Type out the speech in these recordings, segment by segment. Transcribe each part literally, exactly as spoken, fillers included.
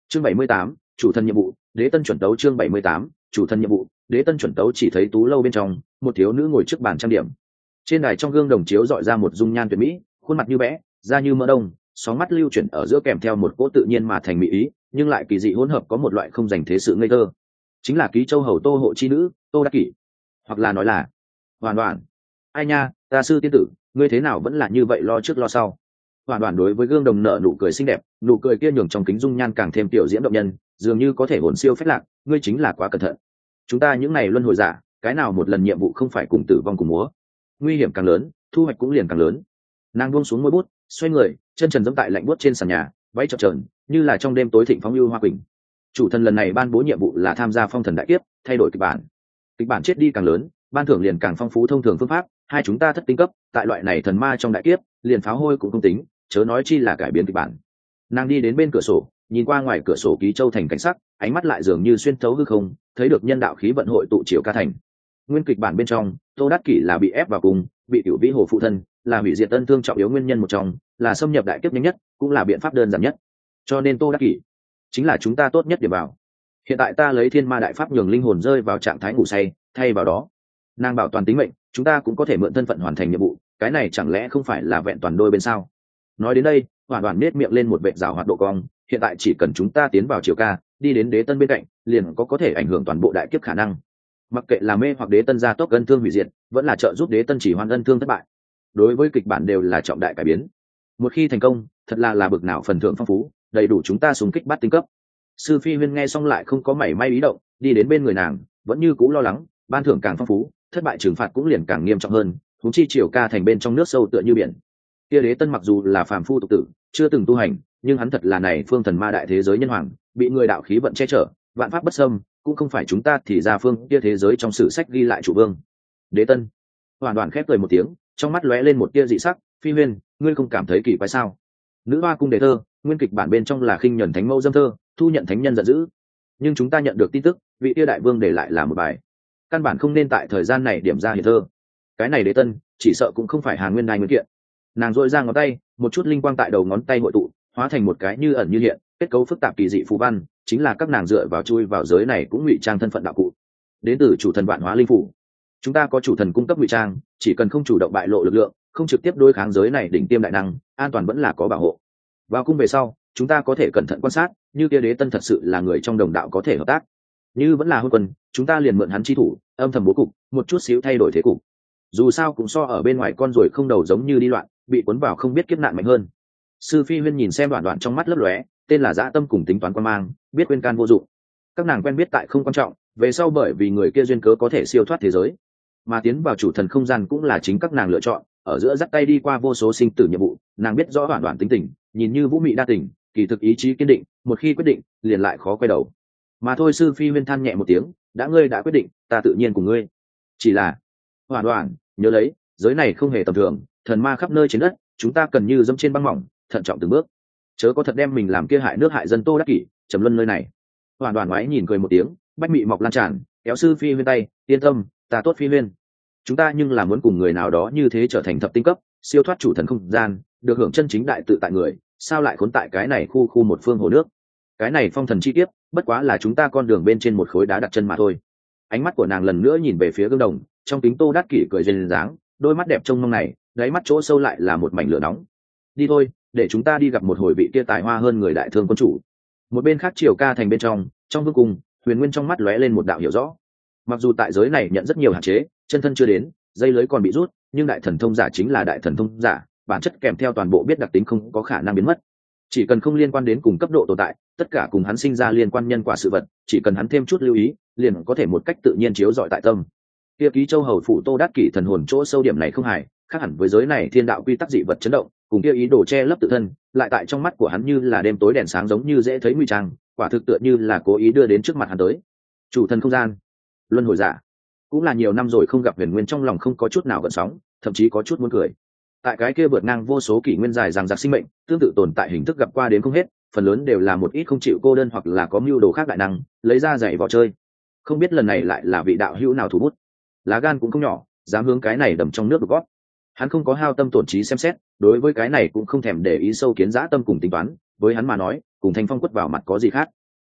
chương bảy mươi tám, chủ thân nhiệm vụ đế tân chuẩn tấu. Chương bảy mươi tám, chủ thân nhiệm vụ đế tân chuẩn tấu. Chỉ thấy tú lâu bên trong một thiếu nữ ngồi trước bàn trang điểm, trên đài trong gương đồng chiếu dọi ra một dung nhan tuyệt mỹ, khuôn mặt như vẽ, da như mỡ đông, sóng mắt lưu chuyển ở giữa kèm theo một cỗ tự nhiên mà thành mỹ ý, nhưng lại kỳ dị hỗn hợp, có một loại không dành thế sự ngây thơ. Chính là ký châu hầu Tô hộ chi nữ Tô Đắc Kỷ, hoặc là nói là Hoàn Hoàn. Ai nha, ta sư tiên tử, ngươi thế nào vẫn là như vậy, lo trước lo sau. Hoàn Hoàn đối với gương đồng nở nụ cười xinh đẹp, nụ cười kia nhường trong kính dung nhan càng thêm tiểu diễm động nhân, dường như có thể hồn siêu phách lạc. Ngươi chính là quá cẩn thận. Chúng ta những này luân hồi giả, cái nào một lần nhiệm vụ không phải cùng tử vong cùng múa, nguy hiểm càng lớn thu hoạch cũng liền càng lớn. Nàng buông xuống môi bút, xoay người, chân trần giẫm tại lạnh buốt trên sàn nhà, váy chập chờn như là trong đêm tối thịnh phóng ưu hoa quỳnh. Chủ thần lần này ban bố nhiệm vụ là tham gia phong thần đại kiếp, thay đổi kịch bản. Kịch bản chết đi càng lớn, ban thưởng liền càng phong phú. Thông thường phương pháp, hai chúng ta thất tinh cấp, tại loại này thần ma trong đại kiếp, liền pháo hôi cũng không tính, chớ nói chi là cải biến kịch bản. Nàng đi đến bên cửa sổ, nhìn qua ngoài cửa sổ ký châu thành cảnh sắc, ánh mắt lại dường như xuyên thấu hư không, thấy được nhân đạo khí vận hội tụ chiều ca thành. Nguyên kịch bản bên trong, Tô Đắc Kỷ là bị ép vào cùng, bị Cửu Vĩ Hồ phụ thân, là hủy diệt ân thương trọng yếu nguyên nhân một trong, là xâm nhập đại kiếp nhanh nhất, cũng là biện pháp đơn giản nhất. Cho nên Tô Đắc Kỷ chính là chúng ta tốt nhất điểm vào. Hiện tại ta lấy thiên ma đại pháp nhường linh hồn rơi vào trạng thái ngủ say, thay vào đó nàng bảo toàn tính mệnh, chúng ta cũng có thể mượn thân phận hoàn thành nhiệm vụ. Cái này chẳng lẽ không phải là vẹn toàn đôi bên sao? Nói đến đây, Hoàn Hoàn nết miệng lên một vệt rào hoạt độ cong. Hiện tại chỉ cần chúng ta tiến vào triều ca, đi đến đế tân bên cạnh, liền có có thể ảnh hưởng toàn bộ đại kiếp khả năng. Mặc kệ là mê hoặc đế tân gia tốc ân thương hủy diệt, vẫn là trợ giúp đế tân chỉ hoàn ân thương thất bại, đối với kịch bản đều là trọng đại cải biến. Một khi thành công, thật là là bực nào phần thưởng phong phú, đầy đủ chúng ta xung kích bắt tinh cấp. Sư Phi Huyên nghe xong lại không có mảy may ý động, đi đến bên người nàng, vẫn như cũ lo lắng. Ban thưởng càng phong phú, thất bại trừng phạt cũng liền càng nghiêm trọng hơn. Huống chi triều ca thành bên trong nước sâu tựa như biển. Kia đế tân mặc dù là phàm phu tục tử, chưa từng tu hành, nhưng hắn thật là này phương thần ma đại thế giới nhân hoàng, bị người đạo khí vận che chở, vạn pháp bất xâm, cũng không phải chúng ta thì ra phương kia thế giới trong sử sách ghi lại chủ vương. Đế tân Hoàn Hoàn khép cười một tiếng, trong mắt lóe lên một tia dị sắc. Phi Huyên, ngươi không cảm thấy kỳ quái sao? Nữ hoa cung đề thơ, nguyên kịch bản bên trong là khinh nhẫn thánh mẫu dâm thơ, thu nhận thánh nhân giận dữ, nhưng chúng ta nhận được tin tức, vị tia đại vương để lại là một bài, căn bản không nên tại thời gian này điểm ra hiện thơ. Cái này đế tân chỉ sợ cũng không phải Hàn Nguyên Đài nguyên kiện. Nàng dội ra ngón tay, một chút linh quang tại đầu ngón tay hội tụ, hóa thành một cái như ẩn như hiện, kết cấu phức tạp kỳ dị phù văn, chính là các nàng dựa vào chui vào giới này cũng ngụy trang thân phận đạo cụ. Đến từ chủ thần vạn hóa linh phủ. Chúng ta có chủ thần cung cấp ngụy trang, chỉ cần không chủ động bại lộ lực lượng, không trực tiếp đối kháng giới này đỉnh tiêm đại năng, an toàn vẫn là có bảo hộ. Vào cung về sau, chúng ta có thể cẩn thận quan sát, như kia đế tân thật sự là người trong đồng đạo có thể hợp tác, như vẫn là hôn quân, chúng ta liền mượn hắn chi thủ, âm thầm bố cục, một chút xíu thay đổi thế cục. Dù sao cũng so ở bên ngoài con ruồi không đầu giống như đi loạn, bị cuốn vào không biết kiếp nạn mạnh hơn. Sư Phi Huyên nhìn xem Đoạn Đoạn trong mắt lấp lóe, tên là dã tâm cùng tính toán quan mang, biết khuyên can vô dụng. Các nàng quen biết tại không quan trọng, về sau bởi vì người kia duyên cớ có thể siêu thoát thế giới, mà tiến vào chủ thần không gian cũng là chính các nàng lựa chọn. Ở giữa dắt tay đi qua vô số sinh tử nhiệm vụ, nàng biết rõ Đoạn Đoạn tính tình, nhìn như vũ mị đa tình, kỳ thực ý chí kiên định, một khi quyết định liền lại khó quay đầu. Mà thôi. Sư Phi Huyên than nhẹ một tiếng, đã ngươi đã quyết định, ta tự nhiên cùng ngươi. Chỉ là Hoàn Hoàn, nhớ lấy, giới này không hề tầm thường, thần ma khắp nơi trên đất, chúng ta cần như dẫm trên băng mỏng, thận trọng từng bước, chớ có thật đem mình làm kia hại nước hại dân. Tô Đắc Kỷ trầm luân nơi này. Hoàn Hoàn ngoái nhìn cười một tiếng, bách mị mọc lan tràn, kéo Sư Phi Huyên tay, yên tâm, ta tốt Phi Huyên. Chúng ta nhưng là muốn cùng người nào đó như thế trở thành thập tinh cấp, siêu thoát chủ thần không gian, được hưởng chân chính đại tự tại người, sao lại khốn tại cái này khu khu một phương hồ nước. Cái này phong thần chi tiết, bất quá là chúng ta con đường bên trên một khối đá đặt chân mà thôi. Ánh mắt của nàng lần nữa nhìn về phía gương đồng, trong kính Tô Đắc Kỷ cười duyên dáng, đôi mắt đẹp trông mong này, đáy mắt chỗ sâu lại là một mảnh lửa nóng. Đi thôi, để chúng ta đi gặp một hồi vị kia tài hoa hơn người đại thương quân chủ. Một bên khác triều ca thành bên trong, trong vương cung, Huyền Nguyên trong mắt lóe lên một đạo hiểu rõ. Mặc dù tại giới này nhận rất nhiều hạn chế, chân thân chưa đến, dây lưới còn bị rút, nhưng đại thần thông giả chính là đại thần thông giả, bản chất kèm theo toàn bộ biết đặc tính không có khả năng biến mất. Chỉ cần không liên quan đến cùng cấp độ tồn tại, tất cả cùng hắn sinh ra liên quan nhân quả sự vật, chỉ cần hắn thêm chút lưu ý, liền có thể một cách tự nhiên chiếu rọi tại tâm. Kia ký châu hầu phủ Tô Đắc Kỷ thần hồn chỗ sâu điểm này không hài, khác hẳn với giới này thiên đạo quy tắc dị vật chấn động, cùng kia ý đồ che lấp tự thân, lại tại trong mắt của hắn như là đêm tối đèn sáng giống như dễ thấy nguy trang, quả thực tựa như là cố ý đưa đến trước mặt hắn tới. Chủ thần không gian, luân hồi giả, cũng là nhiều năm rồi không gặp. Huyền Nguyên trong lòng không có chút nào gợn sóng, thậm chí có chút muốn cười. Tại cái kia vượt ngang vô số kỷ nguyên dài rằng giặc sinh mệnh, tương tự tồn tại hình thức gặp qua đến không hết, phần lớn đều là một ít không chịu cô đơn hoặc là có mưu đồ khác đại năng, lấy ra giày vò chơi. Không biết lần này lại là vị đạo hữu nào thủ bút. Lá gan cũng không nhỏ, dám hướng cái này đầm trong nước được gót. Hắn không có hao tâm tổn trí xem xét, đối với cái này cũng không thèm để ý sâu kiến dã tâm cùng tính toán, với hắn mà nói, cùng Thanh Phong quất vào mặt có gì khác.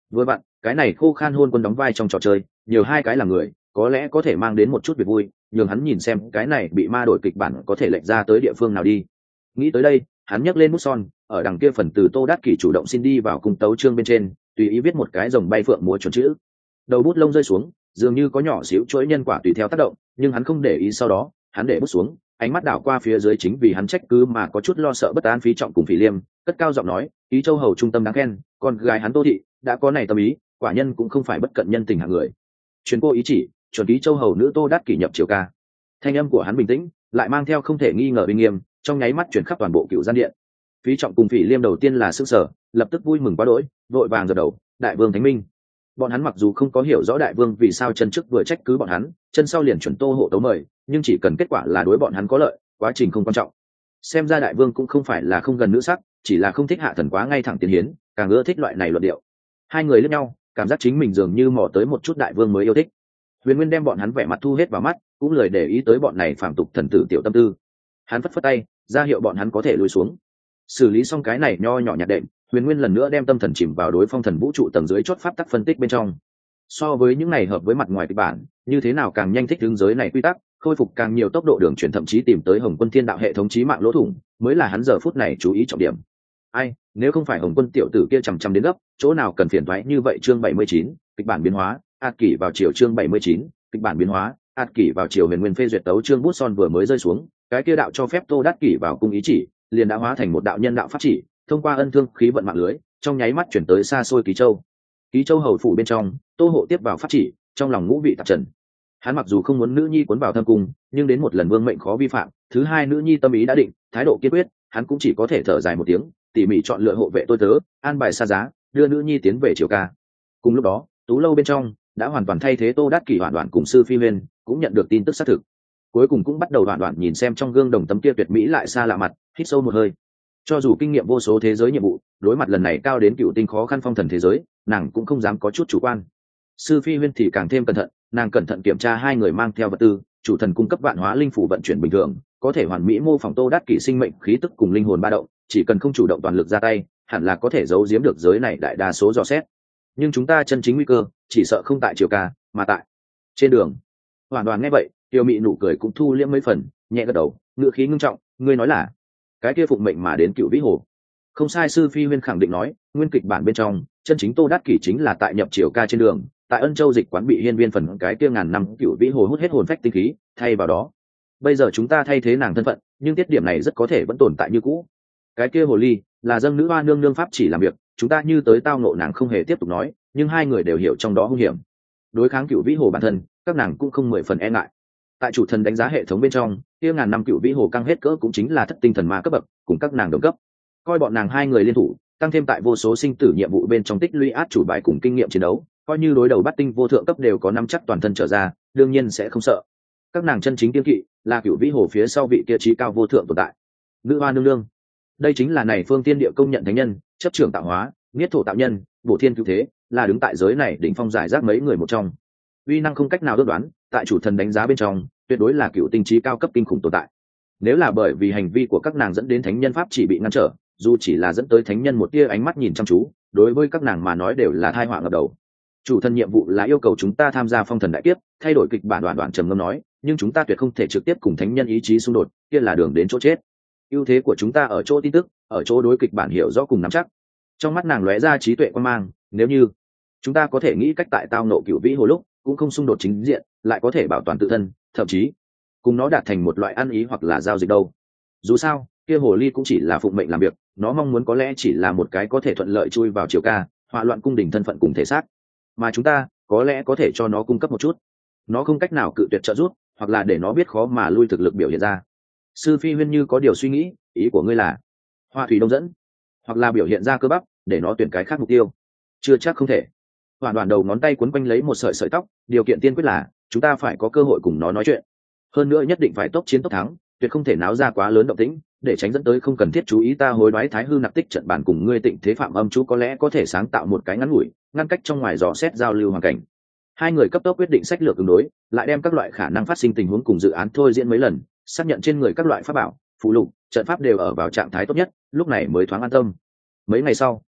Vừa vặn cái này khô khan hôn quân đóng vai trong trò chơi nhiều hai cái là người có lẽ có thể mang đến một chút việc vui, nhường hắn nhìn xem cái này bị ma đổi kịch bản có thể lệch ra tới địa phương nào đi. Nghĩ tới đây hắn nhấc lên bút son, ở đằng kia phần từ Tô Đát Kỷ chủ động xin đi vào cung tấu chương bên trên tùy ý viết một cái rồng bay phượng múa chuẩn chữ. Đầu bút lông rơi xuống, dường như có nhỏ xíu chuỗi nhân quả tùy theo tác động, nhưng hắn không để ý. Sau đó hắn để bút xuống, ánh mắt đảo qua phía dưới, chính vì hắn trách cứ mà có chút lo sợ bất an Phí Trọng cùng Phỉ Liêm, cất cao giọng nói, Ý Châu hầu trung tâm đáng khen, con gái hắn Tô thị đã có này tâm ý, quả nhân cũng không phải bất cận nhân tình hạng người. Truyền cô ý chỉ, chuẩn Ý Châu hầu nữ Tô Đát Kỷ nhập triều ca. Thanh âm của hắn bình tĩnh, lại mang theo không thể nghi ngờ uy nghiêm, trong nháy mắt chuyển khắp toàn bộ Cựu Gian Điện. Phí Trọng cùng Phỉ Liêm đầu tiên là sững sờ, lập tức vui mừng quá đỗi, vội vàng giật đầu, đại vương thánh minh. Bọn hắn mặc dù không có hiểu rõ đại vương vì sao chân trước vừa trách cứ bọn hắn, chân sau liền chuẩn Tô hộ tấu mời, nhưng chỉ cần kết quả là đối bọn hắn có lợi, quá trình không quan trọng. Xem ra đại vương cũng không phải là không gần nữ sắc, chỉ là không thích hạ thần quá ngay thẳng tiến hiến, càng ưa thích loại này luận điệu. Hai người liếc nhau, cảm giác chính mình dường như mò tới một chút đại vương mới yêu thích. Huyền Nguyên đem bọn hắn vẻ mặt thu hết vào mắt, cũng lười để ý tới bọn này phàm tục thần tử tiểu tâm tư. Hắn phất phất tay, ra hiệu bọn hắn có thể lùi xuống. Xử lý xong cái này nho nhỏ nhạt đệm, Huyền Nguyên lần nữa đem tâm thần chìm vào đối phong thần vũ trụ tầng dưới chốt pháp tắc phân tích bên trong. So với những này hợp với mặt ngoài kịch bản, như thế nào càng nhanh thích ứng giới này quy tắc, khôi phục càng nhiều tốc độ đường chuyển, thậm chí tìm tới Hồng Quân Thiên Đạo hệ thống chí mạng lỗ thủng, mới là hắn giờ phút này chú ý trọng điểm. Ai, nếu không phải Hồng Quân tiểu tử kia chằm chằm đến gấp, chỗ nào cần phiền toái như vậy. Chương bảy mươi chín, kịch bản biến hóa, ạt kỷ vào chiều. Chương bảy mươi chín, kịch bản biến hóa, ạt kỷ vào chiều. Huyền Nguyên phê duyệt tấu chương bút son vừa mới rơi xuống, cái kia đạo cho phép Tô Đát Kỷ vào cung ý chỉ, liền đã hóa thành một đạo nhân đạo pháp chỉ, thông qua ân thương khí vận mạng lưới, trong nháy mắt chuyển tới xa xôi Ký Châu. Ký Châu hầu phủ bên trong, Tô hộ tiếp vào pháp chỉ, trong lòng ngũ vị tạp trần. Hắn mặc dù không muốn nữ nhi cuốn vào thâm cung, nhưng đến một lần vương mệnh khó vi phạm, thứ hai nữ nhi tâm ý đã định, thái độ kiên quyết, hắn cũng chỉ có thể thở dài một tiếng, tỉ mỉ chọn lựa hộ vệ tôi tớ, an bài xa giá, đưa nữ nhi tiến về triều ca. Cùng lúc đó, Tú lâu bên trong đã hoàn toàn thay thế Tô Đát Kỷ hoàn toàn cùng Sư Phi Huyên, cũng nhận được tin tức xác thực. Cuối cùng cũng bắt đầu đoạn đoạn nhìn xem trong gương đồng tấm kia tuyệt mỹ lại xa lạ mặt, hít sâu một hơi. Cho dù kinh nghiệm vô số thế giới nhiệm vụ, đối mặt lần này cao đến cựu tinh khó khăn phong thần thế giới, nàng cũng không dám có chút chủ quan. Sư Phi Huyên thì càng thêm cẩn thận, nàng cẩn thận kiểm tra hai người mang theo vật tư, chủ thần cung cấp vạn hóa linh phủ vận chuyển bình thường, có thể hoàn mỹ mô phỏng Tô Đát Kỷ sinh mệnh khí tức cùng linh hồn ba động, chỉ cần không chủ động toàn lực ra tay, hẳn là có thể giấu giếm được giới này đại đa số dò xét. Nhưng chúng ta chân chính nguy cơ, chỉ sợ không tại triều ca, mà tại trên đường. Hoàn Đoàn nghe vậy, Tiêu Mị nụ cười cũng thu liễm mấy phần, nhẹ gật đầu, ngữ khí ngưng trọng, ngươi nói là cái kia phụng mệnh mà đến Cựu Vĩ Hồ. Không sai. Sư Phi Huyên khẳng định nói, nguyên kịch bản bên trong, chân chính Tô Đát Kỷ chính là tại nhập triều ca trên đường, tại Ân Châu dịch quán bị hiên viên phần cái kia ngàn năm Cựu Vĩ Hồ hút hết hồn phách tinh khí, thay vào đó, bây giờ chúng ta thay thế nàng thân phận, nhưng tiết điểm này rất có thể vẫn tồn tại như cũ. Cái kia hồ ly là dâng nữ hoa nương nương pháp chỉ làm việc, chúng ta như tới tao ngộ nàng không hề tiếp tục nói, nhưng hai người đều hiểu trong đó hung hiểm. Đối kháng Cựu Vĩ Hồ bản thân, các nàng cũng không mười phần e ngại. Tại chủ thần đánh giá hệ thống bên trong, kia ngàn năm Cựu Vĩ Hồ căng hết cỡ cũng chính là thất tinh thần ma cấp bậc, cùng các nàng đồng cấp. Coi bọn nàng hai người liên thủ, tăng thêm tại vô số sinh tử nhiệm vụ bên trong tích lũy át chủ bài cùng kinh nghiệm chiến đấu, coi như đối đầu bắt tinh vô thượng cấp đều có nắm chắc toàn thân trở ra, đương nhiên sẽ không sợ. Các nàng chân chính kiên kỵ là Cựu Vĩ Hồ phía sau vị kia trí cao vô thượng tồn tại, nữ hoa nương nương. Đây chính là này phương tiên địa công nhận thánh nhân, chấp trưởng tạo hóa, niết thổ tạo nhân, bổ thiên cứu thế, là đứng tại giới này đỉnh phong giải rác mấy người một trong. Uy năng không cách nào ước đoán, tại chủ thần đánh giá bên trong, tuyệt đối là cựu tinh trí cao cấp kinh khủng tồn tại. Nếu là bởi vì hành vi của các nàng dẫn đến thánh nhân pháp chỉ bị ngăn trở, dù chỉ là dẫn tới thánh nhân một tia ánh mắt nhìn chăm chú, đối với các nàng mà nói đều là tai họa ngập đầu. Chủ thần nhiệm vụ là yêu cầu chúng ta tham gia phong thần đại kiếp, thay đổi kịch bản. Đoạn đoạn trầm ngâm nói, nhưng chúng ta tuyệt không thể trực tiếp cùng thánh nhân ý chí xung đột, kia là đường đến chỗ chết. Ưu thế của chúng ta ở chỗ tin tức, ở chỗ đối kịch bản hiểu rõ cùng nắm chắc. Trong mắt nàng lóe ra trí tuệ quan mang, nếu như chúng ta có thể nghĩ cách tại tao nộ Cựu Vĩ Hồ lúc cũng không xung đột chính diện, lại có thể bảo toàn tự thân, thậm chí cùng nó đạt thành một loại ăn ý hoặc là giao dịch đâu. Dù sao kia hồ ly cũng chỉ là phụng mệnh làm việc, nó mong muốn có lẽ chỉ là một cái có thể thuận lợi chui vào triều ca, hỏa loạn cung đình thân phận cùng thể xác, mà chúng ta có lẽ có thể cho nó cung cấp một chút nó không cách nào cự tuyệt trợ giúp, hoặc là để nó biết khó mà lui thực lực biểu hiện ra. Sư Phi Huyên như có điều suy nghĩ, ý của ngươi là hoa thủy đông dẫn, hoặc là biểu hiện ra cơ bắp để nó tuyển cái khác mục tiêu? Chưa chắc không thể. Hoàn Đoàn đầu ngón tay quấn quanh lấy một sợi sợi tóc, điều kiện tiên quyết là chúng ta phải có cơ hội cùng nó nói chuyện, hơn nữa nhất định phải tốc chiến tốc thắng, tuyệt không thể náo ra quá lớn động tĩnh, để tránh dẫn tới không cần thiết chú ý. Ta hối đoái thái hư nặc tích trận bản cùng ngươi Tịnh Thế Phạm Âm chú có lẽ có thể sáng tạo một cái ngắn ngủi ngăn cách trong ngoài dò xét giao lưu hoàn cảnh. Hai người cấp tốc quyết định sách lược ứng đối, lại đem các loại khả năng phát sinh tình huống cùng dự án thôi diễn mấy lần, xác nhận trên người các loại pháp bảo, phụ lục, trận pháp đều ở vào trạng thái tốt nhất, lúc này mới thoáng an tâm. Mấy ngày sau,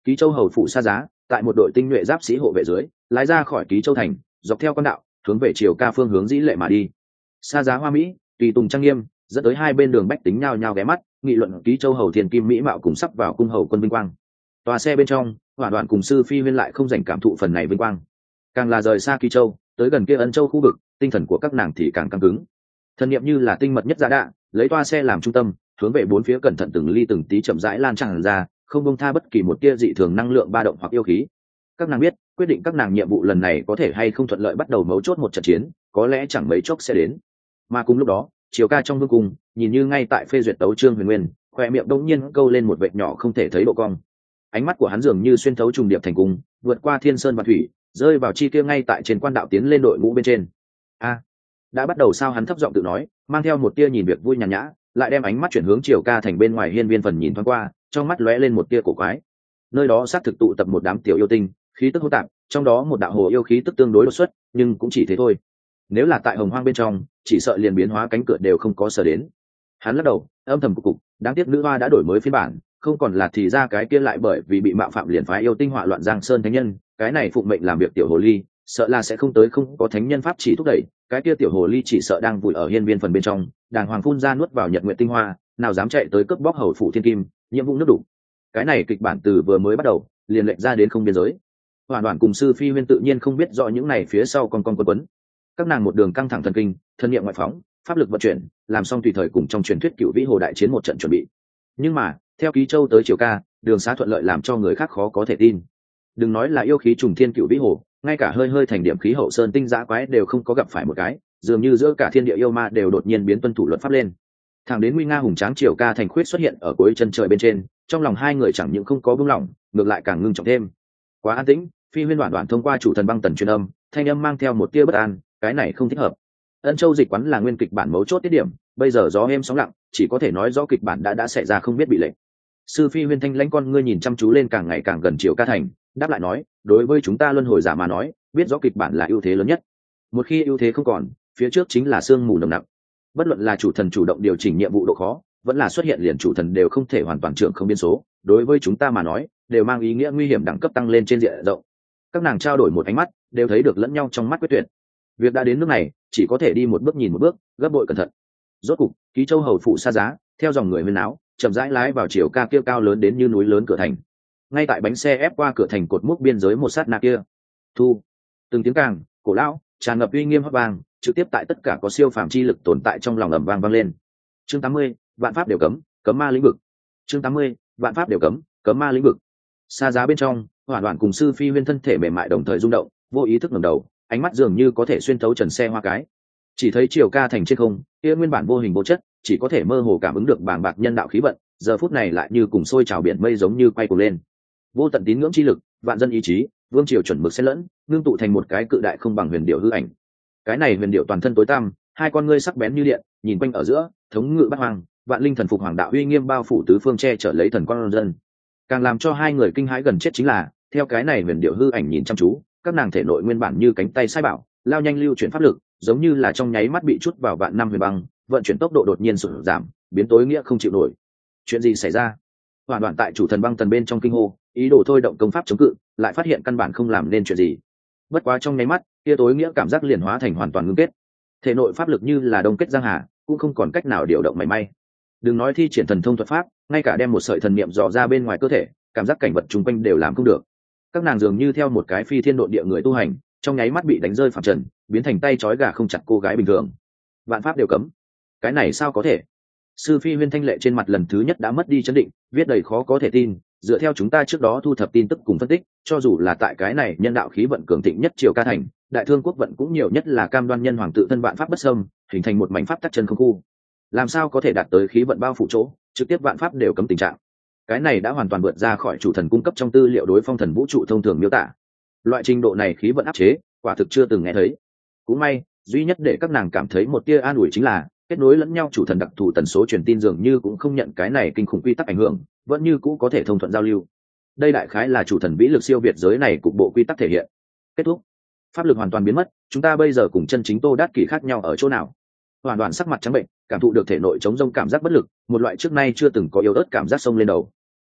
Ký Châu hầu phủ Sa Giá tại một đội tinh nhuệ giáp sĩ hộ vệ dưới lái ra khỏi Ký Châu thành, dọc theo con đạo hướng về Triều Ca phương hướng Dĩ Lệ mà đi. Sa Giá hoa mỹ, tùy tùng trang nghiêm, dẫn tới hai bên đường bách tính nhao nhao ghé mắt nghị luận Ký Châu hầu thiên kim mỹ mạo cùng sắp vào cung hầu quân vinh quang. Tòa xe bên trong, Hỏa Đoạn cùng Sư Phi Huyên lại không dành cảm thụ phần này vinh quang, càng là rời xa Ký Châu tới gần kia Ân Châu khu vực, tinh thần của các nàng thì càng căng cứng. Thần niệm như là tinh mật nhất giá đạ, lấy toa xe làm trung tâm, hướng về bốn phía cẩn thận từng ly từng tí chậm rãi lan tràn ra, không buông tha bất kỳ một tia dị thường năng lượng ba động hoặc yêu khí. Các nàng biết, quyết định các nàng nhiệm vụ lần này có thể hay không thuận lợi bắt đầu mấu chốt một trận chiến, có lẽ chẳng mấy chốc sẽ đến. Mà cùng lúc đó, Triều Ca trong vương cung, nhìn như ngay tại phê duyệt tấu chương Huyền Nguyên, khóe miệng đông nhiên câu lên một vệt nhỏ không thể thấy độ cong. Ánh mắt của hắn dường như xuyên thấu trùng điệp thành cung, vượt qua thiên sơn và thủy, rơi vào chi kia ngay tại trên quan đạo tiến lên đội ngũ bên trên. A, đã bắt đầu sao? Hắn thấp giọng tự nói, mang theo một tia nhìn việc vui nhàn nhã, lại đem ánh mắt chuyển hướng Triều Ca thành bên ngoài hiên viên phần nhìn thoáng qua, trong mắt lóe lên một tia cổ quái. Nơi đó xác thực tụ tập một đám tiểu yêu tinh, khí tức hỗn tạp, trong đó một đạo hồ yêu khí tức tương đối đột xuất, nhưng cũng chỉ thế thôi. Nếu là tại Hồng Hoang bên trong, chỉ sợ liền biến hóa cánh cửa đều không có sở đến. Hắn lắc đầu, âm thầm cục cục, đáng tiếc nữ hoa đã đổi mới phiên bản, không còn là thì ra cái kia lại bởi vì bị mạo phạm liền phái yêu tinh họa loạn Giang Sơn thánh nhân, cái này phụng mệnh làm việc tiểu hồ ly, sợ là sẽ không tới không có thánh nhân pháp chỉ thúc đẩy, cái kia tiểu hồ ly chỉ sợ đang vùi ở hiên viên phần bên trong, đàng hoàng phun ra nuốt vào nhật nguyện tinh hoa, nào dám chạy tới cướp bóc hầu phủ thiên kim, nhiệm vụ nước đủ. Cái này kịch bản từ vừa mới bắt đầu, liền lệnh ra đến không biên giới. Hoàn Hoàn cùng Sư Phi Huyên tự nhiên không biết rõ những này phía sau con con quấn quấn. Các nàng một đường căng thẳng thần kinh, thân niệm ngoại phóng, pháp lực vận chuyển, làm xong tùy thời cùng trong truyền thuyết cựu vĩ hồ đại chiến một trận chuẩn bị. Nhưng mà, theo Ký Châu tới Triều Ca, đường xá thuận lợi làm cho người khác khó có thể tin. Đừng nói là yêu khí trùng thiên cựu vĩ hồ, ngay cả hơi hơi thành điểm khí hậu sơn tinh dã quái đều không có gặp phải một cái, dường như giữa cả thiên địa yêu ma đều đột nhiên biến tuân thủ luật pháp lên. Thẳng đến nguy nga hùng tráng Triều Ca thành khuyết xuất hiện ở cuối chân trời bên trên, trong lòng hai người chẳng những không có buông lỏng, ngược lại càng ngưng trọng thêm. Quá an tĩnh, Phi Huyên Đoạn Đoạn thông qua chủ thần băng tần truyền âm, thanh âm mang theo một tia bất an, cái này không thích hợp. Ân Châu dịch quán là nguyên kịch bản mấu chốt tiết điểm, bây giờ gió êm sóng lặng, chỉ có thể nói rõ kịch bản đã đã xảy ra không biết bị lệnh. Sư Phi Huyên thanh lãnh con ngươi nhìn chăm chú lên càng ngày càng gần Triều Ca thành, đáp lại nói, đối với chúng ta luân hồi giả mà nói, biết rõ kịch bản là ưu thế lớn nhất. Một khi ưu thế không còn, phía trước chính là sương mù nồng nặc. Bất luận là chủ thần chủ động điều chỉnh nhiệm vụ độ khó, vẫn là xuất hiện liền chủ thần đều không thể hoàn toàn trưởng không biên số, đối với chúng ta mà nói, đều mang ý nghĩa nguy hiểm đẳng cấp tăng lên trên diện rộng. Các nàng trao đổi một ánh mắt, đều thấy được lẫn nhau trong mắt quyết tuyệt. Việc đã đến nước này, chỉ có thể đi một bước nhìn một bước, gấp bội cẩn thận. Rốt cục, Ký Châu hầu phủ Sa Giá, theo dòng người huyên náo, chậm rãi lái vào Triều Ca kia cao lớn đến như núi lớn cửa thành. Ngay tại bánh xe ép qua cửa thành cột mốc biên giới một sát na kia, thu từng tiếng càng cổ lão tràn ngập uy nghiêm hót vang, trực tiếp tại tất cả có siêu phàm chi lực tồn tại trong lòng ầm vang vang lên. Chương tám mươi, vạn pháp đều cấm, cấm ma lĩnh vực. Chương tám mươi, vạn pháp đều cấm, cấm ma lĩnh vực. Sa Giá bên trong, Hoàn Hoàn cùng Sư Phi Huyên thân thể mềm mại đồng thời rung động, vô ý thức ngẩng đầu, ánh mắt dường như có thể xuyên thấu trần xe hoa cái. Chỉ thấy Triều Ca thành trên không, kia nguyên bản vô hình vô chất, chỉ có thể mơ hồ cảm ứng được bàng bạc nhân đạo khí vận, giờ phút này lại như cùng sôi trào biển mây giống như quay cuồng lên. Vô tận tín ngưỡng chi lực, vạn dân ý chí, vương triều chuẩn mực xen lẫn, ngưng tụ thành một cái cự đại không bằng huyền điệu hư ảnh. Cái này huyền điệu toàn thân tối tăm, hai con ngươi sắc bén như điện, nhìn quanh ở giữa, thống ngự bát hoàng, vạn linh thần phục hoàng đạo uy nghiêm bao phủ tứ phương che chở lấy thần quang dân. Càng làm cho hai người kinh hãi gần chết chính là, theo cái này huyền điệu hư ảnh nhìn chăm chú, các nàng thể nội nguyên bản như cánh tay sai bảo, lao nhanh lưu chuyển pháp lực, giống như là trong nháy mắt bị chút vào vạn năm huyền băng, vận chuyển tốc độ đột nhiên sụt giảm, biến tối nghĩa không chịu nổi. Chuyện gì xảy ra? Hoàn Đoạn tại chủ thần băng tần bên trong kinh hô, ý đồ thôi động công pháp chống cự, lại phát hiện căn bản không làm nên chuyện gì. Bất quá trong nháy mắt, kia tối nghĩa cảm giác liền hóa thành hoàn toàn ngưng kết. Thể nội pháp lực như là đông kết giang hà, cũng không còn cách nào điều động mảy may. Đừng nói thi triển thần thông thuật pháp, ngay cả đem một sợi thần niệm dò ra bên ngoài cơ thể, cảm giác cảnh vật xung quanh đều làm không được. Các nàng dường như theo một cái phi thiên độ địa người tu hành, trong nháy mắt bị đánh rơi phẳng trần, biến thành tay trói gà không chặt cô gái bình thường. Vạn pháp đều cấm, cái này sao có thể? Sư Phi Huyên thanh lệ trên mặt lần thứ nhất đã mất đi chấn định, viết đầy khó có thể tin. Dựa theo chúng ta trước đó thu thập tin tức cùng phân tích, cho dù là tại cái này nhân đạo khí vận cường thịnh nhất Triều Ca thành, đại thương quốc vận cũng nhiều nhất là cam đoan nhân hoàng tự thân vạn pháp bất xâm, hình thành một mảnh pháp tắc chân không khu. Làm sao có thể đạt tới khí vận bao phủ chỗ, trực tiếp vạn pháp đều cấm tình trạng? Cái này đã hoàn toàn vượt ra khỏi chủ thần cung cấp trong tư liệu đối phong thần vũ trụ thông thường miêu tả. Loại trình độ này khí vận áp chế, quả thực chưa từng nghe thấy. Cũng may, duy nhất để các nàng cảm thấy một tia an ủi chính là kết nối lẫn nhau chủ thần đặc thù tần số truyền tin dường như cũng không nhận cái này kinh khủng quy tắc ảnh hưởng, vẫn như cũ có thể thông thuận giao lưu. Đây đại khái là chủ thần vĩ lực siêu việt giới này cục bộ quy tắc thể hiện. Kết thúc, pháp lực hoàn toàn biến mất, chúng ta bây giờ cùng chân chính Tô Đát Kỷ khác nhau ở chỗ nào? Hoàn Toàn sắc mặt trắng bệnh, cảm thụ được thể nội chống rông cảm giác bất lực, một loại trước nay chưa từng có yếu ớt cảm giác xông lên đầu.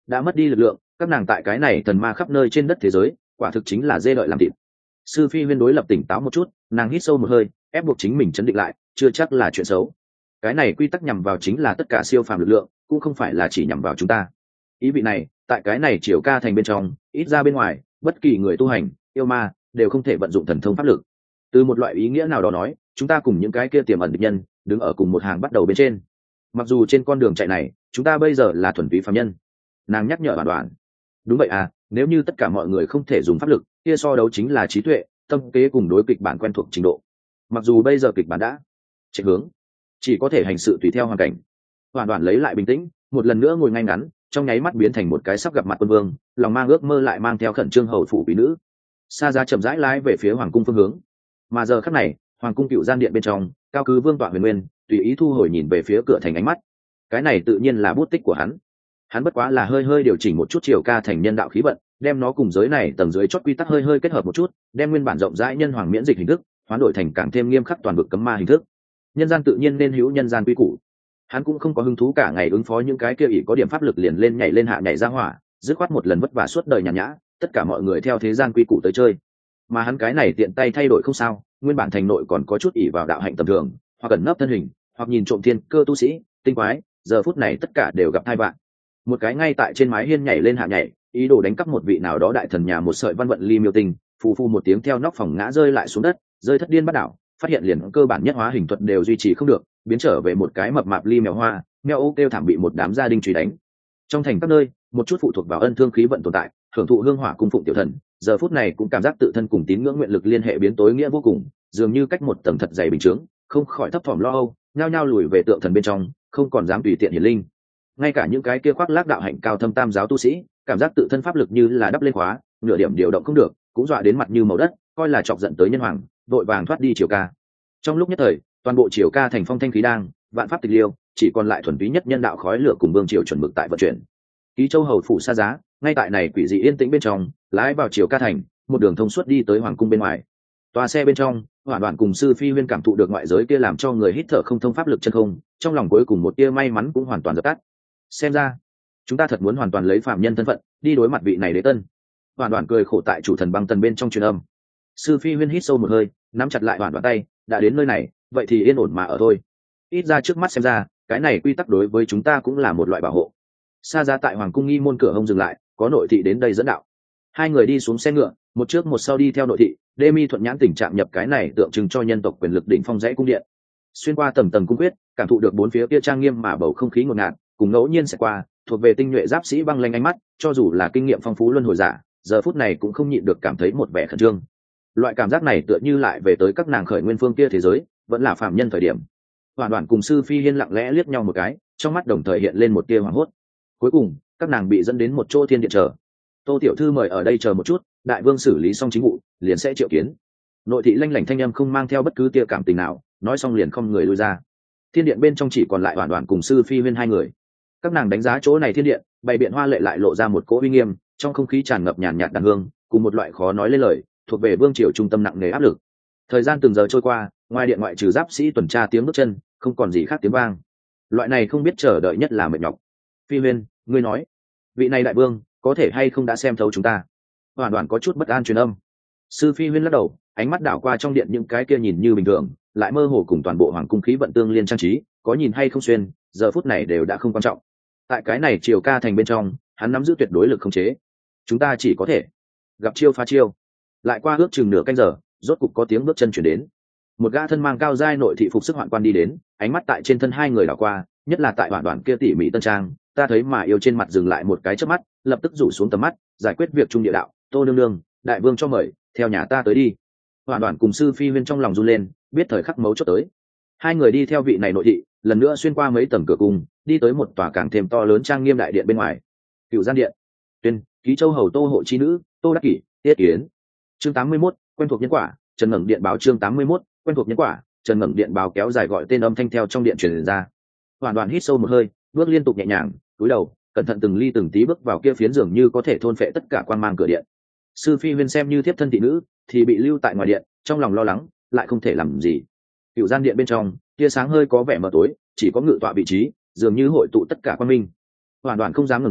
đã mất đi lực lượng, các nàng tại cái này thần ma khắp nơi trên đất thế giới quả thực chính là dê đợi làm thịt. Sư phi huyên đối lập tỉnh táo một chút, nàng hít sâu một hơi, ép buộc chính mình chấn định lại, chưa chắc là chuyện xấu. Cái này quy tắc nhằm vào chính là tất cả siêu phàm lực lượng, cũng không phải là chỉ nhằm vào chúng ta. Ý vị này, tại cái này Triều Ca thành bên trong, ít ra bên ngoài, bất kỳ người tu hành, yêu ma đều không thể vận dụng thần thông pháp lực. Từ một loại ý nghĩa nào đó nói, chúng ta cùng những cái kia tiềm ẩn địch nhân đứng ở cùng một hàng bắt đầu bên trên. Mặc dù trên con đường chạy này, chúng ta bây giờ là thuần túy phàm nhân. Nàng nhắc nhở bản đoàn. Đúng vậy à, nếu như tất cả mọi người không thể dùng pháp lực, kia so đấu chính là trí tuệ, tâm kế cùng đối kịch bản quen thuộc trình độ. Mặc dù bây giờ kịch bản đã chạy hướng, chỉ có thể hành sự tùy theo hoàn cảnh. Hoàn toàn lấy lại bình tĩnh, một lần nữa ngồi ngay ngắn, trong nháy mắt biến thành một cái sắp gặp mặt quân vương, lòng mang ước mơ lại mang theo khẩn trương hầu phủ quý nữ. Sa Giá chậm rãi lái về phía hoàng cung phương hướng. Mà giờ khắc này, hoàng cung cựu gian điện bên trong, cao cứ vương tọa huyền nguyên tùy ý thu hồi nhìn về phía cửa thành ánh mắt. Cái này tự nhiên là bút tích của hắn. Hắn bất quá là hơi hơi điều chỉnh một chút Triều Ca thành nhân đạo khí vận, đem nó cùng giới này tầng dưới chót quy tắc hơi hơi kết hợp một chút, đem nguyên bản rộng rãi nhân hoàng miễn dịch hình thức hoán đổi thành càng thêm nghiêm khắc toàn vực cấm ma hình thức. Nhân gian tự nhiên nên hữu nhân gian quy củ. Hắn cũng không có hứng thú cả ngày ứng phó những cái kia ỷ có điểm pháp lực liền lên nhảy lên hạ nhảy ra hỏa, dứt khoát một lần vất vả suốt đời nhàn nhã, tất cả mọi người theo thế gian quy củ tới chơi. Mà hắn cái này tiện tay thay đổi không sao, nguyên bản thành nội còn có chút ỷ vào đạo hạnh tầm thường, hoặc ẩn nấp thân hình, hoặc nhìn trộm thiên cơ tu sĩ, tinh quái, giờ phút này tất cả đều gặp thai vạn. Một cái ngay tại trên mái hiên nhảy lên hạ nhảy, ý đồ đánh cắp một vị nào đó đại thần nhà một sợi văn vận ly miêu tình, phù phù một tiếng theo nóc phòng ngã rơi lại xuống đất, rơi thất điên bắt đảo, phát hiện liền cơ bản nhất hóa hình thuật đều duy trì không được, biến trở về một cái mập mạp ly mèo hoa, mèo ô kêu thảm bị một đám gia đình truy đánh. Trong thành các nơi, một chút phụ thuộc vào ân thương khí vận tồn tại, hưởng thụ hương hỏa cung phụng tiểu thần, giờ phút này cũng cảm giác tự thân cùng tín ngưỡng nguyện lực liên hệ biến tối nghĩa vô cùng, dường như cách một tầng thật dày bình chướng, không khỏi thấp thỏm lo âu, nhao nhao lùi về tượng thần bên trong, không còn dám tùy tiện hiển linh. Ngay cả những cái kia khoác lác đạo hạnh cao thâm tam giáo tu sĩ, cảm giác tự thân pháp lực như là đắp lên khóa, nửa điểm điều động không được, cũng dọa đến mặt như màu đất, coi là chọc giận tới nhân hoàng, đội vàng thoát đi Triều Ca. Trong lúc nhất thời, toàn bộ Triều Ca thành phong thanh khí đang, vạn pháp tịch liêu, chỉ còn lại thuần túy nhất nhân đạo khói lửa cùng vương triều chuẩn mực tại vận chuyển. Ký Châu hầu phủ Sa Giá, ngay tại này quỷ dị yên tĩnh bên trong, lái vào Triều Ca thành, một đường thông suốt đi tới hoàng cung bên ngoài. Toa xe bên trong, Hoàn Đoạn cùng Sư Phi Huyên cảm thụ được ngoại giới kia làm cho người hít thở không thông pháp lực chân không, trong lòng cuối cùng một tia may mắn cũng hoàn toàn dập tắt. Xem ra, chúng ta thật muốn hoàn toàn lấy phạm nhân thân phận đi đối mặt vị này đế tân. Hoàn Đoạn cười khổ tại chủ thần băng tần bên trong truyền âm. Sư Phi Huyên hít sâu một hơi, nắm chặt lại Hoàn Đoạn tay, đã đến nơi này, vậy thì yên ổn mà ở thôi. Ít ra trước mắt xem ra, cái này quy tắc đối với chúng ta cũng là một loại bảo hộ. Sa Giá tại hoàng cung nghi môn cửa hông dừng lại, có nội thị đến đây dẫn đạo. Hai người đi xuống xe ngựa, một trước một sau đi theo nội thị, Đê Mi thuận nhãn tình trạng nhập cái này tượng trưng cho nhân tộc quyền lực đỉnh phong dãy cung điện. Xuyên qua tầng tầng cung quyết, cảm thụ được bốn phía kia trang nghiêm mà bầu không khí ngột ngạt, cùng ngẫu nhiên sẽ qua, thuộc về tinh nhuệ giáp sĩ băng lanh ánh mắt, cho dù là kinh nghiệm phong phú luân hồi giả, giờ phút này cũng không nhịn được cảm thấy một vẻ khẩn trương. Loại cảm giác này tựa như lại về tới các nàng khởi nguyên phương kia thế giới, vẫn là phàm nhân thời điểm. Hoàn Đoạn cùng Sư Phi Hiên lặng lẽ liếc nhau một cái, trong mắt đồng thời hiện lên một tia hoảng hốt. Cuối cùng, các nàng bị dẫn đến một chỗ thiên điện chờ. Tô tiểu thư mời ở đây chờ một chút, đại vương xử lý xong chính vụ, liền sẽ triệu kiến. Nội thị lanh lảnh thanh âm không mang theo bất cứ tia cảm tình nào, nói xong liền không người lui ra. Thiên điện bên trong chỉ còn lại Hoàn Đoạn cùng Sư Phi Huyên hai người. Các nàng đánh giá chỗ này thiên điện, bày biện hoa lệ lại lộ ra một cỗ uy nghiêm, trong không khí tràn ngập nhàn nhạt đàn hương, cùng một loại khó nói lên lời, thuộc về vương triều trung tâm nặng nề áp lực. Thời gian từng giờ trôi qua, ngoài điện ngoại trừ giáp sĩ tuần tra tiếng bước chân, không còn gì khác tiếng vang. Loại này không biết chờ đợi nhất là mệt nhọc. Phi Huyên, ngươi nói, vị này đại vương có thể hay không đã xem thấu chúng ta? Hoàn Đoạn có chút bất an truyền âm. Sư Phi Huyên lắc đầu, ánh mắt đảo qua trong điện những cái kia nhìn như bình thường, lại mơ hồ cùng toàn bộ hoàng cung khí vận tương liên trang trí, có nhìn hay không xuyên, giờ phút này đều đã không quan trọng. Tại cái này Triều Ca thành bên trong, hắn nắm giữ tuyệt đối lực khống chế. Chúng ta chỉ có thể gặp chiêu phá chiêu. Lại qua ước chừng nửa canh giờ, rốt cục có tiếng bước chân chuyển đến. Một gã thân mang cao giai nội thị phục sức hoạn quan đi đến, ánh mắt tại trên thân hai người đảo qua, nhất là tại Hoàn Đoạn kia tỉ mỉ tân trang, ta thấy mà yêu trên mặt dừng lại một cái chớp mắt, lập tức rủ xuống tầm mắt, giải quyết việc trung địa đạo. Tô nương nương, đại vương cho mời, theo nhà ta tới đi. Hoàn Đoạn cùng Sư Phi Huyên trong lòng run lên, biết thời khắc mấu chốt tới. Hai người đi theo vị này nội thị, lần nữa xuyên qua mấy tầng cửa cung, đi tới một tòa càng thêm to lớn trang nghiêm đại điện bên ngoài. Cựu gian điện. Tuyên, Ký Châu hầu Tô hộ chi nữ, Tô Đắc Kỷ, tiết kiến. Chương tám mươi mốt, quen thuộc nhân quả. Trần Ngẩng điện báo. Chương tám mươi mốt, quen thuộc nhân quả. Trần Ngẩng điện báo kéo dài gọi tên âm thanh theo trong điện truyền ra. Hoàn Đoạn hít sâu một hơi, bước liên tục nhẹ nhàng, cúi đầu, cẩn thận từng ly từng tí bước vào kia phiến giường như có thể thôn phệ tất cả quang mang cửa điện. Sư Phi Huyên xem như thiếp thân thị nữ, thì bị lưu tại ngoài điện, trong lòng lo lắng, lại không thể làm gì. Cựu gian điện bên trong, tia sáng hơi có vẻ mờ tối, chỉ có ngự tọa vị trí, dường như hội tụ tất cả quang minh. Hoàn Đoạn không dám ngẩng đầu,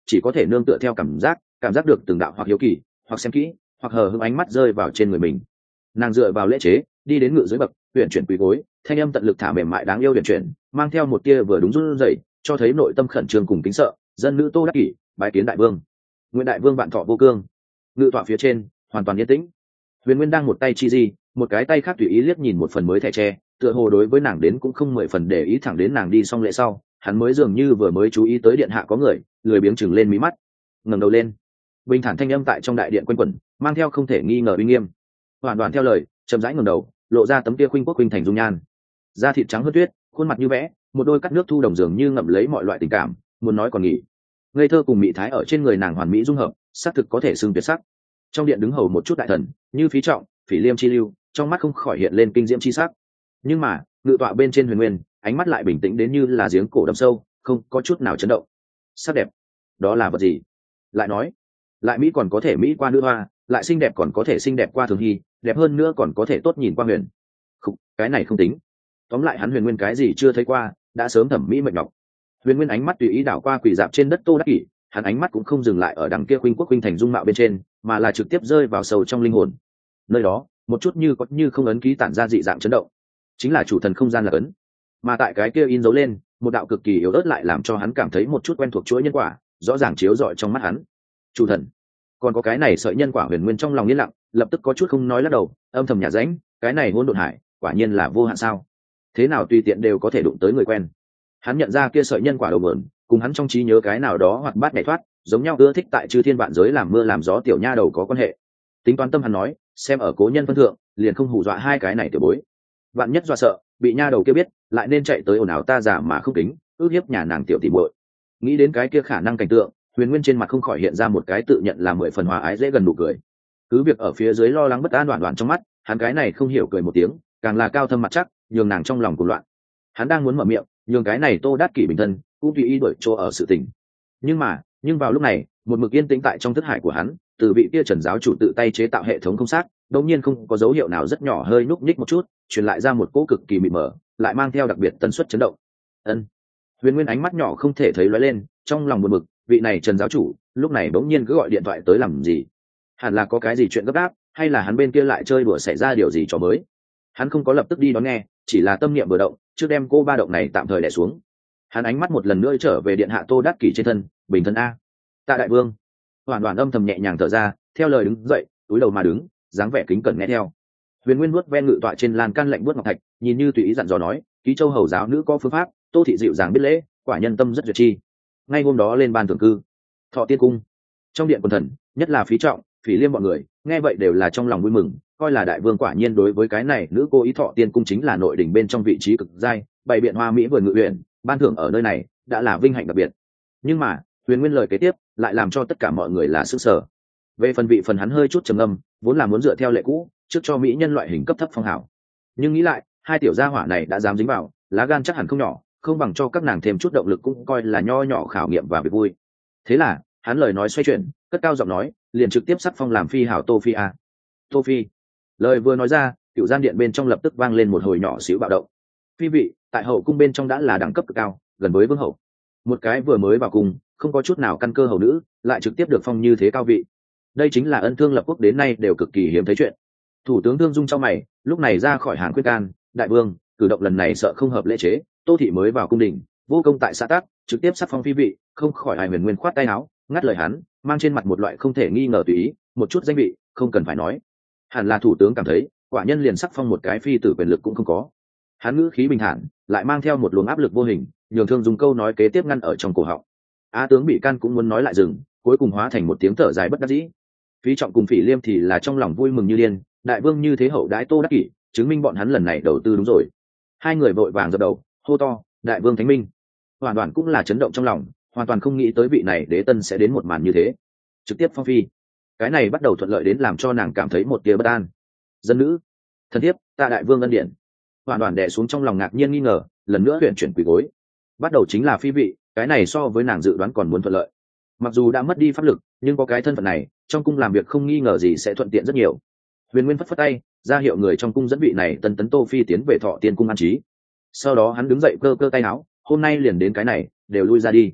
chỉ có thể nương tựa theo cảm giác cảm giác được từng đạo hoặc hiếu kỳ hoặc xem kỹ hoặc hờ hững ánh mắt rơi vào trên người mình. Nàng dựa vào lễ chế đi đến ngự dưới bậc, huyền chuyển quỳ gối, thanh âm tận lực thả mềm mại đáng yêu huyền chuyển, mang theo một tia vừa đúng run rẩy, cho thấy nội tâm khẩn trương cùng kính sợ. Dân nữ Tô Đắc Kỷ bái kiến đại vương. Nguyện đại vương vạn thọ vô cương. Ngự tọa phía trên hoàn toàn yên tĩnh. Huyền Nguyên đang một tay chi di, một cái tay khác tùy ý liếc nhìn một phần mới thẻ tre, tựa hồ đối với nàng đến cũng không mười phần để ý, thẳng đến nàng đi xong lễ sau, hắn mới dường như vừa mới chú ý tới điện hạ có người, lười biếng chừng lên mí mắt, ngẩng đầu lên. Bình thản thanh âm tại trong đại điện quanh quẩn, mang theo không thể nghi ngờ uy nghiêm. Hoàn toàn theo lời, chậm rãi ngẩng đầu, lộ ra tấm kia khuynh quốc khuynh thành dung nhan, da thịt trắng hơn tuyết, khuôn mặt như vẽ, một đôi cắt nước thu đồng dường như ngậm lấy mọi loại tình cảm, muốn nói còn nghỉ. Ngây thơ cùng mị thái ở trên người nàng hoàn mỹ dung hợp, xác thực có thể xưng tuyệt sắc. Trong điện đứng hầu một chút đại thần, như Phí Trọng, Phỉ Liêm chi lưu, trong mắt không khỏi hiện lên kinh diễm chi sắc. Nhưng mà, ngự tọa bên trên Huyền Nguyên, ánh mắt lại bình tĩnh đến như là giếng cổ đầm sâu, không có chút nào chấn động. Sắc đẹp, đó là vật gì? Lại nói, lại mỹ còn có thể mỹ qua nữ hoa, lại xinh đẹp còn có thể xinh đẹp qua thường hy, đẹp hơn nữa còn có thể tốt nhìn qua huyền. Không, cái này không tính. Tóm lại hắn Huyền Nguyên cái gì chưa thấy qua, đã sớm thẩm mỹ mệt nhọc. Huyền Nguyên ánh mắt tùy ý đảo qua quỳ dạp trên đất Tô Đắc Kỷ, hắn ánh mắt cũng không dừng lại ở đằng kia khuynh quốc khuynh thành dung mạo bên trên, mà là trực tiếp rơi vào sâu trong linh hồn. Nơi đó, một chút như có như không ấn ký tản ra dị dạng chấn động, chính là chủ thần không gian là ấn. Mà tại cái kia in dấu lên, một đạo cực kỳ yếu ớt lại làm cho hắn cảm thấy một chút quen thuộc chuỗi nhân quả, rõ ràng chiếu rọi trong mắt hắn. Chủ thần, còn có cái này sợi nhân quả. Huyền Nguyên trong lòng yên lặng, lập tức có chút không nói lắc đầu, âm thầm nhả rãnh, cái này hỗn độn hải, quả nhiên là vô hạn sao? Thế nào tùy tiện đều có thể đụng tới người quen. Hắn nhận ra kia sợi nhân quả đầu mượn, cùng hắn trong trí nhớ cái nào đó hoặc bát nhảy thoát, giống nhau ưa thích tại chư thiên vạn giới làm mưa làm gió tiểu nha đầu có quan hệ. Tính toán tâm hắn nói, xem ở cố nhân phân thượng, liền không hù dọa hai cái này tiểu bối. Vạn nhất dọa sợ, bị nha đầu kia biết, lại nên chạy tới ồn ào ta giả mà không kính, ước hiếp nhà nàng tiểu tỷ muội. Nghĩ đến cái kia khả năng cảnh tượng, Huyền Nguyên trên mặt không khỏi hiện ra một cái tự nhận là mười phần hòa ái dễ gần nụ cười. Cứ việc ở phía dưới lo lắng bất an đoạn đoạn trong mắt, hắn cái này không hiểu cười một tiếng, càng là cao thâm mặt chắc, nhường nàng trong lòng cuồng loạn. Hắn đang muốn mở miệng, nhường cái này Tô Đắc Kỷ bình thân, cũng tùy ý đổi chỗ ở sự tình. Nhưng mà, nhưng vào lúc này, một mực yên tĩnh tại trong thức hải của hắn, từ vị kia Trần giáo chủ tự tay chế tạo hệ thống không xác, đột nhiên không có dấu hiệu nào rất nhỏ hơi núc nhích một chút, truyền lại ra một cỗ cực kỳ mịt mờ, lại mang theo đặc biệt tần suất chấn động. Ân. Huyền Nguyên ánh mắt nhỏ không thể thấy lóe lên, trong lòng buồn bực, vị này Trần giáo chủ, lúc này bỗng nhiên cứ gọi điện thoại tới làm gì? Hẳn là có cái gì chuyện gấp gáp, hay là hắn bên kia lại chơi đùa xảy ra điều gì cho mới? Hắn không có lập tức đi đón nghe, chỉ là tâm niệm vừa động, trước đem cô ba động này tạm thời đè xuống. Hắn ánh mắt một lần nữa trở về điện hạ Tô Đắc Kỷ trên thân, bình thân a. Tạ đại vương. Hoàn Hoàn âm thầm nhẹ nhàng thở ra, theo lời đứng dậy, túi đầu mà đứng, dáng vẻ kính cẩn nghe theo. Huyền Nguyên vuốt ven ngự tọa trên lan can lạnh buốt ngọc thạch, nhìn như tùy ý dặn dò nói, ký châu hầu giáo nữ có phương pháp, Tô thị dịu dàng biết lễ, quả nhân tâm rất duyệt chi. Ngay hôm đó lên ban thượng cư, Thọ Tiên cung, trong điện quần thần, nhất là Phí Trọng, Phỉ Liêm bọn người, nghe vậy đều là trong lòng vui mừng, coi là đại vương quả nhiên đối với cái này nữ cô ý. Thọ Tiên cung chính là nội đỉnh bên trong vị trí cực giai, bày biện hoa mỹ vườn ngự huyện, ban thưởng ở nơi này đã là vinh hạnh đặc biệt. Nhưng mà Huyền Nguyên lời kế tiếp lại làm cho tất cả mọi người là sức sở. Về phần vị phần hắn hơi chút trầm ngâm, vốn là muốn dựa theo lệ cũ trước cho mỹ nhân loại hình cấp thấp phong hảo, nhưng nghĩ lại hai tiểu gia hỏa này đã dám dính vào, lá gan chắc hẳn không nhỏ, không bằng cho các nàng thêm chút động lực cũng coi là nho nhỏ khảo nghiệm và việc vui. Thế là hắn lời nói xoay chuyển, cất cao giọng nói, liền trực tiếp sắc phong làm phi hảo Tô Phi a. Tô Phi. Lời vừa nói ra, cựu gian điện bên trong lập tức vang lên một hồi nhỏ xíu bạo động. Phi vị tại hậu cung bên trong đã là đẳng cấp cực cao, gần với vương hậu. Một cái vừa mới vào cung, không có chút nào căn cơ hầu nữ, lại trực tiếp được phong như thế cao vị. Đây chính là ân thương lập quốc đến nay đều cực kỳ hiếm thấy chuyện. Thủ tướng Thương Dung trong mày, lúc này ra khỏi hàng khuyên can, đại vương, cử động lần này sợ không hợp lễ chế, Tô thị mới vào cung đình, vô công tại xã tác, trực tiếp sắc phong phi vị, không khỏi Hải Huyền Nguyên khoát tay áo, ngắt lời hắn, mang trên mặt một loại không thể nghi ngờ tùy ý, một chút danh vị, không cần phải nói. Hẳn là thủ tướng cảm thấy, quả nhân liền sắc phong một cái phi tử quyền lực cũng không có. Hắn ngữ khí bình thản, lại mang theo một luồng áp lực vô hình, nhường Thương Dung câu nói kế tiếp ngăn ở trong cổ họng. Á tướng bị can cũng muốn nói lại dừng, cuối cùng hóa thành một tiếng thở dài bất đắc dĩ. Phí Trọng cùng Phỉ Liêm thì là trong lòng vui mừng như điên, đại vương như thế hậu đãi Tô Đắc Kỷ, chứng minh bọn hắn lần này đầu tư đúng rồi. Hai người vội vàng dập đầu, hô to, đại vương thánh minh. Hoàn toàn cũng là chấn động trong lòng, hoàn toàn không nghĩ tới vị này đế tân sẽ đến một màn như thế, trực tiếp phong phi. Cái này bắt đầu thuận lợi đến làm cho nàng cảm thấy một tia bất an. Dân nữ, thân thiếp, tạ đại vương ân điện. Hoàn toàn đè xuống trong lòng ngạc nhiên nghi ngờ, lần nữa chuyển chuyển quỳ gối. Bắt đầu chính là phi vị, cái này so với nàng dự đoán còn muốn thuận lợi. Mặc dù đã mất đi pháp lực, nhưng có cái thân phận này, trong cung làm việc không nghi ngờ gì sẽ thuận tiện rất nhiều. Huyền Nguyên phất phất tay, ra hiệu người trong cung dẫn vị này tân tấn Tô Phi tiến về Thọ Tiên cung an trí. Sau đó hắn đứng dậy cơ cơ tay áo, hôm nay liền đến cái này, đều lui ra đi.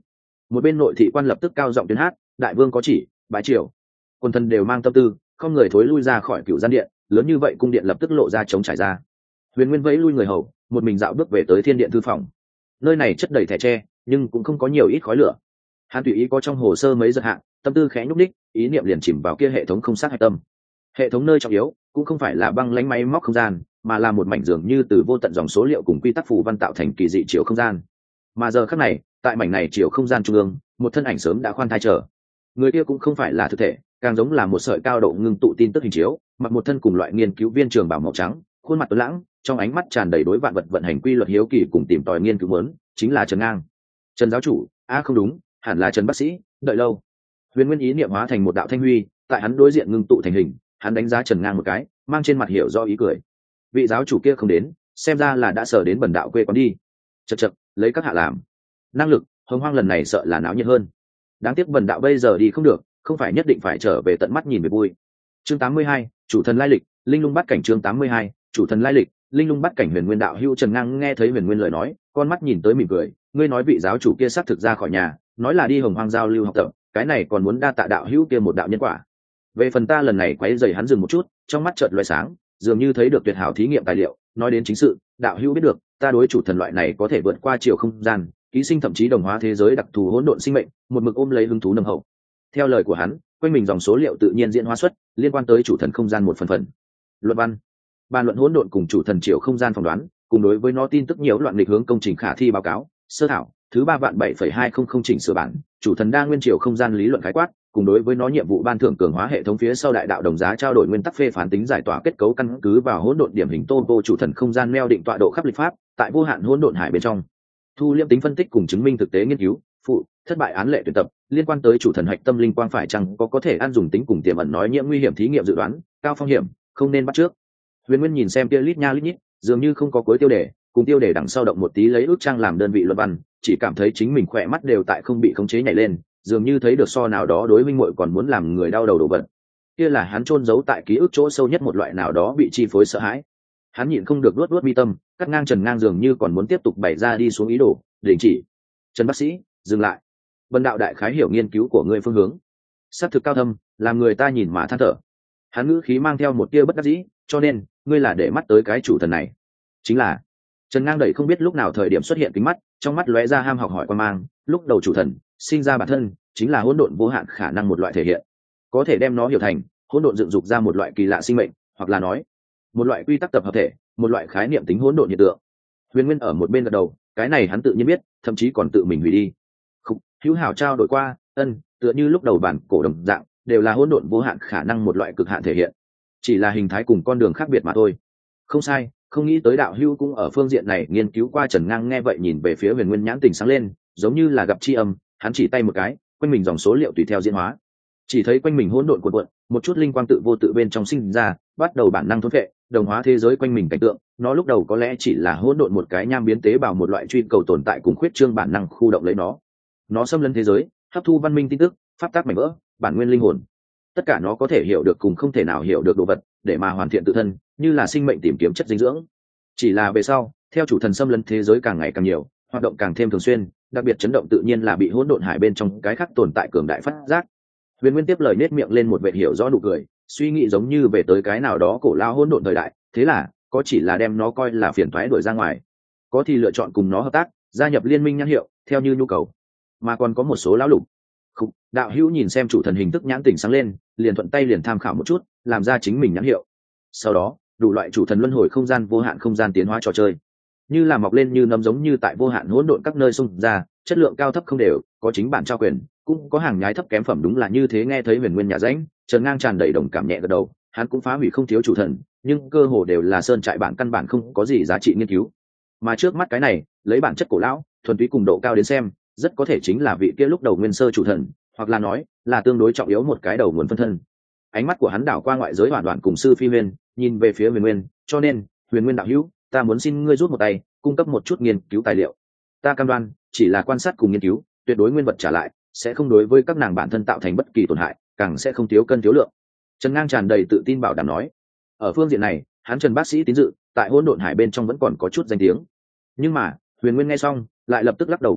Một bên nội thị quan lập tức cao giọng tuyên hát: đại vương có chỉ, bái triều. Quân thần đều mang tâm tư, không người thối lui ra khỏi cửu gian điện, lớn như vậy cung điện lập tức lộ ra trống trải ra. Huyền Nguyên vẫy lui người hầu, một mình dạo bước về tới thiên điện thư phòng. Nơi này chất đầy thẻ tre, nhưng cũng không có nhiều ít khói lửa. Hắn tùy ý có trong hồ sơ mấy giật hạng, tâm tư khẽ nhúc đích, ý niệm liền chìm vào kia hệ thống không sát hạch tâm. Hệ thống nơi trọng yếu cũng không phải là băng lãnh máy móc không gian, mà là một mảnh dường như từ vô tận dòng số liệu cùng quy tắc phù văn tạo thành kỳ dị chiều không gian. Mà giờ khắc này, tại mảnh này chiều không gian trung ương, một thân ảnh sớm đã khoan thai chờ. Người kia cũng không phải là thực thể, càng giống là một sợi cao độ ngưng tụ tin tức hình chiếu, mặc một thân cùng loại nghiên cứu viên trường bảo màu trắng, khuôn mặt tuấn lãng, trong ánh mắt tràn đầy đối vạn vật vận hành quy luật hiếu kỳ cùng tìm tòi nghiên cứu muốn, chính là Trần Ngang. Trần giáo chủ, a à không đúng, hẳn là Trần bác sĩ, đợi lâu. Huyền Nguyên ý niệm hóa thành một đạo thanh huy, tại hắn đối diện ngưng tụ thành hình, hắn đánh giá Trần Ngang một cái, mang trên mặt hiểu do ý cười. Vị giáo chủ kia không đến, xem ra là đã sở đến bần đạo quê quán đi. Chậc chậc, lấy các hạ làm. Năng lực, Hồng Hoang lần này sợ là náo nhiệt hơn. Đáng tiếc bần đạo bây giờ đi không được, không phải nhất định phải trở về tận mắt nhìn về vui. Chương tám mươi hai, chủ thần lai lịch, linh lung bắt cảnh. Chương tám mươi hai, chủ thần lai lịch, linh lung bắt cảnh. Huyền Nguyên đạo hữu Trần Ngang nghe thấy Huyền Nguyên lời nói, con mắt nhìn tới mỉm cười, ngươi nói vị giáo chủ kia xác thực ra khỏi nhà, nói là đi Hồng Hoang giao lưu học tập, cái này còn muốn đa tạ đạo hữu kia một đạo nhân quả. Về phần ta lần này quấy rầy hắn dừng một chút, trong mắt chợt lóe sáng, dường như thấy được tuyệt hảo thí nghiệm tài liệu, nói đến chính sự, đạo hữu biết được, ta đối chủ thần loại này có thể vượt qua chiều không gian, ký sinh thậm chí đồng hóa thế giới đặc thù hỗn độn sinh mệnh, một mực ôm lấy hứng thú nồng hậu. Theo lời của hắn, quanh mình dòng số liệu tự nhiên diễn hóa xuất, liên quan tới chủ thần không gian một phần phần. Luận văn, bàn luận hỗn độn cùng chủ thần chiều không gian phỏng đoán, cùng đối với nó tin tức nhiều loạn lịch hướng công trình khả thi báo cáo, sơ thảo, thứ ba vạn bảy phẩy hai không không chỉnh sửa bản, chủ thần đa nguyên chiều không gian lý luận khái quát, cùng đối với nó nhiệm vụ ban thưởng cường hóa hệ thống phía sau đại đạo đồng giá trao đổi nguyên tắc phê phán tính giải tỏa kết cấu căn cứ vào hỗn độn điểm hình tô vô chủ thần không gian neo định tọa độ khắp lịch pháp tại vô hạn hỗn độn hải bên trong, thu liêm tính phân tích cùng chứng minh thực tế nghiên cứu phụ thất bại án lệ tuyển tập liên quan tới chủ thần hạch tâm linh quang phải chăng có có thể ăn dùng tính cùng tiềm ẩn nói nhiễm nguy hiểm thí nghiệm dự đoán cao phong hiểm không nên bắt trước. Huyền Nguyên nhìn xem kia lít nha lít nhít, dường như không có cuối tiêu đề, cùng tiêu đề đằng sau động một tí lấy ước trang làm đơn vị luận văn, chỉ cảm thấy chính mình khỏe mắt đều tại không bị khống chế nhảy lên, dường như thấy được so nào đó đối minh muội còn muốn làm người đau đầu đổ vật. Kia là hắn chôn giấu tại ký ức chỗ sâu nhất một loại nào đó bị chi phối sợ hãi. Hắn nhịn không được luốt luốt mi tâm, cắt ngang Trần Ngang dường như còn muốn tiếp tục bày ra đi xuống ý đồ, đình chỉ. Trần bác sĩ, dừng lại. Vân đạo đại khái hiểu nghiên cứu của ngươi phương hướng, xác thực cao thâm, làm người ta nhìn mà than thở. Hắn ngữ khí mang theo một tia bất đắc dĩ, cho nên ngươi là để mắt tới cái chủ thần này. Chính là. Trần Ngang đẩy không biết lúc nào thời điểm xuất hiện kính mắt, trong mắt lóe ra ham học hỏi quan mang, lúc đầu chủ thần sinh ra bản thân chính là hỗn độn vô hạn khả năng một loại thể hiện, có thể đem nó hiểu thành hỗn độn dựng dục ra một loại kỳ lạ sinh mệnh, hoặc là nói một loại quy tắc tập hợp thể, một loại khái niệm tính hỗn độn hiện tượng. Huyền Nguyên ở một bên gật đầu, cái này hắn tự nhiên biết, thậm chí còn tự mình hủy đi. Khúc, hữu hảo trao đổi qua, ân, tựa như lúc đầu bản cổ đồng dạng, đều là hỗn độn vô hạn khả năng một loại cực hạn thể hiện, chỉ là hình thái cùng con đường khác biệt mà thôi. Không sai, không nghĩ tới đạo hữu cũng ở phương diện này nghiên cứu qua. Trần Ngang nghe vậy nhìn về phía Huyền Nguyên, nhãn tình sáng lên, giống như là gặp tri âm, hắn chỉ tay một cái, quanh mình dòng số liệu tùy theo diễn hóa. Chỉ thấy quanh mình hỗn độn cuộn cuộn, một chút linh quang tự vô tự bên trong sinh ra, bắt đầu bản năng thôn phệ, đồng hóa thế giới quanh mình cảnh tượng. Nó lúc đầu có lẽ chỉ là hỗn độn một cái nham biến tế bào, một loại truy cầu tồn tại cùng khuyết trương bản năng khu động lấy nó. Nó xâm lấn thế giới, hấp thu văn minh tin tức, pháp tác mảnh vỡ, bản nguyên linh hồn. Tất cả nó có thể hiểu được cùng không thể nào hiểu được đồ vật, để mà hoàn thiện tự thân, như là sinh mệnh tìm kiếm chất dinh dưỡng. Chỉ là về sau, theo chủ thần xâm lấn thế giới càng ngày càng nhiều, hoạt động càng thêm thường xuyên, đặc biệt chấn động tự nhiên là bị hỗn độn hải bên trong cái khác tồn tại cường đại phát giác. Huyền Nguyên tiếp lời nết miệng lên một vệt hiểu rõ nụ cười, suy nghĩ giống như về tới cái nào đó cổ lao hỗn độn thời đại, thế là có chỉ là đem nó coi là phiền toái đuổi ra ngoài, có thì lựa chọn cùng nó hợp tác, gia nhập liên minh nhãn hiệu theo như nhu cầu, mà còn có một số lão lục. Khúc, đạo hữu nhìn xem chủ thần hình thức nhãn tỉnh sáng lên, liền thuận tay liền tham khảo một chút, làm ra chính mình nhãn hiệu. Sau đó, đủ loại chủ thần luân hồi không gian vô hạn không gian tiến hóa trò chơi, như là mọc lên như nấm giống như tại vô hạn hỗn độn các nơi xung ra, chất lượng cao thấp không đều, có chính bản trao quyền, cũng có hàng nhái thấp kém phẩm, đúng là như thế. Nghe thấy Huyền Nguyên nhà rãnh, Trần Ngang tràn đầy đồng cảm nhẹ gật đầu, hắn cũng phá hủy không thiếu chủ thần, nhưng cơ hồ đều là sơn trại bản căn bản không có gì giá trị nghiên cứu. Mà trước mắt cái này, lấy bản chất cổ lão, thuần túy cùng độ cao đến xem, rất có thể chính là vị kia lúc đầu nguyên sơ chủ thần, hoặc là nói là tương đối trọng yếu một cái đầu nguồn phân thân. Ánh mắt của hắn đảo qua ngoại giới hoàn toàn cùng sư Phi Huyền, nhìn về phía Huyền Nguyên, cho nên, Huyền Nguyên đạo hữu, ta muốn xin ngươi rút một tay, cung cấp một chút nghiên cứu tài liệu. Ta cam đoan, chỉ là quan sát cùng nghiên cứu, tuyệt đối nguyên vật trả lại, sẽ không đối với các nàng bản thân tạo thành bất kỳ tổn hại, càng sẽ không thiếu cân thiếu lượng. Trần Ngang tràn đầy tự tin bảo đảm nói. Ở phương diện này, hắn Trần bác sĩ tín dự, tại hỗn độn hải bên trong vẫn còn có chút danh tiếng. Nhưng mà, Huyền Nguyên nghe xong, lại lập tức lắc đầu cự tuyệt,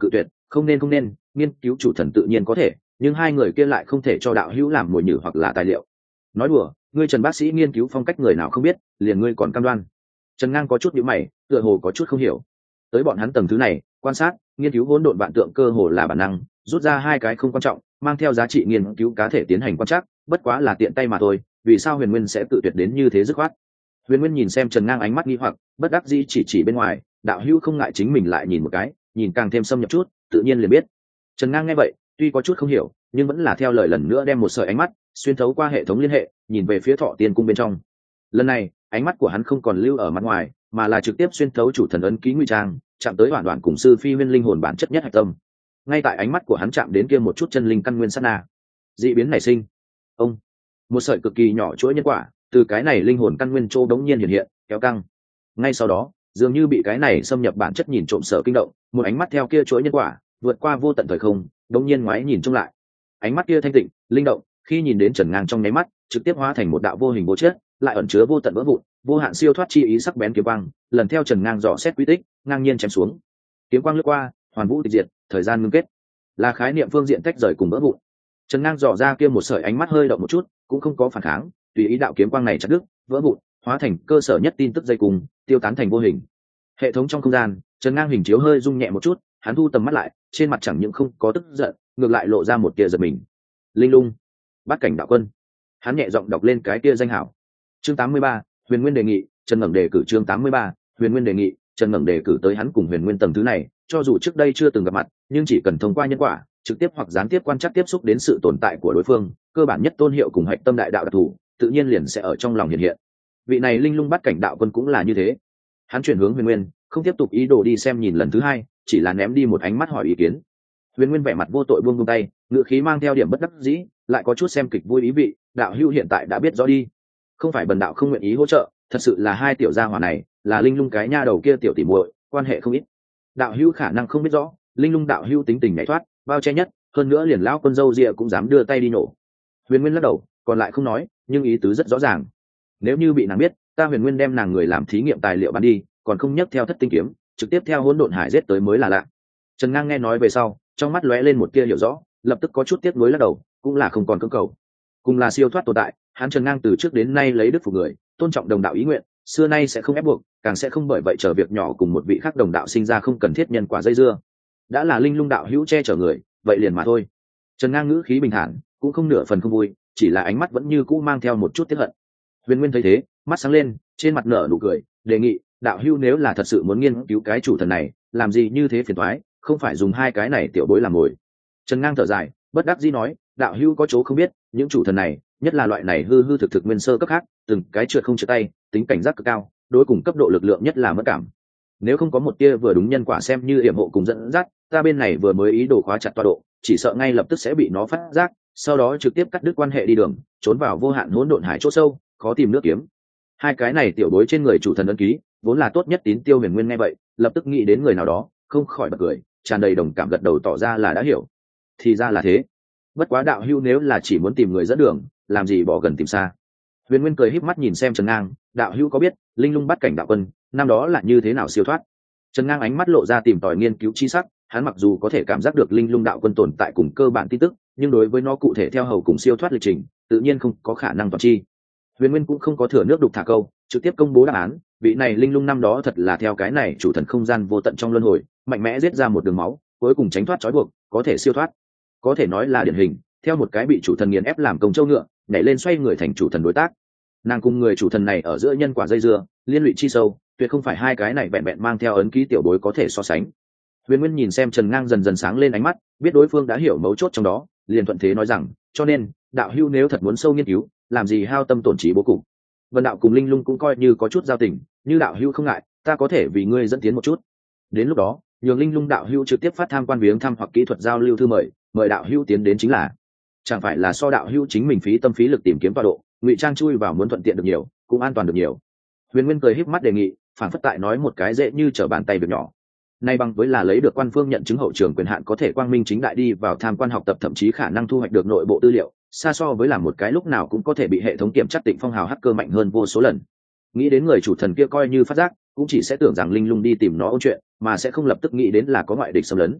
không nên không nên, nghiên cứu chủ thần tự nhiên có thể, nhưng hai người kia lại không thể cho đạo hữu làm mồi nhử hoặc là tài liệu. Nói đùa, ngươi Trần bác sĩ nghiên cứu phong cách người nào không biết, liền ngươi còn cam đoan. Trần Ngang có chút nhíu mày, tựa hồ có chút không hiểu. Tới bọn hắn tầng thứ này, quan sát, nghiên cứu hỗn độn vạn tượng cơ hồ là bản năng, rút ra hai cái không quan trọng, mang theo giá trị nghiên cứu cá thể tiến hành quan trắc, bất quá là tiện tay mà thôi, vì sao Huyền Nguyên sẽ tự tuyệt đến như thế dứt khoát? Huyền Nguyên nhìn xem Trần Ngang ánh mắt nghi hoặc, bất đắc dĩ chỉ chỉ bên ngoài, đạo hữu không ngại chính mình lại nhìn một cái, nhìn càng thêm xâm nhập chút, tự nhiên liền biết. Trần Ngang nghe vậy, tuy có chút không hiểu, nhưng vẫn là theo lời lần nữa đem một sợi ánh mắt xuyên thấu qua hệ thống liên hệ, nhìn về phía Thọ Tiên cung bên trong. Lần này, ánh mắt của hắn không còn lưu ở mặt ngoài, mà là trực tiếp xuyên thấu chủ thần ấn ký ngụy trang, chạm tới hoàn toàn cùng sư phi nguyên linh hồn bản chất nhất hạch tâm. Ngay tại ánh mắt của hắn chạm đến kia một chút chân linh căn nguyên sát na, dị biến nảy sinh. Ông, một sợi cực kỳ nhỏ chuỗi nhân quả từ cái này linh hồn căn nguyên châu đống nhiên hiện hiện, kéo căng. Ngay sau đó, dường như bị cái này xâm nhập bản chất nhìn trộm sợ kinh động, một ánh mắt theo kia chuỗi nhân quả vượt qua vô tận thời không, đống nhiên ngoái nhìn trông lại. Ánh mắt kia thanh tịnh, linh động, khi nhìn đến Trần Ngang trong nháy mắt, trực tiếp hóa thành một đạo vô hình vô chất, lại ẩn chứa vô tận vỡ vụn, vô hạn siêu thoát chi ý sắc bén kiếm quang, lần theo Trần Ngang dò xét quy tích, ngang nhiên chém xuống. Kiếm quang lướt qua, hoàn vũ tịch diệt, thời gian ngưng kết, là khái niệm phương diện tách rời cùng vỡ vụn. Trần Ngang dò ra kia một sợi ánh mắt hơi động một chút, cũng không có phản kháng, tùy ý đạo kiếm quang này chặt đứt, vỡ vụn, hóa thành cơ sở nhất tin tức dây cùng, tiêu tán thành vô hình. Hệ thống trong không gian, Trần Ngang hình chiếu hơi rung nhẹ một chút, hắn thu tầm mắt lại, trên mặt chẳng những không có tức giận, ngược lại lộ ra một tia giật mình. Linh lung, Bát cảnh đạo quân. Hắn nhẹ giọng đọc lên cái tia danh hảo. Chương tám mươi ba, Huyền Nguyên đề nghị, Trần Ngẩng đề cử. Chương tám mươi ba, Huyền Nguyên đề nghị, Trần Ngẩng đề cử. Tới hắn cùng Huyền Nguyên tầng thứ này, cho dù trước đây chưa từng gặp mặt, nhưng chỉ cần thông qua nhân quả, trực tiếp hoặc gián tiếp quan trắc tiếp xúc đến sự tồn tại của đối phương, cơ bản nhất tôn hiệu cùng hạch tâm đại đạo đặc thù, tự nhiên liền sẽ ở trong lòng hiện hiện. Vị này linh lung Bát cảnh đạo quân cũng là như thế. Hắn chuyển hướng Huyền Nguyên, không tiếp tục ý đồ đi xem nhìn lần thứ hai, chỉ là ném đi một ánh mắt hỏi ý kiến. Huyền Nguyên vẻ mặt vô tội buông buông tay, ngữ khí mang theo điểm bất đắc dĩ, lại có chút xem kịch vui ý vị. Đạo hữu hiện tại đã biết rõ đi, không phải bần đạo không nguyện ý hỗ trợ, thật sự là hai tiểu gia hỏa này là linh lung cái nha đầu kia tiểu tỉ muội, quan hệ không ít. Đạo hữu khả năng không biết rõ, linh lung đạo hữu tính tình nhảy thoát, bao che nhất, hơn nữa liền lão quân dâu ria cũng dám đưa tay đi nổ. Huyền Nguyên lắc đầu, còn lại không nói, nhưng ý tứ rất rõ ràng. Nếu như bị nàng biết, ta Huyền Nguyên đem nàng người làm thí nghiệm tài liệu bán đi, còn không nhấc theo thất tinh kiếm, trực tiếp theo hỗn độn hải giết tới mới là lạ. Trần Ngang nghe nói về sau, trong mắt lóe lên một tia hiểu rõ, lập tức có chút tiếc nuối lắc đầu, cũng là không còn cưỡng cầu. Cùng là siêu thoát tồn tại, hắn Trần Ngang từ trước đến nay lấy đức phục người, tôn trọng đồng đạo ý nguyện, xưa nay sẽ không ép buộc, càng sẽ không bởi vậy chờ việc nhỏ cùng một vị khác đồng đạo sinh ra không cần thiết nhân quả dây dưa. Đã là linh lung đạo hữu che chở người, vậy liền mà thôi. Trần Ngang ngữ khí bình thản, cũng không nửa phần không vui, chỉ là ánh mắt vẫn như cũ mang theo một chút tiếc hận. Huyền Nguyên thấy thế, mắt sáng lên, trên mặt nở nụ cười, đề nghị, đạo hữu nếu là thật sự muốn nghiên cứu cái chủ thần này, làm gì như thế phiền toái, không phải dùng hai cái này tiểu bối làm mồi. Trần Ngang thở dài, bất đắc dĩ nói, đạo hữu có chỗ không biết, những chủ thần này, nhất là loại này hư hư thực thực nguyên sơ cấp khác, từng cái trượt không trượt tay, tính cảnh giác cực cao, đối cùng cấp độ lực lượng nhất là mất cảm. Nếu không có một tia vừa đúng nhân quả xem như yểm hộ cùng dẫn dắt, ta bên này vừa mới ý đồ khóa chặt tọa độ, chỉ sợ ngay lập tức sẽ bị nó phát giác, sau đó trực tiếp cắt đứt quan hệ đi đường, trốn vào vô hạn hỗn độn hải chỗ sâu, khó tìm nước kiếm. Hai cái này tiểu bối trên người chủ thần ấn ký, vốn là tốt nhất tín tiêu Huyền Nguyên nghe vậy, lập tức nghĩ đến người nào đó, không khỏi bật cười, tràn đầy đồng cảm gật đầu tỏ ra là đã hiểu. Thì ra là thế. Bất quá đạo hữu nếu là chỉ muốn tìm người dẫn đường, làm gì bỏ gần tìm xa. Huyền Nguyên cười híp mắt nhìn xem Trần Ngang, đạo hữu có biết linh lung Bát cảnh đạo quân năm đó là như thế nào siêu thoát? Trần Ngang ánh mắt lộ ra tìm tòi nghiên cứu chi sắc, hắn mặc dù có thể cảm giác được linh lung đạo quân tồn tại cùng cơ bản tin tức, nhưng đối với nó cụ thể theo hầu cùng siêu thoát lịch trình, tự nhiên không có khả năng toàn chi. Huyền Nguyên cũng không có thừa nước đục thả câu, trực tiếp công bố đáp án, vị này linh lung năm đó thật là theo cái này chủ thần không gian vô tận trong luân hồi, mạnh mẽ giết ra một đường máu, cuối cùng tránh thoát trói buộc, có thể siêu thoát. Có thể nói là điển hình, theo một cái bị chủ thần nghiền ép làm công châu ngựa, nhảy lên xoay người thành chủ thần đối tác. Nàng cùng người chủ thần này ở giữa nhân quả dây dưa, liên lụy chi sâu, tuyệt không phải hai cái này bẹn bẹn mang theo ấn ký tiểu bối có thể so sánh. Huyền Nguyên nhìn xem Trần Ngang dần dần sáng lên ánh mắt, biết đối phương đã hiểu mấu chốt trong đó, liền thuận thế nói rằng, cho nên, đạo hữu nếu thật muốn sâu nghiên cứu, làm gì hao tâm tổn trí bố cục. Vân đạo cùng linh lung cũng coi như có chút giao tình, như đạo hữu không ngại, ta có thể vì ngươi dẫn tiến một chút. Đến lúc đó, nhường linh lung đạo hữu trực tiếp phát tham quan viếng thăm hoặc kỹ thuật giao lưu thư mời, mời đạo hữu tiến đến chính là. Chẳng phải là so đạo hữu chính mình phí tâm phí lực tìm kiếm tọa độ, ngụy trang chui vào muốn thuận tiện được nhiều, cũng an toàn được nhiều. Huyền Nguyên cười híp mắt đề nghị, phản phất tại nói một cái dễ như trở bàn tay việc nhỏ. Nay bằng với là lấy được quan phương nhận chứng hậu trường quyền hạn có thể quang minh chính đại đi vào tham quan học tập, thậm chí khả năng thu hoạch được nội bộ tư liệu, xa so với làm một cái lúc nào cũng có thể bị hệ thống kiểm chắc Tịnh Phong hào hacker mạnh hơn vô số lần. Nghĩ đến người chủ thần kia coi như phát giác, cũng chỉ sẽ tưởng rằng linh lung đi tìm nó ôn chuyện, mà sẽ không lập tức nghĩ đến là có ngoại địch xâm lấn.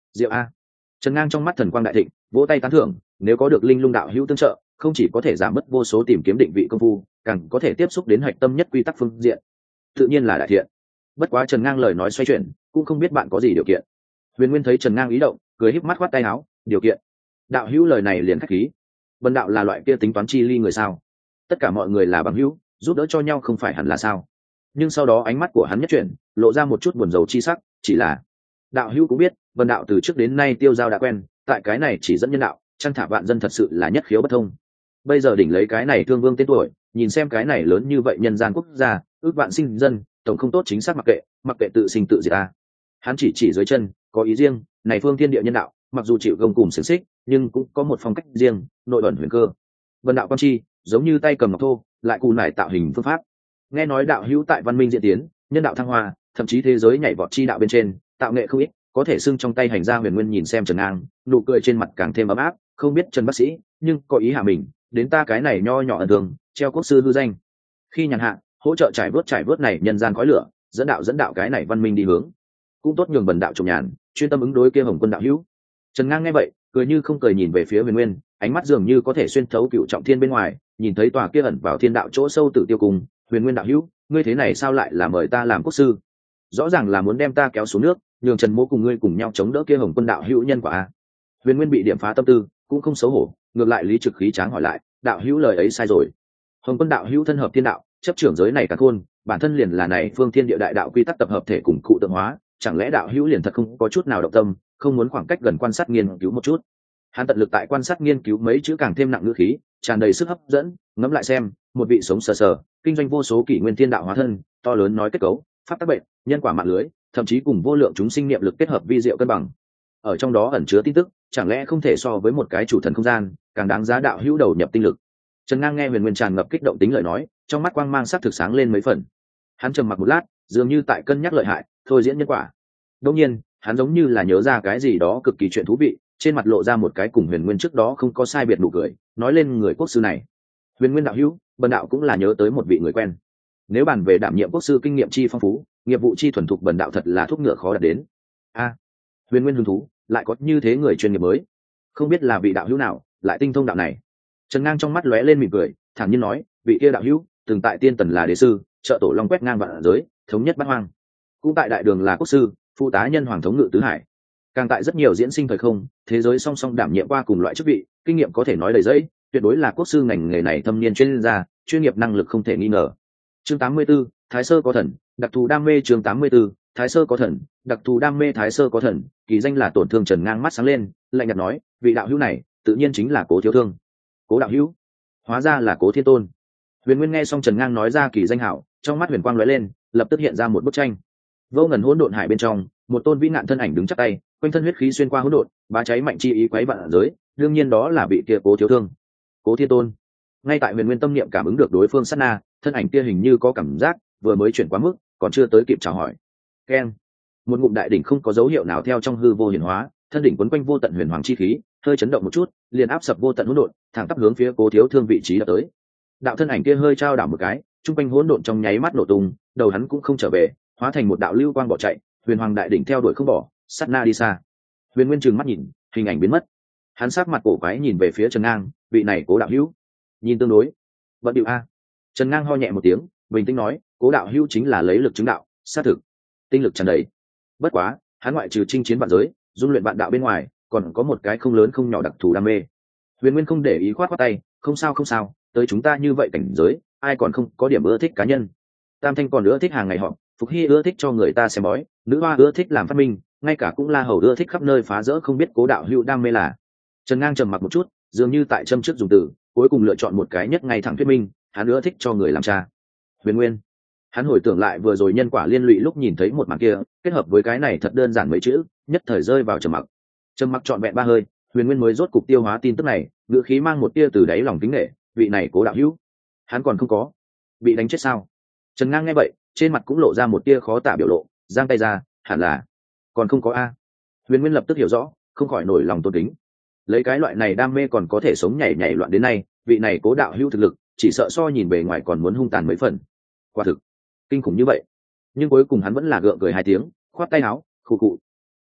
diệu a. Trần Ngang trong mắt thần quang đại thịnh, vỗ tay tán thưởng, nếu có được linh lung đạo hữu tương trợ, không chỉ có thể giảm bớt vô số tìm kiếm định vị công phu, càng có thể tiếp xúc đến hạch tâm nhất quy tắc phương diện, tự nhiên là đại thiện. Bất quá Trần Ngang lời nói xoay chuyển, cũng không biết bạn có gì điều kiện. Huyền Nguyên thấy Trần Ngang ý động, cười híp mắt khoát tay áo, điều kiện. Đạo hữu lời này liền khách khí. Vân đạo là loại kia tính toán chi ly người sao? Tất cả mọi người là bằng hữu, giúp đỡ cho nhau không phải hẳn là sao? Nhưng sau đó ánh mắt của hắn nhất chuyển, lộ ra một chút buồn rầu chi sắc, chỉ là đạo hữu cũng biết, Vân đạo từ trước đến nay tiêu giao đã quen, tại cái này chỉ dẫn nhân đạo, chăng thả vạn dân thật sự là nhất khiếu bất thông. Bây giờ đỉnh lấy cái này thương vương tên tuổi, nhìn xem cái này lớn như vậy nhân gian quốc gia, ước vạn sinh dân, tổng không tốt chính xác mặc kệ, mặc kệ tự sinh tự diệt ta. Hắn chỉ chỉ dưới chân, có ý riêng, này phương thiên địa nhân đạo, mặc dù chịu gông cùng xiềng xích, nhưng cũng có một phong cách riêng, nội ẩn huyền cơ. Vân đạo quan chi, giống như tay cầm ngọc thô, lại cù nải tạo hình phương pháp. Nghe nói đạo hữu tại văn minh diễn tiến, nhân đạo thăng hoa, thậm chí thế giới nhảy vọt chi đạo bên trên, tạo nghệ không ít, có thể xưng trong tay hành gia Huyền Nguyên nhìn xem Trần Ngang, nụ cười trên mặt càng thêm ấm áp, không biết Trần bác sĩ, nhưng có ý hạ mình, đến ta cái này nho nhỏ ẩn thường, treo quốc sư hư danh. Khi nhàn hạ, hỗ trợ trải vớt trải vớt này nhân gian khói lửa, dẫn đạo dẫn đạo cái này văn minh đi hướng, cũng tốt nhường bần đạo trồng nhàn, chuyên tâm ứng đối kia Hồng Quân đạo hữu. Trần Ngang nghe vậy, cười như không cười nhìn về phía Huyền Nguyên, ánh mắt dường như có thể xuyên thấu cựu trọng thiên bên ngoài, nhìn thấy tòa kia ẩn vào thiên đạo chỗ sâu tử tiêu cùng. Huyền Nguyên đạo hữu, ngươi thế này sao lại là mời ta làm quốc sư? Rõ ràng là muốn đem ta kéo xuống nước, nhường Trần Mỗ cùng ngươi cùng nhau chống đỡ kia Hồng Quân đạo hữu nhân quả a. Huyền Nguyên bị điểm phá tâm tư, cũng không xấu hổ, ngược lại lý trực khí tráng hỏi lại, đạo hữu lời ấy sai rồi. Hồng Quân đạo hữu thân hợp thiên đạo, chấp trưởng giới này cả khôn, bản thân liền là này phương thiên địa đại đạo quy tắc tập hợp thể cùng cụ tượng hóa, chẳng lẽ đạo hữu liền thật không có chút nào động tâm, không muốn khoảng cách gần quan sát nghiên cứu một chút? Hắn tận lực tại quan sát nghiên cứu mấy chữ càng thêm nặng ngữ khí, tràn đầy sức hấp dẫn, ngẫm lại xem, một vị sống sờ sờ, kinh doanh vô số kỷ nguyên thiên đạo hóa thân, to lớn nói kết cấu, pháp tắc bệnh, nhân quả mạng lưới, thậm chí cùng vô lượng chúng sinh niệm lực kết hợp vi diệu cân bằng. Ở trong đó ẩn chứa tin tức, chẳng lẽ không thể so với một cái chủ thần không gian, càng đáng giá đạo hữu đầu nhập tinh lực. Trần Ngang nghe Huyền Nguyên tràn ngập kích động tính lời nói, trong mắt quang mang sắc thực sáng lên mấy phần. Hắn trầm mặc một lát, dường như tại cân nhắc lợi hại, thôi diễn nhân quả. Đương nhiên, hắn giống như là nhớ ra cái gì đó cực kỳ chuyện thú vị, trên mặt lộ ra một cái cùng Huyền Nguyên trước đó không có sai biệt nụ cười, nói lên người quốc sư này. Huyền Nguyên đạo hữu, bần đạo cũng là nhớ tới một vị người quen. Nếu bàn về đảm nhiệm quốc sư kinh nghiệm chi phong phú, nghiệp vụ chi thuần thục, bần đạo thật là thuốc ngựa khó đạt đến. A, Huyền Nguyên hứng thú, lại có như thế người chuyên nghiệp mới, không biết là vị đạo hữu nào, lại tinh thông đạo này. Trần Ngang trong mắt lóe lên mỉm cười, thản nhiên nói, vị kia đạo hữu, từng tại Tiên Tần là đế sư, trợ tổ long quét ngang vạn giới, thống nhất bát hoang, cũng tại Đại Đường là quốc sư, phụ tá nhân hoàng thống ngự tứ hải, càng tại rất nhiều diễn sinh thời không, thế giới song song đảm nhiệm qua cùng loại chức vị, kinh nghiệm có thể nói đầy dẫy, tuyệt đối là quốc sư ngành nghề này thâm niên chuyên gia, chuyên nghiệp năng lực không thể nghi ngờ. Chương tám mươi 84, Thái Sơ có thần, đặc thù đam mê. Chương tám mươi 84, Thái Sơ có thần, đặc thù đam mê. Thái Sơ có thần, kỳ danh là tổn thương. Trần Ngang mắt sáng lên, lạnh nhạt nói, vị đạo hữu này, tự nhiên chính là Cố Thiếu Thương. Cố đạo hữu, hóa ra là Cố Thiên Tôn. Huyền Nguyên nghe xong Trần Ngang nói ra kỳ danh hảo, trong mắt huyền quang lóe lên, lập tức hiện ra một bức tranh. Vô ngần hỗn độn hải bên trong, một tôn vĩ nạn thân ảnh đứng chắp tay, quanh thân huyết khí xuyên qua hỗn độn, bá cháy mạnh chi ý quấy vạn giới, đương nhiên đó là vị kia Cố Thiếu Thương, Cố Thiên Tôn. Ngay tại Huyền Nguyên tâm niệm cảm ứng được đối phương sát na, thân ảnh kia hình như có cảm giác, vừa mới chuyển quá mức, còn chưa tới kịp chào hỏi. Keng, một ngụm đại đỉnh không có dấu hiệu nào theo trong hư vô hiển hóa, thân đỉnh quấn quanh vô tận huyền hoàng chi khí, hơi chấn động một chút, liền áp sập vô tận hỗn độn, thẳng tắp hướng phía Cố Thiếu Thương vị trí đã tới. Đạo thân ảnh kia hơi trao đảo một cái, trung quanh hỗn độn trong nháy mắt nổ tung, đầu hắn cũng không trở về, hóa thành một đạo lưu quang bỏ chạy, huyền hoàng đại đỉnh theo đuổi không bỏ, sát na đi xa. Huyền Nguyên trừng mắt nhìn, hình ảnh biến mất. Hắn sắc mặt cổ quái nhìn về phía Trần Ngang, vị này Cố đạo hữu, nhìn tương đối vận điệu a. Trần Ngang ho nhẹ một tiếng, bình tĩnh nói, Cố đạo hữu chính là lấy lực chứng đạo, xác thực, tinh lực tràn đầy. Bất quá, hắn ngoại trừ chinh chiến vạn giới, dung luyện vạn đạo bên ngoài, còn có một cái không lớn không nhỏ đặc thù đam mê. Huyền Nguyên không để ý, khoát khoát tay, không sao không sao, tới chúng ta như vậy cảnh giới, ai còn không có điểm ưa thích cá nhân. Tam Thanh còn ưa thích hàng ngày họp, Phục Hy ưa thích cho người ta xem bói, Nữ Hoa ưa thích làm phát minh, ngay cả cũng La Hầu ưa thích khắp nơi phá rỡ, không biết Cố đạo hữu đam mê là. Trần Ngang trầm mặc một chút, dường như tại châm trước dùng từ, cuối cùng lựa chọn một cái nhất ngay thẳng thuyết minh, hắn ưa thích cho người làm cha. Huyền Nguyên, hắn hồi tưởng lại vừa rồi nhân quả liên lụy lúc nhìn thấy một màn kia, kết hợp với cái này thật đơn giản mấy chữ, nhất thời rơi vào trầm mặc. Trầm mặc trọn vẹn ba hơi, Huyền Nguyên mới rốt cục tiêu hóa tin tức này, ngữ khí mang một tia từ đáy lòng kính nể, vị này Cố đạo hữu, hắn còn không có bị đánh chết sao? Trần Ngang nghe vậy, trên mặt cũng lộ ra một tia khó tả biểu lộ, giang tay ra, hẳn là còn không có a. Huyền Nguyên lập tức hiểu rõ, không khỏi nổi lòng tôn kính. Lấy cái loại này đam mê còn có thể sống nhảy nhảy loạn đến nay, vị này Cố đạo hữu thực lực, chỉ sợ so nhìn bề ngoài còn muốn hung tàn mấy phần. Quả thực kinh khủng như vậy. Nhưng cuối cùng hắn vẫn là gượng cười hai tiếng, khoát tay áo, khụ khụ.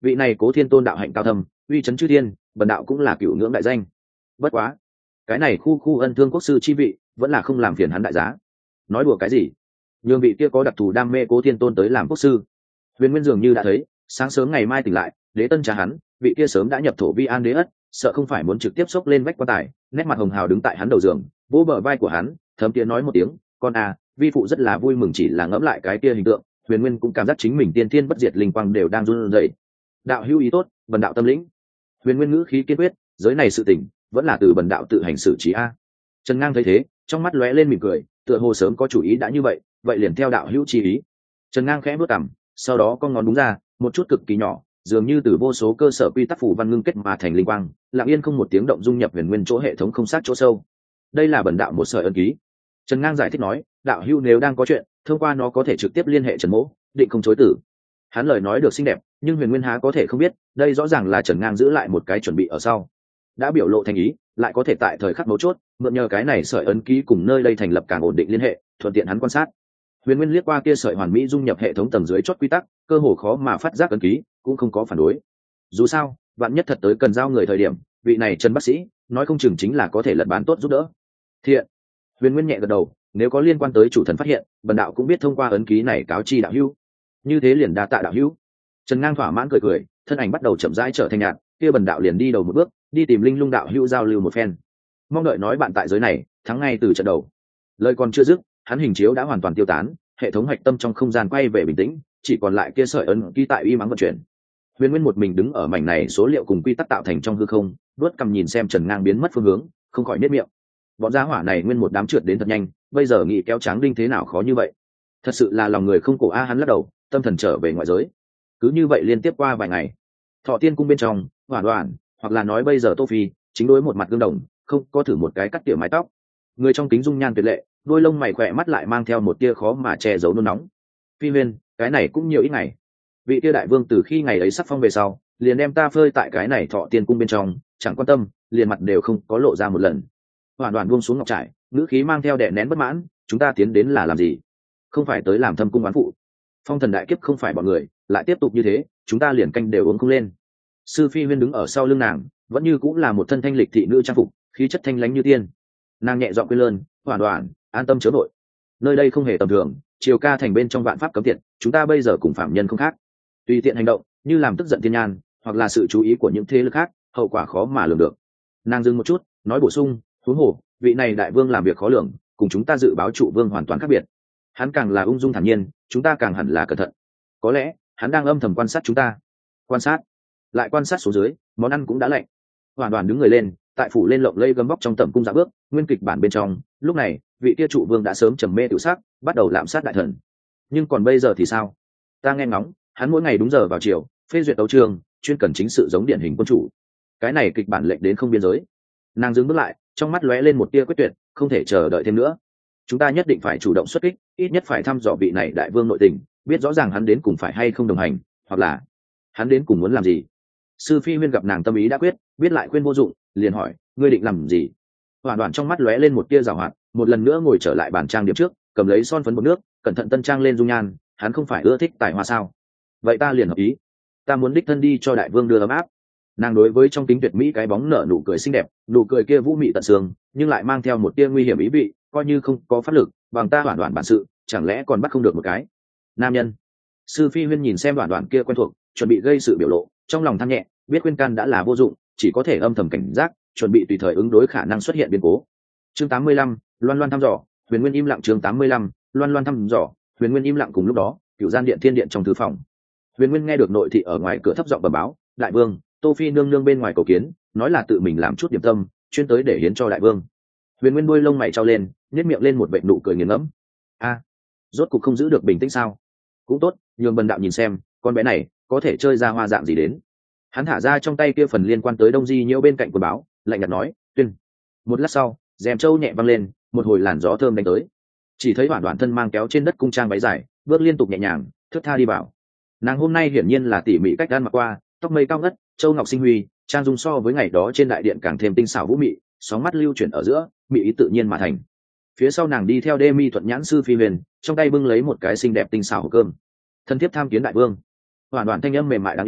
vị này Cố Thiên Tôn đạo hạnh cao thâm, uy chấn chư thiên, bần đạo cũng là cửu ngưỡng đại danh. Bất quá, cái này khu khu ân thương quốc sư chi vị, vẫn là không làm phiền hắn đại giá. Nói đùa cái gì? Nhường vị kia có đặc thù đam mê Cố Thiên Tôn tới làm quốc sư. Huyền Nguyên dường như đã thấy, sáng sớm ngày mai tỉnh lại, đế tân cha hắn, vị kia sớm đã nhập thổ vi an đế ất, sợ không phải muốn trực tiếp xốc lên vách quan tài, nét mặt hồng hào đứng tại hắn đầu giường, vỗ bờ vai của hắn, thấm tiếng nói một tiếng, con à, vi phụ rất là vui mừng, chỉ là ngẫm lại cái kia hình tượng, Huyền Nguyên cũng cảm giác chính mình tiên thiên bất diệt linh quang đều đang run rẩy. Đạo hữu ý tốt, bần đạo tâm lĩnh. Huyền Nguyên ngữ khí kiên quyết, giới này sự tình vẫn là từ bần đạo tự hành xử trí a. Trần Ngang thấy thế, trong mắt lóe lên mỉm cười, tựa hồ sớm có chủ ý đã như vậy, vậy liền theo đạo hữu chi ý. Trần Ngang khẽ bước cằm, sau đó con ngón đúng ra, một chút cực kỳ nhỏ, dường như từ vô số cơ sở quy tắc phù văn ngưng kết mà thành linh quang, lặng yên không một tiếng động dung nhập Huyền Nguyên chỗ hệ thống không sát chỗ sâu. Đây là bần đạo một sợi ân ký. Trần Ngang giải thích nói, đạo hữu nếu đang có chuyện, thông qua nó có thể trực tiếp liên hệ Trần Mỗ, định không chối tử. Hắn lời nói được xinh đẹp, nhưng Huyền Nguyên há có thể không biết, đây rõ ràng là Trần Ngang giữ lại một cái chuẩn bị ở sau. Đã biểu lộ thành ý, lại có thể tại thời khắc mấu chốt, mượn nhờ cái này sợi ấn ký cùng nơi đây thành lập càng ổn định liên hệ, thuận tiện hắn quan sát. Huyền Nguyên liếc qua kia sợi hoàn mỹ dung nhập hệ thống tầng dưới chót quy tắc, cơ hồ khó mà phát giác ấn ký, cũng không có phản đối. Dù sao, vạn nhất thật tới cần giao người thời điểm, vị này Trần bác sĩ, nói không chừng chính là có thể lật bán tốt giúp đỡ. Thiện. Huyền Nguyên nhẹ gật đầu, nếu có liên quan tới chủ thần phát hiện, bần đạo cũng biết thông qua ấn ký này cáo chi đạo hữu. Như thế liền đa tạ đạo hữu. Trần Ngang thỏa mãn cười cười, thân ảnh bắt đầu chậm rãi trở thành nhạt, kia bần đạo liền đi đầu một bước, đi tìm Linh Lung đạo hữu giao lưu một phen. Mong đợi nói bạn tại giới này, thắng ngay từ trận đầu. Lời còn chưa dứt, hắn hình chiếu đã hoàn toàn tiêu tán, hệ thống hạch tâm trong không gian quay về bình tĩnh, chỉ còn lại kia sợi ấn ký tại uy mắng vận chuyển. Huyền Nguyên một mình đứng ở mảnh này số liệu cùng quy tắc tạo thành trong hư không, đuốt cầm nhìn xem Trần Ngang biến mất phương hướng, không khỏi nhếch miệng. Bọn gia hỏa này nguyên một đám trượt đến thật nhanh, bây giờ nghĩ kéo tráng đinh thế nào khó như vậy. Thật sự là lòng người không cổ a, hắn lắc đầu, tâm thần trở về ngoại giới. Cứ như vậy liên tiếp qua vài ngày, Thọ Tiên cung bên trong, Hoàn Hoàn, hoặc là nói bây giờ Tô Phi, chính đối một mặt gương đồng, không có thử một cái cắt tỉa mái tóc. Người trong kính dung nhan tuyệt lệ, đôi lông mày khỏe mắt lại mang theo một tia khó mà che giấu nôn nóng. Phi Huyên, cái này cũng nhiều ít ngày. Vị tia đại vương từ khi ngày ấy sắc phong về sau, liền đem ta phơi tại cái này Thọ Tiên cung bên trong, chẳng quan tâm, liền mặt đều không có lộ ra một lần. Hoàn Hoàn buông xuống ngọc trải, ngữ khí mang theo đè nén bất mãn, chúng ta tiến đến là làm gì? Không phải tới làm thâm cung oán phụ. Phong thần đại kiếp không phải bọn người, lại tiếp tục như thế, chúng ta liền canh đều uống không lên. Sư Phi Huyên đứng ở sau lưng nàng, vẫn như cũng là một thân thanh lịch thị nữ trang phục, khí chất thanh lãnh như tiên. Nàng nhẹ giọng quên lơn, Hoàn Hoàn, an tâm chớ vội. Nơi đây không hề tầm thường, triều ca thành bên trong vạn pháp cấm tiệt, chúng ta bây giờ cùng phạm nhân không khác. Tùy tiện hành động, như làm tức giận thiên nhan, hoặc là sự chú ý của những thế lực khác, hậu quả khó mà lường được. Nàng dừng một chút, nói bổ sung, huống hồ, vị này đại vương làm việc khó lường, cùng chúng ta dự báo trụ vương hoàn toàn khác biệt. Hắn càng là ung dung thản nhiên, chúng ta càng hẳn là cẩn thận. Có lẽ hắn đang âm thầm quan sát chúng ta. Quan sát, lại quan sát xuống dưới, món ăn cũng đã lạnh. Hoàn Toàn đứng người lên, tại phủ lên lộng lây gấm vóc trong tẩm cung dạ bước, nguyên kịch bản bên trong, lúc này, vị kia trụ vương đã sớm trầm mê tiểu sắc, bắt đầu lạm sát đại thần. Nhưng còn bây giờ thì sao? Ta nghe ngóng, hắn mỗi ngày đúng giờ vào chiều, phê duyệt đấu trường, chuyên cần chính sự giống điển hình quân chủ. Cái này kịch bản lệnh đến không biên giới. Nàng dừng bước lại, trong mắt lóe lên một tia quyết tuyệt, không thể chờ đợi thêm nữa. Chúng ta nhất định phải chủ động xuất kích, ít nhất phải thăm dò vị này đại vương nội tình, biết rõ ràng hắn đến cùng phải hay không đồng hành, hoặc là hắn đến cùng muốn làm gì. Sư Phi Huyên gặp nàng tâm ý đã quyết, biết lại khuyên vô dụng, liền hỏi, ngươi định làm gì? Hoàn Toàn trong mắt lóe lên một tia giảo hoạt, một lần nữa ngồi trở lại bàn trang điểm trước, cầm lấy son phấn bột nước, cẩn thận tân trang lên dung nhan, hắn không phải ưa thích tài hoa sao? Vậy ta liền hợp ý, ta muốn đích thân đi cho đại vương đưa ấm áp. Nàng đối với trong kính tuyệt mỹ cái bóng nở nụ cười xinh đẹp, nụ cười kia vũ mị tận xương, nhưng lại mang theo một tia nguy hiểm ý vị, coi như không có pháp lực, bằng ta Hoàn Toàn bản sự, chẳng lẽ còn bắt không được một cái nam nhân? Sư Phi Huyên nhìn xem Hoàn Toàn kia quen thuộc, chuẩn bị gây sự biểu lộ, trong lòng than nhẹ, biết khuyên can đã là vô dụng, chỉ có thể âm thầm cảnh giác, chuẩn bị tùy thời ứng đối khả năng xuất hiện biến cố. Chương tám mươi lăm, Loan Loan thăm dò. Huyền Nguyên im lặng. Chương tám mươi lăm, Loan Loan thăm dò. Huyền Nguyên im lặng. Cùng lúc đó, cựu gian điện thiên điện trong thư phòng, Huyền Nguyên nghe được nội thị ở ngoài cửa thấp giọng bẩm báo, đại vương, Tô Phi nương nương bên ngoài cầu kiến, nói là tự mình làm chút điểm tâm, chuyên tới để hiến cho đại vương. Huyền Nguyên đuôi lông mày trao lên, nhếch miệng lên một vệt nụ cười nghiền ngẫm. A, rốt cục không giữ được bình tĩnh sao? Cũng tốt, nhường bần đạo nhìn xem, con bé này có thể chơi ra hoa dạng gì đến. Hắn thả ra trong tay kia phần liên quan tới Đông Di Nhiễu bên cạnh quần báo, lạnh nhạt nói, tuyên. Một lát sau, rèm trâu nhẹ văng lên, một hồi làn gió thơm đánh tới. Chỉ thấy Hoàn Toàn thân mang kéo trên đất cung trang váy dài, bước liên tục nhẹ nhàng, thướt tha đi vào. Nàng hôm nay hiển nhiên là tỉ mỉ cách gan mặc qua, tóc mây cao ngất, châu ngọc sinh huy, trang dung so với ngày đó trên đại điện càng thêm tinh xảo vũ mị, sóng mắt lưu chuyển ở giữa, mị ý tự nhiên mà thành. Phía sau nàng đi theo Đê Mi thuận nhãn Sư Phi Huyền, trong tay bưng lấy một cái xinh đẹp tinh xảo hộp cơm. Thân thiếp tham kiến đại vương. Hoàn Toàn thanh âm mềm mại đáng yêu,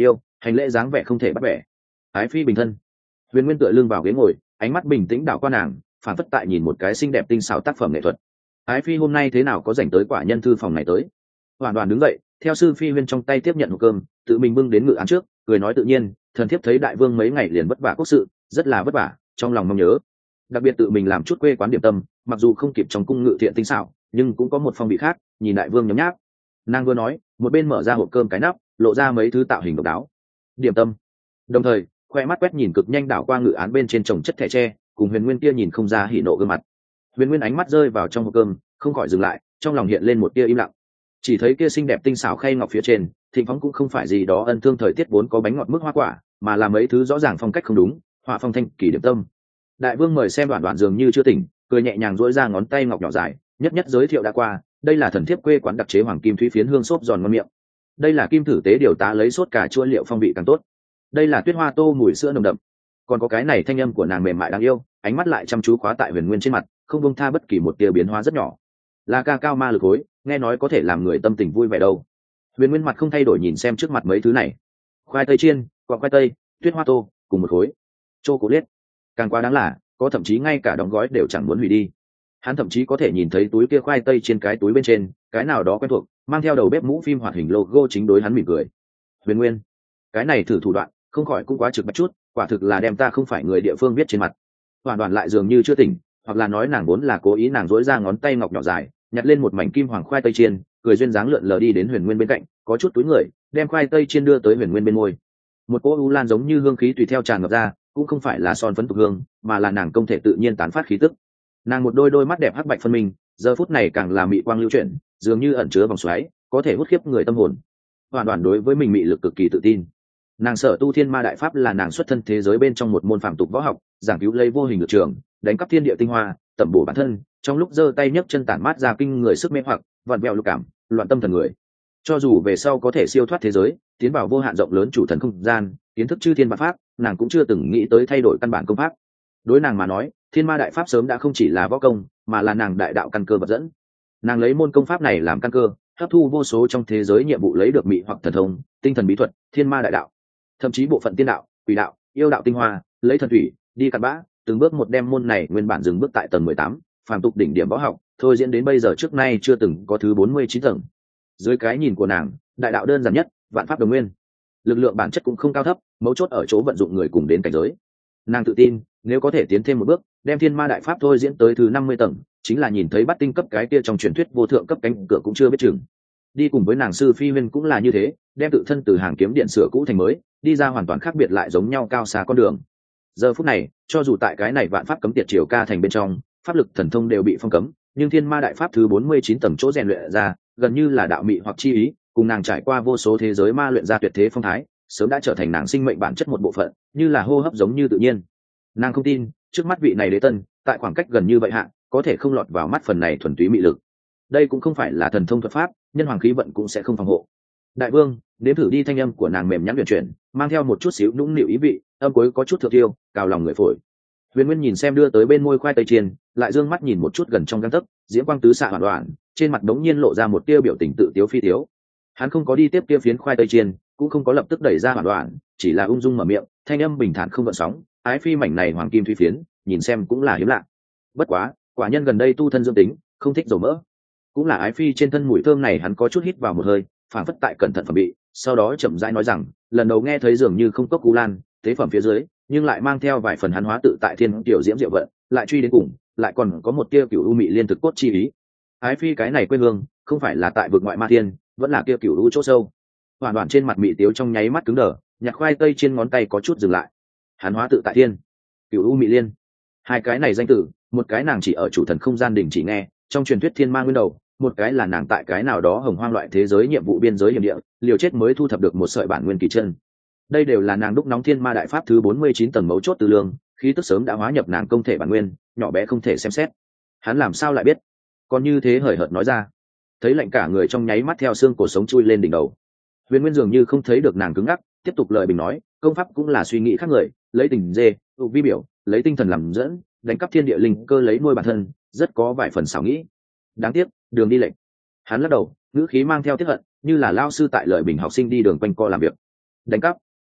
hành lễ dáng vẻ không thể bắt bẻ. Ái phi bình thân. Huyền Nguyên tựa lưng vào ghế ngồi, ánh mắt bình tĩnh đảo qua nàng, phản phất tại nhìn một cái xinh đẹp tinh xảo tác phẩm nghệ thuật. Ái phi hôm nay thế nào có rảnh tới quả nhân thư phòng này tới? Hoàn Đoàn đứng dậy, theo sư phi Huyên trong tay tiếp nhận hộp cơm, tự mình bưng đến ngự án trước, cười nói tự nhiên, thần thiếp thấy đại vương mấy ngày liền vất vả quốc sự, rất là vất vả, trong lòng mong nhớ. Đặc biệt tự mình làm chút quê quán điểm tâm, mặc dù không kịp trong cung ngự thiện tinh xảo, nhưng cũng có một phong vị khác, nhìn đại vương nhấm nháp. Nàng vừa nói, một bên mở ra hộp cơm cái nắp, lộ ra mấy thứ tạo hình độc đáo. Điểm tâm. Đồng thời, khoe mắt quét nhìn cực nhanh đảo qua ngự án bên trên chồng chất thẻ tre, cùng Huyền Nguyên kia nhìn không ra hỉ nộ gương mặt. Huyền Nguyên ánh mắt rơi vào trong hộp cơm, không khỏi dừng lại, trong lòng hiện lên một tia im lặng. Chỉ thấy kia xinh đẹp tinh xảo khay ngọc phía trên, thịnh phóng cũng không phải gì đó ân thương thời tiết vốn có bánh ngọt mức hoa quả, mà là mấy thứ rõ ràng phong cách không đúng, họa phong thanh kỳ điểm tâm. Đại vương mời xem Đoạn Đoạn dường như chưa tỉnh, cười nhẹ nhàng duỗi ra ngón tay ngọc nhỏ dài, nhất nhất giới thiệu đã qua, đây là thần thiếp quê quán đặc chế hoàng kim thúy phiến hương xốp giòn ngon miệng. Đây là kim thử tế điều tá lấy sốt cà chua liệu phong vị càng tốt. Đây là tuyết hoa tô mùi sữa nồng đậm. Còn có cái này thanh âm của nàng mềm mại đáng yêu, ánh mắt lại chăm chú khóa tại Huyền Nguyên trên mặt, không buông tha bất kỳ một tia biến hóa rất nhỏ. Là ca cao ma lực hối, nghe nói có thể làm người tâm tình vui vẻ đâu. Huyền Nguyên mặt không thay đổi nhìn xem trước mặt mấy thứ này. Khoai tây chiên, quả khoai tây, tuyết hoa tô, cùng một khối. Chocolate. Càng quá đáng là, có thậm chí ngay cả đóng gói đều chẳng muốn hủy đi. Hắn thậm chí có thể nhìn thấy túi kia khoai tây trên cái túi bên trên, cái nào đó quen thuộc, mang theo đầu bếp mũ phim hoạt hình logo chính đối hắn mỉm cười. Huyền Nguyên, cái này thử thủ đoạn, không khỏi cũng quá trực bạch chút, quả thực là đem ta không phải người địa phương viết trên mặt. Hoàn Toàn lại dường như chưa tỉnh, hoặc là nói nàng vốn là cố ý, nàng dối ra ngón tay ngọc nhỏ dài, nhặt lên một mảnh kim hoàng khoai tây chiên, cười duyên dáng lượn lờ đi đến Huyền Nguyên bên cạnh, có chút túi người, đem khoai tây chiên đưa tới Huyền Nguyên bên môi. Một cỗ u lan giống như hương khí tùy theo tràn ngập ra, cũng không phải là son phấn tục hương, mà là nàng công thể tự nhiên tán phát khí tức. Nàng một đôi đôi mắt đẹp hắc bạch phân minh, giờ phút này càng là mị quang lưu chuyển, dường như ẩn chứa vòng xoáy, có thể hút khiếp người tâm hồn. Hoàn Toàn đối với mình mị lực cực kỳ tự tin. Nàng sở tu thiên ma đại pháp là nàng xuất thân thế giới bên trong một môn phàm tục võ học, giảng cứu lấy vô hình lực trường, đánh cắp thiên địa tinh hoa, tẩm bổ bản thân, trong lúc giơ tay nhấc chân tản mát ra kinh người sức mê hoặc, vặn vẹo lục cảm, loạn tâm thần người. Cho dù về sau có thể siêu thoát thế giới, tiến vào vô hạn rộng lớn chủ thần không gian, kiến thức chư thiên vạn pháp, nàng cũng chưa từng nghĩ tới thay đổi căn bản công pháp. Đối nàng mà nói, thiên ma đại pháp sớm đã không chỉ là võ công, mà là nàng đại đạo căn cơ vật dẫn. Nàng lấy môn công pháp này làm căn cơ, hấp thu vô số trong thế giới nhiệm vụ lấy được mị hoặc thần thông, tinh thần bí thuật, thiên ma đại đạo, thậm chí bộ phận tiên đạo, quỷ đạo, yêu đạo tinh hoa, lấy thần thủy đi cặn bã, từng bước một đem môn này nguyên bản dừng bước tại tầng mười tám, phàm tục đỉnh điểm võ học, thôi diễn đến bây giờ trước nay chưa từng có thứ bốn mươi chín tầng. Dưới cái nhìn của nàng, đại đạo đơn giản nhất, vạn pháp đồng nguyên. Lực lượng bản chất cũng không cao thấp, mấu chốt ở chỗ vận dụng người cùng đến cảnh giới. Nàng tự tin, nếu có thể tiến thêm một bước, đem thiên ma đại pháp thôi diễn tới thứ năm mươi tầng, chính là nhìn thấy bắt tinh cấp cái kia trong truyền thuyết vô thượng cấp cánh cửa cũng chưa biết chừng. Đi cùng với nàng sư phi Huyên cũng là như thế, đem tự thân từ hàng kiếm điện sửa cũ thành mới, đi ra hoàn toàn khác biệt lại giống nhau cao xa con đường. Giờ phút này, cho dù tại cái này vạn pháp cấm tiệt triều ca thành bên trong, pháp lực thần thông đều bị phong cấm, nhưng thiên ma đại pháp thứ bốn mươi chín tầng chỗ rèn luyện ra, gần như là đạo mị hoặc chi ý, cùng nàng trải qua vô số thế giới ma luyện ra tuyệt thế phong thái, sớm đã trở thành nàng sinh mệnh bản chất một bộ phận, như là hô hấp giống như tự nhiên. Nàng không tin, trước mắt vị này đế tân, tại khoảng cách gần như vậy hạ, có thể không lọt vào mắt phần này thuần túy mị lực. Đây cũng không phải là thần thông thuật pháp, nhân hoàng khí vận cũng sẽ không phòng hộ. Đại vương, nếm thử đi, thanh âm của nàng mềm nhắn huyền chuyển, mang theo một chút xíu nũng nịu ý vị, âm cuối có chút thượng tiêu, cào lòng người phổi. Huyền Nguyên nhìn xem đưa tới bên môi khoai tây chiên, lại dương mắt nhìn một chút gần trong gang tấc, diễm quang tứ xạ hoàn đoạn, trên mặt đống nhiên lộ ra một tia biểu tình tự tiếu phi tiếu. Hắn không có đi tiếp kia phiến khoai tây chiên, cũng không có lập tức đẩy ra hoàn đoạn, chỉ là ung dung mở miệng, thanh âm bình thản không gợn sóng, ái phi mảnh này hoàng kim thủy phiến, nhìn xem cũng là hiếm lạ. Bất quá, quả nhân gần đây tu thân dương tính, không thích dầu mỡ. Cũng là ái phi trên thân mùi thơm này, hắn có chút hít vào một hơi, phản phất tại cẩn thận phẩm bị, sau đó chậm rãi nói rằng, lần đầu nghe thấy dường như không cốc cú lan, tế phẩm phía dưới, nhưng lại mang theo vài phần hắn hóa tự tại thiên tiểu diễm diệu vận, lại truy đến cùng, lại còn có một tia cửu u mị liên thực cốt chi ý. Ái phi cái này quê hương, không phải là tại vực ngoại ma thiên, vẫn là kia cửu u chỗ sâu. Hoàn Toàn trên mặt mị tiếu trong nháy mắt cứng đờ, nhặt khoai tây trên ngón tay có chút dừng lại. Hắn hóa tự tại thiên, cửu u mị liên, hai cái này danh tử, một cái nàng chỉ ở chủ thần không gian đỉnh chỉ nghe, trong truyền thuyết thiên ma nguyên đầu, một cái là nàng tại cái nào đó hồng hoang loại thế giới nhiệm vụ biên giới hiểm địa, liều chết mới thu thập được một sợi bản nguyên kỳ chân. Đây đều là nàng đúc nóng thiên ma đại pháp thứ bốn mươi chín tầng mấu chốt tư lương, khí tức sớm đã hóa nhập nàng công thể bản nguyên, nhỏ bé không thể xem xét. Hắn làm sao lại biết? Còn như thế hời hợt nói ra, thấy lạnh cả người trong nháy mắt theo xương cổ sống chui lên đỉnh đầu. Huyền Nguyên dường như không thấy được nàng cứng ngắc, tiếp tục lời bình nói, công pháp cũng là suy nghĩ khác người, lấy tình dê, tụ vi biểu, lấy tinh thần làm dẫn, đánh cắp thiên địa linh cơ lấy nuôi bản thân, rất có vài phần xảo nghĩ. Đáng tiếc, đường đi lệnh. Hắn lắc đầu, ngữ khí mang theo tiếc hận, như là lao sư tại lợi bình học sinh đi đường quanh co làm việc. Đánh cắp.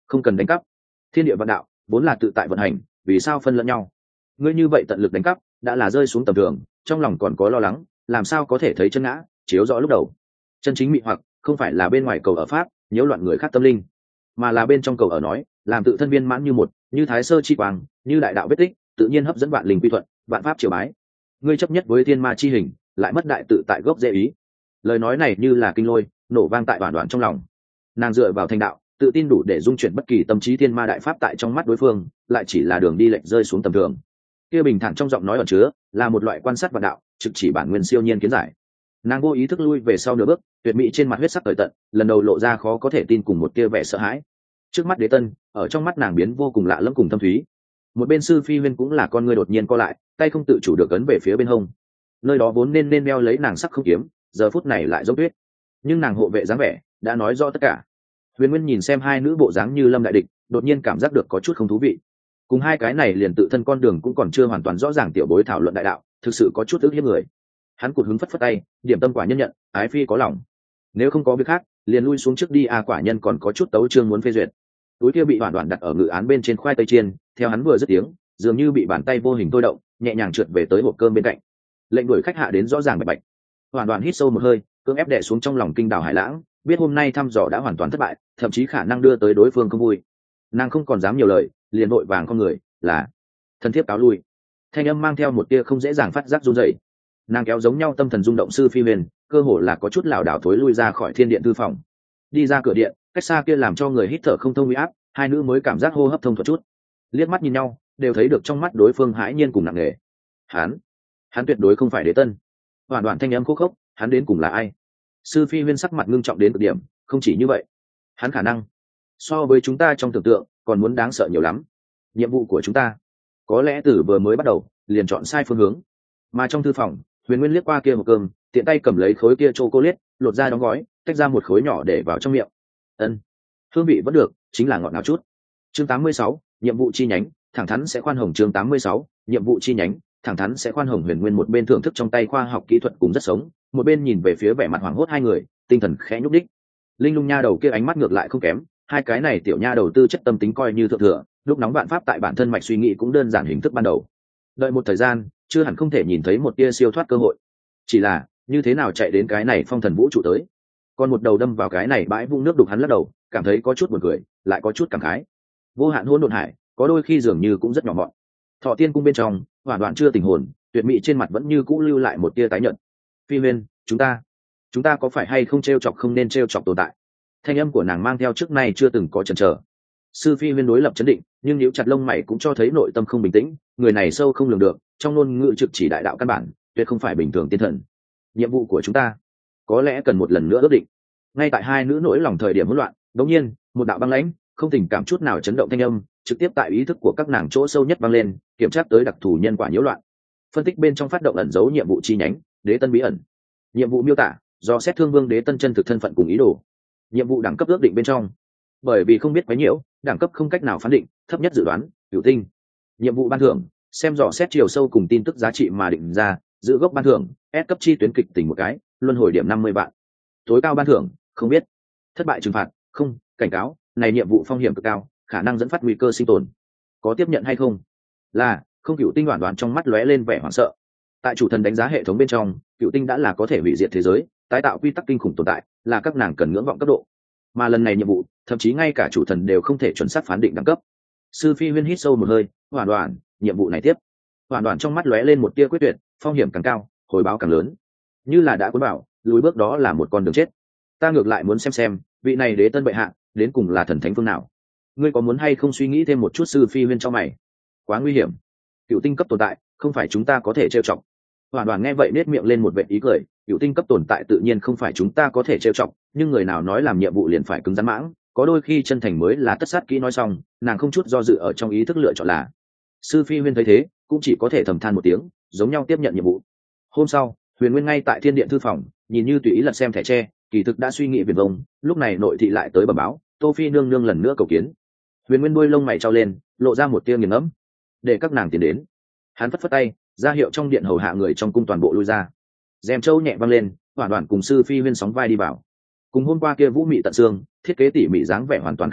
không cần đánh cắp. Thiên địa vạn đạo vốn là tự tại vận hành, vì sao phân lẫn nhau? Ngươi như vậy tận lực đánh cắp đã là rơi xuống tầm thường, trong lòng còn có lo lắng, làm sao có thể thấy chân ngã chiếu rõ lúc đầu. Chân chính mị hoặc không phải là bên ngoài cầu ở pháp nhiễu loạn người khác tâm linh, mà là bên trong cầu ở nói làm tự thân viên mãn như một, như thái sơ chi quang, như đại đạo vết tích, tự nhiên hấp dẫn vạn linh quy thuận, vạn pháp triều bái. Ngươi chấp nhất với thiên ma chi hình, lại mất đại tự tại gốc dễ ý. Lời nói này như là kinh lôi nổ vang tại bản đoạn trong lòng. Nàng dựa vào thành đạo, tự tin đủ để dung chuyển bất kỳ tâm trí thiên ma đại pháp tại trong mắt đối phương, lại chỉ là đường đi lệch rơi xuống tầm thường. Kia bình thản trong giọng nói ẩn chứa là một loại quan sát vạn đạo, trực chỉ bản nguyên siêu nhiên kiến giải. Nàng vô ý thức lui về sau nửa bước, tuyệt mỹ trên mặt huyết sắc tời tận, lần đầu lộ ra khó có thể tin cùng một tia vẻ sợ hãi. Trước mắt Đế Tân, ở trong mắt nàng biến vô cùng lạ lẫm cùng thâm thúy. Một bên Sư Phi Huyên cũng là con ngươi đột nhiên co lại, tay không tự chủ được ấn về phía bên hông. Nơi đó vốn nên nên đeo lấy nàng sắc không kiếm, giờ phút này lại giống tuyết. Nhưng nàng hộ vệ dáng vẻ đã nói rõ tất cả. Huyền Nguyên nhìn xem hai nữ bộ dáng như lâm đại địch, đột nhiên cảm giác được có chút không thú vị. Cùng hai cái này liền tự thân con đường cũng còn chưa hoàn toàn rõ ràng tiểu bối thảo luận đại đạo, thực sự có chút ức hiếp người. Hắn cụt hứng phất phất tay, điểm tâm quả nhân nhận, ái phi có lòng. Nếu không có việc khác, liền lui xuống trước đi, a quả nhân còn có chút tấu chương muốn phê duyệt. Túi kia bị hoàn toàn đặt ở ngự án bên trên khoai tây chiên, theo hắn vừa dứt tiếng, dường như bị bàn tay vô hình thôi động, nhẹ nhàng trượt về tới hộp cơm bên cạnh. Lệnh đuổi khách hạ đến rõ ràng bạch bạch. Hoàn toàn hít sâu một hơi, cưỡng ép đè xuống trong lòng kinh đảo hải lãng, biết hôm nay thăm dò đã hoàn toàn thất bại, thậm chí khả năng đưa tới đối phương không vui. Nàng không còn dám nhiều lời, liền vội vàng con người là thân thiết cáo lui. Thanh âm mang theo một tia không dễ dàng phát giác run rẩy. Nàng kéo giống nhau tâm thần rung động Sư Phi Huyền, cơ hồ là có chút lảo đảo thối lui ra khỏi thiên điện thư phòng. Đi ra cửa điện, cách xa kia làm cho người hít thở không thông uy áp, hai nữ mới cảm giác hô hấp thông thuận chút. Liếc mắt nhìn nhau, đều thấy được trong mắt đối phương hãi nhiên cùng nặng nề. Hắn, hắn tuyệt đối không phải Đế Tân. Hoàn toàn thanh âm khô khốc, hắn đến cùng là ai? Sư Phi Huyên sắc mặt ngưng trọng đến cực điểm, không chỉ như vậy, hắn khả năng so với chúng ta trong tưởng tượng còn muốn đáng sợ nhiều lắm. Nhiệm vụ của chúng ta có lẽ từ vừa mới bắt đầu liền chọn sai phương hướng. Mà trong thư phòng, Huyền Nguyên liếc qua kia một cơm, tiện tay cầm lấy khối kia chocolate, lột ra đóng gói, tách ra một khối nhỏ để vào trong miệng. Ân, hương vị vẫn được, chính là ngọt ngào chút. Chương tám mươi sáu, nhiệm vụ chi nhánh, thẳng thắn sẽ khoan hồng. Chương tám mươi sáu, nhiệm vụ chi nhánh, thẳng thắn sẽ khoan hồng. Huyền Nguyên một bên thưởng thức trong tay khoa học kỹ thuật cùng rất sống, một bên nhìn về phía vẻ mặt hoảng hốt hai người, tinh thần khẽ nhúc đích. Linh Lung nha đầu kia ánh mắt ngược lại không kém, hai cái này tiểu nha đầu tư chất tâm tính coi như thượng thừa, lúc nóng vạn pháp tại bản thân mạch suy nghĩ cũng đơn giản hình thức ban đầu. Đợi một thời gian, chưa hẳn không thể nhìn thấy một tia siêu thoát cơ hội. Chỉ là như thế nào chạy đến cái này phong thần vũ trụ tới, còn một đầu đâm vào cái này bãi vũng nước đục. Hắn lắc đầu, cảm thấy có chút buồn cười, lại có chút cảm khái. Vô hạn hỗn độn hải, có đôi khi dường như cũng rất nhỏ mọn. Thọ Tiên cung bên trong, hoàn toàn chưa tình hồn, tuyệt mỹ trên mặt vẫn như cũ lưu lại một tia tái nhợt. Phi Huyên, chúng ta, chúng ta có phải hay không trêu chọc không nên trêu chọc tồn tại? Thanh âm của nàng mang theo trước nay chưa từng có chần chờ. Sư Phi Huyên đối lập chấn định, nhưng nếu chặt lông mày cũng cho thấy nội tâm không bình tĩnh. Người này sâu không lường được, trong ngôn ngữ trực chỉ đại đạo căn bản, tuyệt không phải bình thường tiên thần. Nhiệm vụ của chúng ta có lẽ cần một lần nữa ước định. Ngay tại hai nữ nỗi lòng thời điểm hỗn loạn, đột nhiên một đạo băng lãnh, không tình cảm chút nào chấn động thanh âm trực tiếp tại ý thức của các nàng chỗ sâu nhất vang lên, kiểm tra tới đặc thù nhân quả nhiễu loạn. Phân tích bên trong phát động ẩn dấu nhiệm vụ chi nhánh, Đế Tân bí ẩn. Nhiệm vụ miêu tả do xét thương vương Đế Tân chân thực thân phận cùng ý đồ. Nhiệm vụ đẳng cấp ước định bên trong, bởi vì không biết quấy nhiễu, đẳng cấp không cách nào phán định, thấp nhất dự đoán cửu tinh. Nhiệm vụ ban thưởng xem dò xét chiều sâu cùng tin tức giá trị mà định ra, giữ gốc ban thưởng S cấp chi tuyến kịch tình một cái, luân hồi điểm năm mươi vạn. Tối cao ban thưởng không biết. Thất bại trừng phạt không, cảnh cáo này nhiệm vụ phong hiểm cực cao, khả năng dẫn phát nguy cơ sinh tồn. Có tiếp nhận hay không? Là không. Cửu tinh đoạn đoạn trong mắt lóe lên vẻ hoảng sợ. Tại chủ thần đánh giá hệ thống bên trong, cửu tinh đã là có thể hủy diệt thế giới, tái tạo quy tắc kinh khủng tồn tại, là các nàng cần ngưỡng vọng cấp độ. Mà lần này nhiệm vụ, thậm chí ngay cả chủ thần đều không thể chuẩn xác phán định đẳng cấp. Sư Phi Huyên hít sâu một hơi, hoàn toàn nhiệm vụ này tiếp. Hoàn toàn trong mắt lóe lên một tia quyết tuyệt, phong hiểm càng cao, hồi báo càng lớn. Như là đã cuốn bảo, lùi bước đó là một con đường chết. Ta ngược lại muốn xem xem, vị này Đế Tân bệ hạ, đến cùng là thần thánh phương nào? Ngươi có muốn hay không suy nghĩ thêm một chút? Sư Phi Huyên cho mày. Quá nguy hiểm. Cựu tinh cấp tồn tại, không phải chúng ta có thể trêu chọc. Hoàn toàn nghe vậy nết miệng lên một vệt ý cười, cựu tinh cấp tồn tại tự nhiên không phải chúng ta có thể trêu chọc, nhưng người nào nói làm nhiệm vụ liền phải cứng rắn mãng, có đôi khi chân thành mới là tất sát kỹ. Nói xong, nàng không chút do dự ở trong ý thức lựa chọn là. Sư Phi Huyên thấy thế, cũng chỉ có thể thầm than một tiếng, giống nhau tiếp nhận nhiệm vụ. Hôm sau, Huyền Nguyên ngay tại thiên điện thư phòng, nhìn như tùy ý lật xem thẻ tre, kỳ thực đã suy nghĩ viển vông. Lúc này nội thị lại tới bẩm báo, Tô Phi nương nương lần nữa cầu kiến. Huyền Nguyên đuôi lông mày trao lên, lộ ra một tia nghiền ngẫm. Để các nàng tiến đến. Hắn phất phất tay, ra hiệu trong điện hầu hạ người trong cung toàn bộ lui ra. Rèm châu nhẹ văng lên, hoàn toàn cùng Sư Phi Huyên sóng vai đi vào. Cùng hôm qua kia vũ mị tận xương, thiết kế tỉ mỉ dáng vẻ hoàn toàn khác biệt,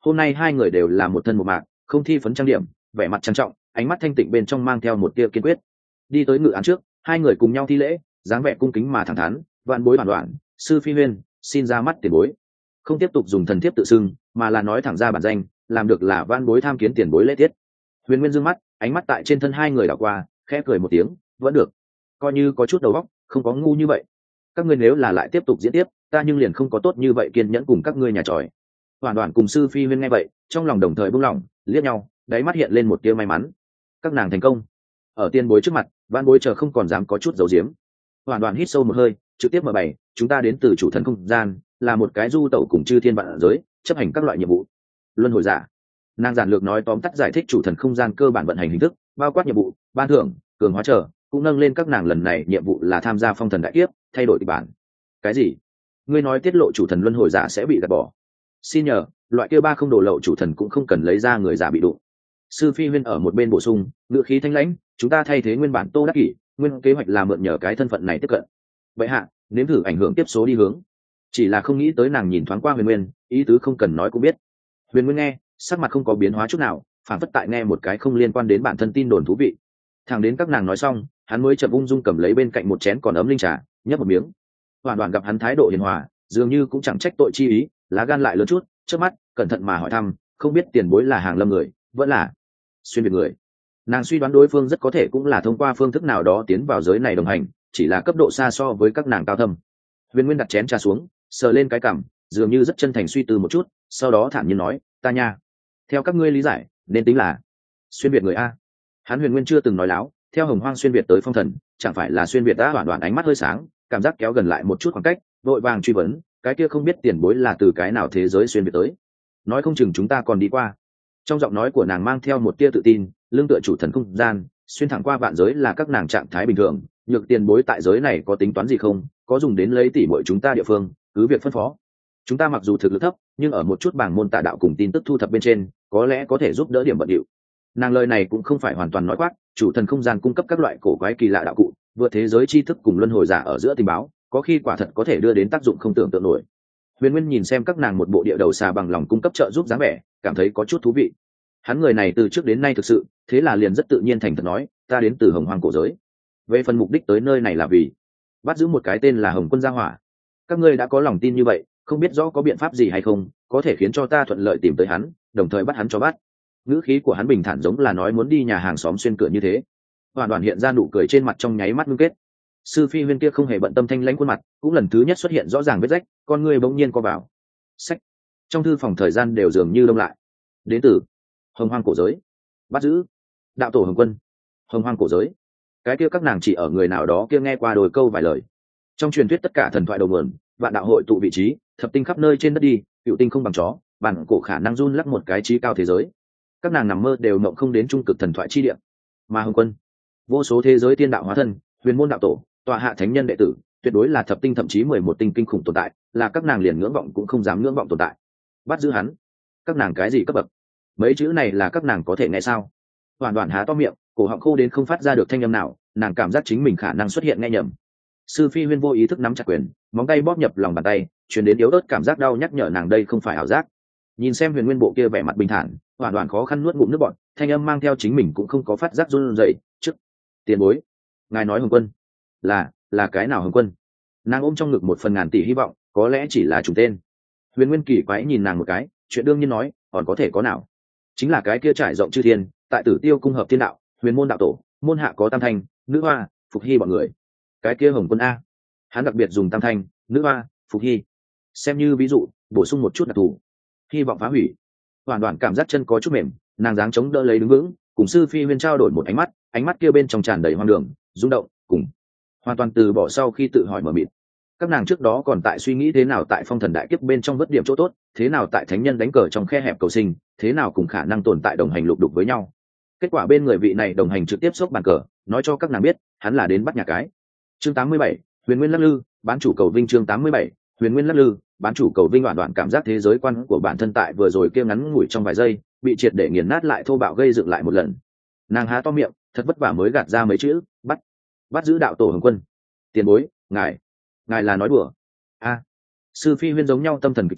hôm nay hai người đều là một thân một mạc, không thi phấn trang điểm, vẻ mặt trang trọng, ánh mắt thanh tịnh bên trong mang theo một tia kiên quyết. Đi tới ngự án trước, hai người cùng nhau thi lễ, dáng vẻ cung kính mà thẳng thắn. Vạn bối bản đoạn, sư phi huyên, xin ra mắt tiền bối. Không tiếp tục dùng thần thiếp tự xưng, mà là nói thẳng ra bản danh, làm được là vạn bối tham kiến tiền bối lễ tiết. Huyền Nguyên dương mắt, ánh mắt tại trên thân hai người đảo qua, khẽ cười một tiếng, vẫn được, coi như có chút đầu óc, không có ngu như vậy. Các ngươi nếu là lại tiếp tục diễn tiếp, ta nhưng liền không có tốt như vậy kiên nhẫn cùng các ngươi nhà tròi. Hoàn Đoạn cùng sư phi huyên nghe vậy, trong lòng đồng thời buông lỏng, liếc nhau, đáy mắt hiện lên một tia may mắn. Các nàng thành công. Ở tiên bối trước mặt, vạn bối chờ không còn dám có chút giấu giếm. Hoàn Đoạn hít sâu một hơi, trực tiếp mở bày, chúng ta đến từ chủ thần không gian, là một cái du tẩu cùng chư thiên vạn giới, chấp hành các loại nhiệm vụ. Luân hồi giả. Nàng giản lược nói tóm tắt giải thích chủ thần không gian cơ bản vận hành hình thức, bao quát nhiệm vụ, ban thưởng, cường hóa trở, cũng nâng lên các nàng lần này nhiệm vụ là tham gia phong thần đại kiếp, thay đổi kịch bản. Cái gì? Ngươi nói tiết lộ chủ thần luân hồi giả sẽ bị gạt bỏ? Xin nhờ, loại kia ba không đổ lậu chủ thần cũng không cần lấy ra người giả bị đụng. Sư phi huyên ở một bên bổ sung, ngữ khí thanh lãnh, chúng ta thay thế nguyên bản Tô Đắc Kỷ, nguyên kế hoạch là mượn nhờ cái thân phận này tiếp cận. Vậy hạ, nếm thử ảnh hưởng tiếp số đi hướng. Chỉ là không nghĩ tới nàng nhìn thoáng qua Huyền Nguyên, ý tứ không cần nói cũng biết. Huyền Nguyên nghe, sắc mặt không có biến hóa chút nào, phản phất tại nghe một cái không liên quan đến bản thân tin đồn thú vị. Thẳng đến các nàng nói xong, hắn mới chậm ung dung cầm lấy bên cạnh một chén còn ấm linh trà, nhấp một miếng. Hoàn Toàn gặp hắn thái độ hiền hòa, dường như cũng chẳng trách tội chi ý, lá gan lại lớn chút, trước mắt cẩn thận mà hỏi thăm, không biết tiền bối là hàng lâm người, vẫn là xuyên việt người. Nàng suy đoán đối phương rất có thể cũng là thông qua phương thức nào đó tiến vào giới này đồng hành, chỉ là cấp độ xa so với các nàng cao thâm. Huyền Nguyên đặt chén trà xuống, sờ lên cái cằm, dường như rất chân thành suy tư một chút, sau đó thản nhiên nói, ta nha, theo các ngươi lý giải nên tính là xuyên việt người a. Hắn Huyền Nguyên chưa từng nói láo, theo Hồng Hoang xuyên việt tới phong thần, chẳng phải là xuyên việt đã. Hoàn Toàn ánh mắt hơi sáng, cảm giác kéo gần lại một chút khoảng cách, vội vàng truy vấn, cái kia không biết tiền bối là từ cái nào thế giới xuyên việt tới, nói không chừng chúng ta còn đi qua. Trong giọng nói của nàng mang theo một tia tự tin, lưng tựa chủ thần không gian, xuyên thẳng qua vạn giới là các nàng trạng thái bình thường. Nhược tiền bối tại giới này có tính toán gì không, có dùng đến lấy tỉ mọi chúng ta địa phương, cứ việc phân phó. Chúng ta mặc dù thực lực thấp, nhưng ở một chút bảng môn tà đạo cùng tin tức thu thập bên trên, có lẽ có thể giúp đỡ điểm bận điệu. Nàng lời này cũng không phải hoàn toàn nói khoác, chủ thần không gian cung cấp các loại cổ quái kỳ lạ đạo cụ, vượt thế giới tri thức cùng luân hồi giả ở giữa tình báo, có khi quả thật có thể đưa đến tác dụng không tưởng tượng nổi. Huyền Nguyên nhìn xem các nàng một bộ địa đầu xà bằng lòng cung cấp trợ giúp dáng vẻ, cảm thấy có chút thú vị. Hắn người này từ trước đến nay thực sự, thế là liền rất tự nhiên thành thật nói, ta đến từ Hồng Hoang cổ giới. Về phần mục đích tới nơi này là vì bắt giữ một cái tên là Hồng Quân Gia Hỏa. Các ngươi đã có lòng tin như vậy, không biết rõ có biện pháp gì hay không, có thể khiến cho ta thuận lợi tìm tới hắn, đồng thời bắt hắn cho bắt. Ngữ khí của hắn bình thản giống là nói muốn đi nhà hàng xóm xuyên cửa như thế. Hoàn Toàn hiện ra nụ cười trên mặt trong nháy mắt ngưng kết. Sư phi huyên kia không hề bận tâm thanh lãnh khuôn mặt, cũng lần thứ nhất xuất hiện rõ ràng vết rách, con ngươi bỗng nhiên co vào. Sách. Trong thư phòng thời gian đều dường như đông lại. Đến từ Hồng Hoang cổ giới, bắt giữ đạo tổ Hồng Quân. Hồng Hoang cổ giới, cái kia các nàng chỉ ở người nào đó kia nghe qua đôi câu vài lời. Trong truyền thuyết tất cả thần thoại đầu nguồn, vạn đạo hội tụ vị trí, thập tinh khắp nơi trên đất đi, cựu tinh không bằng chó, bản cổ khả năng run lắc một cái trí cao thế giới. Các nàng nằm mơ đều mộng không đến trung cực thần thoại chi địa. Mà Hồng Quân, vô số thế giới tiên đạo hóa thân, huyền môn đạo tổ, tọa hạ thánh nhân đệ tử, tuyệt đối là thập tinh thậm chí mười một tinh kinh khủng tồn tại, là các nàng liền ngưỡng vọng cũng không dám ngưỡng vọng tồn tại. Bắt giữ hắn, các nàng cái gì cấp bậc? Mấy chữ này là các nàng có thể nghe sao? Hoàn Toàn há to miệng, cổ họng khô đến không phát ra được thanh âm nào, nàng cảm giác chính mình khả năng xuất hiện nghe nhầm. Sư phi huyên vô ý thức nắm chặt quyền, móng tay bóp nhập lòng bàn tay, truyền đến yếu ớt cảm giác đau nhắc nhở nàng đây không phải ảo giác. Nhìn xem Huyền Nguyên bộ kia vẻ mặt bình thản, Hoàn Toàn khó khăn nuốt ngụm nước bọt, thanh âm mang theo chính mình cũng không có phát giác run rẩy. Trước tiền bối, ngài nói Hồng Quân là là cái nào Hồng Quân? Nàng ôm trong ngực một phần ngàn tỷ hy vọng, có lẽ chỉ là trùng tên. Huyền Nguyên kỳ quái nhìn nàng một cái, chuyện đương nhiên nói, còn có thể có nào? Chính là cái kia trải rộng chư thiên, tại Tử Tiêu cung hợp thiên đạo, huyền môn đạo tổ, môn hạ có tam thanh, nữ hoa, phục hy bọn người. Cái kia Hồng Quân a. Hắn đặc biệt dùng tam thanh, nữ hoa, phục hy xem như ví dụ, bổ sung một chút đặc thù, hy vọng phá hủy. Hoàn Toàn cảm giác chân có chút mềm, nàng dáng chống đỡ lấy đứng vững, cùng sư phi huyên trao đổi một ánh mắt, ánh mắt kia bên trong tràn đầy hoang đường, rung động, cùng hoàn toàn từ bỏ sau khi tự hỏi mở mịt. Các nàng trước đó còn tại suy nghĩ thế nào tại phong thần đại kiếp bên trong vớt điểm chỗ tốt, thế nào tại thánh nhân đánh cờ trong khe hẹp cầu sinh, thế nào cùng khả năng tồn tại đồng hành lục đục với nhau. Kết quả bên người vị này đồng hành trực tiếp xốc bàn cờ, nói cho các nàng biết hắn là đến bắt nhà cái. Chương tám mươi bảy, Huyền Nguyên lắc lư, bán chủ cầu vinh. Chương tám mươi bảy, Huyền Nguyên lắc lư, bán chủ cầu vinh. Hoàn Toàn cảm giác thế giới quan của bản thân tại vừa rồi kia ngắn ngủi trong vài giây bị triệt để nghiền nát lại thô bạo gây dựng lại một lần. Nàng há to miệng, thật vất vả mới gạt ra mấy chữ, bắt bắt giữ đạo tổ Hồng Quân. Tiền bối, ngài ngài là nói đùa? A. Sư phi huyên giống nhau tâm thần kịch chấn,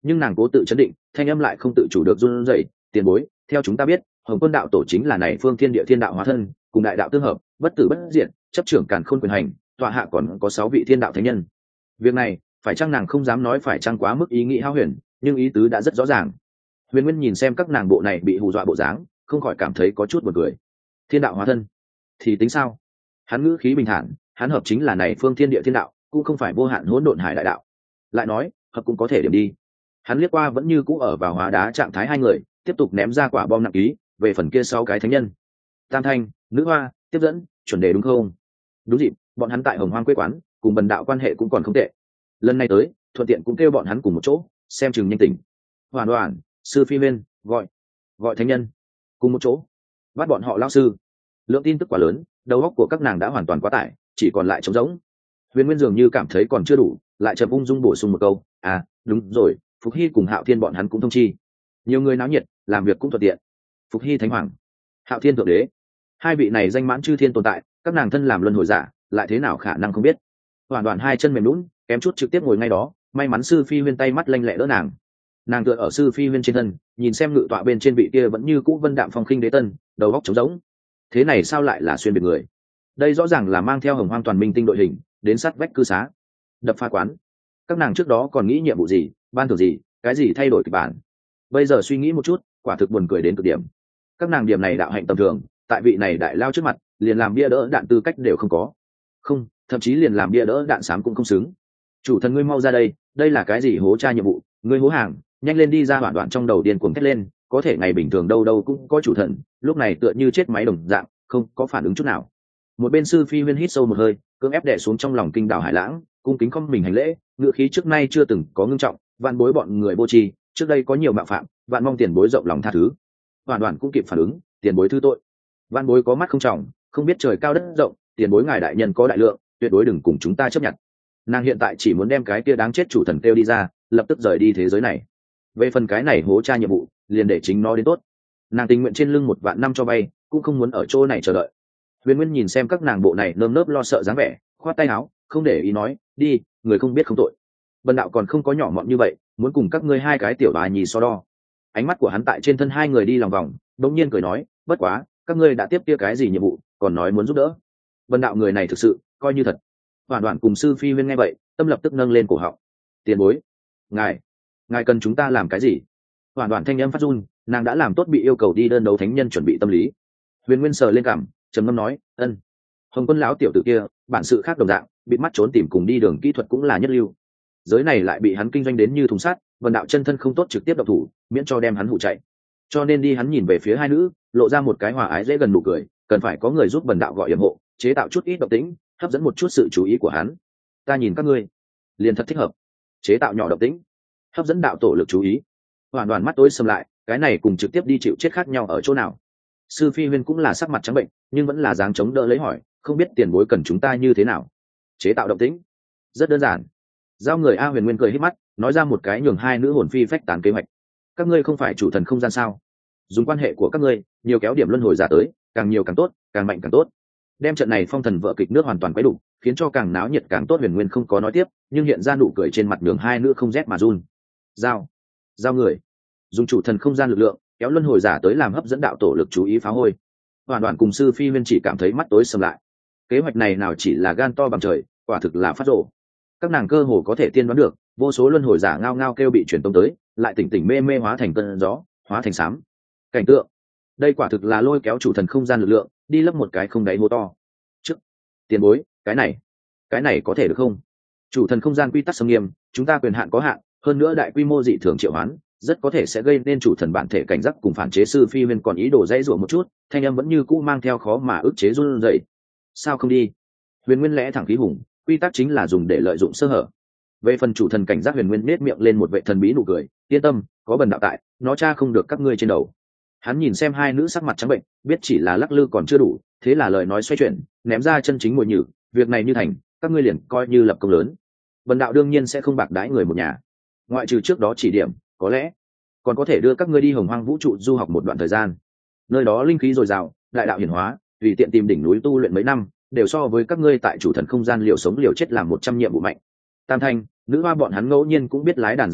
nhưng nàng cố tự chấn định, thanh âm lại không tự chủ được run rẩy. Tiền bối, theo chúng ta biết, Hồng Quân đạo tổ chính là này phương thiên địa thiên đạo hóa thân, cùng đại đạo tương hợp, bất tử bất diệt, chấp trưởng càn khôn quyền hành, tọa hạ còn có sáu vị thiên đạo thánh nhân. Việc này, phải chăng nàng không dám nói, phải chăng quá mức ý nghĩ hao huyền, nhưng ý tứ đã rất rõ ràng. Huyền Nguyên nhìn xem các nàng bộ này bị hù dọa bộ dáng, không khỏi cảm thấy có chút buồn cười. Thiên đạo hóa thân thì tính sao? Hắn ngữ khí bình thản, hắn hợp chính là này phương thiên địa thiên đạo, cũng không phải vô hạn hỗn độn hải đại đạo. Lại nói, hợp cũng có thể điểm đi. Hắn liếc qua vẫn như cũ ở vào hóa đá trạng thái hai người, tiếp tục ném ra quả bom nặng ký về phần kia sáu cái thánh nhân. Tam thanh, nữ hoa, tiếp dẫn, chuẩn đề đúng không? Đúng dịp, bọn hắn tại Hồng Hoang quê quán, cùng bần đạo quan hệ cũng còn không tệ. Lần này tới, thuận tiện cũng kêu bọn hắn cùng một chỗ, xem chừng nhanh tỉnh. Hoàn Hoàn, sư phi huyên, gọi, gọi thánh nhân, cùng một chỗ, bắt bọn họ lao sư. Lượng tin tức quá lớn, đầu óc của các nàng đã hoàn toàn quá tải, chỉ còn lại trống rỗng. Huyền Nguyên dường như cảm thấy còn chưa đủ, lại chợt ung dung bổ sung một câu, à, đúng rồi, Phục Hy cùng Hạo Thiên bọn hắn cũng thông chi. Nhiều người náo nhiệt, làm việc cũng thuận tiện. Phục Hy thánh hoàng, Hạo Thiên thượng đế, hai vị này danh mãn chư thiên tồn tại, các nàng thân làm luân hồi giả, lại thế nào khả năng không biết. Hoàn Toàn hai chân mềm lún, kém chút trực tiếp ngồi ngay đó, may mắn sư phi huyên tay mắt lanh lẹ đỡ nàng. Nàng tựa ở sư phi huyên trên thân, nhìn xem ngự tọa bên trên vị kia vẫn như cũ vân đạm phong khinh đế tân, đầu óc trống rỗng. Thế này sao lại là xuyên biệt người? Đây rõ ràng là mang theo Hồng Hoang toàn minh tinh đội hình đến sát vách cư xá, đập phá quán. Các nàng trước đó còn nghĩ nhiệm vụ gì, ban thưởng gì, cái gì thay đổi kịch bản, bây giờ suy nghĩ một chút, quả thực buồn cười đến cực điểm. Các nàng điểm này đạo hạnh tầm thường, tại vị này đại lao trước mặt, liền làm bia đỡ đạn tư cách đều không có, không, thậm chí liền làm bia đỡ đạn sám cũng không xứng. Chủ thần ngươi mau ra đây, đây là cái gì hố tra nhiệm vụ, ngươi hố hàng, nhanh lên đi ra. Đoạn đoạn trong đầu điên cuồng thét lên, có thể ngày bình thường đâu đâu cũng có chủ thần, lúc này tựa như chết máy đồng dạng, không có phản ứng chút nào. Một bên sư phi huyên hít sâu một hơi, cưỡng ép đè xuống trong lòng kinh đảo hải lãng, cung kính không mình hành lễ, ngựa khí trước nay chưa từng có ngưng trọng, vạn bối bọn người vô tri, trước đây có nhiều mạo phạm, vạn mong tiền bối rộng lòng tha thứ. Hoàn Toàn cũng kịp phản ứng, tiền bối thứ tội, vạn bối có mắt không trọng, không biết trời cao đất rộng, tiền bối ngài đại nhân có đại lượng, tuyệt đối đừng cùng chúng ta chấp nhận. Nàng hiện tại chỉ muốn đem cái kia đáng chết chủ thần kêu đi ra, lập tức rời đi thế giới này. Về phần cái này hố tra nhiệm vụ, liền để chính nó đến tốt. Nàng tình nguyện trên lưng một vạn năm cho bay, cũng không muốn ở chỗ này chờ đợi. Huyền Nguyên nhìn xem các nàng bộ này nơm nớp lo sợ dáng vẻ, khoát tay áo, không để ý nói, đi, người không biết không tội. Bần đạo còn không có nhỏ mọn như vậy, muốn cùng các ngươi hai cái tiểu bà nhì so đo. Ánh mắt của hắn tại trên thân hai người đi lòng vòng, đống nhiên cười nói, bất quá, các ngươi đã tiếp kia cái gì nhiệm vụ, còn nói muốn giúp đỡ. Bần đạo người này thực sự, coi như thật. Hoàn Toàn cùng sư phi huyên nghe vậy, tâm lập tức nâng lên cổ họng. Tiền bối, ngài, ngài cần chúng ta làm cái gì? Hoàn Toàn thanh âm phát run, nàng đã làm tốt bị yêu cầu đi đơn đấu thánh nhân chuẩn bị tâm lý. Huyền Nguyên sờ lên cằm, trầm ngâm nói, ân. Hồng Quân lão tiểu tử kia, bản sự khác đồng dạng, bị mắt trốn tìm cùng đi đường kỹ thuật cũng là nhất lưu. Giới này lại bị hắn kinh doanh đến như thùng sắt, vần đạo chân thân không tốt trực tiếp độc thủ, miễn cho đem hắn hụ chạy. Cho nên đi hắn nhìn về phía hai nữ, lộ ra một cái hòa ái dễ gần nụ cười, cần phải có người giúp vần đạo gọi yểm hộ, chế tạo chút ít động tĩnh, hấp dẫn một chút sự chú ý của hắn. Ta nhìn các ngươi, liền thật thích hợp. Chế tạo nhỏ động tĩnh, hấp dẫn đạo tổ lực chú ý. Hoàn Toàn mắt tối sầm lại, cái này cùng trực tiếp đi chịu chết khác nhau ở chỗ nào? Sư phi huyên cũng là sắc mặt trắng bệnh, nhưng vẫn là dáng chống đỡ lấy hỏi, không biết tiền bối cần chúng ta như thế nào? Chế tạo động tĩnh, rất đơn giản. Giao người A. Huyền Nguyên cười hít mắt, nói ra một cái nhường hai nữ hồn phi phách tán kế hoạch. Các ngươi không phải chủ thần không gian sao? Dùng quan hệ của các ngươi, nhiều kéo điểm luân hồi giả tới, càng nhiều càng tốt, càng mạnh càng tốt. Đem trận này phong thần vợ kịch nước hoàn toàn quấy đủ, khiến cho càng náo nhiệt càng tốt. Huyền Nguyên không có nói tiếp, nhưng hiện ra nụ cười trên mặt nhường hai nữ không rét mà run. Giao, giao người, dùng chủ thần không gian lực lượng kéo luân hồi giả tới làm hấp dẫn đạo tổ lực chú ý phá hôi. Hoàn Toàn cùng sư phi huyên chỉ cảm thấy mắt tối sầm lại. Kế hoạch này nào chỉ là gan to bằng trời, quả thực là phát rồ. Các nàng cơ hồ có thể tiên đoán được, vô số luân hồi giả ngao ngao kêu bị truyền tông tới, lại tỉnh tỉnh mê mê hóa thành cơn gió, hóa thành xám. Cảnh tượng, đây quả thực là lôi kéo chủ thần không gian lực lượng, đi lấp một cái không đáy hố to. Trước, tiền bối, cái này, cái này có thể được không? Chủ thần không gian quy tắc sâm nghiêm, chúng ta quyền hạn có hạn, hơn nữa đại quy mô dị thường triệu hoán, rất có thể sẽ gây nên chủ thần bản thể cảnh giác cùng phản chế. Sư phi huyên còn ý đồ dãy rủa một chút, thanh âm vẫn như cũ mang theo khó mà ức chế run rẩy. Sao không đi? Huyền Nguyên lẽ thẳng khí hùng, quy tắc chính là dùng để lợi dụng sơ hở. Về phần chủ thần cảnh giác, Huyền Nguyên nét miệng lên một vệ thần bí nụ cười, yên tâm, có bần đạo tại, nó tra không được các ngươi trên đầu. Hắn nhìn xem hai nữ sắc mặt trắng bệnh, biết chỉ là lắc lư còn chưa đủ, thế là lời nói xoay chuyển, ném ra chân chính mùi nhử, việc này như thành, các ngươi liền coi như lập công lớn. Bần đạo đương nhiên sẽ không bạc đãi người một nhà, ngoại trừ trước đó chỉ điểm, có lẽ còn có thể đưa các ngươi đi Hồng Hoang vũ trụ du học một đoạn thời gian. Nơi đó linh khí dồi dào, đại đạo hiển hóa, tùy tiện tìm đỉnh núi tu luyện mấy năm, đều so với các ngươi tại chủ thần không gian liều sống liều chết làm một trăm nhiệm vụ mạnh. Tam thanh, nữ hoa bọn hắn ngẫu nhiên cũng biết lái đàn giảng đạo,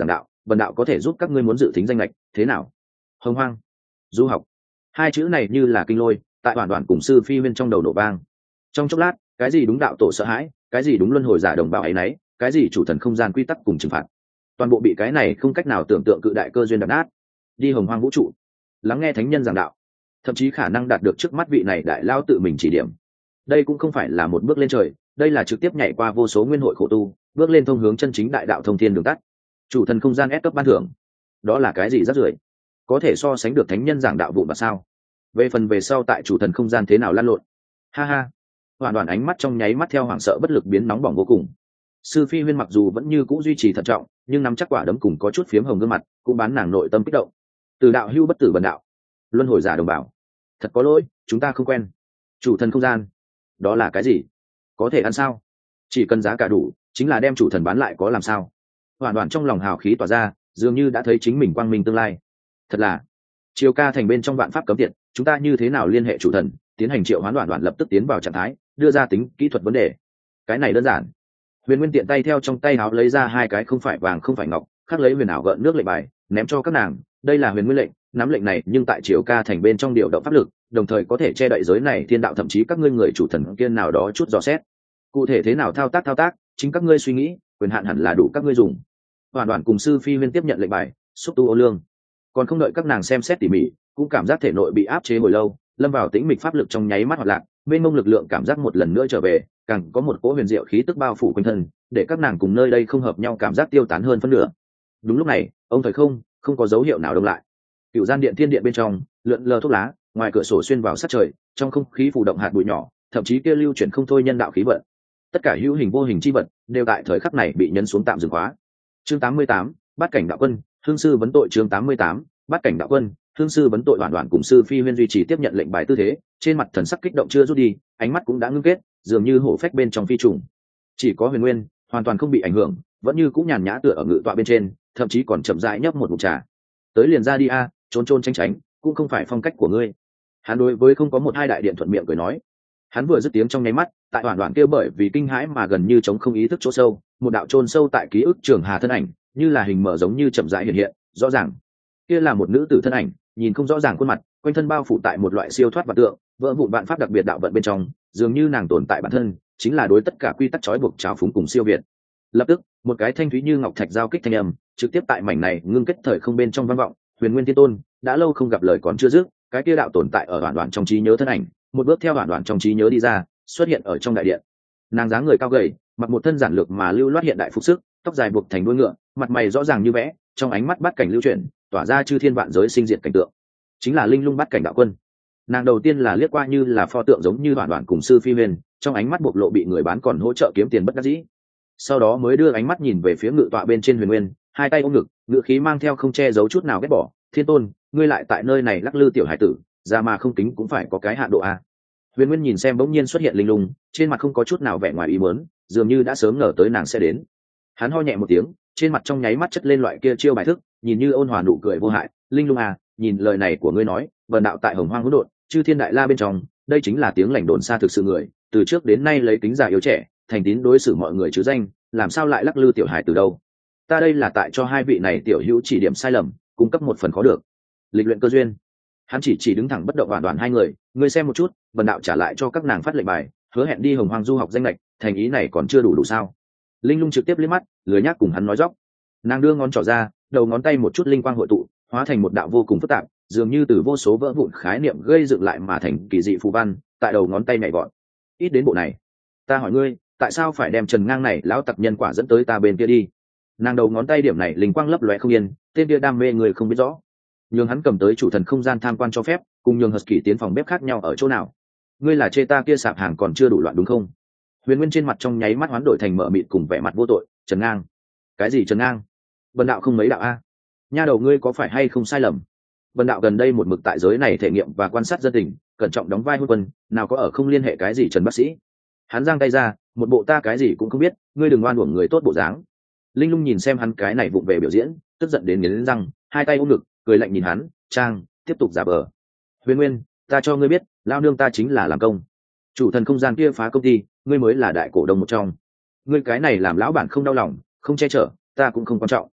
vần đạo có thể giúp các ngươi muốn dự tính danh lệch thế nào? Hồng hoang du học, hai chữ này như là kinh lôi tại hoàn toàn cùng sư phi huyên trong đầu nổ vang. Trong chốc lát, cái gì đúng đạo tổ sợ hãi, cái gì đúng luân hồi giả đồng bào ấy nấy, cái gì chủ thần không gian quy tắc cùng trừng phạt, toàn bộ bị cái này không cách nào tưởng tượng cự đại cơ duyên đập nát. Đi hồng hoang vũ trụ, lắng nghe thánh nhân giảng đạo, thậm chí khả năng đạt được trước mắt vị này đại lao tự mình chỉ điểm. Đây cũng không phải là một bước lên trời, đây là trực tiếp nhảy qua vô số nguyên hội khổ tu, bước lên thông hướng chân chính đại đạo thông thiên đường tắt. Chủ thần không gian ép cấp ban thưởng, đó là cái gì rất rưởi, có thể so sánh được thánh nhân giảng đạo vụn và sao? Về phần về sau tại chủ thần không gian thế nào lăn lộn, ha ha. Hoàn toàn ánh mắt trong nháy mắt theo hoảng sợ bất lực biến nóng bỏng vô cùng. Sư phi huyên mặc dù vẫn như cũ duy trì thận trọng, nhưng nắm chắc quả đấm cùng có chút phiếm hồng gương mặt cũng bán nàng nội tâm kích động. Từ đạo hưu bất tử bần đạo, luân hồi giả đồng bảo, thật có lỗi, chúng ta không quen. Chủ thần không gian, đó là cái gì? Có thể ăn sao? Chỉ cần giá cả đủ, chính là đem chủ thần bán lại có làm sao? Hoàn toàn trong lòng hào khí tỏa ra, dường như đã thấy chính mình quang minh tương lai. Thật là chiều ca thành bên trong vạn pháp cấm tiệt, chúng ta như thế nào liên hệ chủ thần, tiến hành triệu hoán đoạn đoạn lập tức tiến vào trạng thái, đưa ra tính kỹ thuật vấn đề. Cái này đơn giản. Huyền Nguyên tiện tay theo trong tay áo lấy ra hai cái không phải vàng không phải ngọc, khắc lấy huyền ảo gợn nước lệnh bài, ném cho các nàng. Đây là Huyền Nguyên lệnh, nắm lệnh này nhưng tại chiều ca thành bên trong điều động pháp lực, đồng thời có thể che đậy giới này thiên đạo thậm chí các ngươi người chủ thần kia nào đó chút dò xét. Cụ thể thế nào thao tác thao tác, chính các ngươi suy nghĩ, quyền hạn hẳn là đủ các ngươi dùng. Hoàn toàn cùng sư phi huyên tiếp nhận lệnh bài, xúc tu ô lương. Còn không đợi các nàng xem xét tỉ mỉ, cũng cảm giác thể nội bị áp chế hồi lâu, lâm vào tĩnh mịch pháp lực trong nháy mắt hoạt lạc, bên mông lực lượng cảm giác một lần nữa trở về, càng có một cỗ huyền diệu khí tức bao phủ quanh thân, để các nàng cùng nơi đây không hợp nhau cảm giác tiêu tán hơn phân nửa. Đúng lúc này, ông thời không không có dấu hiệu nào đông lại. Cựu gian điện thiên điện bên trong, lượn lờ thuốc lá, ngoài cửa sổ xuyên vào sát trời, trong không khí phủ động hạt bụi nhỏ, thậm chí kia lưu chuyển không thôi nhân đạo khí vận. Tất cả hữu hình vô hình chi vật đều tại thời khắc này bị nhấn xuống tạm dừng khóa. Chương tám mươi tám, Bát cảnh đạo quân, Hương sư vấn tội. Chương tám mươi tám, Bát cảnh đạo quân, Hương sư vấn tội. Đoạn đoạn cùng sư phi huyên duy trì tiếp nhận lệnh bài tư thế, trên mặt thần sắc kích động chưa rút đi, ánh mắt cũng đã ngưng kết, dường như hổ phách bên trong phi trùng. Chỉ có Huyền Nguyên hoàn toàn không bị ảnh hưởng, vẫn như cũng nhàn nhã tựa ở ngự tọa bên trên, thậm chí còn chậm rãi nhấp một ngụm trà. Tới liền ra đi a, trốn trốn tránh tránh, cũng không phải phong cách của ngươi. Hắn đối với không có một hai đại điện thuận miệng cười nói. Hắn vừa dứt tiếng trong nháy mắt, tại đoạn đoạn kia bởi vì kinh hãi mà gần như chống không ý thức chỗ sâu, một đạo chôn sâu tại ký ức trường hà thân ảnh, như là hình mở giống như chậm rãi hiện hiện, rõ ràng. Kia là một nữ tử thân ảnh, nhìn không rõ ràng khuôn mặt, quanh thân bao phủ tại một loại siêu thoát vật tượng, vỡ vụn vạn pháp đặc biệt đạo vận bên trong, dường như nàng tồn tại bản thân, chính là đối tất cả quy tắc trói buộc trào phúng cùng siêu việt. Lập tức, một cái thanh thúy như ngọc thạch giao kích thanh âm, trực tiếp tại mảnh này ngưng kết thời không bên trong vang vọng, Huyền Nguyên Thiên Tôn, đã lâu không gặp lời còn chưa dứt, cái kia đạo tồn tại ở đoạn đoạn trong trí nhớ thân ảnh, một bước theo đoạn đoạn trong trí nhớ đi ra, xuất hiện ở trong đại điện. Nàng dáng người cao gầy, mặc một thân giản lược mà lưu loát hiện đại phục sức, tóc dài buộc thành đuôi ngựa, mặt mày rõ ràng như vẽ, trong ánh mắt bát cảnh lưu chuyển, tỏa ra chư thiên vạn giới sinh diệt cảnh tượng. Chính là Linh Lung Bát cảnh đạo quân. Nàng đầu tiên là liếc qua như là pho tượng giống như đoạn đoạn cùng sư phi huyền, trong ánh mắt bộc lộ bị người bán còn hỗ trợ kiếm tiền bất đắc dĩ. Sau đó mới đưa ánh mắt nhìn về phía ngự tọa bên trên Huyền Nguyên, hai tay ôm ngực, ngự khí mang theo không che giấu chút nào ghét bỏ. Thiên Tôn, ngươi lại tại nơi này lắc lư tiểu hải tử, ra mà không kính cũng phải có cái hạ độ a. Huyền Nguyên nhìn xem bỗng nhiên xuất hiện Linh Lung, trên mặt không có chút nào vẻ ngoài ý muốn, dường như đã sớm ngờ tới nàng sẽ đến. Hắn ho nhẹ một tiếng, trên mặt trong nháy mắt chất lên loại kia chiêu bài thức, nhìn như ôn hòa nụ cười vô hại. Linh Lung à, nhìn lời này của ngươi nói, vần đạo tại Hồng Hoang hỗn độn, chư thiên đại la bên trong, đây chính là tiếng lành đồn xa thực sự người, từ trước đến nay lấy kính giả yếu trẻ, thành tín đối xử mọi người chứ danh, làm sao lại lắc lư tiểu hài từ đâu? Ta đây là tại cho hai vị này tiểu hữu chỉ điểm sai lầm, cung cấp một phần khó được. Lịch luyện cơ duyên. Hắn chỉ chỉ đứng thẳng bất động hoàn toàn hai người, ngươi xem một chút, vần đạo trả lại cho các nàng phát lệnh bài, hứa hẹn đi Hồng Hoang du học danh lệch, thành ý này còn chưa đủ đủ sao? Linh Lung trực tiếp liếc mắt, lười nhác cùng hắn nói dóc. Nàng đưa ngón trỏ ra, đầu ngón tay một chút linh quang hội tụ, hóa thành một đạo vô cùng phức tạp, dường như từ vô số vỡ vụn khái niệm gây dựng lại mà thành kỳ dị phù văn, tại đầu ngón tay nhảy vọt. Ít đến bộ này, ta hỏi ngươi, tại sao phải đem Trần Ngang này lão tặc nhân quả dẫn tới ta bên kia đi? Nàng đầu ngón tay điểm này linh quang lấp lóe không yên, tên kia đam mê người không biết rõ. Nhường hắn cầm tới chủ thần không gian tham quan cho phép, cùng nhường Husky tiến phòng bếp khác nhau ở chỗ nào? Ngươi là chê ta kia sạp hàng còn chưa đủ loạn đúng không? Huyền Nguyên trên mặt trong nháy mắt hoán đổi thành mở mịt cùng vẻ mặt vô tội. Trần Ngang? Cái gì Trần Ngang? Vân đạo không mấy đạo a. Nha đầu ngươi có phải hay không sai lầm? Vân đạo gần đây một mực tại giới này thể nghiệm và quan sát dân tình, cẩn trọng đóng vai hôn quân, nào có ở không liên hệ cái gì Trần bác sĩ. Hắn giang tay ra, một bộ ta cái gì cũng không biết, ngươi đừng oan uổng người tốt bộ dáng. Linh Lung nhìn xem hắn cái này vụng về biểu diễn, tức giận đến nghiến răng, hai tay ôm ngực, cười lạnh nhìn hắn, trang, tiếp tục giả vờ. Huyền Nguyên, ta cho ngươi biết, lao nương ta chính là làm công. Chủ thần không gian kia phá công ty, ngươi mới là đại cổ đông một trong. Ngươi cái này làm lão bản không đau lòng, không che chở, ta cũng không quan trọng.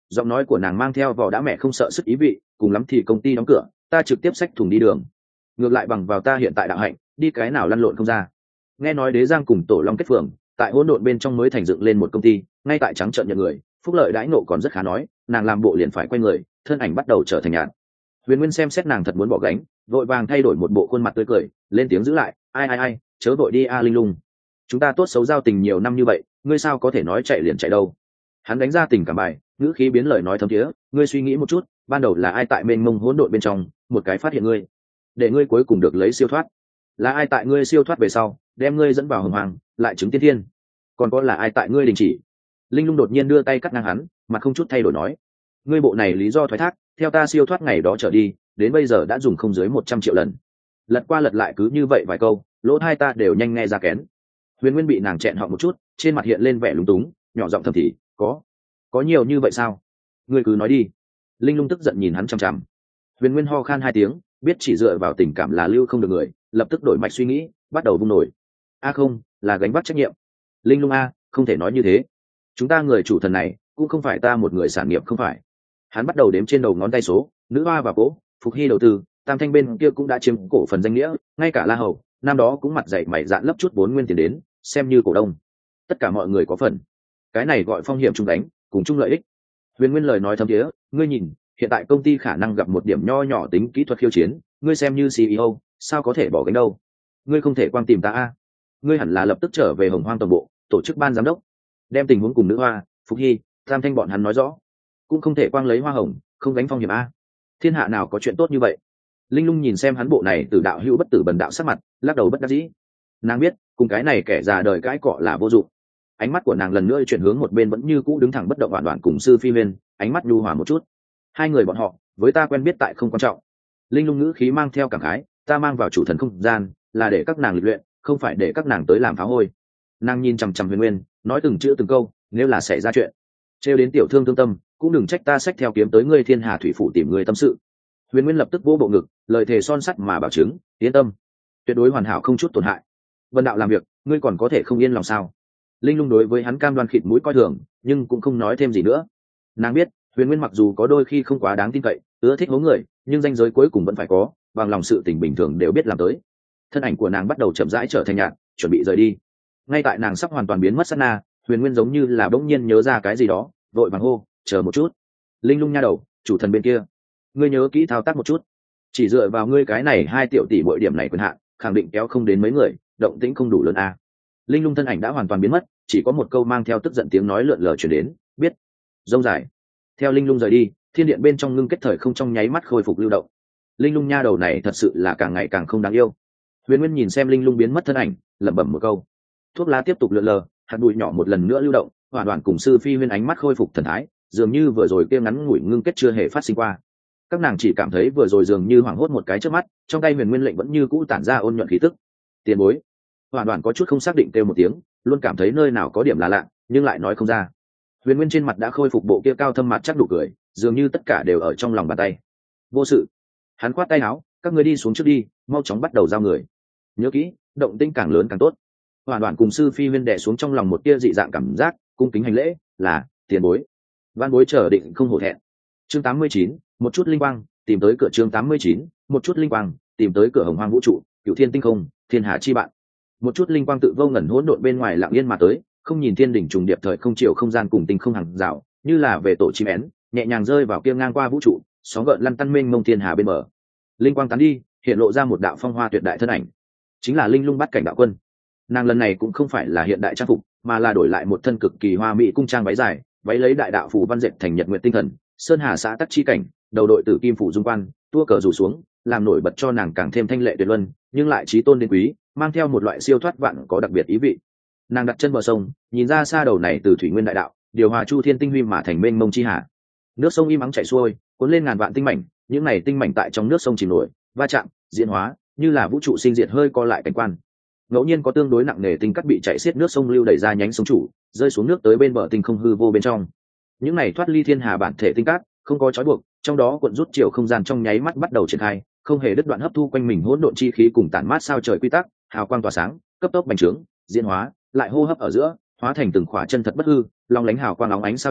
Giọng nói của nàng mang theo vỏ đã mẹ không sợ sức ý vị, cùng lắm thì công ty đóng cửa, ta trực tiếp xách thùng đi đường. Ngược lại bằng vào ta hiện tại đạo hạnh, đi cái nào lăn lộn không ra. Nghe nói Đế Giang cùng Tổ Long kết phường, tại hỗn độn bên trong mới thành dựng lên một công ty, ngay tại trắng trợn nhận người, phúc lợi đãi nộ còn rất khá nói, nàng làm bộ liền phải quay người, thân ảnh bắt đầu trở thành nhạt. Huyền Nguyên xem xét nàng thật muốn bỏ gánh, vội vàng thay đổi một bộ khuôn mặt tươi cười, lên tiếng giữ lại, ai ai ai, chớ vội đi a Linh Lung, chúng ta tốt xấu giao tình nhiều năm như vậy, ngươi sao có thể nói chạy liền chạy đâu. Hắn đánh ra tình cảm bài, ngữ khí biến lời nói thấm thiế, ngươi suy nghĩ một chút, ban đầu là ai tại mênh mông hỗn độn bên trong, một cái phát hiện ngươi, để ngươi cuối cùng được lấy siêu thoát, là ai tại ngươi siêu thoát về sau, đem ngươi dẫn vào hồng hoàng, lại chứng tiên thiên, còn có là ai tại ngươi đình chỉ. Linh Lung đột nhiên đưa tay cắt ngang hắn, mà không chút thay đổi nói, ngươi bộ này lý do thoái thác, theo ta siêu thoát ngày đó trở đi, đến bây giờ đã dùng không dưới một trăm triệu lần, lật qua lật lại cứ như vậy vài câu, lỗ hai ta đều nhanh nghe ra kén. Huyền Nguyên bị nàng chẹn họ một chút, trên mặt hiện lên vẻ lúng túng, nhỏ giọng thầm thì, có có nhiều như vậy sao, ngươi cứ nói đi. Linh Lung tức giận nhìn hắn chằm chằm. Huyền Nguyên ho khan hai tiếng, biết chỉ dựa vào tình cảm là lưu không được người, lập tức đổi mạch suy nghĩ, bắt đầu vung nổi. A không, là gánh vác trách nhiệm. Linh Lung a, không thể nói như thế, chúng ta người chủ thần này cũng không phải ta một người sản nghiệp không phải. Hắn bắt đầu đếm trên đầu ngón tay số, nữ hoa và cố Phục Hy đầu tư, Tam Thanh bên kia cũng đã chiếm cổ phần danh nghĩa, ngay cả La Hầu năm đó cũng mặt dạy mày dạn lấp chút vốn nguyên tiền đến, xem như cổ đông. Tất cả mọi người có phần, cái này gọi phong hiểm chung đánh, cùng chung lợi ích. Huyền Nguyên lời nói thấm thiế, ngươi nhìn, hiện tại công ty khả năng gặp một điểm nho nhỏ tính kỹ thuật khiêu chiến, ngươi xem như xê e ô, sao có thể bỏ gánh đâu. Ngươi không thể quang tìm ta a, ngươi hẳn là lập tức trở về Hồng Hoang toàn bộ, tổ chức ban giám đốc, đem tình huống cùng nữ hoa, Phục Hy, Tam Thanh bọn hắn nói rõ, cũng không thể quang lấy hoa hồng, không gánh phong hiểm a. Thiên hạ nào có chuyện tốt như vậy. Linh Lung nhìn xem hắn bộ này từ đạo hữu bất tử bần đạo sắc mặt, lắc đầu bất đắc dĩ. Nàng biết cùng cái này kẻ già đời cãi cọ là vô dụng. Ánh mắt của nàng lần nữa chuyển hướng một bên vẫn như cũ đứng thẳng bất động hoàn toàn cùng sư phi huyên, ánh mắt nhu hòa một chút. Hai người bọn họ với ta quen biết tại không quan trọng. Linh Lung ngữ khí mang theo cảm khái, ta mang vào chủ thần không gian là để các nàng lịch luyện, không phải để các nàng tới làm phá hôi. Nàng nhìn chằm chằm Huyền Nguyên, nói từng chữ từng câu, nếu là xảy ra chuyện trêu đến tiểu thương thương tâm, cũng đừng trách ta xách theo kiếm tới ngươi Thiên Hà thủy phủ tìm người tâm sự. Huyền Nguyên lập tức vỗ bộ ngực, lời thề son sắt mà bảo chứng, yên tâm, tuyệt đối hoàn hảo không chút tổn hại. Vân đạo làm việc, ngươi còn có thể không yên lòng sao? Linh Lung đối với hắn cam đoan khịt mũi coi thường, nhưng cũng không nói thêm gì nữa. Nàng biết Huyền Nguyên mặc dù có đôi khi không quá đáng tin cậy, ưa thích hố người, nhưng ranh giới cuối cùng vẫn phải có, bằng lòng sự tình bình thường đều biết làm tới. Thân ảnh của nàng bắt đầu chậm rãi trở thành nhạt, chuẩn bị rời đi. Ngay tại nàng sắp hoàn toàn biến mất sát na, Huyền Nguyên giống như là bỗng nhiên nhớ ra cái gì đó, vội vàng hô, chờ một chút. Linh Lung nha đầu, chủ thần bên kia, ngươi nhớ kỹ thao tác một chút, chỉ dựa vào ngươi cái này hai tiểu tỷ mỗi điểm này quyền hạn, khẳng định kéo không đến mấy người, động tĩnh không đủ lớn a. Linh Lung thân ảnh đã hoàn toàn biến mất, chỉ có một câu mang theo tức giận tiếng nói lượn lờ truyền đến, biết. Rông dài. Theo Linh Lung rời đi, thiên điện bên trong ngưng kết thời không trong nháy mắt khôi phục lưu động. Linh Lung nha đầu này thật sự là càng ngày càng không đáng yêu. Huyền Nguyên nhìn xem Linh Lung biến mất thân ảnh, lẩm bẩm một câu. Thuốc lá tiếp tục lượn lờ, hạt bụi nhỏ một lần nữa lưu động, hoàn toàn cùng sư phi Huyên ánh mắt khôi phục thần thái, dường như vừa rồi kia ngắn ngủi ngưng kết chưa hề phát sinh qua. Các nàng chỉ cảm thấy vừa rồi dường như hoảng hốt một cái trước mắt, trong tay Huyền Nguyên lệnh vẫn như cũ tản ra ôn nhuận khí tức. Tiền bối. Hoàn toàn có chút không xác định kêu một tiếng, luôn cảm thấy nơi nào có điểm là lạ, nhưng lại nói không ra. Huyền Nguyên trên mặt đã khôi phục bộ kia cao thâm mặt chắc đủ cười, dường như tất cả đều ở trong lòng bàn tay. Vô sự. Hắn khoát tay áo, các người đi xuống trước đi, mau chóng bắt đầu giao người. Nhớ kỹ, động tĩnh càng lớn càng tốt. Hoàn toàn cùng sư phi Huyên đè xuống trong lòng một tia dị dạng cảm giác, cung kính hành lễ, là tiền bối. Văn bối chờ định không hổ thẹn. Chương tám mươi chín, một chút linh quang, tìm tới cửa chương tám mươi chín, một chút linh quang, tìm tới cửa hồng hoang vũ trụ, cửu thiên tinh không, thiên hà chi bạn. Một chút linh quang tự vô ngẩn hỗn độn bên ngoài lặng yên mà tới, không nhìn thiên đỉnh trùng điệp thời không chiều không gian cùng tinh không hàng rào, như là về tổ chim én, nhẹ nhàng rơi vào kia ngang qua vũ trụ, sóng gợn lăn tăn mênh mông thiên hà bên bờ. Linh quang tán đi, hiện lộ ra một đạo phong hoa tuyệt đại thân ảnh, chính là Linh Lung bắt cảnh đạo quân. Nàng lần này cũng không phải là hiện đại trang phục, mà là đổi lại một thân cực kỳ hoa mỹ cung trang váy dài, váy lấy đại đạo phù văn dệt thành nhật nguyện tinh thần, sơn hà xã tắc chi cảnh, đầu đội tử kim phủ dung quan, tua cờ rủ xuống, làm nổi bật cho nàng càng thêm thanh lệ tuyệt luân, nhưng lại trí tôn đến quý, mang theo một loại siêu thoát vạn có đặc biệt ý vị. Nàng đặt chân bờ sông, nhìn ra xa đầu này từ thủy nguyên đại đạo, điều hòa chu thiên tinh huy mà thành mênh mông chi hà. Nước sông im ắng chảy xuôi, cuốn lên ngàn vạn tinh mảnh, những này tinh mảnh tại trong nước sông chìm nổi, va chạm, diễn hóa, như là vũ trụ sinh diệt hơi co lại cảnh quan. Ngẫu nhiên có tương đối nặng nề tinh cắt bị chảy xiết nước sông lưu đẩy ra nhánh sông chủ, rơi xuống nước tới bên bờ tinh không hư vô bên trong. Những này thoát ly thiên hà bản thể tinh cát, không có trói buộc, trong đó cuộn rút chiều không gian trong nháy mắt bắt đầu triển khai, không hề đứt đoạn hấp thu quanh mình hỗn độn chi khí cùng tản mát sao trời quy tắc, hào quang tỏa sáng, cấp tốc bành trướng, diễn hóa, lại hô hấp ở giữa, hóa thành từng khỏa chân thật bất hư, long lánh hào quang óng ánh sao trời,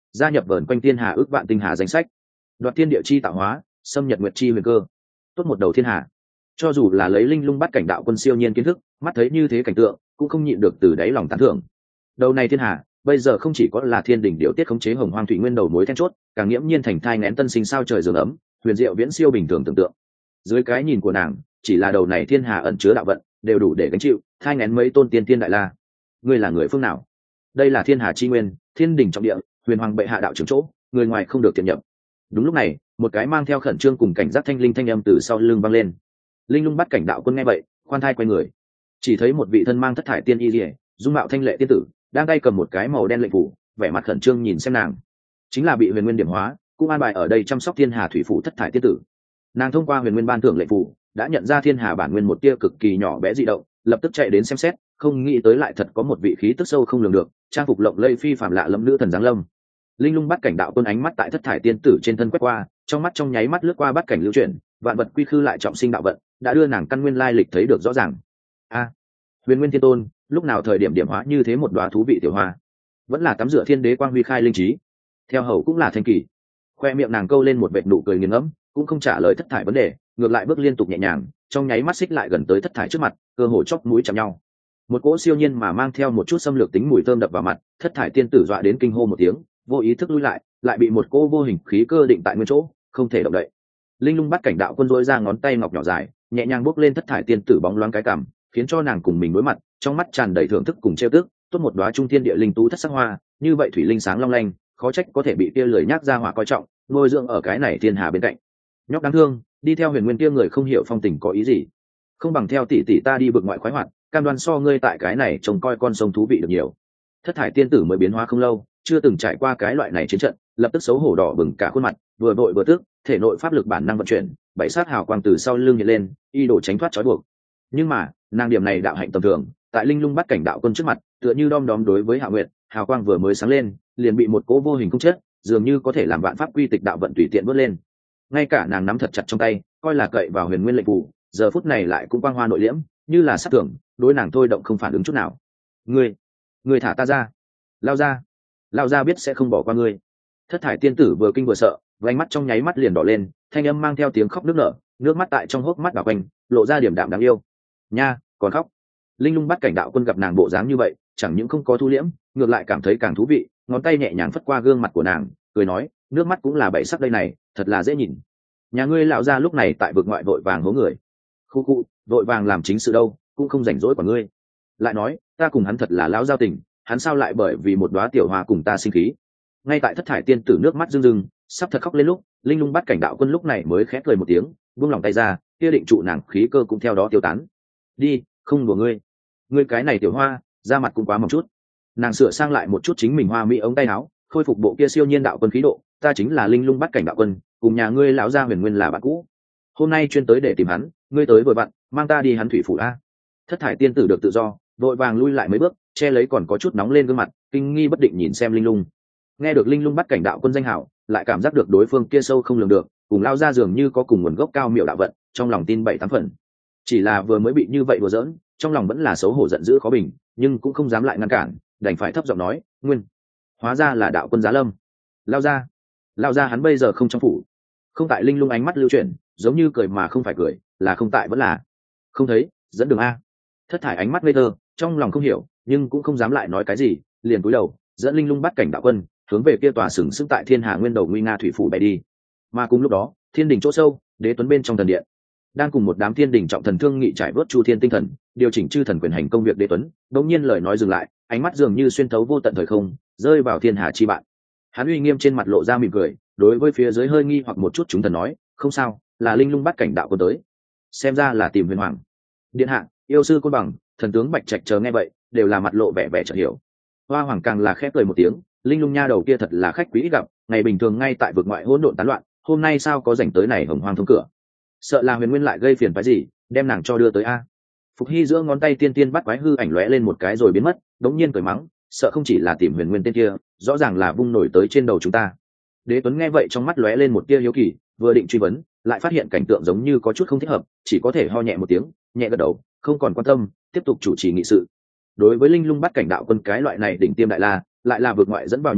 gia nhập vờn quanh thiên hà ước vạn tinh hà danh sách, đoạt thiên địa chi tạo hóa, xâm nhật nguyệt chi huyền cơ, tốt một đầu thiên hà. Cho dù là lấy linh lung bắt cảnh đạo quân siêu nhiên kiến thức, mắt thấy như thế cảnh tượng cũng không nhịn được từ đáy lòng tán thưởng. Đầu này thiên hà bây giờ không chỉ có là thiên đỉnh điều tiết khống chế hồng hoang thủy nguyên đầu mối then chốt, càng nghiễm nhiên thành thai nghén tân sinh sao trời giường ấm, huyền diệu viễn siêu bình thường tưởng tượng. Dưới cái nhìn của nàng, chỉ là đầu này thiên hà ẩn chứa đạo vận đều đủ để gánh chịu thai nghén mấy tôn tiên tiên đại la. Ngươi là người phương nào? Đây là thiên hà chi nguyên, thiên đỉnh trọng địa, huyền hoàng bệ hạ đạo trưởng chỗ, người ngoài không được tiện nhập. Đúng lúc này, một cái mang theo khẩn trương cùng cảnh giác thanh linh thanh âm từ sau lưng vang lên. Linh lung bắt cảnh đạo quân nghe vậy, khoan thai quay người, chỉ thấy một vị thân mang thất thải tiên y liễu, dung mạo thanh lệ tiên tử, đang tay cầm một cái màu đen lệnh phủ, vẻ mặt khẩn trương nhìn xem nàng. Chính là bị huyền nguyên điểm hóa, cũng an bài ở đây chăm sóc thiên hà thủy phủ thất thải tiên tử. Nàng thông qua huyền nguyên ban thưởng lệnh phủ, đã nhận ra thiên hà bản nguyên một tia cực kỳ nhỏ bé dị động, lập tức chạy đến xem xét, không nghĩ tới lại thật có một vị khí tức sâu không lường được, trang phục lộng lẫy phi phàm lạ lẫm nữ thần giáng lâm. Linh lung bắt cảnh đạo quân ánh mắt tại thất thải tiên tử trên thân quét qua, trong mắt trong nháy mắt lướt qua bắt cảnh lưu chuyển, vạn vật quy khư lại trọng sinh đạo vận, đã đưa nàng căn nguyên lai lịch thấy được rõ ràng. A, huyền nguyên thiên tôn, lúc nào thời điểm điểm hóa như thế một đóa thú vị tiểu hoa, vẫn là tắm rửa thiên đế quang huy khai linh trí, theo hầu cũng là thanh kỳ. Khoe miệng nàng câu lên một vệt nụ cười nghiền ngẫm, cũng không trả lời thất thải vấn đề, ngược lại bước liên tục nhẹ nhàng, trong nháy mắt xích lại gần tới thất thải trước mặt, cơ hồ chóp mũi chạm nhau. Một cỗ siêu nhiên mà mang theo một chút xâm lược tính mùi thơm đập vào mặt, thất thải tiên tử dọa đến kinh hô một tiếng, vô ý thức lui lại, lại bị một cỗ vô hình khí cơ định tại nguyên chỗ, không thể động đậy. Linh lung bắt cảnh đạo quân rỗi ra ngón tay ngọc nhỏ dài, nhẹ nhàng bước lên thất thải tiên tử bóng loáng cái cằm, khiến cho nàng cùng mình đối mặt, trong mắt tràn đầy thưởng thức cùng trêu tức, tốt một đóa trung thiên địa linh tú thất sắc hoa, như vậy thủy linh sáng long lanh, khó trách có thể bị kia lười nhác ra hỏa coi trọng, nuôi dưỡng ở cái này thiên hà bên cạnh. Nhóc đáng thương, đi theo huyền nguyên kia người không hiểu phong tình có ý gì, không bằng theo tỷ tỷ ta đi vực ngoại khoái hoạt, cam đoan so ngươi tại cái này trông coi con sông thú vị được nhiều. Thất thải tiên tử mới biến hóa không lâu, chưa từng trải qua cái loại này chiến trận, lập tức xấu hổ đỏ bừng cả khuôn mặt, vừa vội vừa tức, thể nội pháp lực bản năng vận chuyển, bảy sát hào quang từ sau lưng hiện lên, y đổ tránh thoát trói buộc. Nhưng mà nàng điểm này đạo hạnh tầm thường, tại linh lung bắt cảnh đạo quân trước mặt, tựa như đom đóm đối với Hạ Nguyệt, hào quang vừa mới sáng lên, liền bị một cỗ vô hình cung chất, dường như có thể làm vạn pháp quy tịch đạo vận tùy tiện vớt lên. Ngay cả nàng nắm thật chặt trong tay, coi là cậy vào huyền nguyên lệnh phù, giờ phút này lại cũng quang hoa nội liễm, như là sát tưởng, đối nàng thôi động không phản ứng chút nào. Ngươi, ngươi thả ta ra, lao ra, lao ra biết sẽ không bỏ qua ngươi. Thất thải tiên tử vừa kinh vừa sợ, vành mắt trong nháy mắt liền đỏ lên, thanh âm mang theo tiếng khóc nức nở, nước mắt tại trong hốc mắt đảo quanh, lộ ra điểm đạm đáng yêu. Nha, còn khóc. Linh lung bắt cảnh đạo quân gặp nàng bộ dáng như vậy, chẳng những không có thu liễm, ngược lại cảm thấy càng thú vị, ngón tay nhẹ nhàng phất qua gương mặt của nàng, cười nói, nước mắt cũng là bảy sắc đây này, thật là dễ nhìn. Nhà ngươi lão gia lúc này tại vực ngoại vội vàng hố người, khu khu, vội vàng làm chính sự đâu, cũng không rảnh rỗi của ngươi. Lại nói, ta cùng hắn thật là lão giao tình, hắn sao lại bởi vì một đóa tiểu hoa cùng ta sinh khí? Ngay tại thất thải tiên tử nước mắt rưng rưng, sắp thật khóc lên lúc, linh lung bắt cảnh đạo quân lúc này mới khẽ cười một tiếng, buông lòng tay ra, kia định trụ nàng khí cơ cũng theo đó tiêu tán. Đi, không đùa ngươi, ngươi cái này tiểu hoa, da mặt cũng quá mỏng chút. Nàng sửa sang lại một chút chính mình hoa mỹ ống tay áo, khôi phục bộ kia siêu nhiên đạo quân khí độ, ta chính là linh lung bắt cảnh đạo quân, cùng nhà ngươi lão gia huyền nguyên là bạn cũ, hôm nay chuyên tới để tìm hắn, ngươi tới vội vặn, mang ta đi hắn thủy phủ a. Thất thải tiên tử được tự do, vội vàng lui lại mấy bước, che lấy còn có chút nóng lên gương mặt, kinh nghi bất định nhìn xem linh lung. Nghe được linh lung bắt cảnh đạo quân danh hảo, lại cảm giác được đối phương kia sâu không lường được, cùng lao ra dường như có cùng nguồn gốc cao miệu đạo vận, trong lòng tin bảy tám phần. Chỉ là vừa mới bị như vậy đùa giỡn, trong lòng vẫn là xấu hổ giận dữ khó bình, nhưng cũng không dám lại ngăn cản, đành phải thấp giọng nói, nguyên, hóa ra là đạo quân Giá Lâm. Lao ra, lao ra hắn bây giờ không trong phủ. Không tại. Linh lung ánh mắt lưu chuyển, giống như cười mà không phải cười, là không tại vẫn là không thấy, dẫn đường a. Thất thải ánh mắt ngây thơ, trong lòng không hiểu, nhưng cũng không dám lại nói cái gì, liền cúi đầu dẫn linh lung bắt cảnh đạo quân hướng về kia tòa sừng sững tại thiên hà nguyên đầu nguy nga thủy phủ bay đi. Mà cùng lúc đó, thiên đình chỗ sâu, đế tuấn bên trong thần điện đang cùng một đám thiên đình trọng thần thương nghị trải vớt chu thiên tinh thần, điều chỉnh chư thần quyền hành công việc. Đế tuấn đống nhiên lời nói dừng lại, ánh mắt dường như xuyên thấu vô tận thời không, rơi vào thiên hà chi bạn. Hắn uy nghiêm trên mặt lộ ra mỉm cười, đối với phía dưới hơi nghi hoặc một chút chúng thần nói, không sao, là linh lung bắt cảnh đạo quân tới, xem ra là tìm huyền hoàng điện hạ. Yêu sư côn bằng, thần tướng bạch trạch chờ nghe vậy đều là mặt lộ vẻ vẻ chợt hiểu. Hoa hoàng càng là khép cười một tiếng, linh lung nha đầu kia thật là khách quý ít gặp, ngày bình thường ngay tại vực ngoại hỗn độn tán loạn, hôm nay sao có rảnh tới này hồng hoang thông cửa, sợ là huyền nguyên lại gây phiền phái gì, đem nàng cho đưa tới a. Phục hy giữa ngón tay tiên tiên bắt quái hư ảnh lóe lên một cái rồi biến mất, đống nhiên cười mắng, sợ không chỉ là tìm huyền nguyên tên kia, rõ ràng là vung nổi tới trên đầu chúng ta. Đế tuấn nghe vậy trong mắt lóe lên một tia hiếu kỳ, vừa định truy vấn, lại phát hiện cảnh tượng giống như có chút không thích hợp, chỉ có thể ho nhẹ một tiếng, nhẹ gật đầu, không còn quan tâm, tiếp tục chủ trì nghị sự. Đối với linh lung bắt cảnh đạo quân cái loại này đỉnh tiêm đại la, lại là vượt ngoại dẫn vào nhân tài,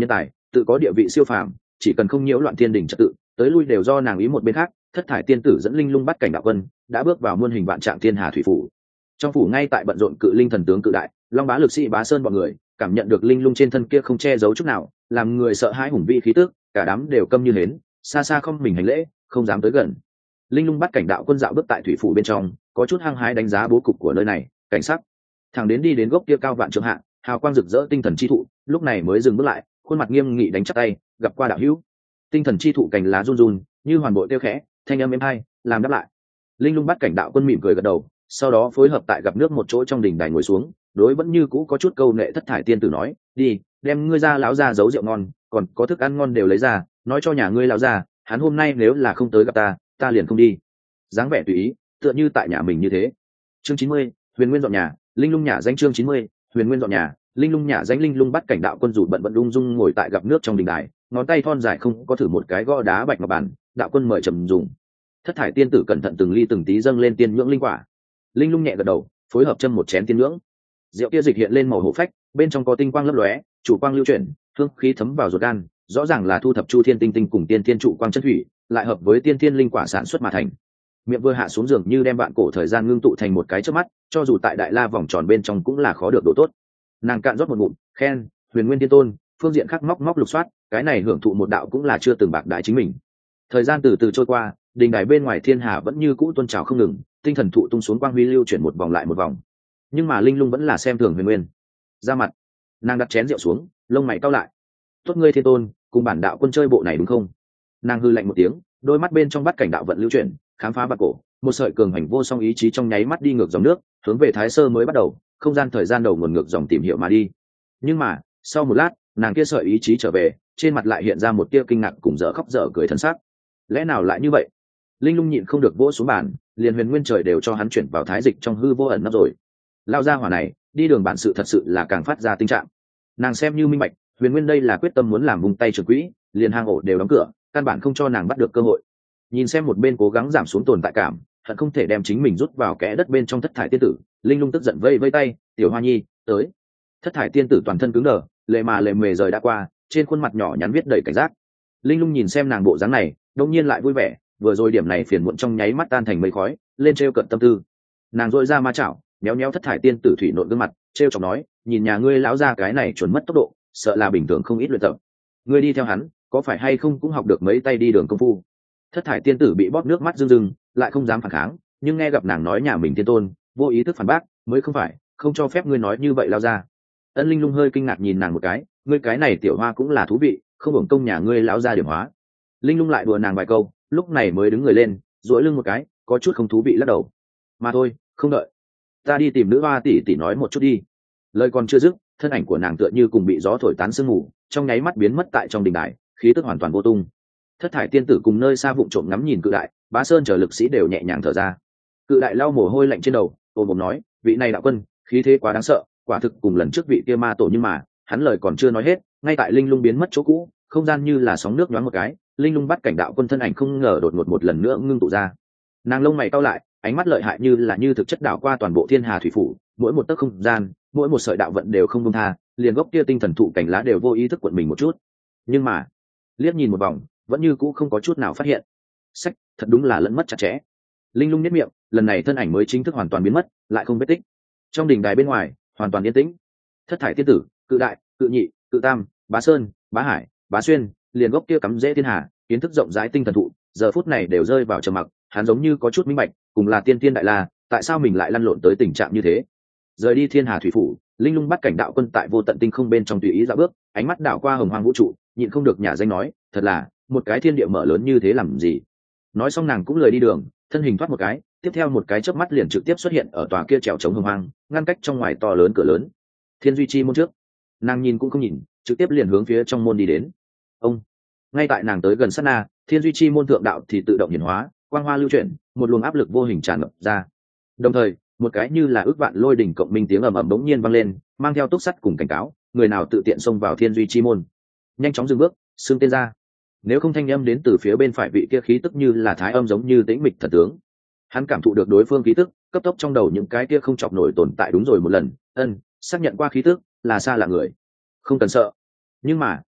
tự có địa vị siêu phàm, chỉ cần không nhiễu loạn thiên đình trật tự, tới lui đều do nàng ý một bên khác. Thất thải tiên tử dẫn linh lung bắt cảnh đạo quân đã bước vào muôn hình vạn trạng thiên hà thủy phủ. Trong phủ ngay tại bận rộn cự linh thần tướng cự đại, long bá lực sĩ bá sơn bọn người cảm nhận được linh lung trên thân kia không che giấu chút nào, làm người sợ hãi hùng vĩ khí tức, cả đám đều câm như hến, xa xa không mình hành lễ, không dám tới gần. Linh lung bắt cảnh đạo quân dạo bước tại thủy phủ bên trong, có chút hăng hái đánh giá bố cục của nơi này, cảnh sắc. Thẳng đến đi đến gốc kia cao vạn trượng hạ, hào quang rực rỡ tinh thần chi thụ, lúc này mới dừng bước lại, khuôn mặt nghiêm nghị đánh chắp tay, gặp qua đạo hữu. Tinh thần chi thụ cành lá run run, như hoàn bộ tiêu khẽ, thanh âm êm hay, làm đáp lại. Linh lung bắt cảnh đạo quân mỉm cười gật đầu, sau đó phối hợp tại gặp nước một chỗ trong đỉnh đài ngồi xuống, đối vẫn như cũ có chút câu nệ thất thải tiên tử nói, đi, đem ngươi ra lão ra giấu rượu ngon, còn có thức ăn ngon đều lấy ra, nói cho nhà ngươi lão ra, hắn hôm nay nếu là không tới gặp ta, ta liền không đi. Dáng vẻ tùy ý, tựa như tại nhà mình như thế. Chương chín mươi, Huyền Nguyên dọn nhà, Linh lung nhà danh chương chín mươi, Huyền Nguyên dọn nhà, Linh lung nhà danh Linh lung bắt cảnh đạo quân rủ bận bận lung dung ngồi tại gặp nước trong đình đài, ngón tay thon dài không có thử một cái gõ đá bạch ngọc bàn, đạo quân mời trầm dùng. Thất thải tiên tử cẩn thận từng ly từng tí dâng lên tiên nhưỡng linh quả. Linh lung nhẹ gật đầu, phối hợp châm một chén tiên nhưỡng. Rượu kia dịch hiện lên màu hổ phách, bên trong có tinh quang lấp lóe, chủ quang lưu chuyển, hương khí thấm vào ruột gan, rõ ràng là thu thập chu thiên tinh tinh cùng tiên thiên trụ quang chân thủy, lại hợp với tiên thiên linh quả sản xuất mà thành. Miệng vừa hạ xuống giường như đem vạn cổ thời gian ngưng tụ thành một cái chớp mắt, cho dù tại đại la vòng tròn bên trong cũng là khó được độ tốt. Nàng cạn rót một ngụm, khen, Huyền Nguyên tiên tôn, phương diện khác móc móc lục soát, cái này hưởng thụ một đạo cũng là chưa từng bạc đại chính mình. Thời gian từ từ trôi qua, đình đài bên ngoài thiên hà vẫn như cũ tuôn trào không ngừng, tinh thần thụ tung xuống quang huy lưu chuyển một vòng lại một vòng. Nhưng mà linh lung vẫn là xem thường Huyền Nguyên. Ra mặt, nàng đặt chén rượu xuống, lông mày cau lại. Tốt ngươi thiên tôn, cùng bản đạo quân chơi bộ này đúng không? Nàng hư lạnh một tiếng, đôi mắt bên trong bắt cảnh đạo vận lưu chuyển, khám phá bạc cổ, một sợi cường hành vô song ý chí trong nháy mắt đi ngược dòng nước, hướng về thái sơ mới bắt đầu, không gian thời gian đầu nguồn ngược dòng tìm hiểu mà đi. Nhưng mà sau một lát, nàng kia sợi ý chí trở về, trên mặt lại hiện ra một tia kinh ngạc cùng dở khóc dở cười thân sắc. Lẽ nào lại như vậy? Linh lung nhịn không được vỗ xuống bàn, liền Huyền Nguyên trời đều cho hắn chuyển vào thái dịch trong hư vô ẩn nấp rồi. Lao ra hỏa này, đi đường bản sự thật sự là càng phát ra tình trạng. Nàng xem như minh bạch, Huyền Nguyên đây là quyết tâm muốn làm vùng tay trường quỹ, liền hang ổ đều đóng cửa, căn bản không cho nàng bắt được cơ hội. Nhìn xem một bên cố gắng giảm xuống tồn tại cảm, hận không thể đem chính mình rút vào kẽ đất bên trong thất thải tiên tử, linh lung tức giận vây vây tay, tiểu hoa nhi tới. Thất thải tiên tử toàn thân cứng đờ, lệ mà lệ mề rời đã qua, trên khuôn mặt nhỏ nhắn viết đầy cảnh giác. Linh lung nhìn xem nàng bộ dáng này, đông nhiên lại vui vẻ, vừa rồi điểm này phiền muộn trong nháy mắt tan thành mây khói, lên trêu cận tâm tư. Nàng dội ra ma chảo, méo méo thất thải tiên tử thủy nộn gương mặt, trêu chọc nói, nhìn nhà ngươi lão ra cái này chuẩn mất tốc độ, sợ là bình thường không ít luyện tập. Ngươi đi theo hắn, có phải hay không cũng học được mấy tay đi đường công phu. Thất thải tiên tử bị bóp nước mắt rưng rưng, lại không dám phản kháng, nhưng nghe gặp nàng nói nhà mình tiên tôn, vô ý thức phản bác, mới không phải, không cho phép ngươi nói như vậy lao ra. Ân Linh lung hơi kinh ngạc nhìn nàng một cái, ngươi cái này tiểu hoa cũng là thú vị, không hưởng công nhà ngươi lão ra điểm hóa. Linh lung lại đùa nàng vài câu, lúc này mới đứng người lên, duỗi lưng một cái, có chút không thú vị lắc đầu. Mà thôi, không đợi, ta đi tìm nữ hoa tỷ tỷ nói một chút đi. Lời còn chưa dứt, thân ảnh của nàng tựa như cùng bị gió thổi tán sương mù, trong nháy mắt biến mất tại trong đình đài, khí tức hoàn toàn vô tung. Thất thải tiên tử cùng nơi xa vụng trộm ngắm nhìn cự đại, bá sơn chờ lực sĩ đều nhẹ nhàng thở ra. Cự đại lau mồ hôi lạnh trên đầu, ôm bụng nói, vị này đạo quân, khí thế quá đáng sợ, quả thực cùng lần trước vị kia ma tổ, nhưng mà hắn lời còn chưa nói hết, ngay tại linh lung biến mất chỗ cũ, không gian như là sóng nước nhoáng một cái, linh lung bắt cảnh đạo quân thân ảnh không ngờ đột ngột một lần nữa ngưng tụ ra. Nàng lông mày cau lại, ánh mắt lợi hại như là như thực chất đảo qua toàn bộ thiên hà thủy phủ, mỗi một tấc không gian, mỗi một sợi đạo vận đều không buông tha, liền gốc kia tinh thần thụ cảnh lá đều vô ý thức cuộn mình một chút. Nhưng mà liếc nhìn một vòng, vẫn như cũ không có chút nào phát hiện. Sách, thật đúng là lẫn mất chặt chẽ. Linh lung nhếch miệng, lần này thân ảnh mới chính thức hoàn toàn biến mất, lại không vết tích. Trong đình đài bên ngoài, hoàn toàn yên tĩnh. Thất thải tiên tử, cự đại, cự nhị, cự tam, bá sơn, bá hải, bá xuyên, liền gốc kia cắm rễ thiên hà, kiến thức rộng rãi tinh thần thụ, giờ phút này đều rơi vào trầm mặc. Hắn giống như có chút minh bạch, cùng là tiên tiên đại la, tại sao mình lại lăn lộn tới tình trạng như thế? Rời đi thiên hà thủy phủ, linh lung bắt cảnh đạo quân tại vô tận tinh không bên trong tùy ý dạo bước, ánh mắt đảo qua hồng hoang vũ trụ, nhịn không được nhả danh nói, thật là một cái thiên địa mở lớn như thế làm gì? Nói xong nàng cũng lười đi đường, thân hình thoát một cái, tiếp theo một cái chớp mắt liền trực tiếp xuất hiện ở tòa kia trèo chống hồng hoang, ngăn cách trong ngoài to lớn cửa lớn. Thiên duy chi môn trước, nàng nhìn cũng không nhìn, trực tiếp liền hướng phía trong môn đi đến. Ông, ngay tại nàng tới gần sát na, thiên duy chi môn thượng đạo thì tự động hiển hóa, quang hoa lưu chuyển, một luồng áp lực vô hình tràn ngập ra. Đồng thời, một cái như là ước vạn lôi đỉnh cộng minh tiếng ầm ầm bỗng nhiên vang lên, mang theo túc sắt cùng cảnh cáo, người nào tự tiện xông vào thiên duy chi môn, nhanh chóng dừng bước, xưng tên ra. Nếu không thanh âm đến từ phía bên phải vị kia khí tức như là thái âm giống như tĩnh mịch thần tướng. Hắn cảm thụ được đối phương khí tức, cấp tốc trong đầu những cái kia không chọc nổi tồn tại đúng rồi một lần, ân, xác nhận qua khí tức, là xa là người. Không cần sợ. Nhưng mà,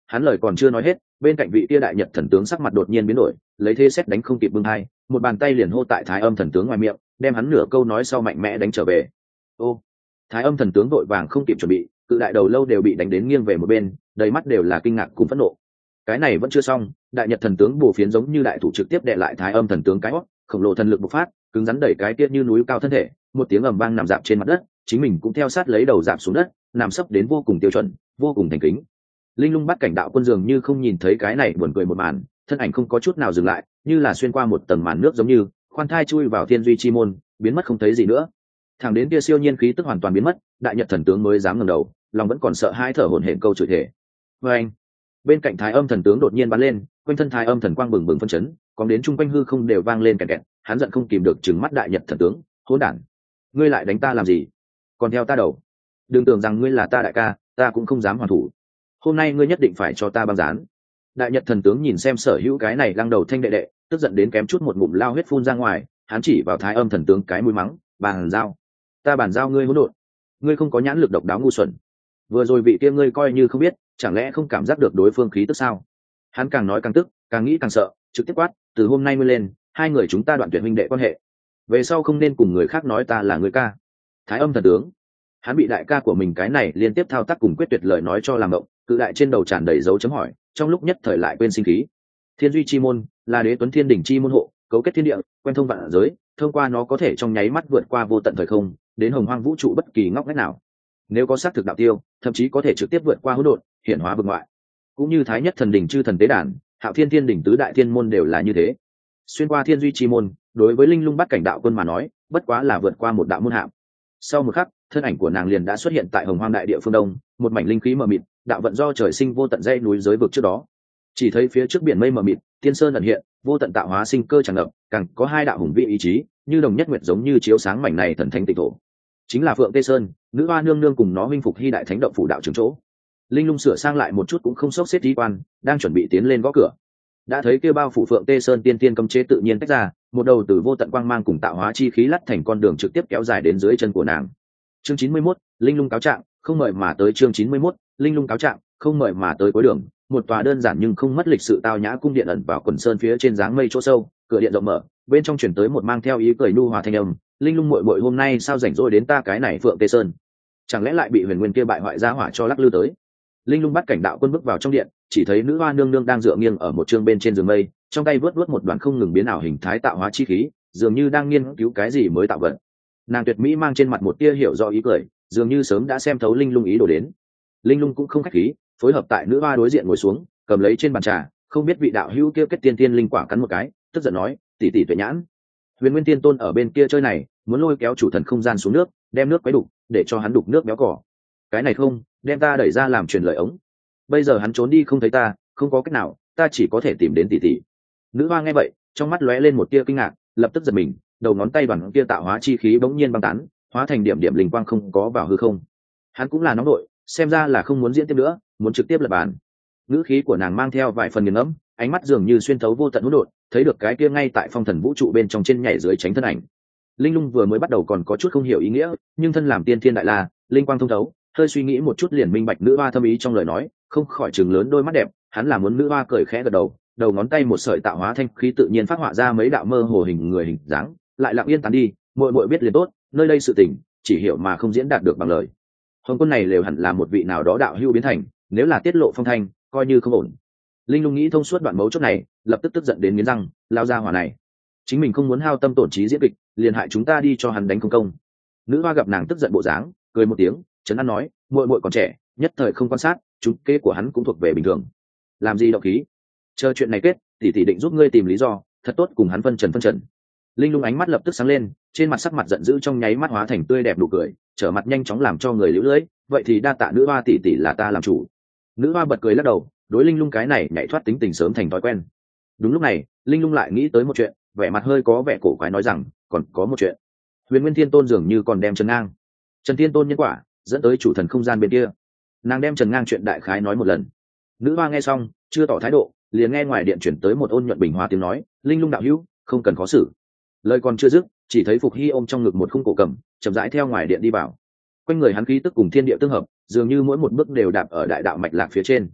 Hắn lời còn chưa nói hết, bên cạnh vị tia đại nhật thần tướng sắc mặt đột nhiên biến đổi, lấy thế xét đánh không kịp bưng hai, một bàn tay liền hô tại thái âm thần tướng ngoài miệng, đem hắn nửa câu nói sau mạnh mẽ đánh trở về. Ô, thái âm thần tướng vội vàng không kịp chuẩn bị, cự đại đầu lâu đều bị đánh đến nghiêng về một bên, đầy mắt đều là kinh ngạc cùng phẫn nộ. Cái này vẫn chưa xong, đại nhật thần tướng bổ phiến giống như đại thủ trực tiếp đè lại thái âm thần tướng cái hót, khổng lồ thần lực bộc phát, cứng rắn đẩy cái tiết như núi cao thân thể, một tiếng ầm vang nằm dạp trên mặt đất, chính mình cũng theo sát lấy đầu dạp xuống đất, nằm sấp đến vô cùng tiêu chuẩn, vô cùng thành kính. Linh lung bắt cảnh đạo quân dường như không nhìn thấy cái này buồn cười một màn, thân ảnh không có chút nào dừng lại, như là xuyên qua một tầng màn nước giống như khoan thai chui vào thiên duy chi môn, biến mất không thấy gì nữa. Thẳng đến kia siêu nhiên khí tức hoàn toàn biến mất, đại nhật thần tướng mới dám ngẩng đầu, lòng vẫn còn sợ hãi thở hổn hển câu chửi thể. Và anh, bên cạnh thái âm thần tướng đột nhiên bắn lên, quanh thân thái âm thần quang bừng bừng phân chấn, còn đến trung quanh hư không đều vang lên kẹt kẹt, hắn giận không kìm được trừng mắt đại nhật thần tướng, hỗn đản, ngươi lại đánh ta làm gì? Còn theo ta đầu, đừng tưởng rằng ngươi là ta đại ca, ta cũng không dám hoàn thủ. Hôm nay ngươi nhất định phải cho ta băng dán. Đại nhật thần tướng nhìn xem sở hữu cái này lăng đầu thanh đệ đệ, tức giận đến kém chút một ngụm lao huyết phun ra ngoài, hắn chỉ vào thái âm thần tướng cái mũi mắng, bàn giao, ta bàn giao ngươi hỗn độn, ngươi không có nhãn lực độc đáo ngu xuẩn. Vừa rồi vị kia ngươi coi như không biết, chẳng lẽ không cảm giác được đối phương khí tức sao? Hắn càng nói càng tức, càng nghĩ càng sợ, trực tiếp quát, từ hôm nay ngươi lên, hai người chúng ta đoạn tuyệt huynh đệ quan hệ, về sau không nên cùng người khác nói ta là người ca. Thái âm thần tướng, hắn bị đại ca của mình cái này liên tiếp thao tác cùng quyết tuyệt lời nói cho làm động, cự đại trên đầu tràn đầy dấu chấm hỏi, trong lúc nhất thời lại quên sinh khí. Thiên duy chi môn là đế tuấn thiên đỉnh chi môn hộ, cấu kết thiên địa, quen thông vạn giới, thông qua nó có thể trong nháy mắt vượt qua vô tận thời không, đến hồng hoang vũ trụ bất kỳ ngóc ngách nào. Nếu có xác thực đạo tiêu, thậm chí có thể trực tiếp vượt qua hỗn độn, hiển hóa vực ngoại. Cũng như thái nhất thần đỉnh chư thần tế đàn, hạo thiên thiên đỉnh tứ đại thiên môn đều là như thế. Xuyên qua thiên duy chi môn, đối với linh lung bắt cảnh đạo quân mà nói, bất quá là vượt qua một đạo môn hạm. Sau một khắc, thân ảnh của nàng liền đã xuất hiện tại hồng hoang đại địa phương đông, một mảnh linh khí mờ mịt, đạo vận do trời sinh vô tận dãy núi giới vực trước đó. Chỉ thấy phía trước biển mây mờ mịt, tiên sơn ẩn hiện, vô tận tạo hóa sinh cơ tràn ngập, càng có hai đạo hùng vĩ ý chí, như đồng nhất nguyệt giống như chiếu sáng mảnh này thần thánh tịnh thổ. Chính là Phượng Tê Sơn, nữ hoa nương nương cùng nó huynh phục hy đại thánh động phủ đạo trưởng chỗ. Linh lung sửa sang lại một chút cũng không sốc xếp đi quan, đang chuẩn bị tiến lên gõ cửa. Đã thấy kia bao phủ Phượng Tê Sơn tiên tiên cấm chế tự nhiên tách ra, một đầu từ vô tận quang mang cùng tạo hóa chi khí lắt thành con đường trực tiếp kéo dài đến dưới chân của nàng. Chương chín mươi mốt, linh lung cáo trạng, không mời mà tới. Chương chín mươi mốt, linh lung cáo trạng, không mời mà tới cuối đường, một tòa đơn giản nhưng không mất lịch sự tao nhã cung điện ẩn vào quần sơn phía trên dáng mây chỗ sâu, cửa điện rộng mở, bên trong chuyển tới một mang theo ý cười nhu hòa thanh âm, linh lung muội muội hôm nay sao rảnh rỗi đến ta cái này Phượng Tê Sơn? Chẳng lẽ lại bị huyền nguyên kia bại hoại gia hỏa cho lắc lư tới? Linh lung bắt cảnh đạo quân bước vào trong điện, chỉ thấy nữ hoa nương nương đang dựa nghiêng ở một chương bên trên giường mây, trong tay vớt vớt một đoàn không ngừng biến ảo hình thái tạo hóa chi khí, dường như đang nghiên cứu cái gì mới tạo vật. Nàng tuyệt mỹ mang trên mặt một tia hiểu rõ ý cười, dường như sớm đã xem thấu linh lung ý đồ đến. Linh lung cũng không khách khí, phối hợp tại nữ hoa đối diện ngồi xuống, cầm lấy trên bàn trà, không biết vị đạo hữu kia kết tiên tiên linh quả cắn một cái, tức giận nói, tỷ tỷ tuệ nhãn, huyền nguyên tiên tôn ở bên kia chơi này, muốn lôi kéo chủ thần không gian xuống nước, đem nước quấy đục, để cho hắn đục nước béo cỏ. Cái này không, đem ta đẩy ra làm truyền lời ống. Bây giờ hắn trốn đi không thấy ta, không có cách nào, ta chỉ có thể tìm đến tỷ tỷ. Nữ hoa nghe vậy, trong mắt lóe lên một tia kinh ngạc, lập tức giật mình, đầu ngón tay bằng kia tạo hóa chi khí bỗng nhiên băng tán, hóa thành điểm điểm linh quang không có vào hư không. Hắn cũng là nóng nội, xem ra là không muốn diễn tiếp nữa, muốn trực tiếp lật bàn. Ngữ khí của nàng mang theo vài phần nghiền ngẫm, ánh mắt dường như xuyên thấu vô tận hỗn độn, thấy được cái kia ngay tại phong thần vũ trụ bên trong trên nhảy dưới tránh thân ảnh. Linh lung vừa mới bắt đầu còn có chút không hiểu ý nghĩa, nhưng thân làm tiên thiên đại la, linh quang thông thấu, hơi suy nghĩ một chút liền minh bạch nữ hoa thâm ý trong lời nói, không khỏi chừng lớn đôi mắt đẹp. Hắn là muốn nữ hoa cười khẽ gật đầu, đầu ngón tay một sợi tạo hóa thanh khí tự nhiên phát họa ra mấy đạo mơ hồ hình người hình dáng, lại lặng yên tán đi. Muội muội biết liền tốt, nơi đây sự tình chỉ hiểu mà không diễn đạt được bằng lời. Hồng quân này lều hẳn là một vị nào đó đạo hữu biến thành, nếu là tiết lộ phong thanh, coi như không ổn. Linh lung nghĩ thông suốt đoạn mấu chốt này, lập tức tức giận đến nghiến răng, lao ra hỏa này, chính mình không muốn hao tâm tổn trí diễn kịch, liền hại chúng ta đi cho hắn đánh không công. Nữ hoa gặp nàng tức giận bộ dáng, cười một tiếng, trấn an nói, muội muội còn trẻ, nhất thời không quan sát, chúng kế của hắn cũng thuộc về bình thường. Làm gì động khí? Chờ chuyện này kết, tỷ tỷ định giúp ngươi tìm lý do, thật tốt cùng hắn phân trần phân trần. Linh lung ánh mắt lập tức sáng lên, trên mặt sắc mặt giận dữ trong nháy mắt hóa thành tươi đẹp nụ cười, trở mặt nhanh chóng làm cho người liễu lưỡi, vậy thì đa tạ nữ hoa tỷ tỷ là ta làm chủ. Nữ hoa bật cười lắc đầu, đối linh lung cái này nhảy thoát tính tình sớm thành thói quen. Đúng lúc này, linh lung lại nghĩ tới một chuyện, vẻ mặt hơi có vẻ cổ quái nói rằng, còn có một chuyện. Huyền Nguyên Thiên Tôn dường như còn đem Trần Ngang, Trần Thiên Tôn nhân quả dẫn tới chủ thần không gian bên kia. Nàng đem Trần Ngang chuyện đại khái nói một lần. Nữ hoa nghe xong, chưa tỏ thái độ, liền nghe ngoài điện chuyển tới một ôn nhuận bình hòa tiếng nói, linh lung đạo hữu, không cần khó xử. Lời còn chưa dứt, chỉ thấy Phục Hy ôm trong ngực một khung cổ cầm, chậm rãi theo ngoài điện đi vào. Quanh người hắn khí tức cùng thiên địa tương hợp, dường như mỗi một bước đều đạp ở đại đạo mạch lạc phía trên.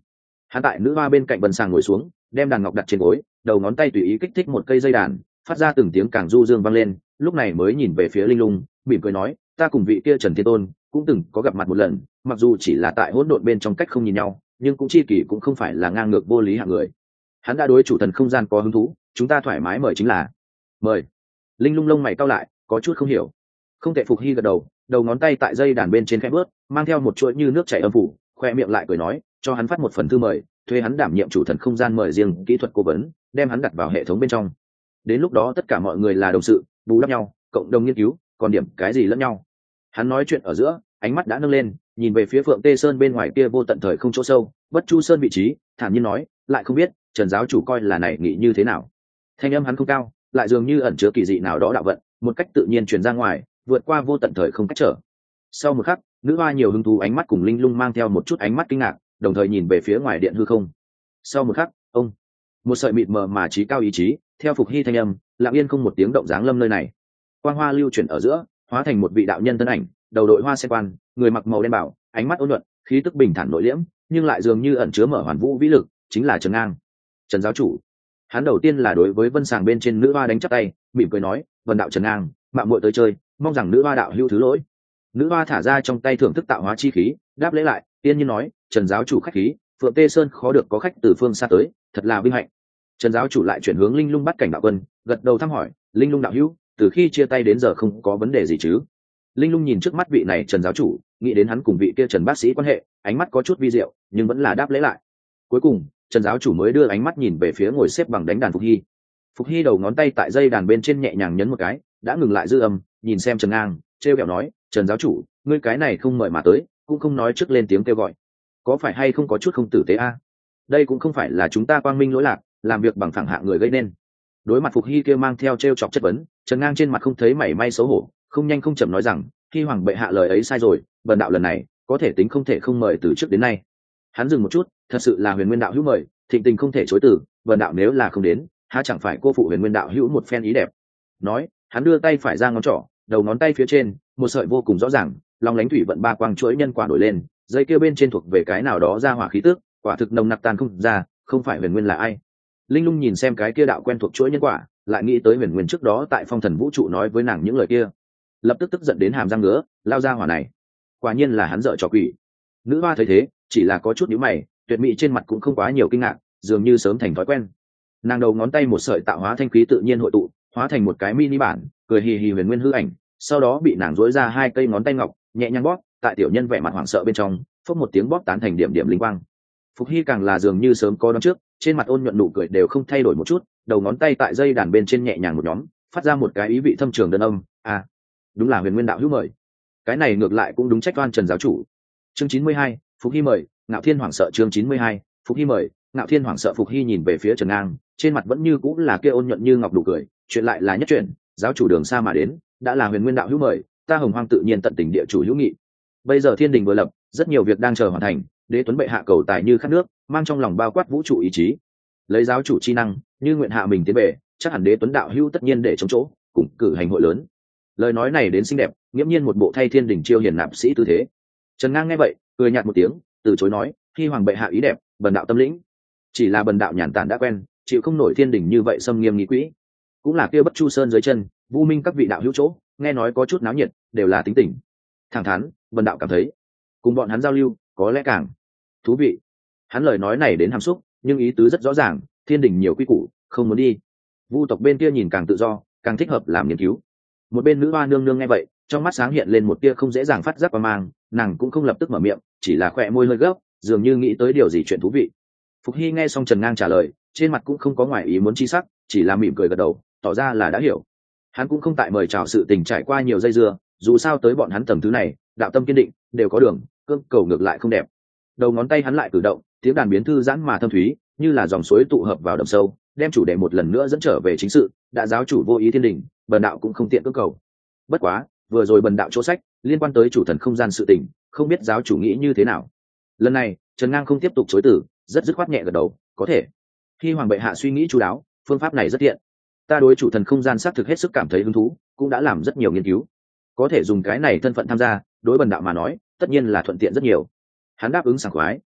Hắn tại nữ hoa bên cạnh vân sàng ngồi xuống, đem đàn ngọc đặt trên gối, đầu ngón tay tùy ý kích thích một cây dây đàn, phát ra từng tiếng càng du dương vang lên, lúc này mới nhìn về phía linh lung, mỉm cười nói, ta cùng vị kia Trần Thiên Tôn cũng từng có gặp mặt một lần, mặc dù chỉ là tại hỗn độn bên trong cách không nhìn nhau, nhưng cũng chi kỷ cũng không phải là ngang ngược vô lý hạng người. Hắn đã đối chủ thần không gian có hứng thú, chúng ta thoải mái mời chính là. Mời. Linh lung lông mày cau lại, có chút không hiểu. Không thể Phục Hy gật đầu, đầu ngón tay tại dây đàn bên trên khẽ bước, mang theo một chuỗi như nước chảy âm phủ, khoe miệng lại cười nói, cho hắn phát một phần thư mời, thuê hắn đảm nhiệm chủ thần không gian mời riêng kỹ thuật cố vấn, đem hắn đặt vào hệ thống bên trong. Đến lúc đó tất cả mọi người là đồng sự, bù đắp nhau, cộng đồng nghiên cứu, còn điểm cái gì lẫn nhau. Hắn nói chuyện ở giữa, ánh mắt đã nâng lên, nhìn về phía Phượng Tê Sơn bên ngoài kia vô tận thời không chỗ sâu, Bất Chu Sơn vị trí, thản nhiên nói, lại không biết Trần giáo chủ coi là này nghĩ như thế nào. Thanh âm hắn không cao, lại dường như ẩn chứa kỳ dị nào đó đạo vận, một cách tự nhiên truyền ra ngoài, vượt qua vô tận thời không cách trở. Sau một khắc, nữ hoa nhiều hứng thú ánh mắt cùng linh lung mang theo một chút ánh mắt kinh ngạc, đồng thời nhìn về phía ngoài điện hư không. Sau một khắc, ông, một sợi mịt mờ mà trí cao ý chí, theo Phục Hy thanh âm, lặng yên không một tiếng động dáng lâm nơi này. Quang hoa lưu chuyển ở giữa, hóa thành một vị đạo nhân thân ảnh, đầu đội hoa sen quan, người mặc màu đen bảo, ánh mắt ôn nhuận, khí tức bình thản nội liễm, nhưng lại dường như ẩn chứa mở hoàn vũ vĩ lực, chính là Trần Ngang. Trần giáo chủ. Hắn đầu tiên là đối với vân sàng bên trên nữ hoa đánh chắp tay, mỉm cười nói, vân đạo Trần Ngang, mạo muội tới chơi, mong rằng nữ hoa đạo hữu thứ lỗi. Nữ hoa thả ra trong tay thưởng thức tạo hóa chi khí, đáp lễ lại, tiên nhiên nói, Trần giáo chủ khách khí, Phượng Tê Sơn khó được có khách từ phương xa tới, thật là vinh hạnh. Trần giáo chủ lại chuyển hướng linh lung bắt cảnh đạo quân, gật đầu thăm hỏi, linh lung đạo hữu, từ khi chia tay đến giờ không có vấn đề gì chứ? Linh lung nhìn trước mắt vị này Trần giáo chủ, nghĩ đến hắn cùng vị kia Trần bác sĩ quan hệ, ánh mắt có chút vi diệu, nhưng vẫn là đáp lễ lại. Cuối cùng, Trần giáo chủ mới đưa ánh mắt nhìn về phía ngồi xếp bằng đánh đàn Phục Hy. Phục Hy đầu ngón tay tại dây đàn bên trên nhẹ nhàng nhấn một cái, đã ngừng lại dư âm, nhìn xem Trần Ngang, trêu ghẹo nói, Trần giáo chủ, ngươi cái này không mời mà tới, cũng không nói trước lên tiếng kêu gọi, có phải hay không có chút không tử tế a? Đây cũng không phải là chúng ta quang minh lỗi lạc, làm việc bằng phẳng hạ người gây nên. Đối mặt Phục Hy kia mang theo trêu chọc chất vấn, Trần Ngang trên mặt không thấy mảy may xấu hổ, không nhanh không chậm nói rằng, Hy hoàng bệ hạ lời ấy sai rồi, bần đạo lần này có thể tính không thể không mời từ trước đến nay. Hắn dừng một chút, thật sự là Huyền Nguyên đạo hữu mời, thịnh tình không thể chối từ, bần đạo nếu là không đến, há chẳng phải cô phụ Huyền Nguyên đạo hữu một phen ý đẹp. Nói, hắn đưa tay phải ra ngón trỏ, đầu ngón tay phía trên, một sợi vô cùng rõ ràng, long lánh thủy vận ba quang chuỗi nhân quả nổi lên, dây kia bên trên thuộc về cái nào đó ra hỏa khí tức, quả thực nồng nặc tan không ra, không phải Huyền Nguyên là ai. Linh lung nhìn xem cái kia đạo quen thuộc chuỗi nhân quả, lại nghĩ tới Huyền Nguyên trước đó tại phong thần vũ trụ nói với nàng những lời kia, lập tức tức giận đến hàm răng ngứa, lao ra hỏa này, quả nhiên là hắn dợ trò quỷ. Nữ hoa thấy thế, chỉ là có chút nhíu mày, tuyệt mỹ trên mặt cũng không quá nhiều kinh ngạc, dường như sớm thành thói quen. Nàng đầu ngón tay một sợi tạo hóa thanh khí tự nhiên hội tụ, hóa thành một cái mini bản, cười hì hì Huyền Nguyên hư ảnh, sau đó bị nàng duỗi ra hai cây ngón tay ngọc, nhẹ nhàng bóp, tại tiểu nhân vẻ mặt hoảng sợ bên trong, phốc một tiếng bóp tán thành điểm điểm linh quang. Phục Hy càng là dường như sớm có đón trước, trên mặt ôn nhuận nụ cười đều không thay đổi một chút, đầu ngón tay tại dây đàn bên trên nhẹ nhàng một nhóm, phát ra một cái ý vị thâm trường đơn âm, à, đúng là Huyền Nguyên đạo hữu mời. Cái này ngược lại cũng đúng trách oan Trần giáo chủ. Chương chín mươi hai, Phục Hy mời, Ngạo Thiên hoảng sợ. Chương chín mươi hai, Phục Hy mời, Ngạo Thiên hoảng sợ. Phục Hy nhìn về phía Trần Ngang, trên mặt vẫn như cũng là kia ôn nhuận như ngọc nụ cười, chuyện lại là nhất chuyện, giáo chủ đường xa mà đến, đã là Huyền Nguyên đạo hữu mời, ta Hồng Hoang tự nhiên tận tình địa chủ hữu nghị. Bây giờ thiên đình vừa lập, rất nhiều việc đang chờ hoàn thành, đế tuấn bệ hạ cầu tài như khát nước, mang trong lòng bao quát vũ trụ ý chí, lấy giáo chủ chi năng, như nguyện hạ mình tiến về, chắc hẳn đế tuấn đạo hữu tất nhiên để chống chỗ, cùng cử hành hội lớn. Lời nói này đến xinh đẹp, nghiễm nhiên một bộ thay thiên đình chiêu hiền nạp sĩ tư thế. Trần Ngang nghe vậy, cười nhạt một tiếng, từ chối nói, khi hoàng bệ hạ ý đẹp, bần đạo tâm lĩnh. Chỉ là bần đạo nhàn tản đã quen, chịu không nổi thiên đình như vậy xâm nghiêm nghi quỹ. Cũng là kia Bất Chu Sơn dưới chân, vu minh các vị đạo hữu chỗ, nghe nói có chút náo nhiệt, đều là tính tình thẳng thắn, bần đạo cảm thấy cùng bọn hắn giao lưu có lẽ càng thú vị. Hắn lời nói này đến hàm xúc, nhưng ý tứ rất rõ ràng, thiên đình nhiều quy củ, không muốn đi. Vu tộc bên kia nhìn càng tự do, càng thích hợp làm nghiên cứu. Một bên nữ hoa nương nương nghe vậy, trong mắt sáng hiện lên một tia không dễ dàng phát giác qua mang, nàng cũng không lập tức mở miệng, chỉ là khỏe môi hơi gấp, dường như nghĩ tới điều gì chuyện thú vị. Phục Hy nghe xong Trần Ngang trả lời, trên mặt cũng không có ngoài ý muốn chi sắc, chỉ là mỉm cười gật đầu, tỏ ra là đã hiểu. Hắn cũng không tại mời chào sự tình trải qua nhiều dây dưa, dù sao tới bọn hắn tầm thứ này, đạo tâm kiên định, đều có đường, cương cầu ngược lại không đẹp. Đầu ngón tay hắn lại cử động, tiếng đàn biến thư giãn mà thâm thúy, như là dòng suối tụ hợp vào đầm sâu, đem chủ đề một lần nữa dẫn trở về chính sự. Đã giáo chủ vô ý thiên đình, bần đạo cũng không tiện cưỡng cầu. Bất quá, vừa rồi bần đạo chỗ sách liên quan tới chủ thần không gian sự tình, không biết giáo chủ nghĩ như thế nào. Lần này, Trần Ngang không tiếp tục chối từ, rất dứt khoát nhẹ gật đầu, có thể. Khi hoàng bệ hạ suy nghĩ chu đáo, phương pháp này rất tiện. Ta đối chủ thần không gian xác thực hết sức cảm thấy hứng thú, cũng đã làm rất nhiều nghiên cứu. Có thể dùng cái này thân phận tham gia, đối bần đạo mà nói, tất nhiên là thuận tiện rất nhiều. Hắn đáp ứng sảng khoái,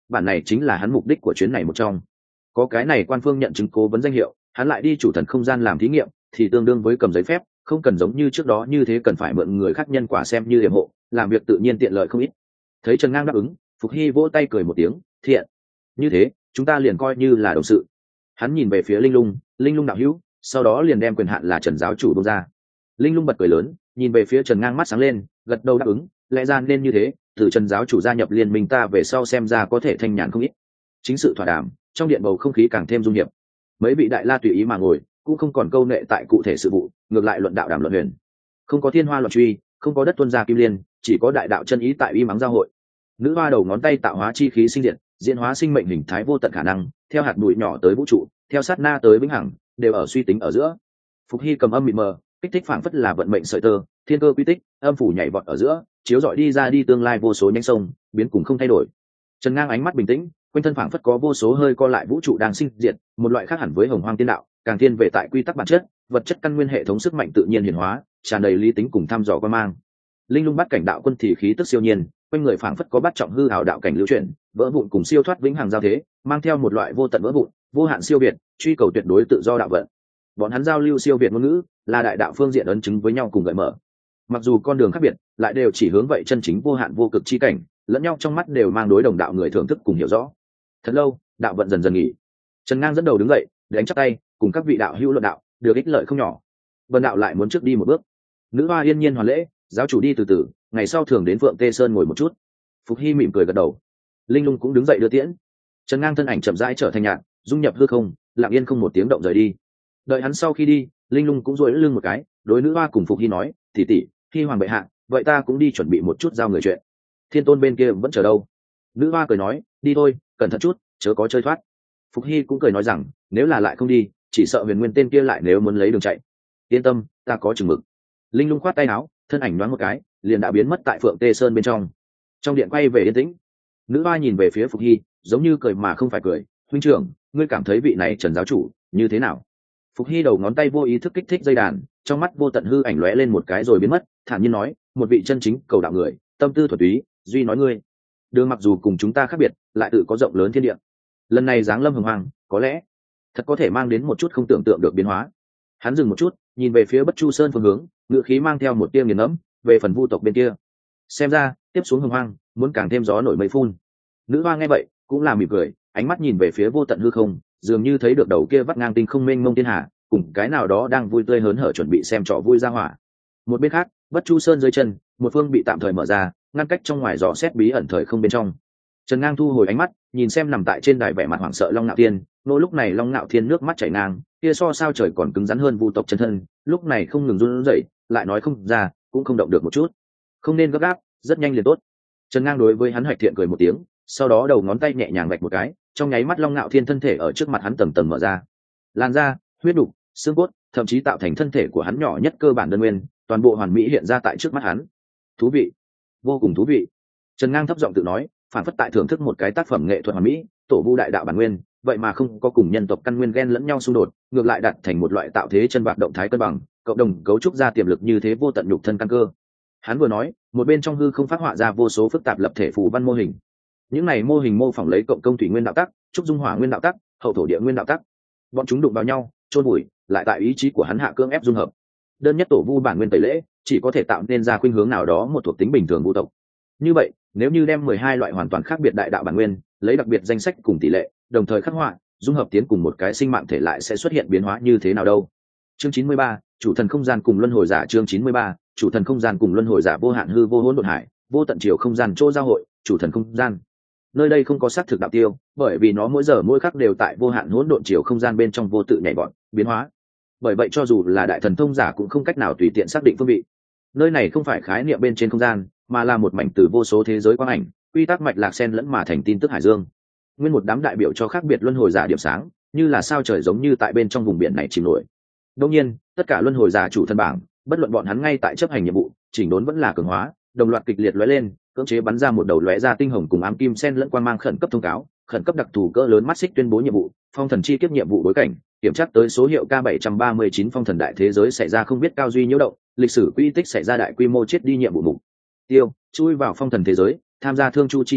bản này chính là hắn mục đích của chuyến này một trong. Có cái này quan phương nhận chứng cố vấn danh hiệu, hắn lại đi chủ thần không gian làm thí nghiệm thì tương đương với cầm giấy phép, không cần giống như trước đó như thế cần phải mượn người khác nhân quả xem như hiểm hộ, làm việc tự nhiên tiện lợi không ít. Thấy Trần Ngang đáp ứng, Phục Hy vỗ tay cười một tiếng, thiện, như thế chúng ta liền coi như là đồng sự. Hắn nhìn về phía Linh Lung, Linh Lung đạo hữu, sau đó liền đem quyền hạn là Trần giáo chủ buông ra. Linh Lung bật cười lớn, nhìn về phía Trần Ngang mắt sáng lên, gật đầu đáp ứng, lẽ ra nên như thế, từ Trần giáo chủ gia nhập liên minh ta về sau xem ra có thể thanh nhàn không ít. Chính sự thỏa đàm, trong điện bầu không khí càng thêm dung nhiệt. Mấy vị đại la tùy ý mà ngồi, cũng không còn câu nệ tại cụ thể sự vụ, ngược lại luận đạo đàm luận huyền. Không có thiên hoa loạn truy, không có đất tuân gia kim liên, chỉ có đại đạo chân ý tại uy mắng giao hội. Nữ hoa đầu ngón tay tạo hóa chi khí sinh diệt, diễn hóa sinh mệnh hình thái vô tận khả năng, theo hạt bụi nhỏ tới vũ trụ, theo sát na tới vĩnh hằng, đều ở suy tính ở giữa. Phục Hy cầm âm mịt mờ, kích thích phảng phất là vận mệnh sợi tơ, thiên cơ quy tích, âm phủ nhảy vọt ở giữa, chiếu rọi đi ra đi tương lai vô số nhánh sông, biến cùng không thay đổi. Trần Ngang ánh mắt bình tĩnh, quanh thân phảng phất có vô số hơi co lại vũ trụ đang sinh diệt, một loại khác hẳn với hồng hoang tiên đạo, càng thiên về tại quy tắc bản chất, vật chất căn nguyên hệ thống sức mạnh tự nhiên hiển hóa, tràn đầy lý tính cùng thăm dò quan mang. Linh Lung bắt cảnh đạo quân thì khí tức siêu nhiên, quanh người phảng phất có bắt trọng hư ảo đạo cảnh lưu chuyển, vỡ vụn cùng siêu thoát vĩnh hằng giao thế, mang theo một loại vô tận vỡ vụn, vô hạn siêu việt, truy cầu tuyệt đối tự do đạo vận. Bọn hắn giao lưu siêu việt ngôn ngữ, là đại đạo phương diện ấn chứng với nhau cùng gợi mở. Mặc dù con đường khác biệt, lại đều chỉ hướng vậy chân chính vô hạn vô cực chi cảnh, lẫn nhau trong mắt đều mang đối đồng đạo người thưởng thức cùng hiểu rõ. Thật lâu, đạo vận dần dần nghỉ. Trần Ngang dẫn đầu đứng dậy, đánh chắp tay, cùng các vị đạo hữu luận đạo, được ích lợi không nhỏ. Vân đạo lại muốn trước đi một bước. Nữ hoa yên nhiên hoàn lễ, giáo chủ đi từ từ, ngày sau thường đến Phượng Tê Sơn ngồi một chút. Phục Hy mỉm cười gật đầu. Linh Lung cũng đứng dậy đưa tiễn. Trần Ngang thân ảnh chậm rãi trở thành nhạt, dung nhập hư không, lặng yên không một tiếng động rời đi. Đợi hắn sau khi đi, Linh Lung cũng duỗi lưng một cái, đối nữ hoa cùng Phục Hy nói, tỷ tỷ, Hy hoàng bệ hạ, vậy ta cũng đi chuẩn bị một chút giao người chuyện. Thiên tôn bên kia vẫn chờ đâu? Nữ hoa cười nói, đi thôi, cẩn thận chút, chớ có chơi thoát. Phục Hy cũng cười nói rằng, nếu là lại không đi, chỉ sợ Huyền Nguyên tên kia lại nếu muốn lấy đường chạy. Yên tâm, ta có chừng mực. Linh Lung khoát tay áo, thân ảnh nhoáng một cái, liền đã biến mất tại Phượng Tê Sơn bên trong. Trong điện quay về yên tĩnh. Nữ hoa nhìn về phía Phục Hy, giống như cười mà không phải cười, huynh trưởng, ngươi cảm thấy vị này Trần giáo chủ như thế nào? Phục Hy đầu ngón tay vô ý thức kích thích dây đàn, trong mắt vô tận hư ảnh lóe lên một cái rồi biến mất, thản nhiên nói, một vị chân chính cầu đạo người, tâm tư thuần túy, duy nói ngươi. Đường mặc dù cùng chúng ta khác biệt, lại tự có rộng lớn thiên địa. Lần này giáng lâm hồng hoàng, có lẽ thật có thể mang đến một chút không tưởng tượng được biến hóa. Hắn dừng một chút, nhìn về phía Bất Chu Sơn phương hướng, ngựa khí mang theo một tia nghiền ngẫm, về phần vu tộc bên kia. Xem ra, tiếp xuống hồng hoang, muốn càng thêm gió nổi mây phun. Nữ hoa nghe vậy, cũng là mỉm cười, ánh mắt nhìn về phía vô tận hư không, dường như thấy được đầu kia vắt ngang tinh không mênh mông thiên hà, cùng cái nào đó đang vui tươi hớn hở chuẩn bị xem trò vui ra hỏa. Một bên khác, Bất Chu Sơn dưới chân, một phương bị tạm thời mở ra, ngăn cách trong ngoài dò xét bí ẩn thời không bên trong. Trần Ngang thu hồi ánh mắt, nhìn xem nằm tại trên đài vẻ mặt hoảng sợ Long Nạo Thiên, nô lúc này Long Nạo Thiên nước mắt chảy ngang, kia so sao trời còn cứng rắn hơn vu tộc chân thân, lúc này không ngừng run rẩy, lại nói không ra, cũng không động được một chút. Không nên gấp gáp, rất nhanh liền tốt. Trần Ngang đối với hắn hoạch thiện cười một tiếng, sau đó đầu ngón tay nhẹ nhàng vạch một cái, trong nháy mắt Long Nạo Thiên thân thể ở trước mặt hắn tầng tầng mở ra. Làn da, huyết đục, xương cốt, thậm chí tạo thành thân thể của hắn nhỏ nhất cơ bản đơn nguyên, toàn bộ hoàn mỹ hiện ra tại trước mắt hắn. Thú vị, vô cùng thú vị. Trần Ngang thấp giọng tự nói, phản phất tại thưởng thức một cái tác phẩm nghệ thuật hoàn mỹ, tổ vu đại đạo bản nguyên, vậy mà không có cùng nhân tộc căn nguyên gen lẫn nhau xung đột, ngược lại đặt thành một loại tạo thế chân bạc động thái cân bằng, cộng đồng cấu trúc ra tiềm lực như thế vô tận nhục thân căn cơ. Hắn vừa nói, một bên trong hư không phát họa ra vô số phức tạp lập thể phù văn mô hình. Những này mô hình mô phỏng lấy cộng công thủy nguyên đạo tắc, trúc dung hỏa nguyên đạo tắc, hậu thổ địa nguyên đạo tắc. Bọn chúng đụng vào nhau, chôn bụi, lại tại ý chí của hắn hạ cưỡng ép dung hợp. Đơn nhất tổ vu bản nguyên tẩy lễ, chỉ có thể tạo nên ra khuynh hướng nào đó một thuộc tính bình thường vu tộc. Như vậy, nếu như đem mười hai loại hoàn toàn khác biệt đại đạo bản nguyên, lấy đặc biệt danh sách cùng tỷ lệ, đồng thời khắc họa, dung hợp tiến cùng một cái sinh mạng thể lại sẽ xuất hiện biến hóa như thế nào đâu? Chương chín mươi ba, chủ thần không gian cùng luân hồi giả. Chương chín mươi ba, chủ thần không gian cùng luân hồi giả. Vô hạn hư vô hỗn độn hải, vô tận chiều không gian chỗ giao hội, chủ thần không gian. Nơi đây không có xác thực đạo tiêu, bởi vì nó mỗi giờ mỗi khắc đều tại vô hạn hỗn độn chiều không gian bên trong vô tự nhảy vọt, biến hóa. Bởi vậy cho dù là đại thần thông giả cũng không cách nào tùy tiện xác định phương vị. Nơi này không phải khái niệm bên trên không gian, mà là một mảnh từ vô số thế giới quang ảnh, quy tắc mạch lạc xen lẫn mà thành tin tức hải dương. Nguyên một đám đại biểu cho khác biệt luân hồi giả điểm sáng, như là sao trời giống như tại bên trong vùng biển này chìm nổi. Đương nhiên, tất cả luân hồi giả chủ thân bảng, bất luận bọn hắn ngay tại chấp hành nhiệm vụ, chỉnh đốn vẫn là cường hóa, đồng loạt kịch liệt lóe lên, cưỡng chế bắn ra một đầu lóe ra tinh hồng cùng ám kim xen lẫn quang mang khẩn cấp thông cáo, khẩn cấp đặc thù cỡ lớn mắt xích tuyên bố nhiệm vụ, phong thần chi kiếp nhiệm vụ đối cảnh, kiểm tra tới số hiệu K bảy trăm ba mươi chín phong thần đại thế giới xảy ra không biết cao duy nhiễu động, lịch sử quy tích xảy ra đại quy mô chết đi nhiệm vụ mục tiêu, chui vào phong thần thế giới, tham gia thương chu chi tranh,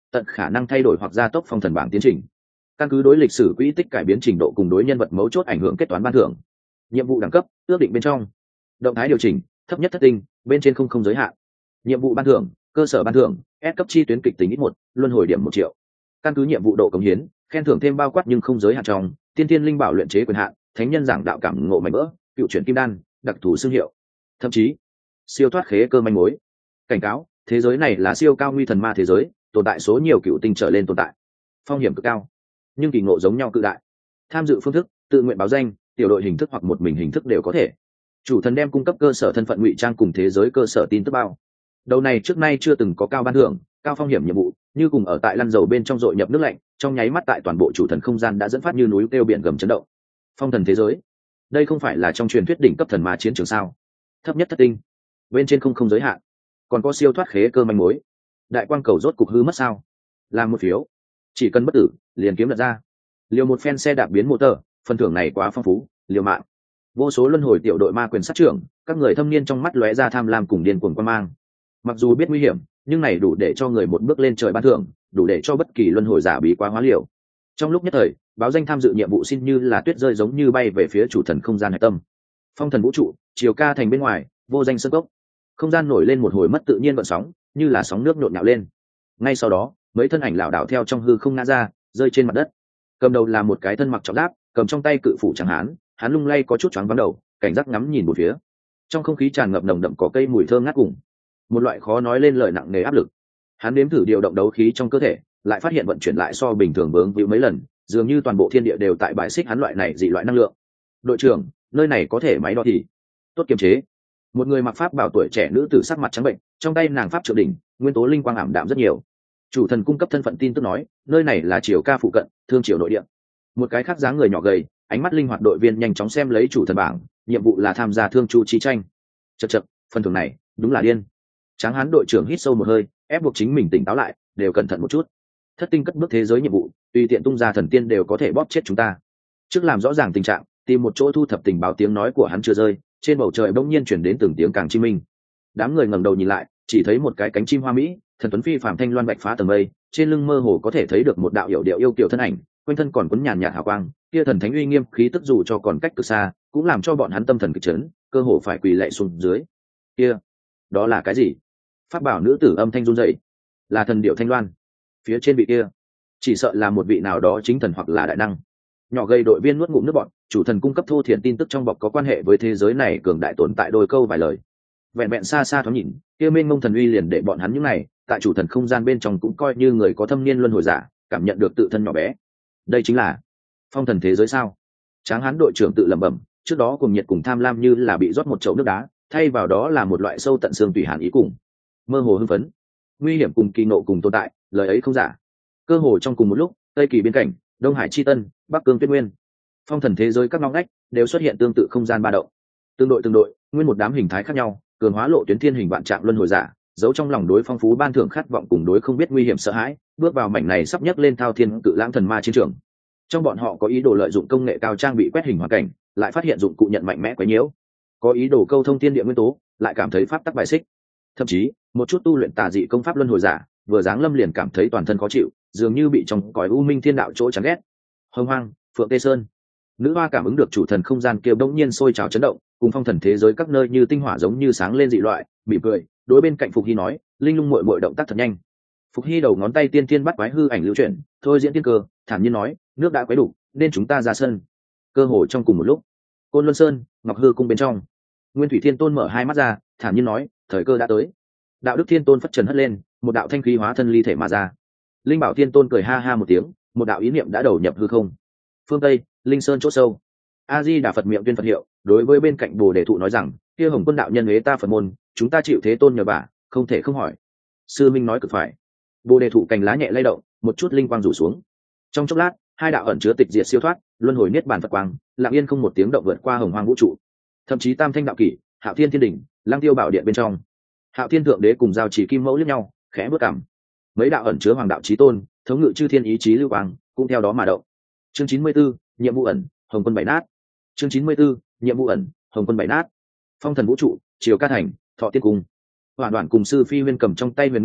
tận khả năng thay đổi hoặc gia tốc phong thần bảng tiến trình. Căn cứ đối lịch sử quỹ tích cải biến trình độ cùng đối nhân vật mấu chốt ảnh hưởng kết toán ban thưởng. Nhiệm vụ đẳng cấp ước định bên trong. Động thái điều chỉnh thấp nhất thất tinh, bên trên không không giới hạn. Nhiệm vụ ban thưởng cơ sở ban thưởng S cấp chi tuyến kịch tính ít một, luân hồi điểm một triệu. Căn cứ nhiệm vụ độ cống hiến, khen thưởng thêm bao quát nhưng không giới hạn trong tiên tiên linh bảo luyện chế quyền hạn, thánh nhân giảng đạo cảm ngộ mảnh vỡ, cựu chuyển kim đan, đặc thù xương hiệu, thậm chí siêu thoát khế cơ manh mối. Cảnh cáo, thế giới này là siêu cao nguy thần ma thế giới, tồn tại số nhiều cựu tinh trở lên tồn tại, phong hiểm cực cao, nhưng kỳ ngộ giống nhau cự đại. Tham dự phương thức tự nguyện báo danh, tiểu đội hình thức hoặc một mình hình thức đều có thể. Chủ thần đem cung cấp cơ sở thân phận ngụy trang cùng thế giới cơ sở tin tức bao. Đầu này trước nay chưa từng có cao ban thưởng, cao phong hiểm nhiệm vụ, như cùng ở tại lăn dầu bên trong dội nhập nước lạnh, trong nháy mắt tại toàn bộ chủ thần không gian đã dẫn phát như núi kêu biển gầm chấn động. Phong thần thế giới, đây không phải là trong truyền thuyết đỉnh cấp thần ma chiến trường sao? Thấp nhất thất tinh, bên trên không không giới hạn, còn có siêu thoát khế cơ manh mối. Đại quang cầu rốt cục hư mất sao? Làm một phiếu, chỉ cần bất tử, liền kiếm được ra. Liều một phen xe đạp biến motor, phần thưởng này quá phong phú, liều mạng. Vô số luân hồi tiểu đội ma quyền sát trưởng, các người thâm niên trong mắt lóe ra tham lam cùng điên cuồng quan mang. Mặc dù biết nguy hiểm, nhưng này đủ để cho người một bước lên trời ban thưởng, đủ để cho bất kỳ luân hồi giả bí quá hóa liều. Trong lúc nhất thời, báo danh tham dự nhiệm vụ xin như là tuyết rơi giống như bay về phía chủ thần không gian hạch tâm. Phong thần vũ trụ, chiều ca thành bên ngoài, vô danh sơn cốc. Không gian nổi lên một hồi mất tự nhiên gợn sóng, như là sóng nước nhộn nhạo lên. Ngay sau đó, mấy thân ảnh lảo đảo theo trong hư không ngã ra, rơi trên mặt đất. Cầm đầu là một cái thân mặc trọng giáp, cầm trong tay cự phủ chẳng hán, hắn lung lay có chút choáng váng đầu, cảnh giác ngắm nhìn một phía. Trong không khí tràn ngập nồng đậm cỏ cây mùi thơm ngát cùng một loại khó nói lên lời nặng nề áp lực. Hắn nếm thử điều động đấu khí trong cơ thể, lại phát hiện vận chuyển lại so bình thường vướng víu mấy lần, dường như toàn bộ thiên địa đều tại bài xích hắn loại này dị loại năng lượng. Đội trưởng, nơi này có thể máy đo thì tốt kiềm chế. Một người mặc pháp bảo tuổi trẻ nữ tử sắc mặt trắng bệnh, trong tay nàng pháp trượng đỉnh, nguyên tố linh quang ảm đạm rất nhiều. Chủ thần cung cấp thân phận tin tức nói, nơi này là triều ca phụ cận, thương triều nội địa. Một cái khác dáng người nhỏ gầy, ánh mắt linh hoạt đội viên nhanh chóng xem lấy chủ thần bảng, nhiệm vụ là tham gia thương chu chi tranh. Chậc chậc, phần thưởng này đúng là điên. Tráng hán đội trưởng hít sâu một hơi, ép buộc chính mình tỉnh táo lại, đều cẩn thận một chút. Thất tinh cất bước thế giới nhiệm vụ, tùy tiện tung ra thần tiên đều có thể bóp chết chúng ta. Trước làm rõ ràng tình trạng, tìm một chỗ thu thập tình báo. Tiếng nói của hắn chưa rơi, trên bầu trời bỗng nhiên chuyển đến từng tiếng càng chim minh. Đám người ngẩng đầu nhìn lại, chỉ thấy một cái cánh chim hoa mỹ, thần tuấn phi phàm thanh loan bạch phá tầng mây, trên lưng mơ hồ có thể thấy được một đạo hiểu điệu yêu kiều thân ảnh, quanh thân còn cuốn nhàn nhạt hào quang, kia thần thánh uy nghiêm khí tức dù cho còn cách cực xa, cũng làm cho bọn hắn tâm thần kịch chấn, cơ hồ phải quỳ lạy xuống dưới. Kia, đó là cái gì? Pháp bảo nữ tử âm thanh run rẩy, là thần điệu thanh loan. Phía trên vị kia, chỉ sợ là một vị nào đó chính thần hoặc là đại năng. Nhỏ gầy đội viên nuốt ngụm nước bọt, chủ thần cung cấp thô thiển tin tức trong bọc có quan hệ với thế giới này cường đại tồn tại đôi câu vài lời. Vẹn vẹn xa xa thoáng nhìn, kia mênh mông thần uy liền để bọn hắn những này, tại chủ thần không gian bên trong cũng coi như người có thâm niên luân hồi giả, cảm nhận được tự thân nhỏ bé. Đây chính là phong thần thế giới sao? Tráng hán đội trưởng tự lẩm bẩm, trước đó cùng nhiệt cùng tham lam như là bị rót một chậu nước đá, thay vào đó là một loại sâu tận xương tùy hàn ý cùng mơ hồ hưng phấn. Nguy hiểm cùng kỳ nộ cùng tồn tại, lời ấy không giả. Cơ hồ trong cùng một lúc, Tây Kỳ biên cảnh, Đông Hải chi tân, Bắc Cương Tuyết Nguyên, phong thần thế giới các ngóc ngách đều xuất hiện tương tự không gian ba động. Tương đội tương đội, nguyên một đám hình thái khác nhau, cường hóa lộ tuyến thiên hình vạn trạng luân hồi giả, giấu trong lòng đối phong phú ban thưởng khát vọng cùng đối không biết nguy hiểm sợ hãi, bước vào mảnh này sắp nhấc lên thao thiên cự lãng thần ma chiến trường. Trong bọn họ có ý đồ lợi dụng công nghệ cao trang bị quét hình hoàn cảnh, lại phát hiện dụng cụ nhận mạnh mẽ quấy nhiễu. Có ý đồ câu thông thiên địa nguyên tố, lại cảm thấy pháp tắc bài xích. Thậm chí, một chút tu luyện tà dị công pháp luân hồi giả, vừa giáng lâm liền cảm thấy toàn thân khó chịu, dường như bị trong cõi u minh thiên đạo chỗ chán ghét. Hồng Hoang, Phượng Tê Sơn, nữ hoa cảm ứng được chủ thần không gian kia bỗng nhiên sôi trào chấn động, cùng phong thần thế giới các nơi như tinh hỏa giống như sáng lên dị loại, mỉm cười, đối bên cạnh Phục Hy nói, linh lung muội muội động tác thật nhanh. Phục Hy đầu ngón tay tiên tiên bắt quái hư ảnh lưu chuyển, thôi diễn tiên cơ, thản nhiên nói, nước đã quấy đủ, nên chúng ta ra sân. Cơ hội trong cùng một lúc, Côn Luân Sơn, Ngọc Hư cung bên trong, Nguyên Thủy Thiên Tôn mở hai mắt ra, thản nhiên nói, thời cơ đã tới. Đạo Đức Thiên Tôn phất trần hất lên, một đạo thanh khí hóa thân ly thể mà ra. Linh Bảo Thiên Tôn cười ha ha một tiếng, một đạo ý niệm đã đầu nhập hư không. Phương Tây, Linh Sơn chỗ sâu, A Di Đà Phật miệng tuyên Phật hiệu, đối với bên cạnh Bồ Đề thụ nói rằng, kia Hồng Quân đạo nhân ế ta Phật môn, chúng ta chịu thế tôn nhờ vả, không thể không hỏi. Sư Minh nói cực phải. Bồ Đề thụ cành lá nhẹ lay động, một chút linh quang rủ xuống. Trong chốc lát, hai đạo ẩn chứa tịch diệt siêu thoát, luân hồi niết bàn Phật quang, lặng yên không một tiếng động vượt qua hồng hoang vũ trụ. Thậm chí Tam Thanh đạo kỷ, Hạo Thiên Thiên đỉnh, Lang Tiêu Bảo điện bên trong, Hạo Thiên thượng đế cùng giao chỉ kim mẫu liếc nhau, khẽ bước cằm. Mấy đạo ẩn chứa hoàng đạo chí tôn, thống ngự chư thiên ý chí lưu quang, cũng theo đó mà động. Chương chín mươi 94, nhiệm vụ ẩn, Hồng Quân bảy nát. Chương chín mươi 94, nhiệm vụ ẩn, Hồng Quân bảy nát. Phong thần vũ trụ, Triều Ca thành, Thọ Tiên cung. Hoàn Đoạn cùng sư Phi Huyên cầm trong tay Huyền Nguyên lệnh,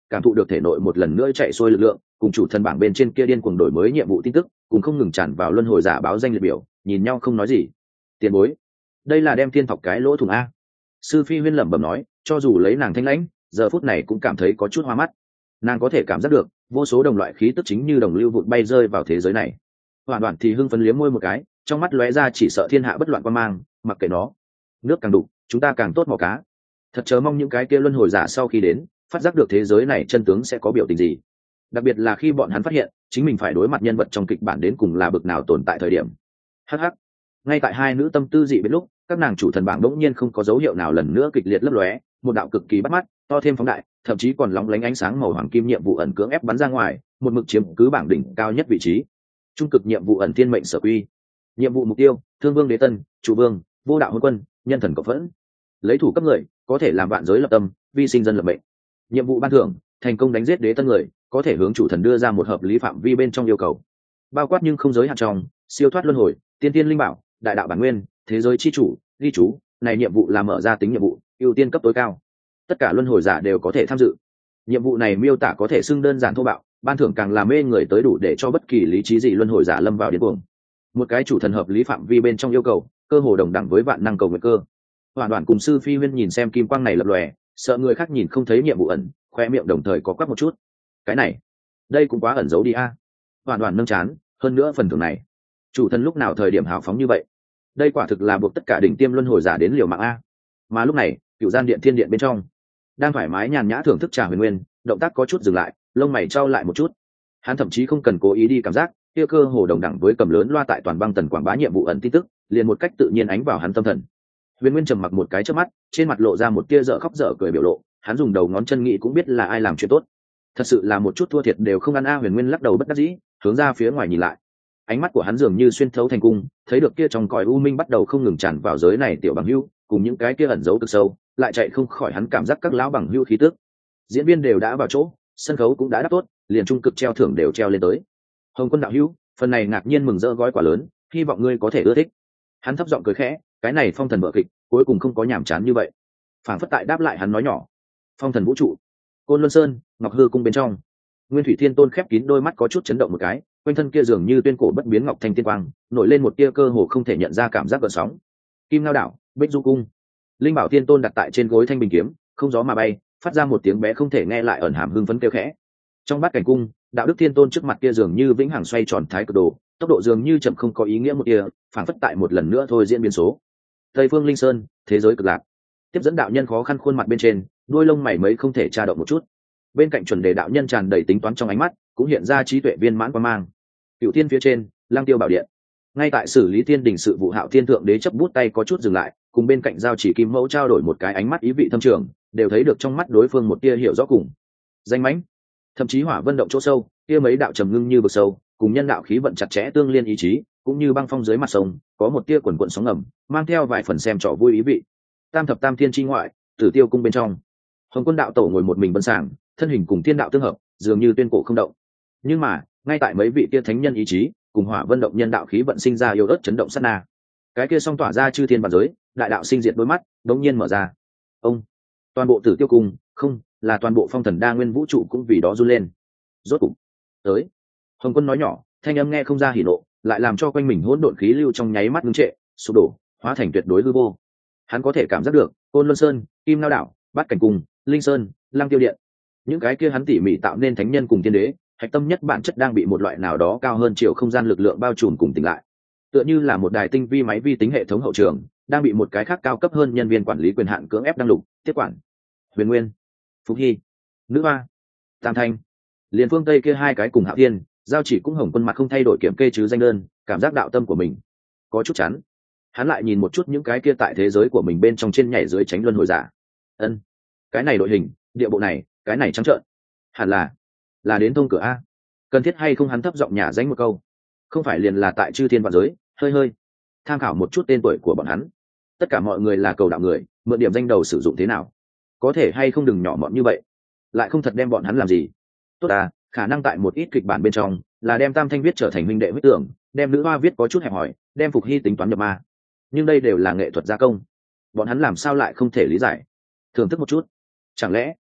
cảm thụ được thể nội một lần nữa chạy xuôi lực lượng, cùng chủ thần bảng bên trên kia điên cuồng đổi mới nhiệm vụ tin tức, cùng không ngừng tràn vào luân hồi giả báo danh liệt biểu, nhìn nhau không nói gì. Tiền bối, đây là đem thiên thọc cái lỗ thủng a. Sư Phi Huyên lẩm bẩm nói, cho dù lấy nàng thanh lãnh, giờ phút này cũng cảm thấy có chút hoa mắt. Nàng có thể cảm giác được vô số đồng loại khí tức chính như đồng lưu vụn bay rơi vào thế giới này. Hoàn Đoạn thì hưng phấn liếm môi một cái, trong mắt lóe ra chỉ sợ thiên hạ bất loạn quan mang, mặc kệ nó, nước càng đục chúng ta càng tốt mò cá. Thật chờ mong những cái kia luân hồi giả sau khi đến phát giác được thế giới này chân tướng sẽ có biểu tình gì, đặc biệt là khi bọn hắn phát hiện chính mình phải đối mặt nhân vật trong kịch bản đến cùng là bực nào tồn tại thời điểm. Hh, ngay tại hai nữ tâm tư dị biết lúc, các nàng chủ thần bảng đỗng nhiên không có dấu hiệu nào lần nữa kịch liệt lấp lóe, một đạo cực kỳ bắt mắt, to thêm phóng đại, thậm chí còn lóng lánh ánh sáng màu hoàng kim nhiệm vụ ẩn cưỡng ép bắn ra ngoài, một mực chiếm cứ bảng đỉnh cao nhất vị trí. Trung cực nhiệm vụ ẩn thiên mệnh sở quy. Nhiệm vụ mục tiêu: Thương Vương Đế Tân, Chủ Vương, Vô Đạo Hôn Quân, Nhân Thần Cộng Phẫn. Lấy thủ cấp người, có thể làm vạn giới lập tâm, vi sinh dân lập mệnh. Nhiệm vụ ban thưởng: thành công đánh giết Đế Tân người, có thể hướng chủ thần đưa ra một hợp lý phạm vi bên trong yêu cầu, bao quát nhưng không giới hạn trong siêu thoát luân hồi, tiên tiên linh bảo, đại đạo bản nguyên, thế giới chi chủ. Ghi chú: này nhiệm vụ là mở ra tính nhiệm vụ, ưu tiên cấp tối cao, tất cả luân hồi giả đều có thể tham dự. Nhiệm vụ này miêu tả có thể xưng đơn giản thô bạo, ban thưởng càng làm mê người tới đủ để cho bất kỳ lý trí gì luân hồi giả lâm vào điên cuồng. Một cái chủ thần hợp lý phạm vi bên trong yêu cầu, cơ hồ đồng đẳng với vạn năng cầu nguyện cơ. Hoàn Đoạn cùng Sư Phi Huyên nhìn xem kim quang này lập lòe, sợ người khác nhìn không thấy nhiệm vụ ẩn, khoe miệng đồng thời có quắc một chút. Cái này, đây cũng quá ẩn giấu đi a. Hoàn Đoạn nâng chán, hơn nữa phần thưởng này, chủ thần lúc nào thời điểm hào phóng như vậy? Đây quả thực là buộc tất cả đỉnh tiêm luân hồi giả đến liều mạng a. Mà lúc này, Cựu Gian Điện Thiên Điện bên trong, đang thoải mái nhàn nhã thưởng thức trà huyền nguyên, động tác có chút dừng lại, lông mày trao lại một chút. Hắn thậm chí không cần cố ý đi cảm giác, kia cơ hồ đồng đẳng với cầm lớn loa tại toàn băng tần quảng bá nhiệm vụ ẩn tin tức, liền một cách tự nhiên ánh vào hắn tâm thần. Huyền Nguyên trầm mặc một cái trước mắt, trên mặt lộ ra một tia dở khóc dở cười biểu lộ, hắn dùng đầu ngón chân nghĩ cũng biết là ai làm chuyện tốt. Thật sự là một chút thua thiệt đều không ăn a. Huyền Nguyên lắc đầu bất đắc dĩ, hướng ra phía ngoài nhìn lại. Ánh mắt của hắn dường như xuyên thấu thành cung, thấy được kia trong cõi u minh bắt đầu không ngừng tràn vào giới này tiểu bằng hữu, cùng những cái kia ẩn giấu cực sâu, lại chạy không khỏi hắn cảm giác các lão bằng hữu khí tức. Diễn viên đều đã vào chỗ, sân khấu cũng đã đáp tốt, liền trung cực treo thưởng đều treo lên tới. Hồng Quân đạo hữu, phần này ngạc nhiên mừng rỡ gói quả lớn, hy vọng ngươi có thể ưa thích. Hắn thấp giọng cười khẽ, cái này phong thần vở kịch cuối cùng không có nhàm chán như vậy. Phảng phất tại đáp lại hắn nói nhỏ. Phong thần vũ trụ, Côn Luân Sơn, Ngọc Hư cung bên trong, Nguyên Thủy Thiên Tôn khép kín đôi mắt có chút chấn động một cái, quanh thân kia dường như tuyên cổ bất biến ngọc thanh tiên quang, nổi lên một tia cơ hồ không thể nhận ra cảm giác gợn sóng. Kim Ngao đảo, Bích Du cung, Linh Bảo Thiên Tôn đặt tại trên gối thanh bình kiếm, không gió mà bay, phát ra một tiếng bé không thể nghe lại ẩn hàm hưng phấn kêu khẽ. Trong bát cảnh cung, Đạo Đức Thiên Tôn trước mặt kia dường như vĩnh hằng xoay tròn thái cực đồ, tốc độ dường như chậm không có ý nghĩa một tia, phảng phất tại một lần nữa thôi diễn biến số. Tây Phương Linh Sơn, thế giới cực lạc. Tiếp dẫn đạo nhân khó khăn khuôn mặt bên trên, đuôi lông mày mấy không thể tra động một chút. Bên cạnh chuẩn đề đạo nhân tràn đầy tính toán trong ánh mắt, cũng hiện ra trí tuệ viên mãn quan mang. Cựu thiên phía trên, Lăng Tiêu bảo điện. Ngay tại xử lý thiên đình sự vụ Hạo Thiên thượng đế chấp bút tay có chút dừng lại, cùng bên cạnh giao chỉ kim mẫu trao đổi một cái ánh mắt ý vị thâm trường, đều thấy được trong mắt đối phương một tia hiểu rõ cùng danh mãnh. Thậm chí hỏa vân động chỗ sâu, kia mấy đạo trầm ngưng như vực sâu, cùng nhân đạo khí vận chặt chẽ tương liên ý chí, cũng như băng phong dưới mặt sông, có một tia quần quần sóng ngầm, mang theo vài phần xem trò vui ý vị. Tam thập tam thiên chi ngoại, Tử Tiêu cung bên trong, Hồng Quân đạo tổ ngồi một mình bần sảng, thân hình cùng thiên đạo tương hợp, dường như tuyên cổ không động. Nhưng mà, ngay tại mấy vị kia thánh nhân ý chí, cùng hỏa vân động nhân đạo khí vận sinh ra yêu ớt chấn động sát na. Cái kia song tỏa ra chư thiên vạn giới, đại đạo sinh diệt đôi mắt, đống nhiên mở ra. Ông, toàn bộ Tử Tiêu cung, không, là toàn bộ phong thần đa nguyên vũ trụ cũng vì đó run lên. Rốt cục, tới. Hồng Quân nói nhỏ, thanh âm nghe không ra hỉ nộ, lại làm cho quanh mình hỗn độn khí lưu trong nháy mắt ngưng trệ, sụp đổ, hóa thành tuyệt đối hư vô. Hắn có thể cảm giác được, Côn Luân Sơn, Kim Ngao đảo, Bát Cảnh cung, Linh Sơn, Lăng Tiêu điện, những cái kia hắn tỉ mỉ tạo nên thánh nhân cùng tiên đế, hạch tâm nhất bản chất đang bị một loại nào đó cao hơn chiều không gian lực lượng bao trùm cùng tỉnh lại. Tựa như là một đài tinh vi máy vi tính hệ thống hậu trường, đang bị một cái khác cao cấp hơn nhân viên quản lý quyền hạn cưỡng ép đăng lục, tiếp quản. Huyền Nguyên, Phúc Hy, Nữ Hoa, Tam Thanh, liền phương Tây kia hai cái cùng Hạo Thiên, giao chỉ cũng Hồng Quân mặt không thay đổi kiểm kê chứ danh đơn, cảm giác đạo tâm của mình có chút chán. Hắn lại nhìn một chút những cái kia tại thế giới của mình bên trong trên nhảy dưới tránh luân hồi giả. Ân, cái này đội hình, địa bộ này, cái này trắng trợn, hẳn là là đến thông cửa a. Cần thiết hay không hắn thấp giọng nhả danh một câu, không phải liền là tại chư thiên vạn giới, hơi hơi tham khảo một chút tên tuổi của bọn hắn. Tất cả mọi người là cầu đạo người, mượn điểm danh đầu sử dụng thế nào, có thể hay không đừng nhỏ mọn như vậy, lại không thật đem bọn hắn làm gì. Tốt à, khả năng tại một ít kịch bản bên trong là đem Tam Thanh viết trở thành huynh đệ huyết tưởng, đem Nữ Hoa viết có chút hẹp hòi, đem Phục Hy tính toán nhập ma. Nhưng đây đều là nghệ thuật gia công, bọn hắn làm sao lại không thể lý giải. Thưởng thức một chút, chẳng lẽ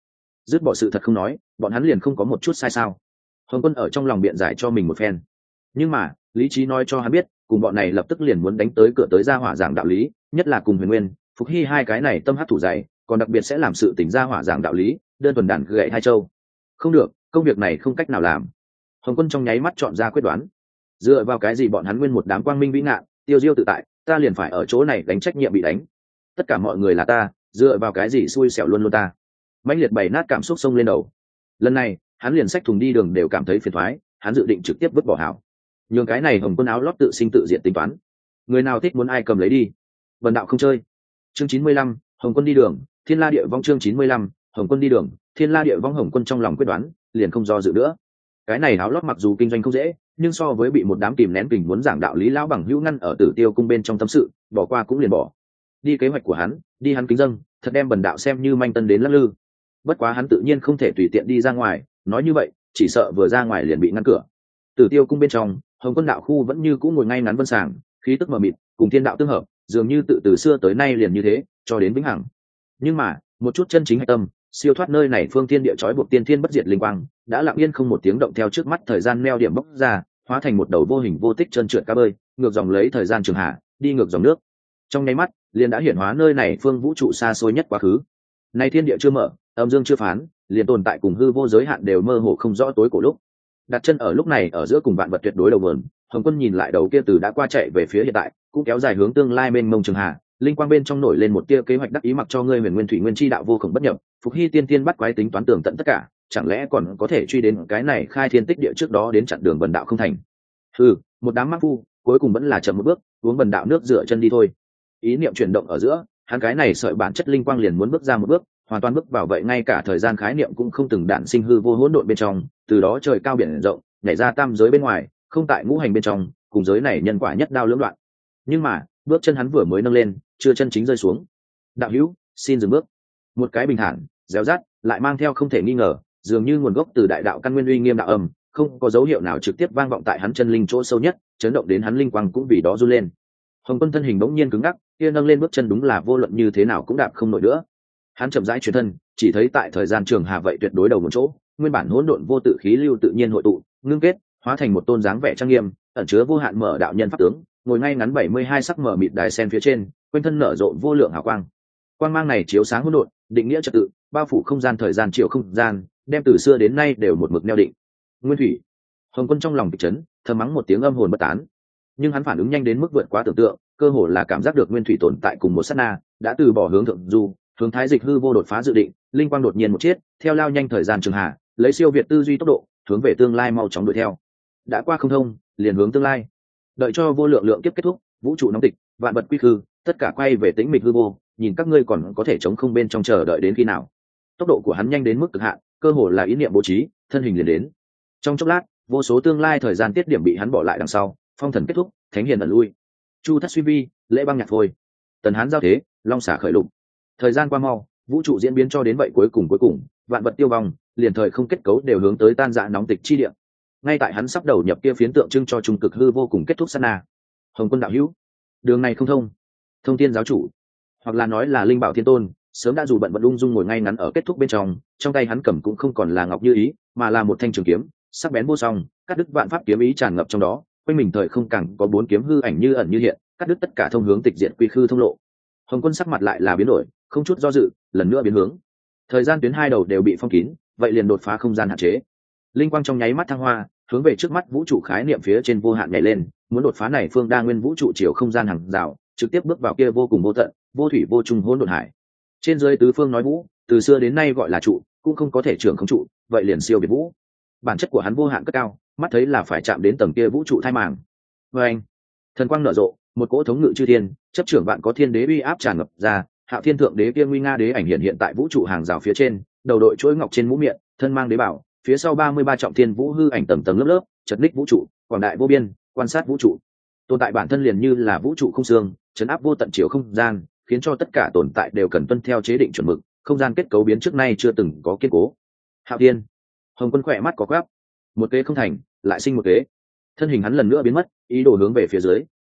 dứt bỏ sự thật không nói, bọn hắn liền không có một chút sai sao? Hồng Quân ở trong lòng biện giải cho mình một phen, nhưng mà lý trí nói cho hắn biết, cùng bọn này lập tức liền muốn đánh tới cửa tới ra hỏa giảng đạo lý, nhất là cùng Huyền Nguyên, Phục Hy hai cái này tâm hắc thủ dày, còn đặc biệt sẽ làm sự tỉnh ra hỏa giảng đạo lý, đơn thuần đàn gậy hai châu. Không được, công việc này không cách nào làm. Hồng Quân trong nháy mắt chọn ra quyết đoán. Dựa vào cái gì bọn hắn nguyên một đám quang minh vĩ ngạn, tiêu diêu tự tại, ta liền phải ở chỗ này đánh trách nhiệm bị đánh. Tất cả mọi người là ta, dựa vào cái gì xui xẻo luôn luôn ta. Mãnh liệt bày nát cảm xúc xông lên đầu. Lần này, hắn liền xách thùng đi đường đều cảm thấy phiền toái, hắn dự định trực tiếp vứt bỏ hảo. Nhường cái này Hồng Quân áo lót tự sinh tự diệt tính toán. Người nào thích muốn ai cầm lấy đi. Vần đạo không chơi. Chương chín mươi lăm, Hồng Quân đi đường, Thiên La Địa Vong chương chín mươi lăm, Hồng Quân đi đường, Thiên La Địa Vong. Hồng Quân trong lòng quyết đoán, liền không do dự nữa. Cái này áo lót mặc dù kinh doanh không dễ, nhưng so với bị một đám kìm nén kình muốn giảng đạo lý lão bằng hữu ngăn ở Tử Tiêu cung bên trong tâm sự, bỏ qua cũng liền bỏ. Đi kế hoạch của hắn, đi hắn kính dâng, thật đem bần đạo xem như manh tân đến lắc lư. Bất quá hắn tự nhiên không thể tùy tiện đi ra ngoài, nói như vậy, chỉ sợ vừa ra ngoài liền bị ngăn cửa. Tử Tiêu cung bên trong, Hồng Quân đạo khu vẫn như cũ ngồi ngay ngắn vân sàng, khí tức mờ mịt, cùng thiên đạo tương hợp, dường như tự từ xưa tới nay liền như thế, cho đến vĩnh hằng. Nhưng mà, một chút chân chính hạch tâm, siêu thoát nơi này phương thiên địa chói buộc tiên thiên bất diệt linh quang, đã lặng yên không một tiếng động theo trước mắt thời gian neo điểm bốc ra, hóa thành một đầu vô hình vô tích trơn trượt cá bơi, ngược dòng lấy thời gian trường hạ, đi ngược dòng nước. Trong nháy mắt, liền đã hiển hóa nơi này phương vũ trụ xa xôi nhất quá khứ. Nay thiên địa chưa mở, âm dương chưa phán, liền tồn tại cùng hư vô giới hạn đều mơ hồ không rõ tối cổ lúc. Đặt chân ở lúc này ở giữa cùng vạn vật tuyệt đối đầu vườn, Hồng Quân nhìn lại đầu kia từ đã qua chạy về phía hiện tại, cũng kéo dài hướng tương lai mênh mông trường hạ, linh quang bên trong nổi lên một tia kế hoạch đắc ý mặc cho ngươi Huyền Nguyên Thủy Nguyên chi đạo vô cùng bất nhập, Phục Hy tiên tiên bắt quái tính toán tường tận tất cả, chẳng lẽ còn có thể truy đến cái này khai thiên tích địa trước đó đến chặn đường bần đạo không thành? Ừ, một đám mắc phu, cuối cùng vẫn là chậm một bước, uống bần đạo nước rửa chân đi thôi. Ý niệm chuyển động ở giữa, hắn cái này sợi bản chất linh quang liền muốn bước ra một bước, hoàn toàn bước vào vậy ngay cả thời gian khái niệm cũng không từng đạn sinh hư vô hỗn độn bên trong, từ đó trời cao biển rộng, nhảy ra tam giới bên ngoài, không tại ngũ hành bên trong, cùng giới này nhân quả nhất đao lưỡng đoạn. Nhưng mà, bước chân hắn vừa mới nâng lên, chưa chân chính rơi xuống. Đạo hữu, xin dừng bước. Một cái bình thản, réo rát, lại mang theo không thể nghi ngờ, dường như nguồn gốc từ đại đạo căn nguyên uy nghiêm đạo âm, không có dấu hiệu nào trực tiếp vang vọng tại hắn chân linh chỗ sâu nhất, chấn động đến hắn linh quang cũng vì đó run lên. Hồng Quân thân hình bỗng nhiên cứng ngắc, kia nâng lên bước chân đúng là vô luận như thế nào cũng đạp không nổi nữa. Hắn chậm rãi chuyển thân, chỉ thấy tại thời gian trường hà vậy tuyệt đối đầu một chỗ, nguyên bản hỗn độn vô tự khí lưu tự nhiên hội tụ, ngưng kết, hóa thành một tôn dáng vẻ trang nghiêm, ẩn chứa vô hạn mở đạo nhân pháp tướng, ngồi ngay ngắn bảy mươi hai sắc mở mịt đài sen phía trên, quanh thân nở rộ vô lượng hào quang. Quang mang này chiếu sáng hỗn độn, định nghĩa trật tự, bao phủ không gian thời gian chiều không gian, đem từ xưa đến nay đều một mực neo định. Nguyên thủy. Hồng Quân trong lòng kịch chấn, thầm mắng một tiếng âm hồn bất tán. Nhưng hắn phản ứng nhanh đến mức vượt quá tưởng tượng, cơ hồ là cảm giác được nguyên thủy tồn tại cùng một sát na, đã từ bỏ hướng thượng du, hướng thái dịch hư vô đột phá dự định, linh quang đột nhiên một chiết, theo lao nhanh thời gian trường hạ, lấy siêu việt tư duy tốc độ, hướng về tương lai mau chóng đuổi theo. Đã qua không thông, liền hướng tương lai. Đợi cho vô lượng lượng kiếp kết thúc, vũ trụ nóng tịch, vạn vật quy khư, tất cả quay về tĩnh mịch hư vô, nhìn các ngươi còn có thể chống không bên trong chờ đợi đến khi nào. Tốc độ của hắn nhanh đến mức cực hạn, cơ hồ là ý niệm bố trí, thân hình liền đến. Trong chốc lát, vô số tương lai thời gian tiết điểm bị hắn bỏ lại đằng sau, phong thần kết thúc, thánh hiền ẩn lui. Chu thất suy vi, lễ băng nhạc thôi. Tần hán giao thế, long xả khởi lục. Thời gian qua mau, vũ trụ diễn biến cho đến vậy cuối cùng cuối cùng, vạn vật tiêu vong, liền thời không kết cấu đều hướng tới tan rã nóng tịch chi địa. Ngay tại hắn sắp đầu nhập kia phiến tượng trưng cho trung cực hư vô cùng kết thúc sát na. Hồng Quân đạo hữu, đường này không thông. Thông Thiên giáo chủ, hoặc là nói là Linh Bảo Thiên Tôn, sớm đã dù bận vận ung dung ngồi ngay ngắn ở kết thúc bên trong, trong tay hắn cầm cũng không còn là ngọc như ý, mà là một thanh trường kiếm, sắc bén vô song, cắt đứt vạn pháp kiếm ý tràn ngập trong đó, quanh mình thời không càng có bốn kiếm hư ảnh như ẩn như hiện, cắt đứt tất cả thông hướng tịch diện quy khư thông lộ. Hồng Quân sắc mặt lại là biến đổi, không chút do dự, lần nữa biến hướng. Thời gian tuyến hai đầu đều bị phong kín, vậy liền đột phá không gian hạn chế. Linh quang trong nháy mắt thăng hoa, hướng về trước mắt vũ trụ khái niệm phía trên vô hạn nhảy lên, muốn đột phá này phương đa nguyên vũ trụ chiều không gian hàng rào, trực tiếp bước vào kia vô cùng vô tận, vô thủy vô trung hỗn độn hải. Trên dưới tứ phương nói vũ, từ xưa đến nay gọi là trụ, cũng không có thể trưởng không trụ, vậy liền siêu việt vũ. Bản chất của hắn vô hạn cất cao, mắt thấy là phải chạm đến tầng kia vũ trụ thai màng. Và anh, thần quang nở rộ, một cỗ thống ngự chư thiên, chấp trưởng vạn có thiên đế uy áp tràn ngập ra, Hạo Thiên thượng đế kia nguy nga đế ảnh hiện hiện tại vũ trụ hàng rào phía trên, đầu đội chuỗi ngọc trên mũ miệng, thân mang đế bảo, phía sau ba mươi ba trọng thiên vũ hư ảnh tầng tầng lớp lớp, chật ních vũ trụ, quảng đại vô biên, quan sát vũ trụ. Tồn tại bản thân liền như là vũ trụ không xương, chấn áp vô tận chiều không gian, khiến cho tất cả tồn tại đều cần tuân theo chế định chuẩn mực, không gian kết cấu biến trước nay chưa từng có kiên cố. Hạo Thiên, Hồng Quân khỏe mắt có quắp, một kế không thành, lại sinh một kế. Thân hình hắn lần nữa biến mất, ý đồ hướng về phía dưới,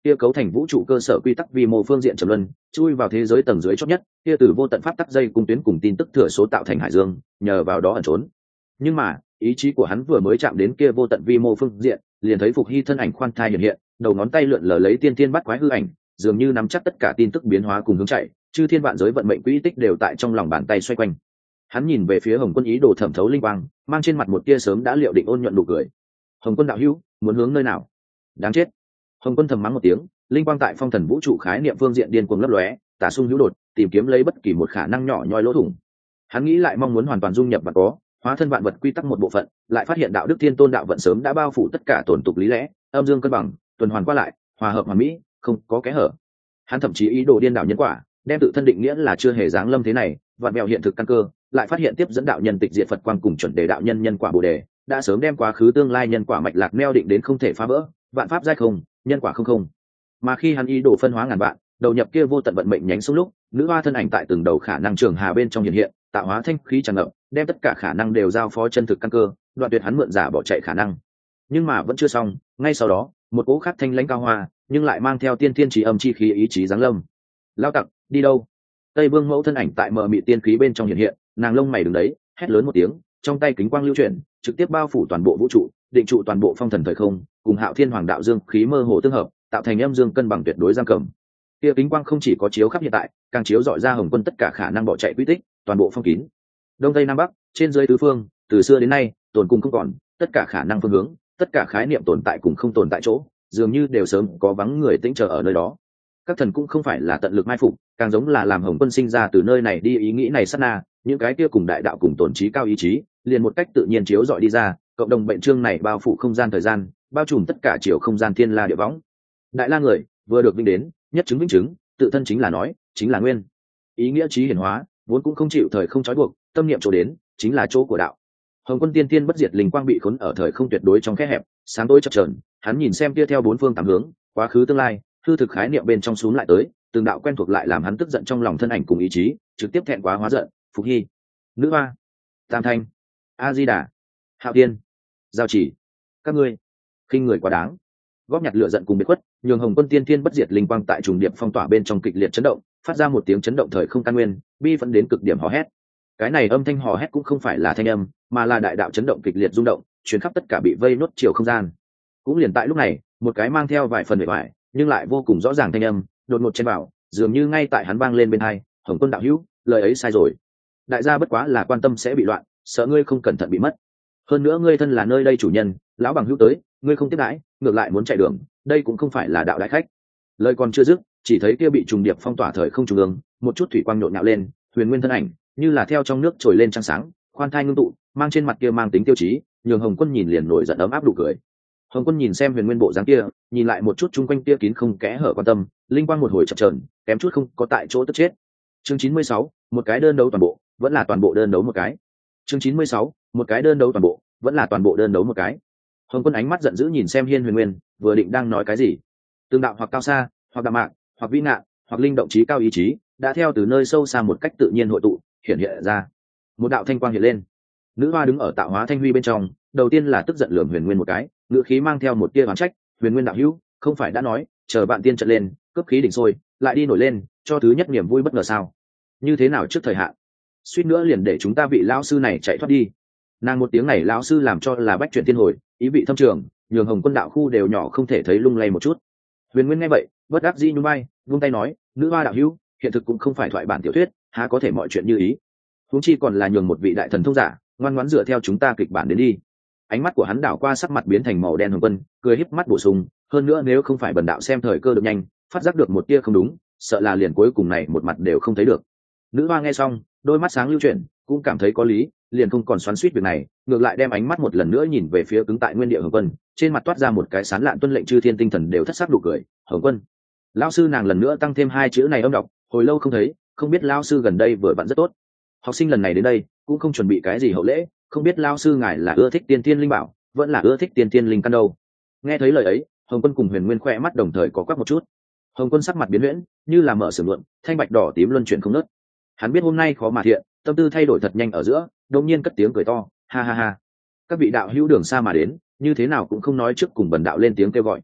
kia cấu thành vũ trụ cơ sở quy tắc vi mô phương diện trầm luân, chui vào thế giới tầng dưới chót nhất, kia từ vô tận pháp tắc dây cung tuyến cùng tin tức thừa số tạo thành hải dương, nhờ vào đó ẩn trốn. Nhưng mà ý chí của hắn vừa mới chạm đến kia vô tận vi mô phương diện, liền thấy Phục Hy thân ảnh khoan thai hiện hiện, đầu ngón tay lượn lờ lấy tiên tiên bắt quái hư ảnh, dường như nắm chắc tất cả tin tức biến hóa cùng hướng chạy, chư thiên vạn giới vận mệnh quỹ tích đều tại trong lòng bàn tay xoay quanh. Hắn nhìn về phía Hồng Quân, ý đồ thẩm thấu linh quang, mang trên mặt một tia sớm đã liệu định ôn nhuận nụ cười. Hồng Quân đạo hữu, muốn hướng nơi nào? Đáng chết! Hồng Quân thầm mắng một tiếng, linh quang tại phong thần vũ trụ khái niệm phương diện điên cuồng lấp lóe, tả xung hữu đột, tìm kiếm lấy bất kỳ một khả năng nhỏ nhoi lỗ thủng. Hắn nghĩ lại mong muốn hoàn toàn dung nhập và có hóa thân vạn vật quy tắc một bộ phận, lại phát hiện đạo đức thiên tôn đạo vận sớm đã bao phủ tất cả tổn tục lý lẽ, âm dương cân bằng, tuần hoàn qua lại, hòa hợp hoàn mỹ, không có kẽ hở. Hắn thậm chí ý đồ điên đảo nhân quả, đem tự thân định nghĩa là chưa hề giáng lâm thế này, vạn mèo hiện thực căn cơ, lại phát hiện tiếp dẫn đạo nhân tịch diệt Phật quang cùng chuẩn đề đạo nhân nhân quả bồ đề, đã sớm đem quá khứ tương lai nhân quả mạch lạc neo định đến không thể phá vỡ, vạn pháp giai không, nhân quả không không. Mà khi hắn ý đồ phân hóa ngàn vạn, đầu nhập kia vô tận vận mệnh nhánh xuống lúc, nữ hoa thân ảnh tại từng đầu khả năng trường hà bên trong hiện hiện, tạo hóa thanh khí tràn ngập, đem tất cả khả năng đều giao phó chân thực căn cơ, đoạn tuyệt hắn mượn giả bỏ chạy khả năng. Nhưng mà vẫn chưa xong, ngay sau đó, một cỗ khác thanh lãnh cao hoa, nhưng lại mang theo tiên tiên trí âm chi khí ý chí giáng lâm. Lao tặc, đi đâu? Tây Vương Mẫu thân ảnh tại mờ mị tiên khí bên trong hiện hiện, nàng lông mày đứng đấy, hét lớn một tiếng, trong tay kính quang lưu chuyển, trực tiếp bao phủ toàn bộ vũ trụ, định trụ toàn bộ phong thần thời không, cùng Hạo Thiên Hoàng đạo dương khí mơ hồ tương hợp, tạo thành âm dương cân bằng tuyệt đối giam cầm. Kia kính quang không chỉ có chiếu khắp hiện tại, càng chiếu rọi ra Hồng Quân tất cả khả năng bỏ chạy quy tích, toàn bộ phong kín. Đông Tây Nam Bắc, trên dưới tứ phương, từ xưa đến nay, tồn cùng không còn, tất cả khả năng phương hướng, tất cả khái niệm tồn tại cùng không tồn tại chỗ, dường như đều sớm có vắng người tĩnh chờ ở nơi đó. Các thần cũng không phải là tận lực mai phục, càng giống là làm Hồng Quân sinh ra từ nơi này đi ý nghĩ này sát na, những cái kia cùng đại đạo cùng tổn trí cao ý chí, liền một cách tự nhiên chiếu rọi đi ra, cộng đồng bệnh trương này bao phủ không gian thời gian, bao trùm tất cả chiều không gian thiên la địa võng. Đại la người vừa được vinh đến, nhất chứng vĩnh chứng, tự thân chính là nói, chính là nguyên. Ý nghĩa trí hiển hóa, vốn cũng không chịu thời không trói buộc, tâm niệm chỗ đến, chính là chỗ của đạo. Hồng Quân tiên tiên bất diệt linh quang bị khốn ở thời không tuyệt đối trong kẽ hẹp, sáng tối chập chờn, hắn nhìn xem kia theo bốn phương tám hướng, quá khứ tương lai, hư thực khái niệm bên trong xuống lại tới, từng đạo quen thuộc lại làm hắn tức giận trong lòng thân ảnh cùng ý chí, trực tiếp thẹn quá hóa giận, Phục Hy, Nữ Hoa, Tam Thanh, A Di Đà, Hạo Tiên, Giao Chỉ, các ngươi, khinh người quá đáng. Góp nhặt lửa giận cùng biệt khuất, nhường Hồng Quân tiên tiên bất diệt linh quang tại trùng điệp phong tỏa bên trong kịch liệt chấn động, phát ra một tiếng chấn động thời không căn nguyên, bi phẫn đến cực điểm hò hét. Cái này âm thanh hò hét cũng không phải là thanh âm, mà là đại đạo chấn động kịch liệt rung động, truyền khắp tất cả bị vây nốt chiều không gian. Cũng liền tại lúc này, một cái mang theo vài phần bề bại, nhưng lại vô cùng rõ ràng thanh âm, đột ngột trên bảo, dường như ngay tại hắn vang lên bên tai, Hồng Quân đạo hữu, lời ấy sai rồi. Đại gia bất quá là quan tâm sẽ bị loạn, sợ ngươi không cẩn thận bị mất. Hơn nữa ngươi thân là nơi đây chủ nhân, lão bằng hữu tới, ngươi không tiếp đãi, ngược lại muốn chạy đường, đây cũng không phải là đạo đại khách. Lời còn chưa dứt, chỉ thấy kia bị trùng điệp phong tỏa thời không trung ương, một chút thủy quang nhộn nhạo lên, huyền nguyên thân ảnh, như là theo trong nước trồi lên trăng sáng, khoan thai ngưng tụ, mang trên mặt kia mang tính tiêu chí, nhường Hồng Quân nhìn liền nổi giận ấm áp đủ cười. Hồng Quân nhìn xem huyền nguyên bộ dáng kia, nhìn lại một chút chung quanh kia kín không kẽ hở quan tâm, linh quang một hồi chập chờn, kém chút không có tại chỗ tức chết. Chương chín mươi sáu, một cái đơn đấu toàn bộ, vẫn là toàn bộ đơn đấu một cái. Chương chín mươi sáu, một cái đơn đấu toàn bộ, vẫn là toàn bộ đơn đấu một cái. Hồng Quân ánh mắt giận dữ nhìn xem Hiên Huyền Nguyên, vừa định đang nói cái gì, tương đạo hoặc cao xa, hoặc đạm mạc, hoặc vĩ ngạn, hoặc linh động trí cao ý chí, đã theo từ nơi sâu xa một cách tự nhiên hội tụ, hiện hiện ra. Một đạo thanh quang hiện lên. Nữ Hoa đứng ở tạo hóa thanh huy bên trong, đầu tiên là tức giận lườm Huyền Nguyên một cái, ngữ khí mang theo một tia oán trách, "Huyền Nguyên đạo hữu, không phải đã nói, chờ bạn tiên trận lên, cướp khí đỉnh sôi, lại đi nổi lên, cho thứ nhất niềm vui bất ngờ sao? Như thế nào trước thời hạn? Suýt nữa liền để chúng ta vị lão sư này chạy thoát đi." Nàng một tiếng này lão sư làm cho là bách chuyển thiên hồi, ý vị thâm trường, nhường Hồng Quân đạo khu đều nhỏ không thể thấy lung lay một chút. Huyền Nguyên nghe vậy, bất đắc dĩ nhún vai, vung tay nói, "Nữ Hoa đạo hữu, hiện thực cũng không phải thoại bản tiểu thuyết, há có thể mọi chuyện như ý. Huống chi còn là nhường một vị đại thần thông giả, ngoan ngoãn dựa theo chúng ta kịch bản đến đi." Ánh mắt của hắn đảo qua sắc mặt biến thành màu đen Hồng Quân, cười híp mắt bổ sung, "Hơn nữa nếu không phải bần đạo xem thời cơ được nhanh, phát giác được một tia không đúng, sợ là liền cuối cùng này một mặt đều không thấy được." Nữ Hoa nghe xong, đôi mắt sáng lưu chuyển, cũng cảm thấy có lý, liền không còn xoắn xuýt việc này, ngược lại đem ánh mắt một lần nữa nhìn về phía cứng tại nguyên địa Hồng Quân, trên mặt toát ra một cái sán lạn tuân lệnh chư thiên tinh thần đều thất sắc đủ cười. "Hồng Quân." Lão sư nàng lần nữa tăng thêm hai chữ này âm đọc, hồi lâu không thấy, không biết lão sư gần đây vừa vặn rất tốt. Học sinh lần này đến đây, cũng không chuẩn bị cái gì hậu lễ, không biết lão sư ngài là ưa thích tiên tiên linh bảo, vẫn là ưa thích tiên tiên linh căn đâu. Nghe thấy lời ấy, Hồng Quân cùng Huyền Nguyên khỏe mắt đồng thời có quắc một chút. Hồng Quân sắc mặt biến huyễn, như là mở sưởng luận, thanh bạch đỏ tím luân chuyển không ngớt. Hắn biết hôm nay khó mà thiện, tâm tư thay đổi thật nhanh ở giữa, đột nhiên cất tiếng cười to, "Ha ha ha. Các vị đạo hữu đường xa mà đến, như thế nào cũng không nói trước cùng bần đạo lên tiếng kêu gọi."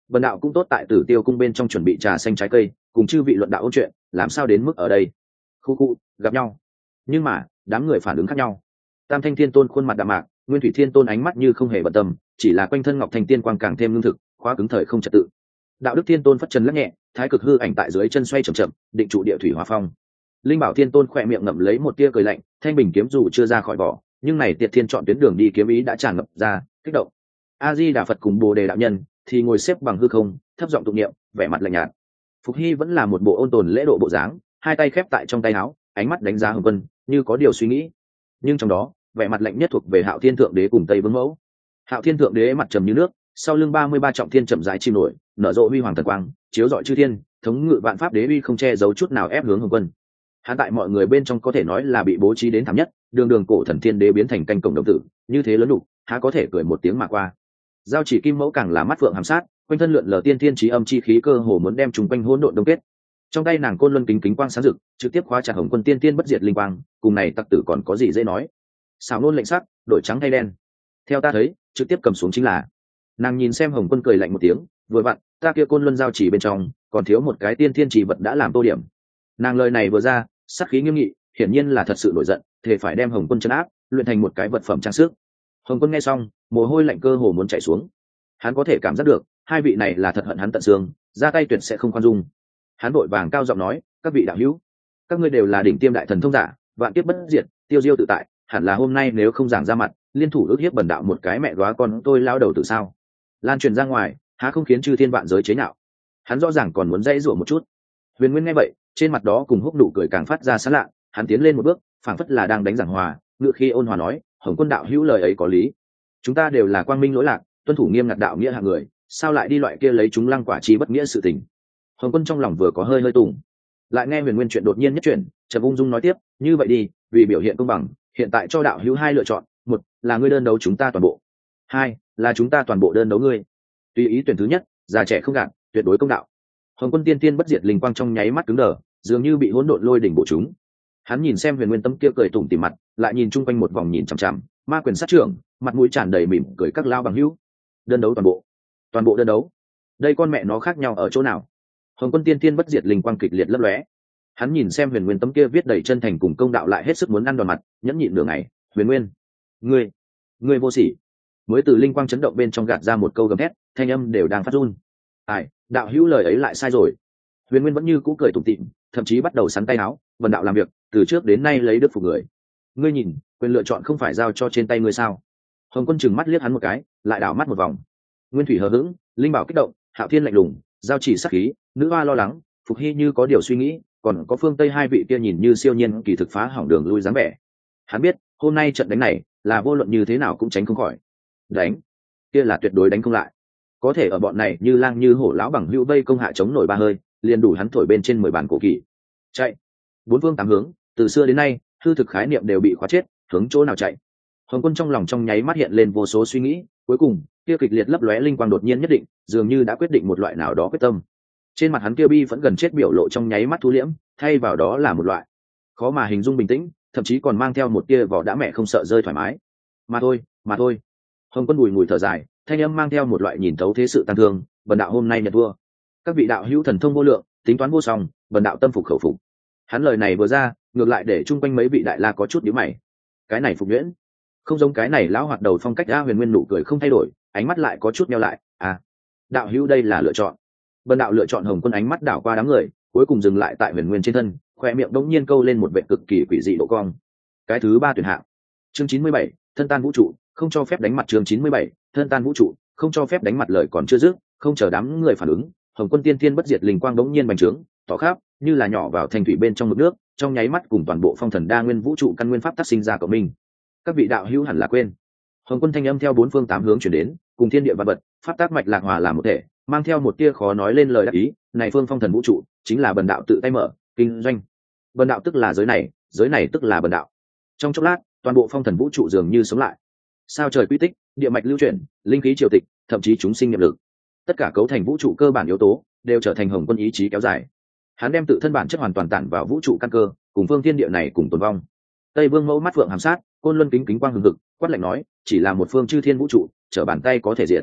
Vân đạo cũng tốt tại Tử Tiêu cung bên trong chuẩn bị trà xanh trái cây, cùng chư vị luận đạo ôn chuyện, làm sao đến mức ở đây. Khu khu, gặp nhau. Nhưng mà, đám người phản ứng khác nhau. Tam Thanh Thiên Tôn khuôn mặt đạm mạc, Nguyên Thủy Thiên Tôn ánh mắt như không hề bận tâm, chỉ là quanh thân Ngọc Thanh Tiên quang càng thêm lương thực, khóa cứng thời không trật tự. Đạo Đức Thiên Tôn phất chân lắc nhẹ, Thái Cực hư ảnh tại dưới chân xoay chậm chậm, định trụ địa thủy hỏa phong. Linh Bảo Thiên Tôn khỏe miệng ngậm lấy một tia cười lạnh, thanh bình kiếm dù chưa ra khỏi vỏ, nhưng này Tiệt Thiên chọn tuyến đường đi kiếm ý đã tràn ngập ra, kích động. A Di Đà Phật cùng Bồ Đề đạo nhân thì ngồi xếp bằng hư không, thấp giọng tụng niệm, vẻ mặt lạnh nhạt. Phục Hy vẫn là một bộ ôn tồn lễ độ bộ dáng, hai tay khép tại trong tay áo, ánh mắt đánh giá Hồng Quân, như có điều suy nghĩ. Nhưng trong đó, vẻ mặt lạnh nhất thuộc về Hạo Thiên Thượng Đế cùng Tây Vương Mẫu. Hạo Thiên Thượng Đế mặt trầm như nước, sau lưng ba mươi ba trọng thiên chậm rãi chìm nổi, nở rộ huy hoàng thần quang, chiếu rọi chư thiên, thống ngự vạn pháp đế uy không che giấu chút nào ép hướng Hồng Quân. Hắn tại mọi người bên trong có thể nói là bị bố trí đến thảm nhất, đường đường cổ thần thiên đế biến thành canh cổng đồng tử, như thế lớn đủ, há có thể cười một tiếng mà qua. Giao chỉ kim mẫu càng là mắt phượng hàm sát, quanh thân lượn lờ tiên thiên chí âm chi khí cơ hồ muốn đem chúng quanh hỗn độn đông kết. Trong tay nàng côn luân kính kính quang sáng rực, trực tiếp khóa chặt Hồng Quân tiên tiên bất diệt linh quang, cùng này tặc tử còn có gì dễ nói. Xảo nôn lệnh sắc, đổi trắng thay đen. Theo ta thấy, trực tiếp cầm xuống chính là. Nàng nhìn xem Hồng Quân cười lạnh một tiếng, vừa vặn, ta kia côn luân giao chỉ bên trong, còn thiếu một cái tiên thiên chỉ vật đã làm tô điểm. Nàng lời này vừa ra, sát khí nghiêm nghị, hiển nhiên là thật sự nổi giận, thể phải đem Hồng Quân trấn áp, luyện thành một cái vật phẩm trang sức. Hồng Quân nghe xong, mồ hôi lạnh cơ hồ muốn chảy xuống. Hắn có thể cảm giác được, hai vị này là thật hận hắn tận xương, ra tay tuyệt sẽ không khoan dung. Hắn vội vàng cao giọng nói, các vị đạo hữu, các ngươi đều là đỉnh tiêm đại thần thông giả, vạn kiếp bất diệt, tiêu diêu tự tại, hẳn là hôm nay nếu không giảng ra mặt, liên thủ ước hiếp bần đạo một cái mẹ góa con tôi lao đầu từ sao? Lan truyền ra ngoài, há không khiến chư thiên vạn giới chế nhạo? Hắn rõ ràng còn muốn dãy rủa một chút. Huyền Nguyên nghe vậy, trên mặt đó cùng húc nụ cười càng phát ra sán lạ, hắn tiến lên một bước, phảng phất là đang đánh giảng hòa, ngựa khi ôn hòa nói, Hồng Quân đạo hữu lời ấy có lý. Chúng ta đều là quang minh lỗi lạc, tuân thủ nghiêm ngặt đạo nghĩa hạng người, sao lại đi loại kia lấy chúng lăng quả chi bất nghĩa sự tình? Hồng Quân trong lòng vừa có hơi hơi tùng, lại nghe Huyền Nguyên chuyện đột nhiên nhất chuyển, trầm ung dung nói tiếp, như vậy đi, vì biểu hiện công bằng, hiện tại cho đạo hữu hai lựa chọn, một là ngươi đơn đấu chúng ta toàn bộ, hai là chúng ta toàn bộ đơn đấu ngươi. Tùy ý tuyển thứ nhất, già trẻ không gạt, tuyệt đối công đạo. Hồng Quân tiên tiên bất diệt linh quang trong nháy mắt cứng đờ, dường như bị hỗn độn lôi đỉnh bổ chúng. Hắn nhìn xem Huyền Nguyên tâm kia cười tủm tỉm mặt, lại nhìn chung quanh một vòng nhìn chằm chằm, ma quyền sát trưởng, mặt mũi tràn đầy mỉm cười các lao bằng hữu. Đơn đấu toàn bộ, toàn bộ đơn đấu. Đây con mẹ nó khác nhau ở chỗ nào? Hồng Quân tiên tiên bất diệt linh quang kịch liệt lấp lóe. Hắn nhìn xem Huyền Nguyên tâm kia viết đầy chân thành cùng công đạo lại hết sức muốn ăn đòn mặt, nhẫn nhịn nửa ngày. Huyền Nguyên, ngươi, ngươi vô sỉ! Mới từ linh quang chấn động bên trong gạt ra một câu gầm thét, thanh âm đều đang phát run. Ai, đạo hữu lời ấy lại sai rồi. Huyền Nguyên vẫn như cũ cười tủm tỉm, thậm chí bắt đầu sắn tay áo, vần đạo làm việc, từ trước đến nay lấy đức phục người. Ngươi nhìn, quyền lựa chọn không phải giao cho trên tay ngươi sao? Hồng Quân chừng mắt liếc hắn một cái, lại đảo mắt một vòng. Nguyên Thủy hờ hững, Linh Bảo kích động, Hạo Thiên lạnh lùng, Giao Chỉ sắc khí, Nữ Hoa lo lắng, Phục Hy như có điều suy nghĩ, còn có Phương Tây hai vị kia nhìn như siêu nhiên kỳ thực phá hỏng đường lui dáng vẻ. Hắn biết, hôm nay trận đánh này là vô luận như thế nào cũng tránh không khỏi. Đánh, kia là tuyệt đối đánh không lại. Có thể ở bọn này như lang như hổ lão bằng hữu vây công hạ chống nổi ba hơi, liền đủ hắn thổi bên trên mười bản cổ kỵ. Chạy, bốn phương tám hướng, từ xưa đến nay, hư thực khái niệm đều bị khóa chết, hướng chỗ nào chạy? Hồng Quân trong lòng trong nháy mắt hiện lên vô số suy nghĩ, cuối cùng, kia kịch liệt lấp lóe linh quang đột nhiên nhất định, dường như đã quyết định một loại nào đó quyết tâm. Trên mặt hắn kia bi vẫn gần chết biểu lộ trong nháy mắt thu liễm, thay vào đó là một loại khó mà hình dung bình tĩnh, thậm chí còn mang theo một tia vỏ đã mẹ không sợ rơi thoải mái. Mà thôi, mà thôi. Hồng Quân bùi ngùi thở dài, thanh âm mang theo một loại nhìn thấu thế sự tăng thương, bần đạo hôm nay nhận thua. Các vị đạo hữu thần thông vô lượng, tính toán vô song, bần đạo tâm phục khẩu phục. Hắn lời này vừa ra, ngược lại để chung quanh mấy vị đại la có chút nhíu mày. Cái này Phục Nhuyễn, không giống cái này lão hoạt đầu phong cách A Huyền Nguyên nụ cười không thay đổi, ánh mắt lại có chút meo lại. À, đạo hữu đây là lựa chọn. Bần đạo lựa chọn. Hồng Quân ánh mắt đảo qua đám người, cuối cùng dừng lại tại Huyền Nguyên trên thân, khoe miệng đống nhiên câu lên một vẻ cực kỳ quỷ dị độ cong. Cái thứ ba tuyển hạng. Chương chín mươi bảy, thân tan vũ trụ, không cho phép đánh mặt. Chương chín mươi bảy, thân tan vũ trụ, không cho phép đánh mặt. Lời còn chưa dứt, không chờ đám người phản ứng, Hồng Quân tiên tiên bất diệt linh quang đống nhiên bành trướng, tỏ khắp như là nhỏ vào thành thủy bên trong mực nước, trong nháy mắt cùng toàn bộ phong thần đa nguyên vũ trụ căn nguyên pháp tác sinh ra cộng minh. Các vị đạo hữu hẳn là quên, Hồng Quân thanh âm theo bốn phương tám hướng chuyển đến, cùng thiên địa vạn vật pháp tác mạch lạc hòa làm một thể, mang theo một tia khó nói lên lời đắc ý. Này phương phong thần vũ trụ chính là bần đạo tự tay mở kinh doanh. Bần đạo tức là giới này, giới này tức là bần đạo. Trong chốc lát, toàn bộ phong thần vũ trụ dường như sống lại. Sao trời quy tích, địa mạch lưu chuyển, linh khí triều tịch, thậm chí chúng sinh nghiệp lực, tất cả cấu thành vũ trụ cơ bản yếu tố đều trở thành Hồng Quân ý chí kéo dài. Hắn đem tự thân bản chất hoàn toàn tản vào vũ trụ căn cơ, cùng phương thiên địa này cùng tồn vong. Tây Vương Mẫu mắt phượng hàm sát, côn luân kính kính quang hừng hực, quát lạnh nói, chỉ là một phương chư thiên vũ trụ, trở bàn tay có thể diệt.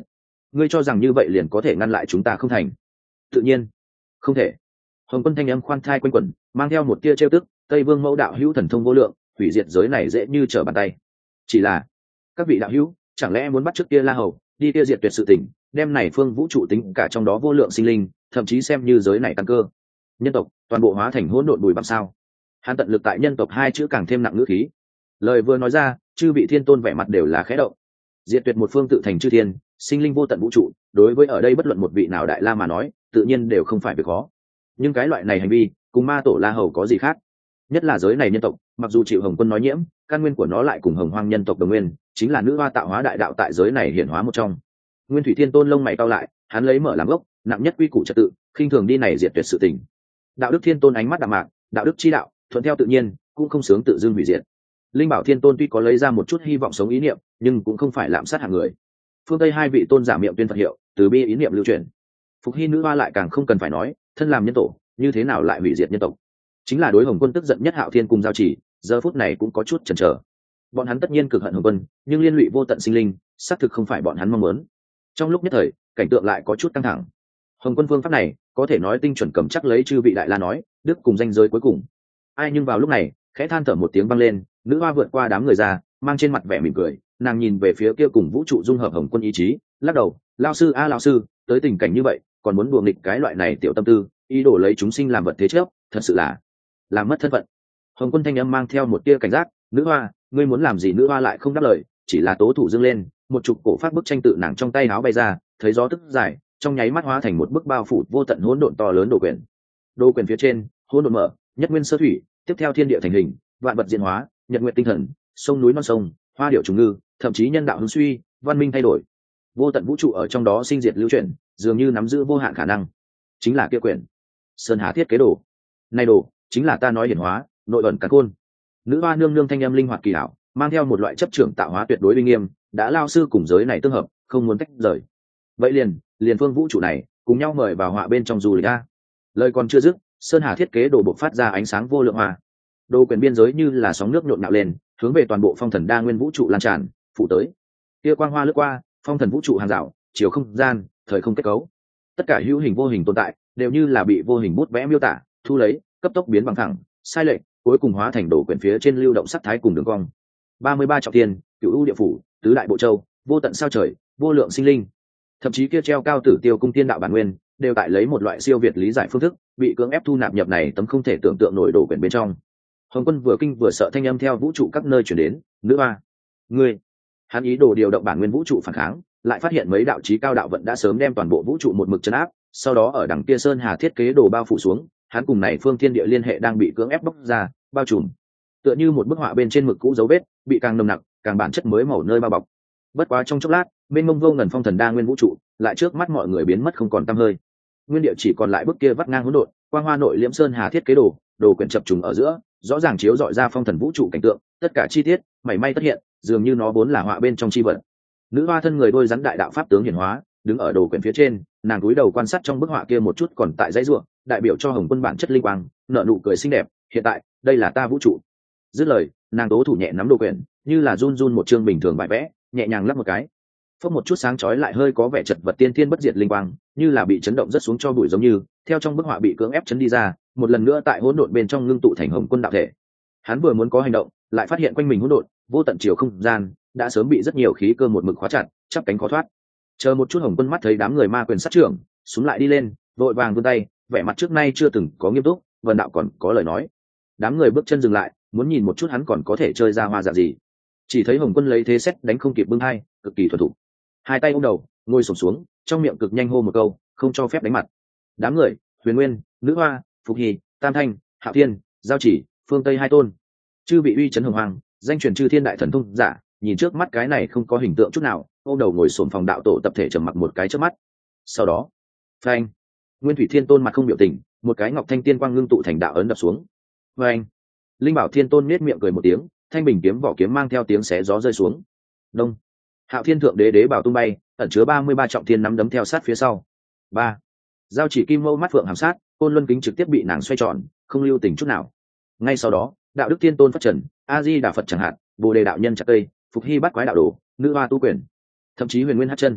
ngươi cho rằng như vậy liền có thể ngăn lại chúng ta không thành? Tự nhiên không thể. Hồng Quân thanh âm khoan thai quanh quẩn, mang theo một tia trêu tức. Tây Vương mẫu đạo hữu thần thông vô lượng, hủy diệt giới này dễ như trở bàn tay. Chỉ là các vị đạo hữu, chẳng lẽ muốn bắt trước kia La Hầu đi tiêu diệt tuyệt sự tình, đem này phương vũ trụ tính cả trong đó vô lượng sinh linh, thậm chí xem như giới này căn cơ, nhân tộc toàn bộ hóa thành hỗn độn bụi bặm sao? Hắn tận lực tại nhân tộc hai chữ càng thêm nặng ngữ khí. Lời vừa nói ra, chư vị thiên tôn vẻ mặt đều là khẽ động. Diệt tuyệt một phương tự thành chư thiên, sinh linh vô tận vũ trụ, đối với ở đây bất luận một vị nào đại la mà nói, tự nhiên đều không phải việc khó. Nhưng cái loại này hành vi, cùng ma tổ La Hầu có gì khác? Nhất là giới này nhân tộc, mặc dù chịu Hồng Quân nói nhiễm, căn nguyên của nó lại cùng Hồng Hoang nhân tộc đồng nguyên, chính là nữ hoa tạo hóa đại đạo tại giới này hiển hóa một trong. Nguyên Thủy Thiên Tôn lông mày cau lại, hắn lấy mở làm gốc, nặng nhất quy củ trật tự, khinh thường đi này diệt tuyệt sự tình. Đạo đức Thiên Tôn ánh mắt đạm mạc, đạo đức chi đạo, thuận theo tự nhiên, cũng không sướng tự dưng hủy diệt. Linh Bảo Thiên Tôn tuy có lấy ra một chút hy vọng sống ý niệm, nhưng cũng không phải lạm sát hạng người. Phương Tây hai vị tôn giả miệng tuyên Phật hiệu, từ bi ý niệm lưu truyền. Phục Hy nữ hoa lại càng không cần phải nói, thân làm nhân tổ, như thế nào lại hủy diệt nhân tộc? Chính là đối Hồng Quân tức giận nhất Hạo Thiên cùng Giao Chỉ, giờ phút này cũng có chút chần chờ. Bọn hắn tất nhiên cực hận Hồng Quân, nhưng liên lụy vô tận sinh linh, xác thực không phải bọn hắn mong muốn. Trong lúc nhất thời, cảnh tượng lại có chút căng thẳng. Hồng Quân phương pháp này, có thể nói tinh chuẩn cầm chắc lấy chư vị đại la nói, đức cùng danh giới cuối cùng. Ai nhưng vào lúc này, khẽ than thở một tiếng vang lên, nữ hoa vượt qua đám người ra, mang trên mặt vẻ mỉm cười, nàng nhìn về phía kia cùng vũ trụ dung hợp Hồng Quân ý chí, lắc đầu, lão sư a lão sư, tới tình cảnh như vậy, còn muốn đùa nghịch cái loại này tiểu tâm tư, ý đồ lấy chúng sinh làm vật thế chấp, thật sự là làm mất thân phận. Hồng Quân thanh âm mang theo một tia cảnh giác, nữ hoa, ngươi muốn làm gì? Nữ hoa lại không đáp lời, chỉ là tố thủ dâng lên, một chục cổ phát bức tranh tự nàng trong tay áo bay ra, thấy gió tức dài, trong nháy mắt hóa thành một bức bao phủ vô tận hỗn độn to lớn đồ quyển. Đồ quyển phía trên, hỗn độn mở, nhất nguyên sơ thủy, tiếp theo thiên địa thành hình, vạn vật diễn hóa, nhật nguyện tinh thần, sông núi non sông, hoa điệu trùng ngư, thậm chí nhân đạo hướng suy, văn minh thay đổi. Vô tận vũ trụ ở trong đó sinh diệt lưu chuyển, dường như nắm giữ vô hạn khả năng. Chính là kia quyển Sơn Hà Thiết Kế Đồ. Này đồ, chính là ta nói hiển hóa, nội ẩn càn khôn. Nữ hoa nương nương thanh âm linh hoạt kỳ hảo, mang theo một loại chấp trưởng tạo hóa tuyệt đối uy nghiêm, đã lao sư cùng giới này tương hợp, không muốn tách rời. Vậy liền, liền phương vũ trụ này, cùng nhau mời vào họa bên trong du lịch a. Lời còn chưa dứt, Sơn Hà Thiết Kế Đồ bộc phát ra ánh sáng vô lượng hoa. Đồ quyển biên giới như là sóng nước nhộn nhạo lên, hướng về toàn bộ phong thần đa nguyên vũ trụ lan tràn, phủ tới. Kia quang hoa lướt qua, phong thần vũ trụ hàng rào, chiều không gian, thời không kết cấu. Tất cả hữu hình vô hình tồn tại, đều như là bị vô hình bút vẽ miêu tả, thu lấy, cấp tốc biến bằng thẳng, sai lệch, cuối cùng hóa thành đồ quyển phía trên lưu động sắc thái cùng đường cong. ba mươi ba trọng thiên, cửu u địa phủ, tứ đại bộ châu, vô tận sao trời, vô lượng sinh linh. Thậm chí kia treo cao tử tiêu cung tiên đạo bản nguyên, đều tại lấy một loại siêu việt lý giải phương thức, bị cưỡng ép thu nạp nhập này tấm không thể tưởng tượng nổi đồ quyển bên trong. Hồng Quân vừa kinh vừa sợ thanh âm theo vũ trụ các nơi truyền đến, nữ hoa, ngươi. Hắn ý đồ điều động bản nguyên vũ trụ phản kháng, lại phát hiện mấy đạo chí cao đạo vận đã sớm đem toàn bộ vũ trụ một mực trấn áp, sau đó ở đằng kia Sơn Hà Thiết Kế Đồ bao phủ xuống, hắn cùng này phương thiên địa liên hệ đang bị cưỡng ép bóc ra, bao trùm, tựa như một bức họa bên trên mực cũ dấu vết, bị càng nồng nặc, càng bản chất mới màu nơi bao bọc. Bất quá trong chốc lát, bên mông vô ngần phong thần đa nguyên vũ trụ, lại trước mắt mọi người biến mất không còn tăm hơi. Nguyên địa chỉ còn lại bức kia vắt ngang hỗn độn, quang hoa nội liễm Sơn Hà Thiết Kế Đồ, đồ quyển chập trùng ở giữa, rõ ràng chiếu rọi ra phong thần vũ trụ cảnh tượng, tất cả chi tiết, mảy may tất hiện, dường như nó vốn là họa bên trong chi vật. Nữ hoa thân người đôi rắn đại đạo pháp tướng hiển hóa, đứng ở đồ quyển phía trên, nàng cúi đầu quan sát trong bức họa kia một chút còn tại dãy ruộng, đại biểu cho Hồng Quân bản chất linh quang, nở nụ cười xinh đẹp, hiện tại, đây là ta vũ trụ. Dứt lời, nàng tố thủ nhẹ nắm đồ quyển, như là run run một chương bình thường bài vẽ, nhẹ nhàng lắp một cái. Phốc một chút sáng chói lại hơi có vẻ chật vật tiên thiên bất diệt linh quang, như là bị chấn động rất xuống cho bụi giống như, theo trong bức họa bị cưỡng ép chấn đi ra, một lần nữa tại hỗn độn bên trong ngưng tụ thành Hồng Quân đạo thể. Hắn vừa muốn có hành động, lại phát hiện quanh mình hỗn độn, vô tận chiều không gian, đã sớm bị rất nhiều khí cơ một mực khóa chặt, chắp cánh khó thoát. Chờ một chút, Hồng Quân mắt thấy đám người ma quyền sát trưởng, xuống lại đi lên, vội vàng vươn tay, vẻ mặt trước nay chưa từng có nghiêm túc, vần đạo còn có lời nói. Đám người bước chân dừng lại, muốn nhìn một chút hắn còn có thể chơi ra hoa dạng gì. Chỉ thấy Hồng Quân lấy thế xét đánh không kịp bưng hai, cực kỳ thuần thục. Hai tay ôm đầu, ngồi xổm xuống, trong miệng cực nhanh hô một câu, không cho phép đánh mặt. Đám người, Huyền Nguyên, Nữ Hoa, Phục Hy, Tam Thanh, Hạo Thiên, Giao Chỉ, Phương Tây hai tôn, chư vị uy chấn hồng hoàng, danh truyền chư thiên đại thần thông giả, nhìn trước mắt cái này không có hình tượng chút nào, ôm đầu ngồi xổm phòng đạo tổ tập thể trầm mặc một cái trước mắt. Sau đó, phanh, Nguyên Thủy Thiên Tôn mặt không biểu tình, một cái ngọc thanh tiên quang ngưng tụ thành đạo ấn đập xuống. Phanh, Linh Bảo Thiên Tôn nhếch miệng cười một tiếng, thanh bình kiếm vỏ kiếm mang theo tiếng xé gió rơi xuống. Đông, Hạo Thiên Thượng Đế đế bảo tung bay, ẩn chứa ba mươi ba trọng thiên nắm đấm theo sát phía sau. Ba, Giao Chỉ kim mâu mắt phượng hàm sát, côn luân kính trực tiếp bị nàng xoay tròn, không lưu tình chút nào. Ngay sau đó, đạo đức tiên tôn phát trần, a di đà phật chẳng hạn, bồ đề đạo nhân chặt cây, Phục Hy bắt quái đạo đồ, Nữ Hoa tu quyền, thậm chí Huyền Nguyên hát chân,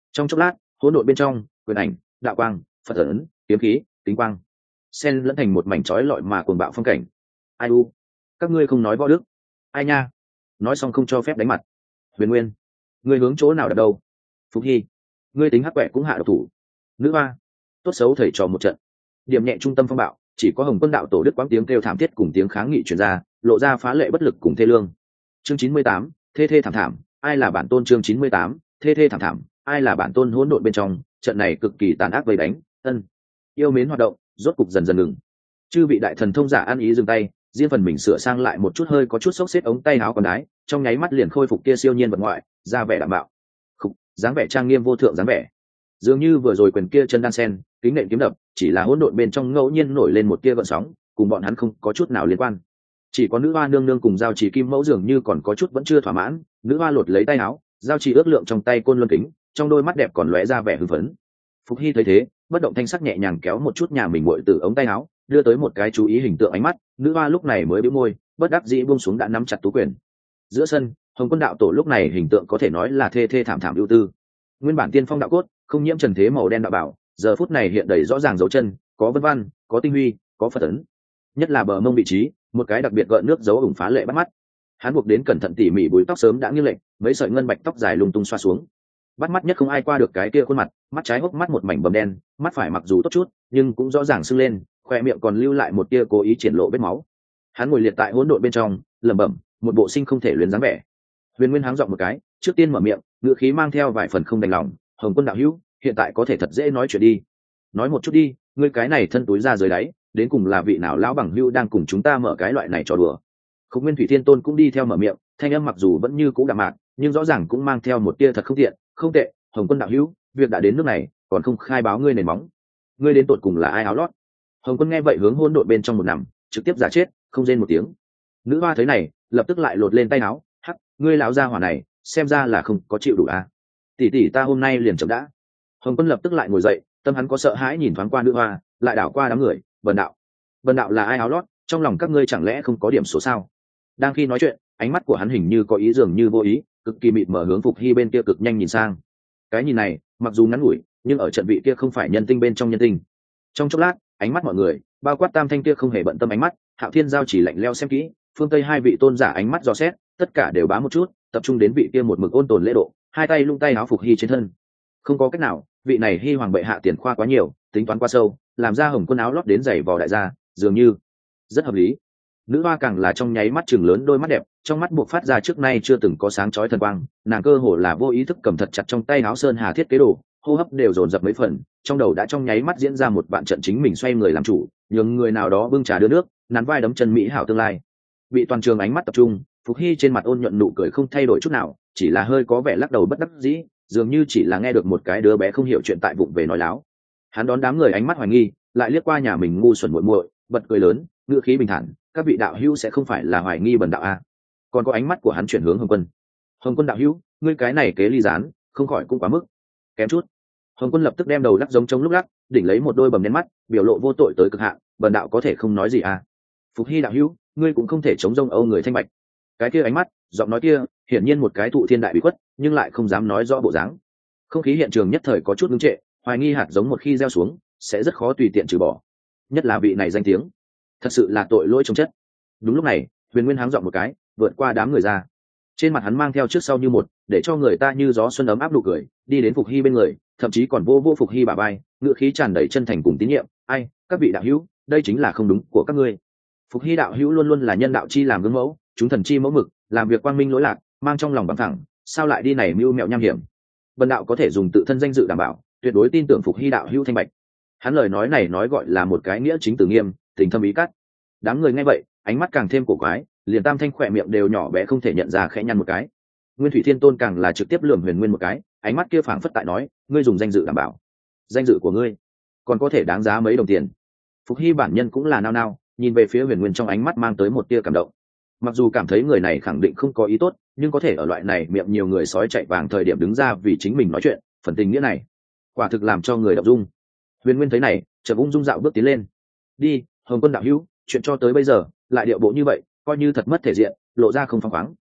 Trong chốc lát, hỗn độn bên trong, quyền ảnh, đạo quang, phật ấn, kiếm khí, kính quang, xen lẫn thành một mảnh chói lọi mà cuồng bạo phong cảnh. Ai u, các ngươi không nói võ đức? Ai nha? Nói xong không cho phép đánh mặt. Huyền Nguyên, ngươi hướng chỗ nào đặt đâu? Phục Hy, ngươi tính hắc quẹ cũng hạ độc thủ. Nữ hoa, tốt xấu thầy trò một trận. Điểm nhẹ trung tâm phong bạo, chỉ có Hồng Quân đạo tổ đức quãng tiếng kêu thảm thiết cùng tiếng kháng nghị truyền ra, lộ ra phá lệ bất lực cùng thê lương. Chương chín mươi tám, thê thê thảm thảm, ai là bản tôn? Chương chín mươi tám, thê thê thảm thảm, ai là bản tôn? Hỗn độn bên trong, trận này cực kỳ tàn ác vây đánh, ân, yêu mến hoạt động, rốt cục dần dần ngừng. Chư vị đại thần thông giả ăn ý dừng tay, riêng phần mình sửa sang lại một chút hơi có chút xốc xếp ống tay áo còn đái, trong nháy mắt liền khôi phục kia siêu nhiên vật ngoại, ra vẻ đảm bảo. Khục, dáng vẻ trang nghiêm vô thượng dáng vẻ. Dường như vừa rồi quyền kia chân đan sen, kính nện kiếm đập, chỉ là hỗn độn bên trong ngẫu nhiên nổi lên một tia gợn sóng, cùng bọn hắn không có chút nào liên quan. Chỉ có nữ hoa nương nương cùng giao chỉ kim mẫu dường như còn có chút vẫn chưa thỏa mãn, nữ hoa lột lấy tay áo, giao chỉ ước lượng trong tay côn luân kính, trong đôi mắt đẹp còn lóe ra vẻ hưng phấn. Phục Hy thấy thế, bất động thanh sắc nhẹ nhàng kéo một chút nhà mình muội từ ống tay áo, đưa tới một cái chú ý hình tượng ánh mắt, nữ hoa lúc này mới bĩu môi, bất đắc dĩ buông xuống đã nắm chặt tú quyền. Giữa sân, Hồng Quân đạo tổ lúc này hình tượng có thể nói là thê thê thảm thảm ưu tư. Nguyên bản tiên phong đạo cốt, không nhiễm trần thế màu đen đạo bảo, giờ phút này hiện đầy rõ ràng dấu chân, có vân văn, có tinh huy, có phật ấn. Nhất là bờ mông vị trí, một cái đặc biệt gợn nước dấu ủng phá lệ bắt mắt. Hắn buộc đến cẩn thận tỉ mỉ búi tóc sớm đã nghiêng lệch, mấy sợi ngân bạch tóc dài lung tung xoa xuống. Bắt mắt nhất không ai qua được cái kia khuôn mặt, mắt trái hốc mắt một mảnh bầm đen, mắt phải mặc dù tốt chút, nhưng cũng rõ ràng sưng lên, khoe miệng còn lưu lại một tia cố ý triển lộ vết máu. Hắn ngồi liệt tại hỗn độn bên trong, lẩm bẩm, một bộ sinh không thể luyến dáng vẻ. Huyền Nguyên háng giọng một cái, trước tiên mở miệng, ngữ khí mang theo vài phần không đành lòng, Hồng Quân đạo hữu, hiện tại có thể thật dễ nói chuyện đi. Nói một chút đi, ngươi cái này thân túi ra dưới đáy, đến cùng là vị nào lão bằng hữu đang cùng chúng ta mở cái loại này trò đùa. Khúc Nguyên Thủy Thiên Tôn cũng đi theo mở miệng, thanh âm mặc dù vẫn như cũ đạm mạc, nhưng rõ ràng cũng mang theo một tia thật không tiện, không tệ, Hồng Quân đạo hữu, việc đã đến nước này, còn không khai báo ngươi nền móng. Ngươi đến tột cùng là ai áo lót? Hồng Quân nghe vậy hướng hỗn độn bên trong một nằm, trực tiếp giả chết, không rên một tiếng. Nữ hoa thấy này, lập tức lại lột lên tay áo, hắc, ngươi lão gia hỏa này, xem ra là không có chịu đủ à? Tỷ tỷ ta hôm nay liền chậm đã. Hồng Quân lập tức lại ngồi dậy, tâm hắn có sợ hãi nhìn thoáng qua nữ hoa, lại đảo qua đám người, bần đạo, bần đạo là ai áo lót, trong lòng các ngươi chẳng lẽ không có điểm số sao? Đang khi nói chuyện, ánh mắt của hắn hình như có ý dường như vô ý, cực kỳ mịt mở hướng Phục Hy bên kia cực nhanh nhìn sang. Cái nhìn này, mặc dù ngắn ngủi, nhưng ở trận vị kia không phải nhân tinh bên trong nhân tinh. Trong chốc lát, ánh mắt mọi người, bao quát Tam Thanh kia không hề bận tâm ánh mắt, Hạo Thiên Giao chỉ lạnh lẽo xem kỹ, phương Tây hai vị tôn giả ánh mắt dò xét, tất cả đều bám một chút, tập trung đến vị kia một mực ôn tồn lễ độ, hai tay lung tay áo Phục Hy trên thân. Không có cách nào, vị này Hy hoàng bệ hạ tiền khoa quá nhiều, tính toán quá sâu, làm ra Hồng Quân áo lót đến giày vò đại gia, dường như rất hợp lý. Nữ hoa càng là trong nháy mắt chừng lớn đôi mắt đẹp, trong mắt buộc phát ra trước nay chưa từng có sáng chói thần quang, nàng cơ hồ là vô ý thức cầm thật chặt trong tay áo sơn hà thiết kế đồ, hô hấp đều dồn dập mấy phần, trong đầu đã trong nháy mắt diễn ra một vạn trận chính mình xoay người làm chủ, nhường người nào đó bưng trà đưa nước, nắn vai đấm chân mỹ hảo tương lai. Bị toàn trường ánh mắt tập trung, Phục Hy trên mặt ôn nhuận nụ cười không thay đổi chút nào, chỉ là hơi có vẻ lắc đầu bất đắc dĩ, dường như chỉ là nghe được một cái đứa bé không hiểu chuyện tại vụng về nói láo. Hắn đón đám người ánh mắt hoài nghi, lại liếc qua nhà mình ngu xuẩn muội muội, bật cười lớn, ngữ khí bình thản, các vị đạo hữu sẽ không phải là hoài nghi bần đạo a? Còn có ánh mắt của hắn chuyển hướng Hồng Quân. Hồng Quân đạo hữu, ngươi cái này kế ly gián, không khỏi cũng quá mức. Kém chút. Hồng Quân lập tức đem đầu lắc giống trống lúc lắc, đỉnh lấy một đôi bầm đen mắt, biểu lộ vô tội tới cực hạn, bần đạo có thể không nói gì a? Phục Hy đạo hữu, ngươi cũng không thể chống rông âu người thanh bạch. Cái kia ánh mắt, giọng nói kia, hiển nhiên một cái thụ thiên đại bí quất, nhưng lại không dám nói rõ bộ dáng. Không khí hiện trường nhất thời có chút ngưng trệ, hoài nghi hạt giống một khi gieo xuống, sẽ rất khó tùy tiện trừ bỏ. Nhất là vị này danh tiếng, thật sự là tội lỗi trong chất. Đúng lúc này, Huyền Nguyên háng giọng một cái, vượt qua đám người ra. Trên mặt hắn mang theo trước sau như một, để cho người ta như gió xuân ấm áp nụ cười, đi đến Phục Hy bên người, thậm chí còn vô vô Phục Hy bả vai, ngựa khí tràn đầy chân thành cùng tín nhiệm. Ai, các vị đạo hữu, đây chính là không đúng của các ngươi. Phục Hy đạo hữu luôn luôn là nhân đạo chi làm gương mẫu, chúng thần chi mẫu mực, làm việc quang minh lỗi lạc, mang trong lòng bằng thẳng, sao lại đi này mưu mẹo nham hiểm? Bần đạo có thể dùng tự thân danh dự đảm bảo, tuyệt đối tin tưởng Phục Hy đạo hữu thanh bạch. Hắn lời nói này nói gọi là một cái nghĩa chính từ nghiêm, tình thâm ý cắt. Đám người nghe vậy, ánh mắt càng thêm cổ quái, liền Tam Thanh khỏe miệng đều nhỏ bé không thể nhận ra khẽ nhăn một cái. Nguyên Thủy Thiên Tôn càng là trực tiếp lườm Huyền Nguyên một cái, ánh mắt kia phảng phất tại nói, ngươi dùng danh dự đảm bảo, danh dự của ngươi còn có thể đáng giá mấy đồng tiền. Phục Hy bản nhân cũng là nao nao, nhìn về phía Huyền Nguyên trong ánh mắt mang tới một tia cảm động. Mặc dù cảm thấy người này khẳng định không có ý tốt, nhưng có thể ở loại này miệng nhiều người sói chạy vàng thời điểm đứng ra vì chính mình nói chuyện, phần tình nghĩa này quả thực làm cho người động dung. Huyền Nguyên thấy này, chợt ung dung dạo bước tiến lên. Đi, Hồng Quân đạo hữu, chuyện cho tới bây giờ lại điệu bộ như vậy, coi như thật mất thể diện, lộ ra không phăng khoáng.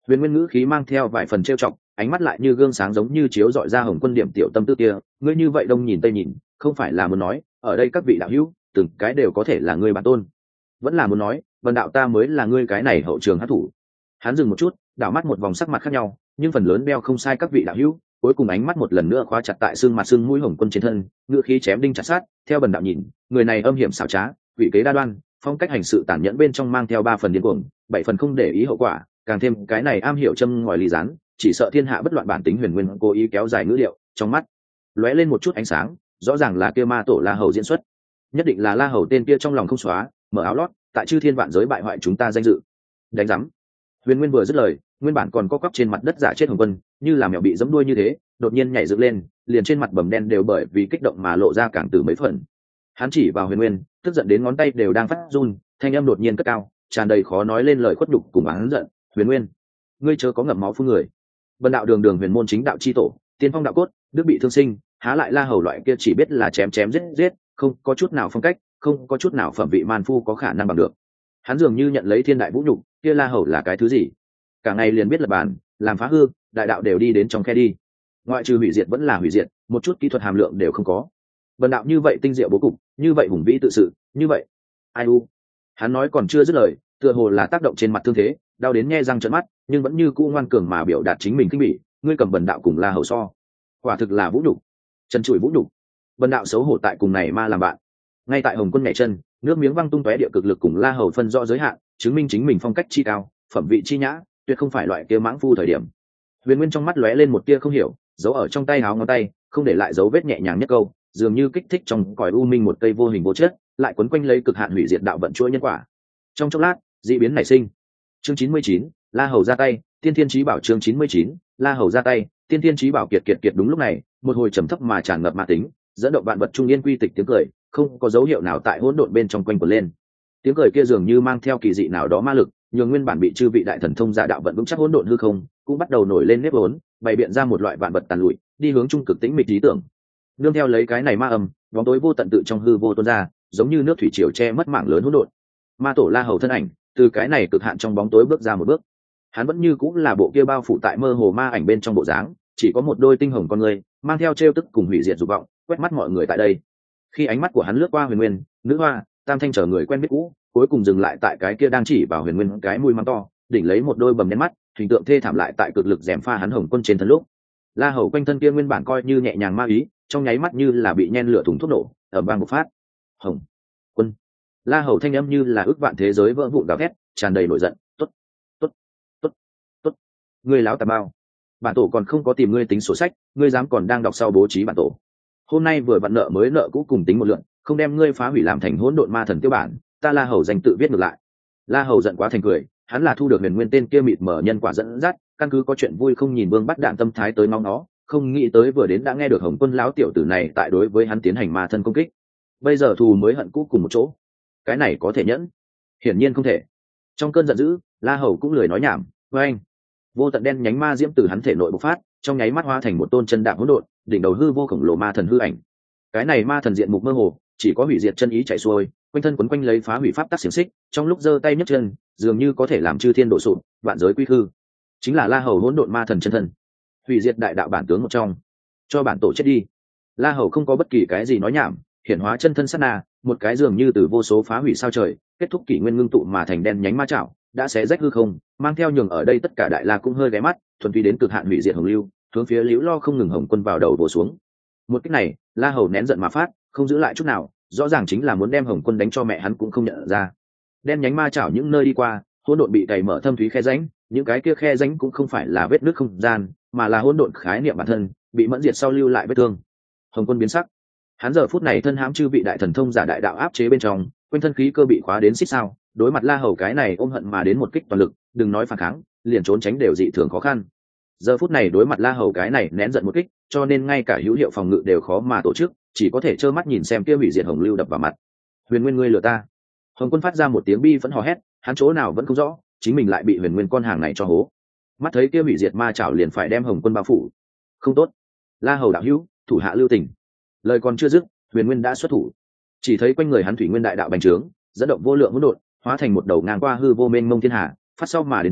Huyền Nguyên ngữ khí mang theo vài phần trêu chọc, ánh mắt lại như gương sáng giống như chiếu dọi ra Hồng Quân điểm tiểu tâm tư kia, ngươi như vậy đông nhìn tây nhìn, không phải là muốn nói, ở đây các vị đạo hữu, từng cái đều có thể là ngươi bản tôn. Vẫn là muốn nói, Vân đạo ta mới là ngươi cái này hậu trường hắc thủ. Hắn dừng một chút, đảo mắt một vòng sắc mặt khác nhau, nhưng phần lớn đeo không sai các vị đạo hữu, cuối cùng ánh mắt một lần nữa khóa chặt tại xương mặt xương mũi Hồng Quân trên thân, ngữ khí chém đinh chặt sát, theo Bần đạo nhìn, người này âm hiểm xảo trá, quỷ kế đa đoan, phong cách hành sự tàn nhẫn bên trong mang theo ba phần điên cuồng, bảy phần không để ý hậu quả, càng thêm cái này am hiểu châm ngòi ly gián, chỉ sợ thiên hạ bất loạn bản tính Huyền Nguyên cố ý kéo dài ngữ liệu, trong mắt lóe lên một chút ánh sáng, rõ ràng là kia ma tổ La Hầu diễn xuất, nhất định là La Hầu tên kia trong lòng không xóa, mở áo lót, tại chư thiên vạn giới bại hoại chúng ta danh dự. Đánh rắm. Huyền Nguyên vừa dứt lời, nguyên bản còn có quắp trên mặt đất giả chết Hồng Quân, như là mèo bị giẫm đuôi như thế, đột nhiên nhảy dựng lên, liền trên mặt bầm đen đều bởi vì kích động mà lộ ra càng từ mấy phần. Hắn chỉ vào Huyền Nguyên, tức giận đến ngón tay đều đang phát run, thanh âm đột nhiên cất cao, tràn đầy khó nói lên lời khuất nhục cùng oán giận. Huyền Nguyên, ngươi chớ có ngậm máu phun người. Vân đạo đường đường huyền môn chính đạo chi tổ, tiên phong đạo cốt, đức bị thương sinh, há lại La Hầu loại kia chỉ biết là chém chém giết giết, không có chút nào phong cách, không có chút nào phẩm vị man phu có khả năng bằng được. Hắn dường như nhận lấy thiên đại vũ nhục, kia La Hầu là cái thứ gì? Cả ngày liền biết lập bàn, làm phá hư, đại đạo đều đi đến trong khe đi. Ngoại trừ hủy diệt vẫn là hủy diệt, một chút kỹ thuật hàm lượng đều không có. Vân đạo như vậy tinh diệu bố cục, như vậy hùng vĩ tự sự, như vậy. Ai u? Hắn nói còn chưa dứt lời, tựa hồ là tác động trên mặt thương thế, đau đến nhe răng trợn mắt, nhưng vẫn như cũ ngoan cường mà biểu đạt chính mình kinh bỉ, ngươi cầm Bần đạo cùng La Hầu so, quả thực là vũ nhục, trần trụi vũ nhục. Bần đạo xấu hổ tại cùng này ma làm bạn. Ngay tại Hồng Quân nhảy chân, nước miếng văng tung tóe địa cực lực cùng La Hầu phân rõ giới hạn, chứng minh chính mình phong cách chi cao, phẩm vị chi nhã, tuyệt không phải loại kia mãng phu thời điểm. Huyền Nguyên trong mắt lóe lên một tia không hiểu, giấu ở trong tay áo ngón tay, không để lại dấu vết nhẹ nhàng nhất câu, dường như kích thích trong cõi u minh một cây vô hình vô chất, lại quấn quanh lấy cực hạn hủy diệt đạo vận chuỗi nhân quả. Trong chốc lát, dị biến nảy sinh. Chương chín mươi chín, La Hầu ra tay, Tiên Thiên Chí Bảo chương chín mươi chín, La Hầu ra tay, Tiên Thiên Chí Bảo kiệt kiệt kiệt đúng lúc này, một hồi trầm thấp mà tràn ngập ma tính, dẫn động vạn vật trung yên quy tịch tiếng cười, không có dấu hiệu nào tại hỗn độn bên trong quanh quẩn lên. Tiếng cười kia dường như mang theo kỳ dị nào đó ma lực, nhường nguyên bản bị chư vị đại thần thông giả đạo vận vững chắc hỗn độn hư không, cũng bắt đầu nổi lên nếp vốn, bày biện ra một loại vạn vật tàn lụi, đi hướng trung cực tĩnh mịch lý tưởng. Nương theo lấy cái này ma âm, bóng tối vô tận tự trong hư vô tuôn ra, giống như nước thủy triều che mất mảng lớn hỗn độn. Ma tổ La Hầu thân ảnh, từ cái này cực hạn trong bóng tối bước ra một bước. Hắn vẫn như cũng là bộ kia bao phủ tại mơ hồ ma ảnh bên trong bộ dáng, chỉ có một đôi tinh hồng con người, mang theo trêu tức cùng hủy diệt dục vọng, quét mắt mọi người tại đây. Khi ánh mắt của hắn lướt qua Huyền Nguyên, Nữ Hoa, Tam Thanh chờ người quen biết cũ, cuối cùng dừng lại tại cái kia đang chỉ vào Huyền Nguyên cái mũi mắng to, đỉnh lấy một đôi bầm đen mắt, hình tượng thê thảm lại tại cực lực gièm pha hắn Hồng Quân trên thân lúc. La Hầu quanh thân kia nguyên bản coi như nhẹ nhàng ma ý, trong nháy mắt như là bị nhen lửa thùng thuốc nổ, ở bang bộc phát. Hồng Quân. La Hầu thanh âm như là ước vạn thế giới vỡ vụn gào thét, tràn đầy nổi giận, "Tốt, tốt, tốt, tốt, ngươi láo tà bao. Bản tổ còn không có tìm ngươi tính sổ sách, ngươi dám còn đang đọc sau bố trí bản tổ. Hôm nay vừa vặn nợ mới nợ cũ cùng tính một lượt, không đem ngươi phá hủy làm thành hỗn độn ma thần tiêu bản, ta La Hầu danh tự viết ngược lại." La Hầu giận quá thành cười, hắn là thu được Huyền Nguyên tên kia mịt mở nhân quả dẫn dắt, căn cứ có chuyện vui không nhìn Vương bắt đạn tâm thái tới ngóng nó, không nghĩ tới vừa đến đã nghe được Hồng Quân lão tiểu tử này tại đối với hắn tiến hành ma thân công kích. Bây giờ thù mới hận cũ cùng một chỗ, cái này có thể nhẫn? Hiển nhiên không thể. Trong cơn giận dữ, La Hầu cũng lười nói nhảm, với anh, vô tận đen nhánh ma diễm từ hắn thể nội bộc phát, trong nháy mắt hóa thành một tôn chân đạp hỗn độn, đỉnh đầu hư vô khổng lồ ma thần hư ảnh. Cái này ma thần diện mục mơ hồ, chỉ có hủy diệt chân ý chảy xuôi, quanh thân quấn quanh lấy phá hủy pháp tắc xiềng xích, trong lúc giơ tay nhấc chân, dường như có thể làm chư thiên đổ sụp, vạn giới quy hư. Chính là La Hầu hỗn độn ma thần chân thân, hủy diệt đại đạo bản tướng một trong. Cho bản tổ chết đi. La Hầu không có bất kỳ cái gì nói nhảm, hiển hóa chân thân sát na, một cái dường như từ vô số phá hủy sao trời, kết thúc kỷ nguyên ngưng tụ mà thành đen nhánh ma chảo, đã xé rách hư không, mang theo nhường ở đây tất cả đại la cũng hơi ghé mắt, thuần túy đến cực hạn hủy diệt hồng lưu, hướng phía Liễu Lo không ngừng Hồng Quân vào đầu vồ xuống. Một cách này, La Hầu nén giận mà phát, không giữ lại chút nào, rõ ràng chính là muốn đem Hồng Quân đánh cho mẹ hắn cũng không nhận ra. Đen nhánh ma chảo những nơi đi qua, hỗn độn bị cày mở thâm thúy khe rãnh, những cái kia khe rãnh cũng không phải là vết nứt không gian, mà là hỗn độn khái niệm bản thân, bị mẫn diệt sau lưu lại vết thương. Hồng Quân biến sắc. Hắn giờ phút này thân hãm chư vị đại thần thông giả đại đạo áp chế bên trong, quanh thân khí cơ bị khóa đến xích sao, đối mặt La Hầu cái này ôm hận mà đến một kích toàn lực, đừng nói phản kháng, liền trốn tránh đều dị thường khó khăn. Giờ phút này đối mặt La Hầu cái này nén giận một kích, cho nên ngay cả hữu hiệu phòng ngự đều khó mà tổ chức, chỉ có thể trơ mắt nhìn xem kia hủy diệt hồng lưu đập vào mặt. Huyền Nguyên ngươi lừa ta! Hồng Quân phát ra một tiếng bi phẫn hò hét, hắn chỗ nào vẫn không rõ, chính mình lại bị Huyền Nguyên con hàng này cho hố. Mắt thấy kia hủy diệt ma chảo liền phải đem Hồng Quân bao phủ. Không tốt! La Hầu đạo hữu, thủ hạ lưu tình. Lời còn chưa dứt, Huyền Nguyên đã xuất thủ. Chỉ thấy quanh người hắn thủy nguyên đại đạo bành trướng, dẫn động vô lượng hỗn độn, hóa thành một đầu ngang qua hư vô mênh mông thiên hà, phát sau mà đến trước,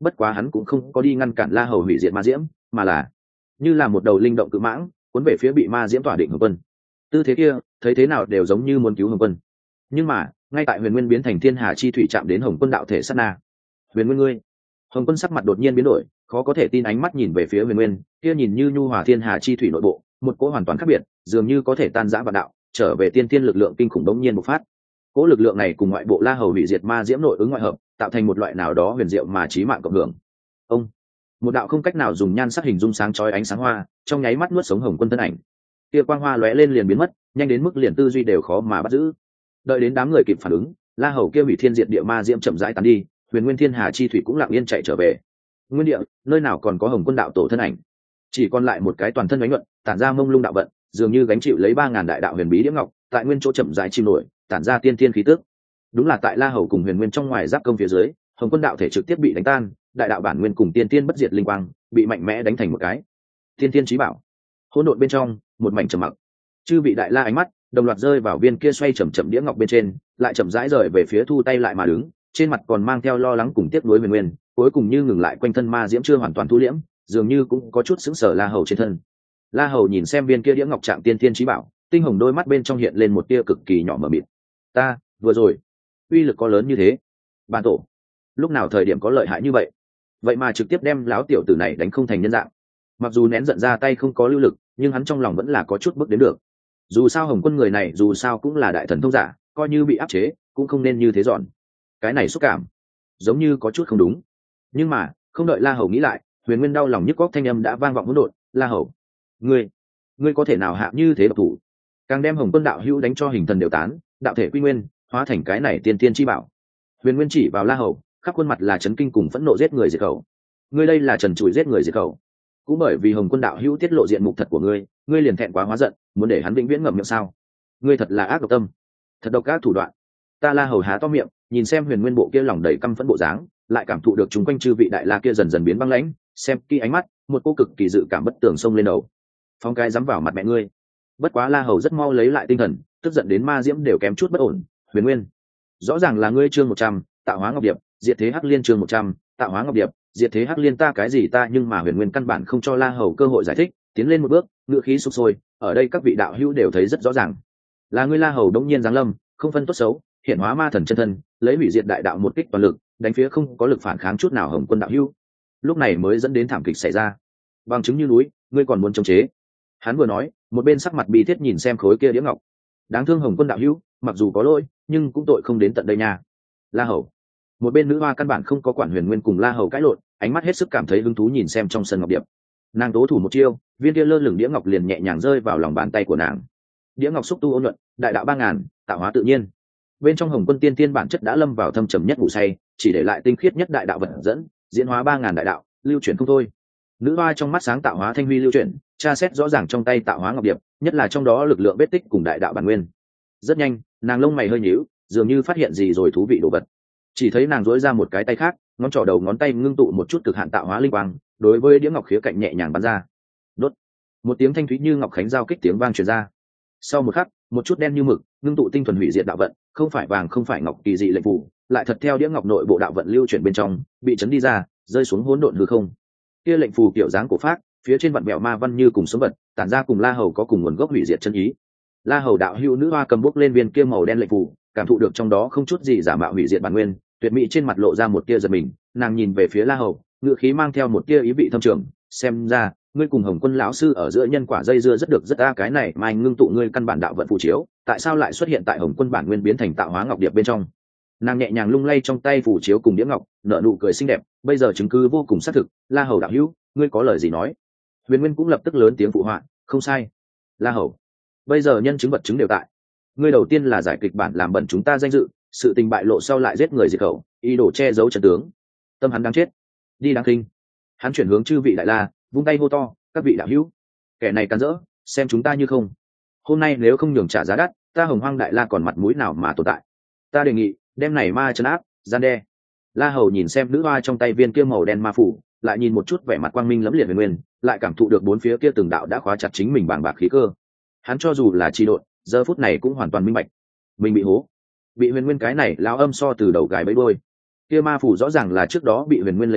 bất quá hắn cũng không có đi ngăn cản La Hầu hủy diệt ma diễm, mà là như là một đầu linh động cự mãng cuốn về phía bị ma diễm tỏa định Hồng Quân. Tư thế kia thấy thế nào đều giống như muốn cứu Hồng Quân. Nhưng mà ngay tại Huyền Nguyên biến thành thiên hà chi thủy chạm đến Hồng Quân đạo thể sát na, Huyền Nguyên ngươi! Hồng Quân sắc mặt đột nhiên biến đổi, khó có thể tin ánh mắt nhìn về phía Huyền Nguyên, kia nhìn như nhu hòa thiên hà chi thủy nội bộ, một cỗ hoàn toàn khác biệt, dường như có thể tan rã vạn đạo, trở về tiên tiên lực lượng kinh khủng đống nhiên bộc phát. Cỗ lực lượng này cùng ngoại bộ La Hầu hủy diệt ma diễm nội ứng ngoại hợp, tạo thành một loại nào đó huyền diệu mà chí mạng cộng hưởng. Ông, một đạo không cách nào dùng nhan sắc hình dung sáng chói ánh sáng hoa, trong nháy mắt nuốt sống Hồng Quân thân ảnh. Kia quang hoa lóe lên liền biến mất, nhanh đến mức liền tư duy đều khó mà bắt giữ. Đợi đến đám người kịp phản ứng, La Hầu kia hủy thiên diệt địa ma diễm chậm rãi tán đi, Huyền Nguyên thiên hà chi thủy cũng lặng yên chạy trở về. Nguyên địa, nơi nào còn có Hồng Quân đạo tổ thân ảnh, chỉ còn lại một cái toàn thân ánh nhuận, tản ra mông lung đạo vận, dường như gánh chịu lấy ba ngàn đại đạo huyền bí đĩa ngọc, tại nguyên chỗ chậm rãi chìm nổi, tản ra tiên tiên khí tức. Đúng là tại La Hầu cùng Huyền Nguyên trong ngoài giáp công phía dưới, Hồng Quân đạo thể trực tiếp bị đánh tan, đại đạo bản nguyên cùng tiên tiên bất diệt linh quang bị mạnh mẽ đánh thành một cái tiên tiên chí bảo. Hỗn độn bên trong, một mảnh trầm mặc. Chư vị đại la ánh mắt đồng loạt rơi vào viên kia xoay chậm chậm đĩa ngọc bên trên, lại chậm rãi rời về phía thu tay lại mà đứng, trên mặt còn mang theo lo lắng cùng tiếc nuối Huyền Nguyên, cuối cùng như ngừng lại quanh thân ma diễm chưa hoàn toàn thu liễm, dường như cũng có chút sững sờ La Hầu trên thân. La Hầu nhìn xem viên kia đĩa ngọc trạng tiên tiên chí bảo, tinh hồng đôi mắt bên trong hiện lên một tia cực kỳ nhỏ mờ mịt. Ta, vừa rồi, uy lực có lớn như thế? Bản tổ, lúc nào thời điểm có lợi hại như vậy? Vậy mà trực tiếp đem láo tiểu tử này đánh không thành nhân dạng. Mặc dù nén giận ra tay không có lưu lực, nhưng hắn trong lòng vẫn là có chút bước đến được. Dù sao Hồng Quân người này dù sao cũng là đại thần thông giả, coi như bị áp chế, cũng không nên như thế dọn. Cái này xúc cảm, giống như có chút không đúng. Nhưng mà, không đợi La Hầu nghĩ lại, Huyền Nguyên đau lòng nhức góc thanh âm đã vang vọng hỗn độn, La Hầu, ngươi, ngươi có thể nào hạ như thế độc thủ? Càng đem Hồng Quân đạo hữu đánh cho hình thần đều tán, đạo thể quy nguyên, hóa thành cái này tiên tiên chi bảo. Huyền Nguyên chỉ vào La Hầu, khắp khuôn mặt là chấn kinh cùng phẫn nộ giết người diệt khẩu. Ngươi đây là trần trụi giết người diệt khẩu. Cũng bởi vì Hồng Quân đạo hữu tiết lộ diện mục thật của ngươi, ngươi liền thẹn quá hóa giận, muốn để hắn vĩnh viễn ngậm miệng sao? Ngươi thật là ác độc tâm, thật độc ác thủ đoạn. Ta La Hầu há to miệng, nhìn xem Huyền Nguyên bộ kia lòng đầy căm phẫn bộ dáng, lại cảm thụ được chúng quanh chư vị đại la kia dần dần biến băng lãnh, xem kỹ ánh mắt, một cô cực kỳ dự cảm bất tường xông lên đầu. Phong cái dám vào mặt mẹ ngươi. Bất quá La Hầu rất mau lấy lại tinh thần, tức giận đến ma diễm đều kém chút bất ổn. Huyền Nguyên, rõ ràng là ngươi chương một trăm, tạo hóa ngọc điệp, diệt thế hắc liên chương một trăm, tạo hóa ngọc điệp, diệt thế hắc liên ta cái gì ta, nhưng mà Huyền Nguyên căn bản không cho La Hầu cơ hội giải thích, tiến lên một bước, ngựa khí sục sôi, ở đây các vị đạo hữu đều thấy rất rõ ràng. Là ngươi La Hầu đống nhiên giáng lâm, không phân tốt xấu, hiện hóa ma thần chân thân, lấy hủy diệt đại đạo một kích toàn lực, đánh phía không có lực phản kháng chút nào Hồng Quân đạo hữu. Lúc này mới dẫn đến thảm kịch xảy ra. Bằng chứng như núi, ngươi còn muốn chống chế? Hắn vừa nói, một bên sắc mặt bi thiết nhìn xem khối kia đĩa ngọc. Đáng thương Hồng Quân đạo hữu, mặc dù có lỗi, nhưng cũng tội không đến tận đây nha. La Hầu. Một bên nữ hoa căn bản không có quản Huyền Nguyên cùng La Hầu cãi lộn, ánh mắt hết sức cảm thấy hứng thú nhìn xem trong sân ngọc điệp. Nàng tố thủ một chiêu, viên kia lơ lửng đĩa ngọc liền nhẹ nhàng rơi vào lòng bàn tay của nàng. Đĩa ngọc xúc tu ôn nhuận, đại đạo ba ngàn, tạo hóa tự nhiên. Bên trong Hồng Quân tiên tiên bản chất đã lâm vào thâm trầm nhất ngủ say, chỉ để lại tinh khiết nhất đại đạo vật dẫn, diễn hóa ba ngàn đại đạo, lưu chuyển không thôi. Nữ hoa trong mắt sáng tạo hóa thanh huy lưu chuyển, tra xét rõ ràng trong tay tạo hóa ngọc điệp, nhất là trong đó lực lượng vết tích cùng đại đạo bản nguyên. Rất nhanh, nàng lông mày hơi nhíu, dường như phát hiện gì rồi thú vị đồ vật. Chỉ thấy nàng duỗi ra một cái tay khác, ngón trỏ đầu ngón tay ngưng tụ một chút cực hạn tạo hóa linh quang, đối với đĩa ngọc khía cạnh nhẹ nhàng bắn ra. Đốt. Một tiếng thanh thúy như ngọc khánh giao kích tiếng vang truyền ra. Sau một khắc, một chút đen như mực, ngưng tụ tinh thuần hủy diệt đạo vận, không phải vàng không phải ngọc kỳ dị lệnh phù, lại thật theo đĩa ngọc nội bộ đạo vận lưu chuyển bên trong, bị chấn đi ra, rơi xuống hỗn độn hư không. Kia lệnh phù kiểu dáng cổ phác, phía trên vặn vẹo ma văn như cùng sống vật, tản ra cùng La Hầu có cùng nguồn gốc hủy diệt chân ý. La Hầu đạo hữu nữ hoa cầm bút lên viên kia màu đen lệnh phù, cảm thụ được trong đó không chút gì giả mạo hủy diệt bản nguyên, tuyệt mỹ trên mặt lộ ra một tia giật mình, nàng nhìn về phía La Hầu, ngữ khí mang theo một tia ý vị thâm trường, xem ra ngươi cùng Hồng Quân lão sư ở giữa nhân quả dây dưa rất được rất a, cái này mai ngưng tụ ngươi căn bản đạo vận phù chiếu, tại sao lại xuất hiện tại Hồng Quân bản nguyên biến thành tạo hóa ngọc điệp bên trong? Nàng nhẹ nhàng lung lay trong tay phù chiếu cùng đĩa ngọc, nở nụ cười xinh đẹp, bây giờ chứng cứ vô cùng xác thực, La Hầu đạo hữu, ngươi có lời gì nói? Huyền Nguyên cũng lập tức lớn tiếng phụ họa, không sai. La Hầu, bây giờ nhân chứng vật chứng đều tại, ngươi đầu tiên là giải kịch bản làm bẩn chúng ta danh dự, sự tình bại lộ sau lại giết người diệt khẩu, ý đồ che giấu trận tướng, tâm hắn đáng chết, đi đáng kinh. Hắn chuyển hướng chư vị đại la, vung tay hô to, các vị đạo hữu, kẻ này cắn rỡ, xem chúng ta như không. Hôm nay nếu không nhường trả giá đắt, ta Hồng Hoang đại la còn mặt mũi nào mà tồn tại? Ta đề nghị đem này ma trấn áp, gian đe. La Hầu nhìn xem nữ hoa trong tay viên kia màu đen ma phủ, lại nhìn một chút vẻ mặt quang minh lẫm liệt Huyền Nguyên, lại cảm thụ được bốn phía kia từng đạo đã khóa chặt chính mình bàng bạc khí cơ. Hắn cho dù là chi đội, giờ phút này cũng hoàn toàn minh bạch, mình bị hố, bị Huyền Nguyên cái này lão âm so từ đầu gài bẫy đôi. Kia ma phủ rõ ràng là trước đó bị Huyền Nguyên lấy đi,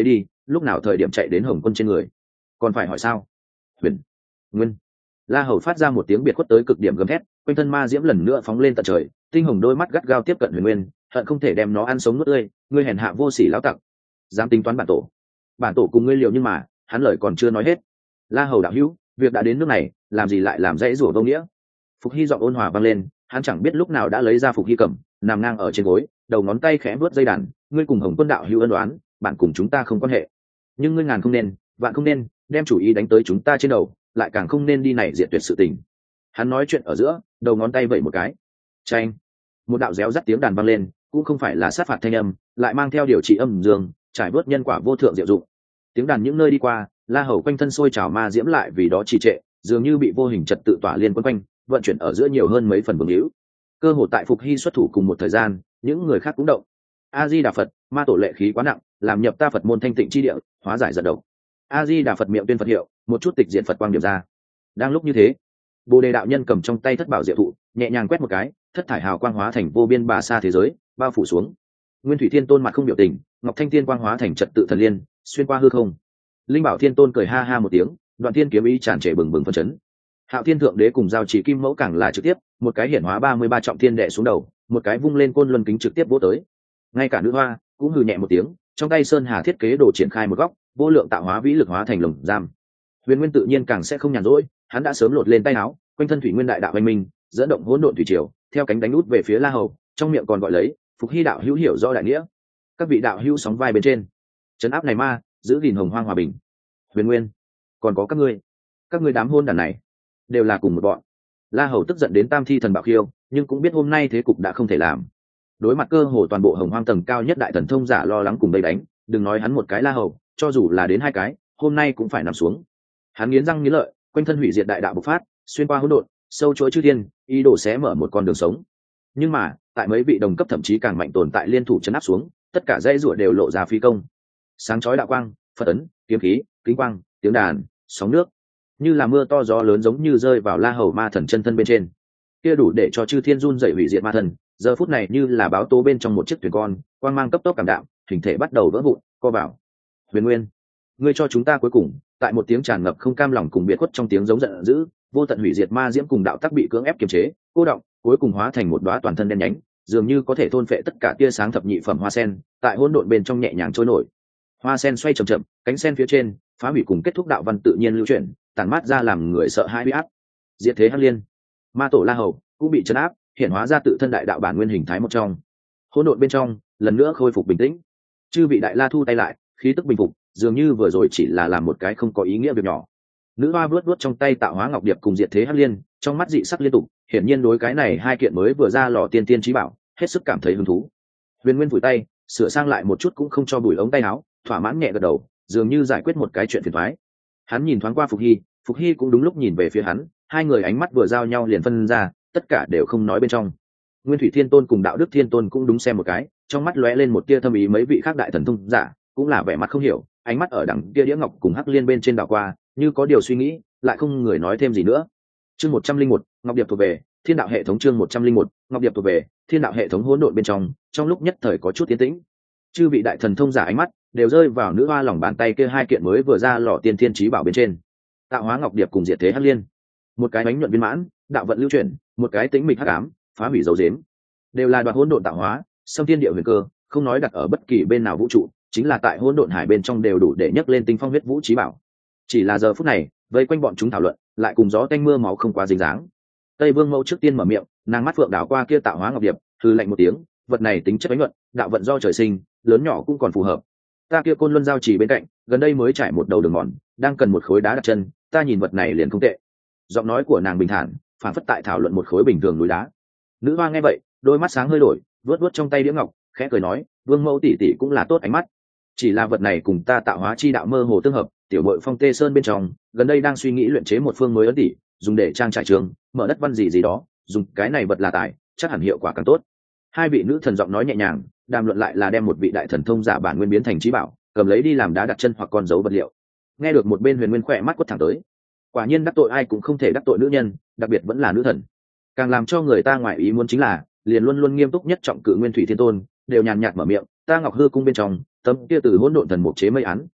lúc nào thời điểm chạy đến Hồng Quân trên người, còn phải hỏi sao? Huyền Nguyên. La Hầu phát ra một tiếng biệt khuất tới cực điểm gầm thét, quanh thân ma diễm lần nữa phóng lên tận trời, tinh hồng đôi mắt gắt gao tiếp cận Huyền Nguyên, hận không thể đem nó ăn sống nuốt tươi. Ngươi hèn hạ vô sỉ lão tặc, dám tính toán bản tổ, bản tổ cùng ngươi liều, nhưng mà hắn lời còn chưa nói hết. La Hầu đạo hữu, việc đã đến nước này, làm gì lại làm dãy rủa vô nghĩa? Phục Hy giọng ôn hòa vang lên, hắn chẳng biết lúc nào đã lấy ra Phục Hy cầm, nằm ngang ở trên gối, đầu ngón tay khẽ vuốt dây đàn. Ngươi cùng Hồng Quân đạo hữu ân đoán, bạn cùng chúng ta không quan hệ, nhưng ngươi ngàn không nên, vạn không nên đem chủ ý đánh tới chúng ta trên đầu, lại càng không nên đi này diệt tuyệt sự tình. Hắn nói chuyện ở giữa, đầu ngón tay vẩy một cái, chanh, một đạo réo rắt tiếng đàn vang lên, cũng không phải là sát phạt thanh âm, lại mang theo điều trị âm dương, trải bớt nhân quả vô thượng diệu dụng. Tiếng đàn những nơi đi qua, La Hầu quanh thân sôi trào ma diễm lại vì đó trì trệ, dường như bị vô hình trật tự tỏa liên quấn quanh, vận chuyển ở giữa nhiều hơn mấy phần vương hữu. Cơ hội tại Phục Hy xuất thủ cùng một thời gian, những người khác cũng động. A Di Đà Phật, ma tổ lệ khí quá nặng, làm nhập ta Phật môn thanh tịnh chi địa, hóa giải giận độc. A Di Đà Phật miệng tuyên Phật hiệu, một chút tịch diện Phật quang điểm ra. Đang lúc như thế, Bồ Đề đạo nhân cầm trong tay thất bảo diệu thụ, nhẹ nhàng quét một cái, thất thải hào quang hóa thành vô biên bà sa thế giới, bao phủ xuống. Nguyên Thủy Thiên Tôn mặt không biểu tình, Ngọc Thanh Thiên quang hóa thành trật tự thần liên, xuyên qua hư không. Linh Bảo Thiên Tôn cười ha ha một tiếng, Đoạn Thiên kiếm ý tràn trề bừng bừng phấn chấn. Hạo Thiên Thượng Đế cùng giao chỉ kim mẫu càng là trực tiếp, một cái hiển hóa ba mươi ba trọng thiên đệ xuống đầu, một cái vung lên côn luân kính trực tiếp vỗ tới. Ngay cả nữ hoa cũng hừ nhẹ một tiếng, trong tay sơn hà thiết kế đồ triển khai một góc, vô lượng tạo hóa vĩ lực hóa thành lồng giam. Huyền Nguyên tự nhiên càng sẽ không nhàn rỗi, hắn đã sớm lột lên tay áo, quanh thân thủy nguyên đại đạo anh minh, dẫn động hỗn độn thủy triều, theo cánh đánh út về phía La Hầu, trong miệng còn gọi lấy Phục Hy đạo hữu hiểu rõ đại nghĩa. Các vị đạo hữu sóng vai bên trên, trấn áp này ma, giữ gìn hồng hoang hòa bình. Huyền Nguyên, còn có các ngươi, các ngươi đám hôn đản này, đều là cùng một bọn. La Hầu tức giận đến tam thi thần bạo khiêu, nhưng cũng biết hôm nay thế cục đã không thể làm. Đối mặt cơ hồ toàn bộ hồng hoang tầng cao nhất đại thần thông giả lo lắng cùng đây đánh, đừng nói hắn một cái La Hầu, cho dù là đến hai cái, hôm nay cũng phải nằm xuống. Hắn nghiến răng nghiến lợi, quanh thân hủy diệt đại đạo bộc phát, xuyên qua hỗn độn, sâu chuỗi chư thiên, ý đồ xé mở một con đường sống. Nhưng mà, tại mấy vị đồng cấp thậm chí càng mạnh tồn tại liên thủ chấn áp xuống, tất cả dãy rủa đều lộ ra phi công. Sáng chói đạo quang, Phật ấn, kiếm khí, kính quang, tiếng đàn, sóng nước, như là mưa to gió lớn giống như rơi vào La Hầu ma thần chân thân bên trên. Kia đủ để cho chư thiên run rẩy hủy diệt ma thần, giờ phút này như là báo tố bên trong một chiếc thuyền con, quang mang cấp tốc cảm đạm, hình thể bắt đầu vỡ vụn, co vào. Huyền Nguyên, ngươi cho chúng ta cuối cùng, tại một tiếng tràn ngập không cam lòng cùng biệt khuất trong tiếng giống giận dữ, vô tận hủy diệt ma diễm cùng đạo tắc bị cưỡng ép kiềm chế, cô động, cuối cùng hóa thành một đóa toàn thân đen nhánh, dường như có thể thôn phệ tất cả tia sáng thập nhị phẩm hoa sen, tại hỗn độn bên trong nhẹ nhàng trôi nổi. Hoa sen xoay chậm chậm, cánh sen phía trên, phá hủy cùng kết thúc đạo văn tự nhiên lưu chuyển, tản mát ra làm người sợ hãi uy áp. Diệt thế hắc liên, ma tổ La Hầu cũng bị trấn áp, hiện hóa ra tự thân đại đạo bản nguyên hình thái một trong. Hỗn độn bên trong lần nữa khôi phục bình tĩnh. Chư vị đại la thu tay lại, khí tức bình phục, dường như vừa rồi chỉ là làm một cái không có ý nghĩa việc nhỏ. Nữ hoa vuốt vuốt trong tay tạo hóa ngọc điệp cùng diệt thế hắc liên, trong mắt dị sắc liên tục, hiển nhiên đối cái này hai kiện mới vừa ra lò tiên tiên trí bảo, hết sức cảm thấy hứng thú. Huyền Nguyên vùi tay, sửa sang lại một chút cũng không cho bùi ống tay áo, thỏa mãn nhẹ gật đầu, dường như giải quyết một cái chuyện phiền toái. Hắn nhìn thoáng qua Phục Hy, Phục Hy cũng đúng lúc nhìn về phía hắn, hai người ánh mắt vừa giao nhau liền phân ra, tất cả đều không nói bên trong. Nguyên Thủy Thiên Tôn cùng Đạo Đức Thiên Tôn cũng đúng xem một cái, trong mắt lóe lên một tia thâm ý, mấy vị khác đại thần thông giả cũng là vẻ mặt không hiểu, ánh mắt ở đằng kia đĩa ngọc cùng hắc liên bên trên đảo qua, như có điều suy nghĩ, lại không người nói thêm gì nữa. Chương một trăm linh một, Ngọc Điệp thuộc về Thiên Đạo hệ thống. Chương một trăm linh một, Ngọc Điệp thuộc về Thiên Đạo hệ thống. Hỗn độn bên trong, trong lúc nhất thời có chút tiến tĩnh. Chư vị đại thần thông giả ánh mắt đều rơi vào nữ hoa lòng bàn tay kia hai kiện mới vừa ra lò tiên thiên trí bảo bên trên. Tạo hóa ngọc điệp cùng diệt thế hắc liên, một cái bánh nhuận viên mãn, đạo vận lưu chuyển, một cái tĩnh mịch hắc ám, phá hủy dấu dếm, đều là đoạt hỗn độn tạo hóa, xâm thiên địa huyền cơ, không nói đặt ở bất kỳ bên nào vũ trụ, chính là tại hỗn độn hải bên trong đều đủ để nhấc lên tinh phong huyết vũ trí bảo. Chỉ là giờ phút này, vây quanh bọn chúng thảo luận, lại cùng gió tanh mưa máu không quá dính dáng. Tây Vương Mẫu trước tiên mở miệng, nàng mắt phượng đảo qua kia tạo hóa ngọc điệp, hừ lạnh một tiếng, vật này tính chất bánh nhuận, đạo vận do trời sinh, lớn nhỏ cũng còn phù hợp. Ta kia côn luân giao chỉ bên cạnh, gần đây mới trải một đầu đường mòn, đang cần một khối đá đặt chân, ta nhìn vật này liền không tệ. Giọng nói của nàng bình thản, phản phất tại thảo luận một khối bình thường núi đá. Nữ hoa nghe vậy, đôi mắt sáng hơi đổi, vớt vớt trong tay đĩa ngọc, khẽ cười nói, Vương Mẫu tỷ tỷ cũng là tốt ánh mắt. Chỉ là vật này cùng ta tạo hóa chi đạo mơ hồ tương hợp, tiểu bội phong tê sơn bên trong, gần đây đang suy nghĩ luyện chế một phương mới ấn tỷ, dùng để trang trải trường, mở đất văn gì gì đó, dùng cái này vật là tài, chắc hẳn hiệu quả càng tốt. Hai vị nữ thần giọng nói nhẹ nhàng, đàm luận lại là đem một vị đại thần thông giả bản nguyên biến thành trí bảo, cầm lấy đi làm đá đặt chân hoặc con dấu vật liệu. Nghe được một bên Huyền Nguyên khỏe mắt quất thẳng tới. Quả nhiên đắc tội ai cũng không thể đắc tội nữ nhân, đặc biệt vẫn là nữ thần. Càng làm cho người ta ngoại ý muốn chính là, liền luôn luôn nghiêm túc nhất trọng cự Nguyên Thủy Thiên Tôn, đều nhàn nhạt mở miệng, ta Ngọc Hư cung bên trong, tấm kia từ hỗn độn thần mục chế mây án,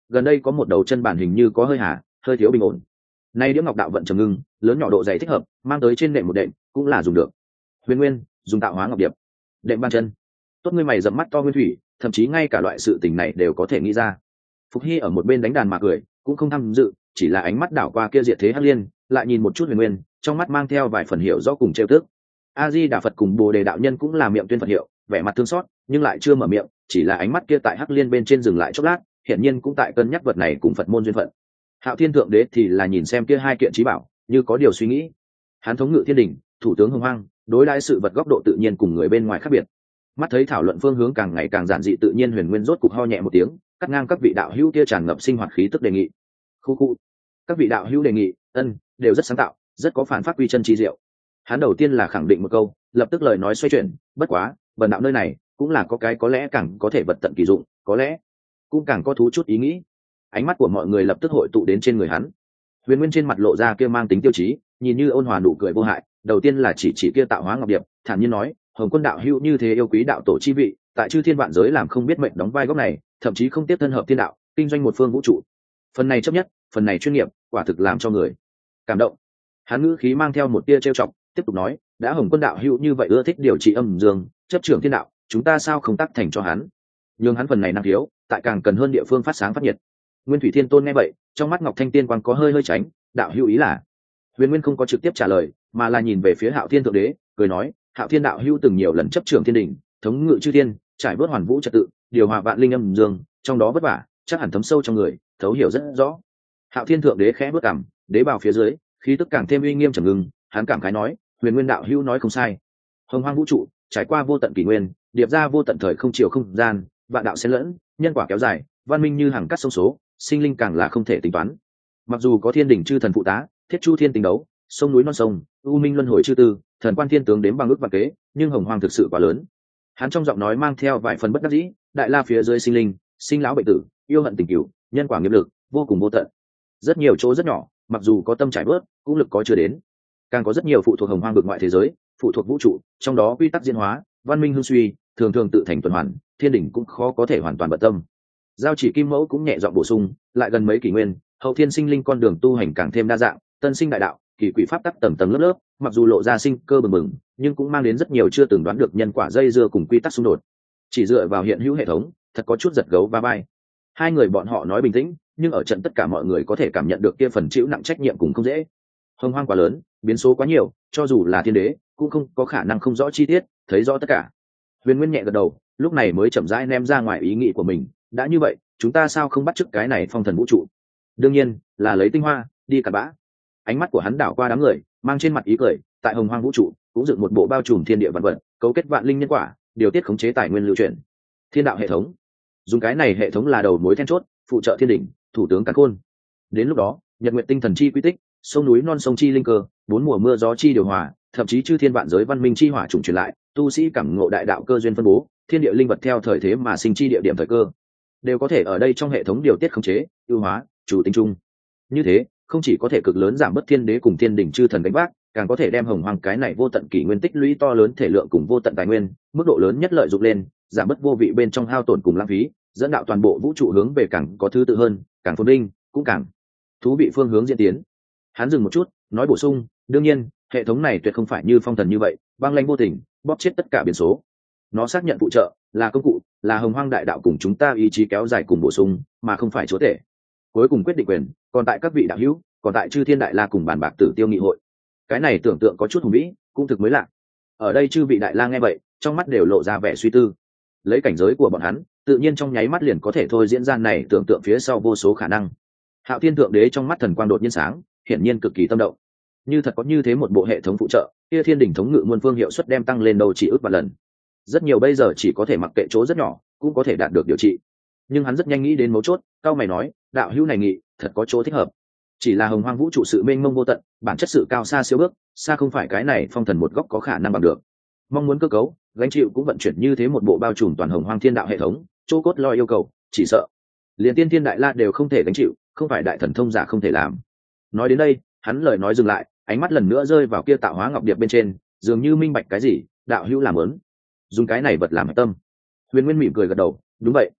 gần đây có một đầu chân bản hình như có hơi hà hơi thiếu bình ổn. Nay đĩa ngọc đạo vận trầm ngưng, lớn nhỏ độ dày thích hợp, mang tới trên nệm một đệm cũng là dùng được. Huyền Nguyên dùng tạo hóa ngọc điệp, đệm ban chân. Tốt ngươi mày dẫm mắt to nguyên thủy, thậm chí ngay cả loại sự tình này đều có thể nghĩ ra. Phục Hy ở một bên đánh đàn mà cười, cũng không tham dự, chỉ là ánh mắt đảo qua kia diệt thế hắc liên, lại nhìn một chút Huyền Nguyên, trong mắt mang theo vài phần hiểu rõ cùng trêu tức. A Di Đà Phật cùng Bồ Đề đạo nhân cũng là miệng tuyên Phật hiệu, vẻ mặt thương xót, nhưng lại chưa mở miệng, chỉ là ánh mắt kia tại hắc liên bên trên dừng lại chốc lát, hiển nhiên cũng tại cân nhắc vật này cùng Phật môn duyên phận. Hạo Thiên thượng đế thì là nhìn xem kia hai kiện trí bảo, như có điều suy nghĩ. Hắn thống ngự thiên đình, thủ tướng hồng hoang, đối đãi sự vật góc độ tự nhiên cùng người bên ngoài khác biệt. Mắt thấy thảo luận phương hướng càng ngày càng giản dị tự nhiên, Huyền Nguyên rốt cục ho nhẹ một tiếng, cắt ngang các vị đạo hữu kia tràn ngập sinh hoạt khí tức đề nghị. Khu khu. Các vị đạo hữu đề nghị, ân, đều rất sáng tạo, rất có phản phát quy chân trí diệu. Hắn đầu tiên là khẳng định một câu, lập tức lời nói xoay chuyển, bất quá, bần đạo nơi này cũng là có cái có lẽ càng có thể vật tận kỳ dụng, có lẽ cũng càng có thú chút ý nghĩ. Ánh mắt của mọi người lập tức hội tụ đến trên người hắn. Huyền Nguyên trên mặt lộ ra kia mang tính tiêu chí, nhìn như ôn hòa nụ cười vô hại, đầu tiên là chỉ chỉ kia tạo hóa ngọc điệp, thản nhiên nói, Hồng Quân đạo hữu như thế yêu quý đạo tổ chi vị, tại chư thiên vạn giới làm không biết mệnh đóng vai góc này, thậm chí không tiếp thân hợp thiên đạo, kinh doanh một phương vũ trụ. Phần này chấp nhất, phần này chuyên nghiệp, quả thực làm cho người cảm động. Hắn ngữ khí mang theo một tia trêu chọc, tiếp tục nói, đã Hồng Quân đạo hữu như vậy ưa thích điều trị âm dương, chấp trưởng thiên đạo, chúng ta sao không tác thành cho hắn? Nhưng hắn phần này năng thiếu, tại càng cần hơn địa phương phát sáng phát nhiệt. Nguyên Thủy Thiên Tôn nghe vậy, trong mắt Ngọc Thanh Tiên Quang có hơi hơi tránh, đạo hữu ý là? Huyền Nguyên không có trực tiếp trả lời, mà là nhìn về phía Hạo Thiên thượng đế, cười nói, Hạo Thiên đạo hữu từng nhiều lần chấp trưởng thiên đình, thống ngự chư thiên, trải vớt hoàn vũ trật tự, điều hòa vạn linh âm dương, trong đó vất vả, chắc hẳn thấm sâu trong người, thấu hiểu rất rõ. Hạo Thiên thượng đế khẽ bước cằm, đế bào phía dưới, khí tức càng thêm uy nghiêm trầm ngưng, hắn cảm khái nói, Huyền Nguyên đạo hữu nói không sai. Hồng hoang vũ trụ, trải qua vô tận kỷ nguyên, điệp ra vô tận thời không chiều không gian, vạn đạo xen lẫn, nhân quả kéo dài, văn minh như hàng cắt sông số, sinh linh càng là không thể tính toán. Mặc dù có thiên đình chư thần phụ tá, thiết chu thiên tình đấu, sông núi non sông, u minh luân hồi chư tư, thần quan thiên tướng đếm bằng ước và kế, nhưng hồng hoang thực sự quá lớn. Hắn trong giọng nói mang theo vài phần bất đắc dĩ, đại la phía dưới sinh linh, sinh lão bệnh tử, yêu hận tình cửu, nhân quả nghiệp lực, vô cùng vô tận. Rất nhiều chỗ rất nhỏ, mặc dù có tâm trải bớt, cũng lực có chưa đến. Càng có rất nhiều phụ thuộc hồng hoang vực ngoại thế giới, phụ thuộc vũ trụ, trong đó quy tắc diễn hóa, văn minh hưng suy, thường thường tự thành tuần hoàn, thiên đình cũng khó có thể hoàn toàn bận tâm. Giao Chỉ Kim Mẫu cũng nhẹ giọng bổ sung, lại gần mấy kỷ nguyên, hậu thiên sinh linh con đường tu hành càng thêm đa dạng, tân sinh đại đạo, kỳ quỷ pháp tắc tầng tầng lớp lớp, mặc dù lộ ra sinh cơ bừng bừng, nhưng cũng mang đến rất nhiều chưa từng đoán được nhân quả dây dưa cùng quy tắc xung đột. Chỉ dựa vào hiện hữu hệ thống, thật có chút giật gấu va vai. Hai người bọn họ nói bình tĩnh, nhưng ở trận tất cả mọi người có thể cảm nhận được kia phần chịu nặng trách nhiệm cùng không dễ. Hồng hoang quá lớn, biến số quá nhiều, cho dù là thiên đế, cũng không có khả năng không rõ chi tiết, thấy rõ tất cả. Huyền Nguyên nhẹ gật đầu, lúc này mới chậm rãi ném ra ngoài ý nghĩ của mình, đã như vậy, chúng ta sao không bắt chước cái này phong thần vũ trụ? Đương nhiên là lấy tinh hoa đi cặn bã. Ánh mắt của hắn đảo qua đám người, mang trên mặt ý cười, tại hồng hoang vũ trụ cũng dựng một bộ bao trùm thiên địa vạn vật, cấu kết vạn linh nhân quả, điều tiết khống chế tài nguyên lưu chuyển, thiên đạo hệ thống. Dùng cái này hệ thống là đầu mối then chốt, phụ trợ thiên đỉnh, thủ tướng càn khôn. Đến lúc đó, nhật nguyện tinh thần chi quy tích, sông núi non sông chi linh cơ, bốn mùa mưa gió chi điều hòa, thậm chí chư thiên vạn giới văn minh chi hỏa trùng truyền lại, tu sĩ cảm ngộ đại đạo cơ duyên phân bố, thiên địa linh vật theo thời thế mà sinh chi địa điểm thời cơ, đều có thể ở đây trong hệ thống điều tiết khống chế, ưu hóa, chủ tính chung. Như thế, không chỉ có thể cực lớn giảm bớt thiên đế cùng thiên đỉnh chư thần gánh vác, càng có thể đem hồng hoang cái này vô tận kỷ nguyên tích lũy to lớn thể lượng cùng vô tận tài nguyên, mức độ lớn nhất lợi dụng lên, giảm bớt vô vị bên trong hao tổn cùng lãng phí, dẫn đạo toàn bộ vũ trụ hướng về càng có thứ tự hơn, càng phồn vinh, cũng càng thú vị phương hướng diễn tiến. Hắn dừng một chút, nói bổ sung, đương nhiên, hệ thống này tuyệt không phải như phong thần như vậy, băng lãnh vô tình, bóp chết tất cả biến số. Nó xác nhận phụ trợ, là công cụ, là hồng hoang đại đạo cùng chúng ta ý chí kéo dài cùng bổ sung, mà không phải chúa tể. Cuối cùng quyết định quyền, còn tại các vị đạo hữu, còn tại chư thiên đại la cùng bàn bạc tử tiêu nghị hội. Cái này tưởng tượng có chút hùng vĩ, cũng thực mới lạ. Ở đây chư vị đại la nghe vậy, trong mắt đều lộ ra vẻ suy tư. Lấy cảnh giới của bọn hắn, tự nhiên trong nháy mắt liền có thể thôi diễn ra này tưởng tượng phía sau vô số khả năng. Hạo Thiên thượng đế trong mắt thần quang đột nhiên sáng, hiển nhiên cực kỳ tâm động. Như thật có như thế một bộ hệ thống phụ trợ, kia thiên đỉnh thống ngự muôn phương hiệu suất đem tăng lên đầu chỉ ước vạn lần. Rất nhiều bây giờ chỉ có thể mặc kệ chỗ rất nhỏ, cũng có thể đạt được điều trị. Nhưng hắn rất nhanh nghĩ đến mấu chốt, cao mày nói, đạo hữu này nghị, thật có chỗ thích hợp. Chỉ là hồng hoang vũ trụ sự mênh mông vô tận, bản chất sự cao xa siêu bước, xa không phải cái này phong thần một góc có khả năng bằng được. Mong muốn cơ cấu, gánh chịu cũng vận chuyển như thế một bộ bao trùm toàn hồng hoang thiên đạo hệ thống, chỗ cốt lõi yêu cầu, chỉ sợ liền tiên thiên đại la đều không thể gánh chịu, không phải đại thần thông giả không thể làm. Nói đến đây, hắn lời nói dừng lại, ánh mắt lần nữa rơi vào kia tạo hóa ngọc điệp bên trên, dường như minh bạch cái gì, đạo hữu làm lớn, dùng cái này vật làm tâm. Huyền Nguyên mỉm cười gật đầu, đúng vậy.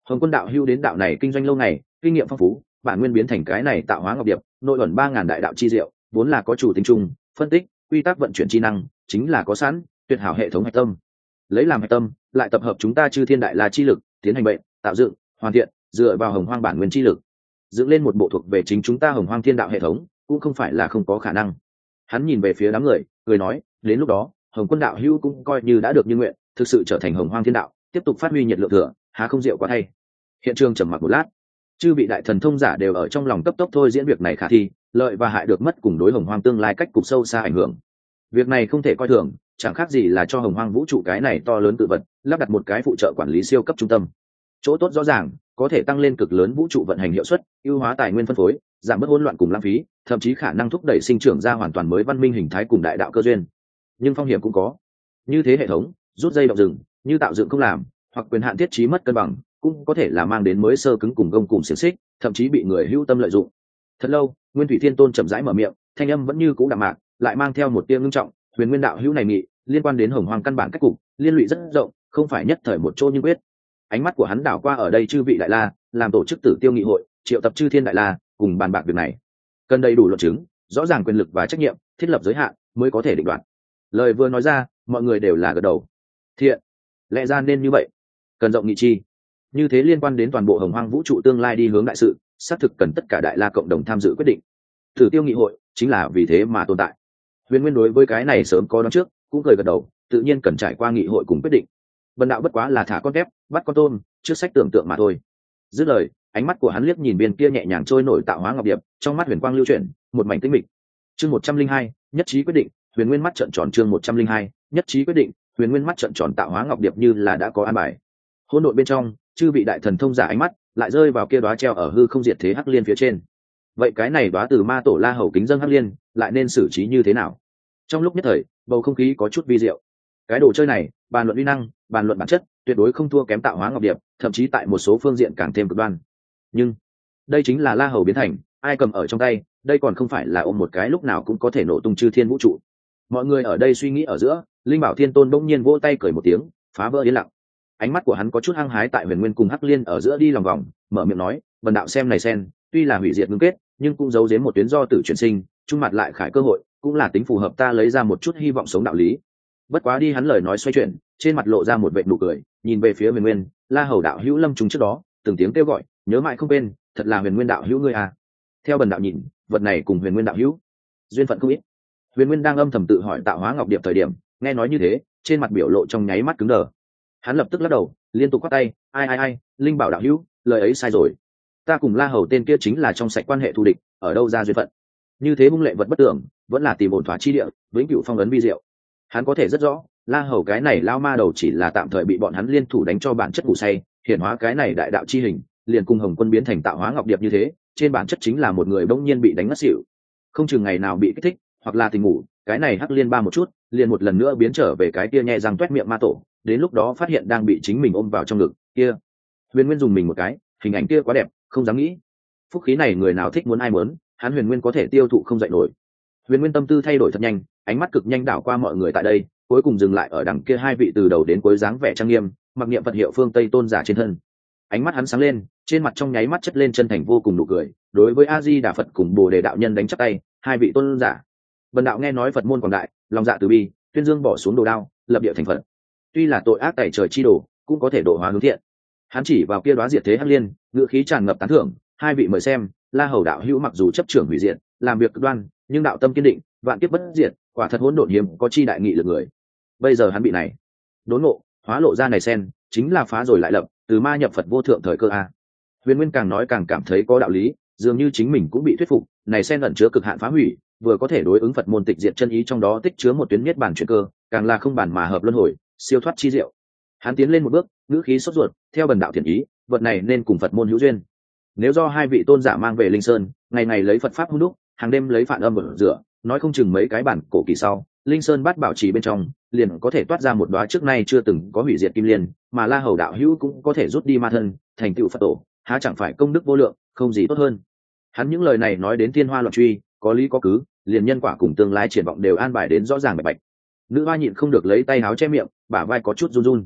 Hồng Quân đạo hữu đến đạo này kinh doanh lâu ngày, kinh nghiệm phong phú, bản nguyên biến thành cái này tạo hóa ngọc điệp, nội ẩn ba ngàn đại đạo chi diệu, vốn là có chủ tính chung, phân tích, quy tắc vận chuyển chi năng, chính là có sẵn, tuyệt hảo hệ thống hạch tâm. Lấy làm hạch tâm, lại tập hợp chúng ta chư thiên đại la chi lực, tiến hành bệnh, tạo dựng, hoàn thiện, dựa vào hồng hoang bản nguyên chi lực, dựng lên một bộ thuộc về chính chúng ta hồng hoang thiên đạo hệ thống, cũng không phải là không có khả năng. Hắn nhìn về phía đám người, cười nói, đến lúc đó, Hồng Quân đạo hữu cũng coi như đã được như nguyện, thực sự trở thành hồng hoang thiên đạo, tiếp tục phát huy nhiệt lượng thừa, há không diệu quá thay. Hiện trường trầm mặc một lát, chư vị đại thần thông giả đều ở trong lòng cấp tốc thôi diễn việc này khả thi, lợi và hại được mất cùng đối hồng hoang tương lai cách cục sâu xa ảnh hưởng. Việc này không thể coi thường, chẳng khác gì là cho hồng hoang vũ trụ cái này to lớn tự vật lắp đặt một cái phụ trợ quản lý siêu cấp trung tâm. Chỗ tốt rõ ràng, có thể tăng lên cực lớn vũ trụ vận hành hiệu suất, ưu hóa tài nguyên phân phối, giảm bớt hỗn loạn cùng lãng phí, thậm chí khả năng thúc đẩy sinh trưởng ra hoàn toàn mới văn minh hình thái cùng đại đạo cơ duyên. Nhưng phong hiểm cũng có. Như thế hệ thống rút dây động rừng, như tạo dựng không làm, hoặc quyền hạn thiết trí mất cân bằng, cũng có thể là mang đến mới sơ cứng cùng gông cùng xiềng xích, thậm chí bị người hữu tâm lợi dụng. Thật lâu, Nguyên Thủy Thiên Tôn chậm rãi mở miệng, thanh âm vẫn như cũ đạm mạc, lại mang theo một tia ngưng trọng. Huyền Nguyên đạo hữu này nghị, liên quan đến hồng hoang căn bản cách cục, liên lụy rất rộng, không phải nhất thời một chỗ nhưng quyết. Ánh mắt của hắn đảo qua ở đây chư vị đại la, làm tổ chức tử tiêu nghị hội, triệu tập chư thiên đại la, cùng bàn bạc việc này. Cần đầy đủ luận chứng, rõ ràng quyền lực và trách nhiệm, thiết lập giới hạn, mới có thể định đoạt. Lời vừa nói ra, mọi người đều là gật đầu. Thiện, lẽ ra nên như vậy. Cần rộng nghị chi. Như thế liên quan đến toàn bộ hồng hoang vũ trụ tương lai đi hướng đại sự, xác thực cần tất cả đại la cộng đồng tham dự quyết định. Tử tiêu nghị hội chính là vì thế mà tồn tại. Huyền Nguyên đối với cái này sớm có đoán trước, cũng cười gật đầu, tự nhiên cần trải qua nghị hội cùng quyết định. Bần đạo bất quá là thả con tép, bắt con tôm, trước sách tưởng tượng mà thôi. Dứt lời, ánh mắt của hắn liếc nhìn viên kia nhẹ nhàng trôi nổi tạo hóa ngọc điệp, trong mắt huyền quang lưu chuyển, một mảnh tĩnh mịch. Chương một trăm linh hai, nhất trí quyết định. Huyền Nguyên mắt trợn tròn. Chương một trăm linh hai, nhất trí quyết định. Huyền Nguyên mắt trợn tròn, tạo hóa ngọc điệp như là đã có an bài. Hỗn độn bên trong, chư vị đại thần thông giả ánh mắt lại rơi vào kia đóa treo ở hư không diệt thế hắc liên phía trên. Vậy cái này đóa từ ma tổ La Hầu kính dâng hắc liên, lại nên xử trí như thế nào? Trong lúc nhất thời, bầu không khí có chút vi diệu. Cái đồ chơi này, bàn luận uy năng, bàn luận bản chất, tuyệt đối không thua kém tạo hóa ngọc điệp, thậm chí tại một số phương diện càng thêm cực đoan. Nhưng đây chính là La Hầu biến thành, ai cầm ở trong tay, đây còn không phải là ôm một cái lúc nào cũng có thể nổ tung chư thiên vũ trụ. Mọi người ở đây suy nghĩ ở giữa, Linh Bảo Thiên Tôn bỗng nhiên vỗ tay cười một tiếng, phá vỡ yên lặng. Ánh mắt của hắn có chút hăng hái tại Huyền Nguyên cùng Hắc Liên ở giữa đi lòng vòng, mở miệng nói, "Vân đạo xem này sen, tuy là hủy diệt ngưng kết, nhưng cũng giấu giếm một tuyến do tử chuyển sinh, trung mặt lại khải cơ hội, cũng là tính phù hợp ta lấy ra một chút hy vọng sống đạo lý." Bất quá đi hắn lời nói xoay chuyển, trên mặt lộ ra một vệt nụ cười, nhìn về phía Huyền Nguyên, La Hầu đạo hữu lâm trùng trước đó, từng tiếng kêu gọi, nhớ mãi không quên, thật là Huyền Nguyên đạo hữu ngươi à. Theo bần đạo nhìn, vật này cùng Huyền Nguyên đạo hữu duyên phận không ít. Huyền Nguyên đang âm thầm tự hỏi tạo hóa ngọc điệp thời điểm, nghe nói như thế, trên mặt biểu lộ trong nháy mắt cứng đờ. Hắn lập tức lắc đầu, liên tục quát tay, ai ai ai, Linh Bảo đạo hữu, lời ấy sai rồi. Ta cùng La Hầu tên kia chính là trong sạch quan hệ thù địch, ở đâu ra duyên phận. Như thế hung lệ vật bất tưởng, vẫn là tìm ổn thỏa chi địa, vĩnh cửu phong ấn vi diệu. Hắn có thể rất rõ, La Hầu cái này lao ma đầu chỉ là tạm thời bị bọn hắn liên thủ đánh cho bản chất ngủ say, hiển hóa cái này đại đạo chi hình, liền cùng Hồng Quân biến thành tạo hóa ngọc điệp như thế, trên bản chất chính là một người bỗng nhiên bị đánh ngất xỉu, không chừng ngày nào bị kích thích, hoặc là tình ngủ, cái này hắc liên ba một chút, liền một lần nữa biến trở về cái kia nhẹ răng toét miệng ma tổ, đến lúc đó phát hiện đang bị chính mình ôm vào trong ngực, kia. Huyền Nguyên dùng mình một cái, hình ảnh kia quá đẹp, không dám nghĩ. Phúc khí này người nào thích muốn ai muốn, hắn Huyền Nguyên có thể tiêu thụ không dậy nổi. Huyền Nguyên tâm tư thay đổi thật nhanh, ánh mắt cực nhanh đảo qua mọi người tại đây, cuối cùng dừng lại ở đằng kia hai vị từ đầu đến cuối dáng vẻ trang nghiêm, mặc niệm Phật hiệu phương Tây tôn giả trên thân. Ánh mắt hắn sáng lên, trên mặt trong nháy mắt chất lên chân thành vô cùng nụ cười, đối với A Di Đà Phật cùng Bồ Đề đạo nhân đánh chắp tay, hai vị tôn giả. Vân đạo nghe nói Phật môn quảng đại, lòng dạ từ bi, tuyên dương bỏ xuống đồ đao, lập địa thành Phật. Tuy là tội ác tẩy trời chi đồ, cũng có thể độ hóa hướng thiện. Hắn chỉ vào kia đóa diệt thế hắc liên, ngữ khí tràn ngập tán thưởng, hai vị mời xem, La Hầu đạo hữu mặc dù chấp trưởng hủy diệt, làm việc cực đoan, nhưng đạo tâm kiên định, vạn kiếp bất diệt, quả thật hỗn độn hiếm có chi đại nghị lực người. Bây giờ hắn bị này đốn ngộ, hóa lộ ra này sen, chính là phá rồi lại lập, từ ma nhập Phật vô thượng thời cơ a. Huyền Nguyên càng nói càng cảm thấy có đạo lý, dường như chính mình cũng bị thuyết phục, này sen ẩn chứa cực hạn phá hủy, vừa có thể đối ứng Phật môn tịch diệt chân ý trong đó tích chứa một tuyến niết bàn chuyển cơ, càng là không bàn mà hợp luân hồi, siêu thoát chi diệu. Hắn tiến lên một bước, ngữ khí sốt ruột, theo bần đạo thiện ý, vật này nên cùng Phật môn hữu duyên. Nếu do hai vị tôn giả mang về Linh Sơn, ngày ngày lấy Phật pháp hung đúc, hàng đêm lấy phản âm ở rửa, nói không chừng mấy cái bản cổ kỳ sau, Linh Sơn bát bảo trì bên trong, liền có thể toát ra một đóa trước nay chưa từng có hủy diệt kim liên, mà La Hầu đạo hữu cũng có thể rút đi ma thân, thành tựu Phật tổ, há chẳng phải công đức vô lượng, không gì tốt hơn. Hắn những lời này nói đến thiên hoa loạn truy, có lý có cứ, liền nhân quả cùng tương lai triển vọng đều an bài đến rõ ràng bạch bạch. Nữ hoa nhịn không được lấy tay áo che miệng, bả vai có chút run run.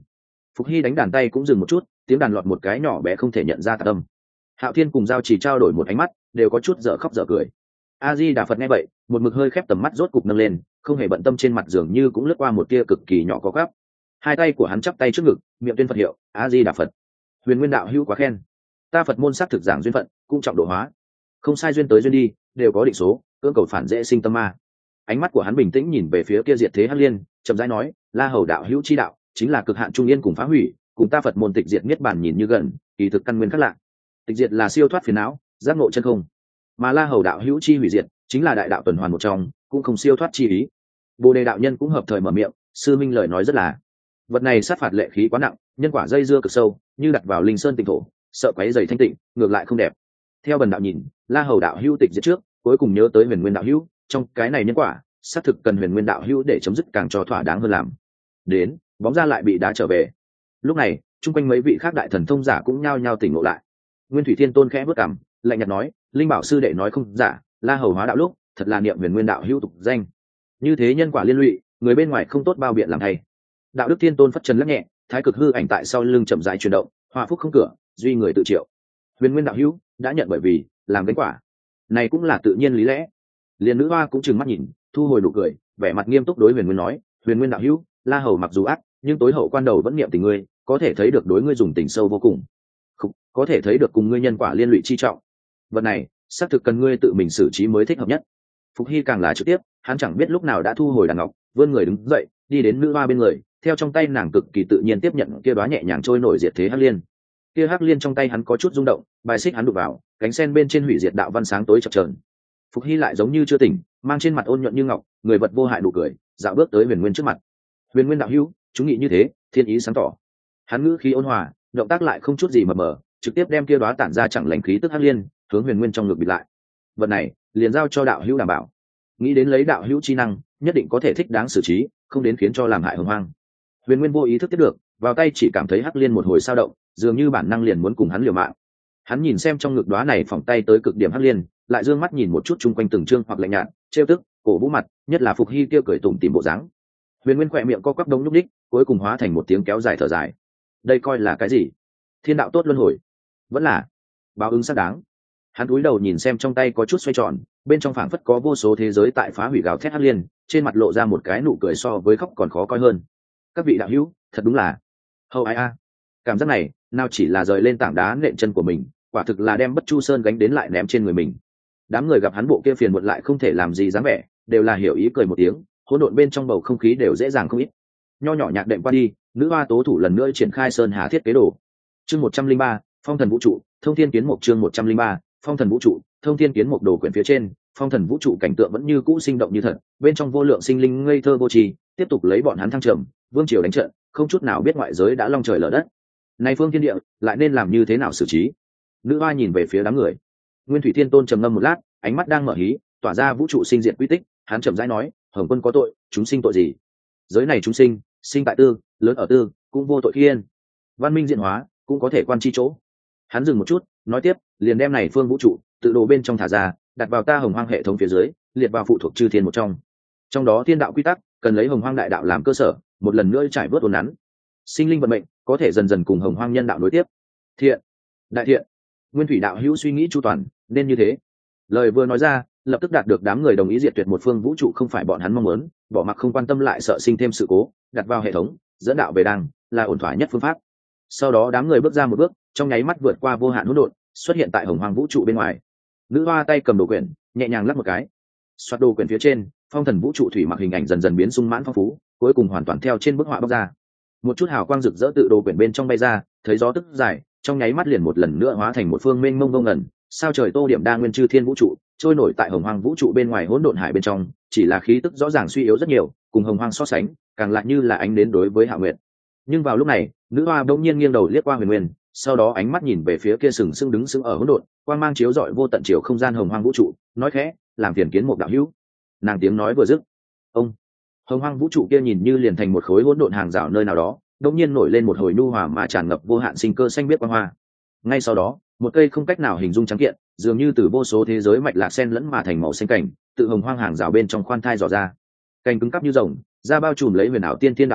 Phục Hy đánh đàn tay cũng dừng một chút, tiếng đàn lọt một cái nhỏ bé không thể nhận ra tạc tâm. Hạo Thiên cùng Giao Chỉ trao đổi một ánh mắt, đều có chút dở khóc dở cười. A Di Đà Phật nghe vậy, một mực hơi khép tầm mắt rốt cục nâng lên, không hề bận tâm trên mặt dường như cũng lướt qua một tia cực kỳ nhỏ có gắp. Hai tay của hắn chắp tay trước ngực, miệng tuyên Phật hiệu, A Di Đà Phật. Huyền Nguyên đạo hữu quá khen. Ta Phật môn sắc thực giảng duyên phận, cũng trọng độ hóa. Không sai duyên tới duyên đi, đều có định số, cưỡng cầu phản dễ sinh tâm ma. Ánh mắt của hắn bình tĩnh nhìn về phía kia diệt thế Hắc Liên, chậm rãi nói, La Hầu đạo hữu chi đạo, chính là cực hạn trung yên cùng phá hủy, cùng ta Phật môn tịch diệt niết bàn nhìn như gần, kỳ thực căn nguyên khác lạ. Tịch diệt là siêu thoát phiền não, giác ngộ chân không, mà La Hầu đạo hữu chi hủy diệt, chính là đại đạo tuần hoàn một trong, cũng không siêu thoát chi ý. Bồ Đề đạo nhân cũng hợp thời mở miệng, sư minh lời nói rất là, vật này sát phạt lệ khí quá nặng, nhân quả dây dưa cực sâu, như đặt vào linh sơn tịnh thổ, sợ quấy dày thanh tịnh, ngược lại không đẹp. Theo bần đạo nhìn, La Hầu đạo hữu tịch diệt trước, cuối cùng nhớ tới Huyền Nguyên đạo hữu, trong cái này nhân quả, xác thực cần Huyền Nguyên đạo hữu để chấm dứt càng cho thỏa đáng hơn làm. Đến, bóng ra lại bị đá trở về. Lúc này, chung quanh mấy vị khác đại thần thông giả cũng nhao nhao tỉnh ngộ lại. Nguyên Thủy Thiên Tôn khẽ bước cằm, lạnh nhạt nói, linh bảo sư đệ nói không giả, La Hầu hóa đạo lúc, thật là niệm Huyền Nguyên đạo hữu tục danh. Như thế nhân quả liên lụy, người bên ngoài không tốt bao biện làm thay. Đạo đức Thiên Tôn phất trần lắc nhẹ, thái cực hư ảnh tại sau lưng chậm rãi chuyển động, hòa phúc không cửa, duy người tự triệu. Huyền Nguyên đạo hữu đã nhận bởi vì làm kết quả, này cũng là tự nhiên lý lẽ. Liên nữ hoa cũng trừng mắt nhìn, thu hồi nụ cười, vẻ mặt nghiêm túc đối Huyền Nguyên nói, Huyền Nguyên đạo hữu, La Hầu mặc dù ác, nhưng tối hậu quan đầu vẫn niệm tình ngươi, có thể thấy được đối ngươi dùng tình sâu vô cùng. Không, có thể thấy được cùng ngươi nhân quả liên lụy chi trọng. Vật này, xác thực cần ngươi tự mình xử trí mới thích hợp nhất. Phục Hy càng là trực tiếp, hắn chẳng biết lúc nào đã thu hồi đàn ngọc, vươn người đứng dậy, đi đến nữ hoa bên người, theo trong tay nàng cực kỳ tự nhiên tiếp nhận kia đóa nhẹ nhàng trôi nổi diệt thế Hắc Liên. Kia Hắc Liên trong tay hắn có chút rung động, bài xích hắn đụng vào, cánh sen bên trên hủy diệt đạo văn sáng tối chập chờn. Phục Hy lại giống như chưa tỉnh, mang trên mặt ôn nhuận như ngọc, người vật vô hại nụ cười, dạo bước tới Huyền Nguyên trước mặt. Huyền Nguyên đạo hữu, chúng nghĩ như thế, thiên ý sáng tỏ. Hắn ngữ khí ôn hòa, động tác lại không chút gì mờ mờ, trực tiếp đem kia đóa tản ra chẳng lành khí tức Hắc Liên hướng Huyền Nguyên trong ngực bịt lại. Vật này, liền giao cho đạo hữu đảm bảo. Nghĩ đến lấy đạo hữu chi năng, nhất định có thể thích đáng xử trí, không đến khiến cho làm hại hồng hoang. Huyền Nguyên vô ý thức tiếp được, vào tay chỉ cảm thấy Hắc Liên một hồi sao động, dường như bản năng liền muốn cùng hắn liều mạng. Hắn nhìn xem trong ngực đóa này phỏng tay tới cực điểm Hắc Liên, lại dương mắt nhìn một chút chung quanh từng trương hoặc lạnh nhạt, trêu tức, cổ vũ mặt, nhất là Phục Hy kia cười tủm tỉm bộ dáng. Huyền Nguyên khỏe miệng co quắp đống nhúc đích, cuối cùng hóa thành một tiếng kéo dài thở dài. Đây coi là cái gì? Thiên đạo tốt luân hồi, vẫn là báo ứng xác đáng. Hắn cúi đầu nhìn xem trong tay có chút xoay tròn, bên trong phảng phất có vô số thế giới tại phá hủy gào thét Hắc Liên, trên mặt lộ ra một cái nụ cười so với khóc còn khó coi hơn. Các vị đạo hữu, thật đúng là hầu ai a. Cảm giác này, nào chỉ là rời lên tảng đá nện chân của mình, quả thực là đem Bất Chu Sơn gánh đến lại ném trên người mình. Đám người gặp hắn bộ kia phiền muộn lại không thể làm gì dáng vẻ, đều là hiểu ý cười một tiếng, hỗn độn bên trong bầu không khí đều dễ dàng không ít. Nho nhỏ nhạc đệm qua đi, nữ hoa tố thủ lần nữa triển khai sơn hà thiết kế đồ. Chương một trăm linh ba, Phong Thần Vũ Trụ, Thông Thiên Kiến Mục. Chương một trăm linh ba, Phong Thần Vũ Trụ, Thông Thiên Kiến Mục. Đồ quyển phía trên, Phong Thần Vũ Trụ cảnh tượng vẫn như cũ sinh động như thật, bên trong vô lượng sinh linh ngây thơ vô tri, tiếp tục lấy bọn hắn thăng trầm, vương triều đánh trận, không chút nào biết ngoại giới đã long trời lở đất. Nay phương thiên địa, lại nên làm như thế nào xử trí? Nữ hoa nhìn về phía đám người. Nguyên Thủy Thiên Tôn trầm ngâm một lát, ánh mắt đang mở hí, tỏa ra vũ trụ sinh diệt quy tích, hắn chậm rãi nói, Hồng Quân có tội, chúng sinh tội gì? Giới này chúng sinh, sinh tại tư, lớn ở tư, cũng vô tội khiên. Văn minh diện hóa, cũng có thể quan chi chỗ. Hắn dừng một chút, nói tiếp, liền đem này phương vũ trụ, tự đồ bên trong thả ra, đặt vào ta Hồng Hoang hệ thống phía dưới, liệt vào phụ thuộc chư thiên một trong. Trong đó thiên đạo quy tắc, cần lấy Hồng Hoang đại đạo làm cơ sở, một lần nữa trải vớt uốn nắn. Sinh linh vận mệnh, có thể dần dần cùng Hồng Hoang nhân đạo nối tiếp. Thiện, đại thiện. Nguyên Thủy đạo hữu suy nghĩ chu toàn, nên như thế. Lời vừa nói ra, lập tức đạt được đám người đồng ý diệt tuyệt một phương vũ trụ không phải bọn hắn mong muốn, bỏ mặc không quan tâm lại sợ sinh thêm sự cố, đặt vào hệ thống, dẫn đạo về đàng, là ổn thỏa nhất phương pháp. Sau đó đám người bước ra một bước, trong nháy mắt vượt qua vô hạn hỗn độn, xuất hiện tại Hồng Hoang vũ trụ bên ngoài. Nữ hoa tay cầm đồ quyển, nhẹ nhàng lắc một cái, xoát đồ quyển phía trên, Phong Thần Vũ Trụ thủy mặc hình ảnh dần dần biến sung mãn phong phú, cuối cùng hoàn toàn theo trên bức họa bóc ra. Một chút hào quang rực rỡ tự đồ quyển bên trong bay ra, thấy gió tức dài, trong nháy mắt liền một lần nữa hóa thành một phương mênh mông ngông ngẩn, sao trời tô điểm đa nguyên chư thiên vũ trụ, trôi nổi tại Hồng Hoang vũ trụ bên ngoài hỗn độn hải bên trong, chỉ là khí tức rõ ràng suy yếu rất nhiều, cùng Hồng Hoang so sánh, càng lại như là ánh đến đối với Hạ Nguyệt. Nhưng vào lúc này, nữ hoa bỗng nhiên nghiêng đầu liếc qua Huyền Nguyên, sau đó ánh mắt nhìn về phía kia sừng sững đứng sững ở hỗn độn, quang mang chiếu rọi vô tận chiều không gian Hồng Hoang vũ trụ, nói khẽ, làm phiền Kiến Mục đạo hữu. Nàng tiếng nói vừa dứt, ông Hồng Hoang vũ trụ kia nhìn như liền thành một khối hỗn độn hàng rào nơi nào đó, đột nhiên nổi lên một hồi nhu hòa mà tràn ngập vô hạn sinh cơ xanh biếc quang hoa. Ngay sau đó, một cây không cách nào hình dung trắng kiện, dường như từ vô số thế giới mạch lạc xen lẫn mà thành màu xanh cảnh, tự Hồng Hoang hàng rào bên trong khoan thai dò ra. Cành cứng cắp như rồng, da bao trùm lấy huyền ảo tiên thiên đạo văn,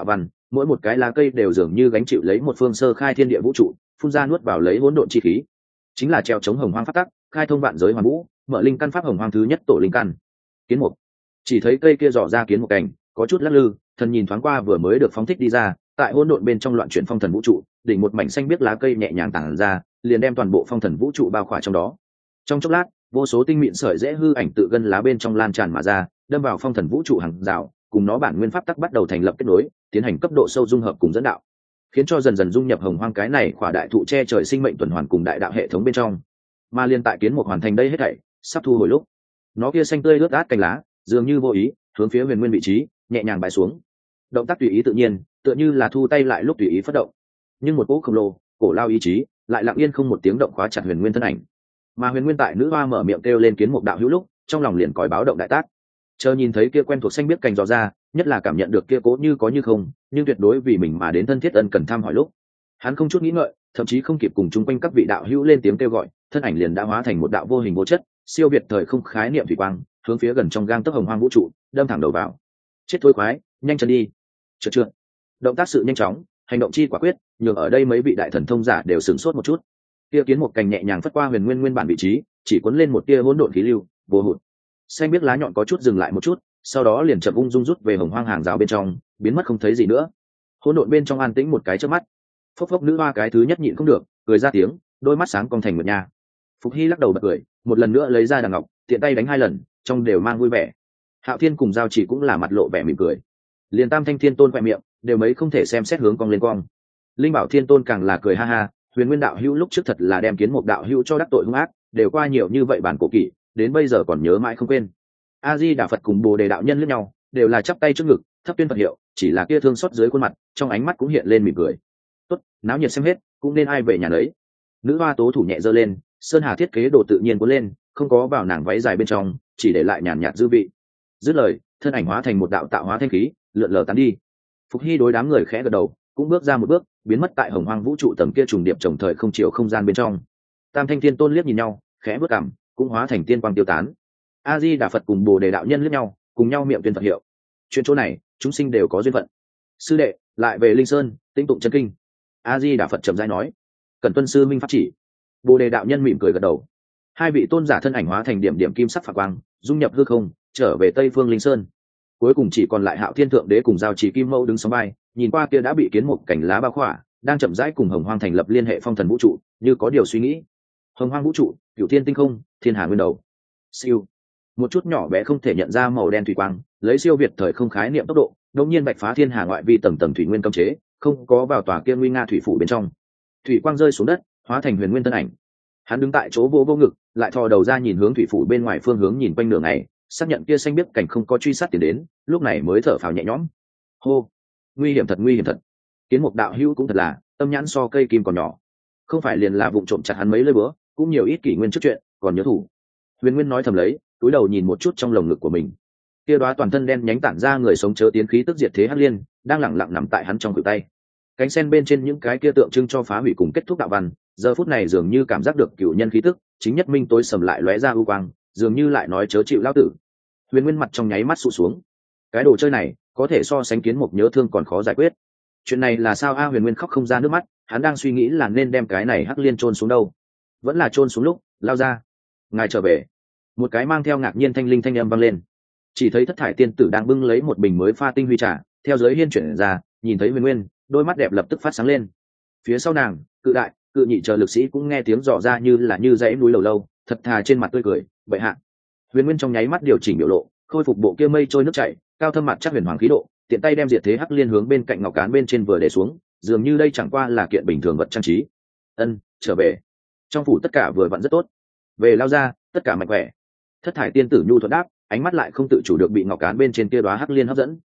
mỗi một cái lá cây đều dường như gánh chịu lấy một phương sơ khai thiên địa vũ trụ, phun ra nuốt vào lấy hỗn độn chi khí, chính là treo chống hồng hoang pháp tắc, khai thông vạn giới hoàn vũ, mở linh căn pháp hồng hoang thứ nhất tổ linh căn. Kiến mục, chỉ thấy cây kia dò ra kiến một cành, có chút lắc lư, thần nhìn thoáng qua vừa mới được phóng thích đi ra, tại hỗn độn bên trong loạn chuyển phong thần vũ trụ, đỉnh một mảnh xanh biếc lá cây nhẹ nhàng tản ra, liền đem toàn bộ phong thần vũ trụ bao khỏa trong đó. Trong chốc lát, vô số tinh mịn sợi rễ hư ảnh tự gân lá bên trong lan tràn mà ra, đâm vào phong thần vũ trụ hàng rào, cùng nó bản nguyên pháp tắc bắt đầu thành lập kết nối, tiến hành cấp độ sâu dung hợp cùng dẫn đạo, khiến cho dần dần dung nhập hồng hoang cái này khỏa đại thụ che trời sinh mệnh tuần hoàn cùng đại đạo hệ thống bên trong. Mà liên tại kiến một hoàn thành đây hết thảy, sắp thu hồi lúc, nó kia xanh tươi lướt át cành lá, dường như vô ý hướng phía huyền nguyên vị trí nhẹ nhàng bãi xuống. Động tác tùy ý tự nhiên, tựa như là thu tay lại lúc tùy ý phát động. Nhưng một cỗ khổng lồ, cổ lao ý chí, lại lặng yên không một tiếng động khóa chặt huyền nguyên thân ảnh. Mà huyền nguyên tại nữ hoa mở miệng kêu lên kiến một đạo hữu lúc, trong lòng liền còi báo động đại tác. Chờ nhìn thấy kia quen thuộc xanh biết cành dò ra, nhất là cảm nhận được kia cố như có như không, nhưng tuyệt đối vì mình mà đến thân thiết ân cần thăm hỏi lúc, hắn không chút nghĩ ngợi, thậm chí không kịp cùng chung quanh các vị đạo hữu lên tiếng kêu gọi, thân ảnh liền đã hóa thành một đạo vô hình vô chất, siêu việt thời không khái niệm thủy quang, hướng phía gần trong gang tấc hồng hoang vũ trụ, đâm thẳng đầu vào. Chết thôi khoái, nhanh chân đi. Trượt trượt. Động tác sự nhanh chóng, hành động chi quả quyết, nhường ở đây mấy vị đại thần thông giả đều sửng sốt một chút. Kia kiến một cành nhẹ nhàng phất qua huyền nguyên nguyên bản vị trí, chỉ cuốn lên một tia hỗn độn khí lưu, vô hụt. Xanh biết lá nhọn có chút dừng lại một chút, sau đó liền chậm ung dung rút về hồng hoang hàng rào bên trong, biến mất không thấy gì nữa. Hỗn độn bên trong an tĩnh một cái chớp mắt. Phốc phốc nữ hoa cái thứ nhất nhịn không được, cười ra tiếng, đôi mắt sáng cong thành nguyệt nha. Phục Hy lắc đầu bật cười, một lần nữa lấy ra đằng ngọc, tiện tay đánh hai lần, trong đều mang vui vẻ. Hạo Thiên cùng Giao Chỉ cũng là mặt lộ vẻ mỉm cười. Liên Tam Thanh Thiên Tôn quẹ miệng, đều mấy không thể xem xét hướng cong lên cong. Linh Bảo Thiên Tôn càng là cười ha ha, Huyền Nguyên đạo hữu lúc trước thật là đem kiến một đạo hữu cho đắc tội hung ác, đều qua nhiều như vậy bản cổ kỷ, đến bây giờ còn nhớ mãi không quên. A Di Đà Phật cùng Bồ Đề đạo nhân liếc nhau, đều là chắp tay trước ngực, thấp tuyên Phật hiệu, chỉ là kia thương xót dưới khuôn mặt, trong ánh mắt cũng hiện lên mỉm cười. Tốt, náo nhiệt xem hết, cũng nên ai về nhà đấy. Nữ hoa tố thủ nhẹ giơ lên, sơn hà thiết kế đồ tự nhiên cuốn lên, không có vào nàng váy dài bên trong, chỉ để lại nhàn nhạt dư vị. Dứt lời, thân ảnh hóa thành một đạo tạo hóa thanh khí, lượn lờ tán đi. Phục Hy đối đám người khẽ gật đầu, cũng bước ra một bước, biến mất tại hồng hoang vũ trụ tầng kia trùng điệp trồng thời không chiều không gian bên trong. Tam Thanh Thiên Tôn liếc nhìn nhau, khẽ bước cằm, cũng hóa thành tiên quang tiêu tán. A Di Đà Phật cùng Bồ Đề đạo nhân liếc nhau, cùng nhau miệng tuyên Phật hiệu. Chuyện chỗ này, chúng sinh đều có duyên phận. Sư đệ, lại về Linh Sơn, tinh tụng chân kinh. A Di Đà Phật trầm rãi nói, cần tuân sư minh pháp chỉ. Bồ Đề đạo nhân mỉm cười gật đầu. Hai vị tôn giả thân ảnh hóa thành điểm điểm kim sắc phản quang, dung nhập hư không, trở về Tây Phương Linh Sơn. Cuối cùng chỉ còn lại Hạo Thiên Thượng Đế cùng Giao Chỉ Kim Mâu đứng sóng vai, nhìn qua kia đã bị kiến một cảnh lá bao khỏa, đang chậm rãi cùng Hồng Hoang thành lập liên hệ phong thần vũ trụ, như có điều suy nghĩ. Hồng Hoang vũ trụ, Cửu Thiên tinh không, Thiên Hà nguyên đầu. Siêu. Một chút nhỏ bé không thể nhận ra màu đen thủy quang, lấy siêu việt thời không khái niệm tốc độ, đột nhiên bạch phá thiên hà ngoại vi tầng tầng thủy nguyên cấm chế, không có vào tòa kia nguy nga thủy phủ bên trong. Thủy quang rơi xuống đất, hóa thành huyền nguyên thân ảnh. Hắn đứng tại chỗ vô vô ngực, lại thò đầu ra nhìn hướng thủy phủ bên ngoài phương hướng nhìn quanh nửa ngày, xác nhận kia xanh biết cảnh không có truy sát tiền đến, lúc này mới thở phào nhẹ nhõm. Hô, nguy hiểm thật, nguy hiểm thật. Kiến Mục đạo hữu cũng thật là, tâm nhãn so cây kim còn nhỏ. Không phải liền là vụng trộm chặt hắn mấy lơi bữa, cũng nhiều ít kỷ nguyên trước chuyện, còn nhớ thủ. Huyền Nguyên nói thầm lấy, túi đầu nhìn một chút trong lồng ngực của mình. Kia đóa toàn thân đen nhánh tản ra người sống chớ tiến khí tức diệt thế hắc liên, đang lặng lặng nằm tại hắn trong khuỷu tay. Cánh sen bên trên những cái kia tượng trưng cho phá hủy cùng kết thúc đạo văn, giờ phút này dường như cảm giác được cửu nhân khí tức, chính nhất minh tối sầm lại lóe ra ưu quang, dường như lại nói chớ chịu lão tử. Huyền Nguyên mặt trong nháy mắt sụ xuống. Cái đồ chơi này, có thể so sánh Kiến Mục nhớ thương còn khó giải quyết. Chuyện này là sao a? Huyền Nguyên khóc không ra nước mắt, hắn đang suy nghĩ là nên đem cái này hắc liên chôn xuống đâu, vẫn là chôn xuống lúc lao ra. Ngài trở về. Một cái mang theo ngạc nhiên thanh linh thanh âm vang lên. Chỉ thấy Thất Thải tiên tử đang bưng lấy một bình mới pha tinh huy trà, theo giới hiên chuyển ra, nhìn thấy Huyền Nguyên, đôi mắt đẹp lập tức phát sáng lên. Phía sau nàng, Cự Đại, Cự Nhị chờ lực sĩ cũng nghe tiếng dò ra như là như dãy núi lầu lâu, thật thà trên mặt tươi cười, vậy hạ. Huyền Nguyên trong nháy mắt điều chỉnh biểu lộ, khôi phục bộ kia mây trôi nước chảy, cao thâm mặt chắc huyền hoàng khí độ, tiện tay đem diệt thế hắc liên hướng bên cạnh ngọc cán bên trên vừa để xuống, dường như đây chẳng qua là kiện bình thường vật trang trí. Ân, trở về. Trong phủ tất cả vừa vặn rất tốt. Về lao ra, tất cả mạnh khỏe. Thất Thải tiên tử nhu thuận đáp, ánh mắt lại không tự chủ được bị ngọc cán bên trên kia đóa hắc liên hấp dẫn.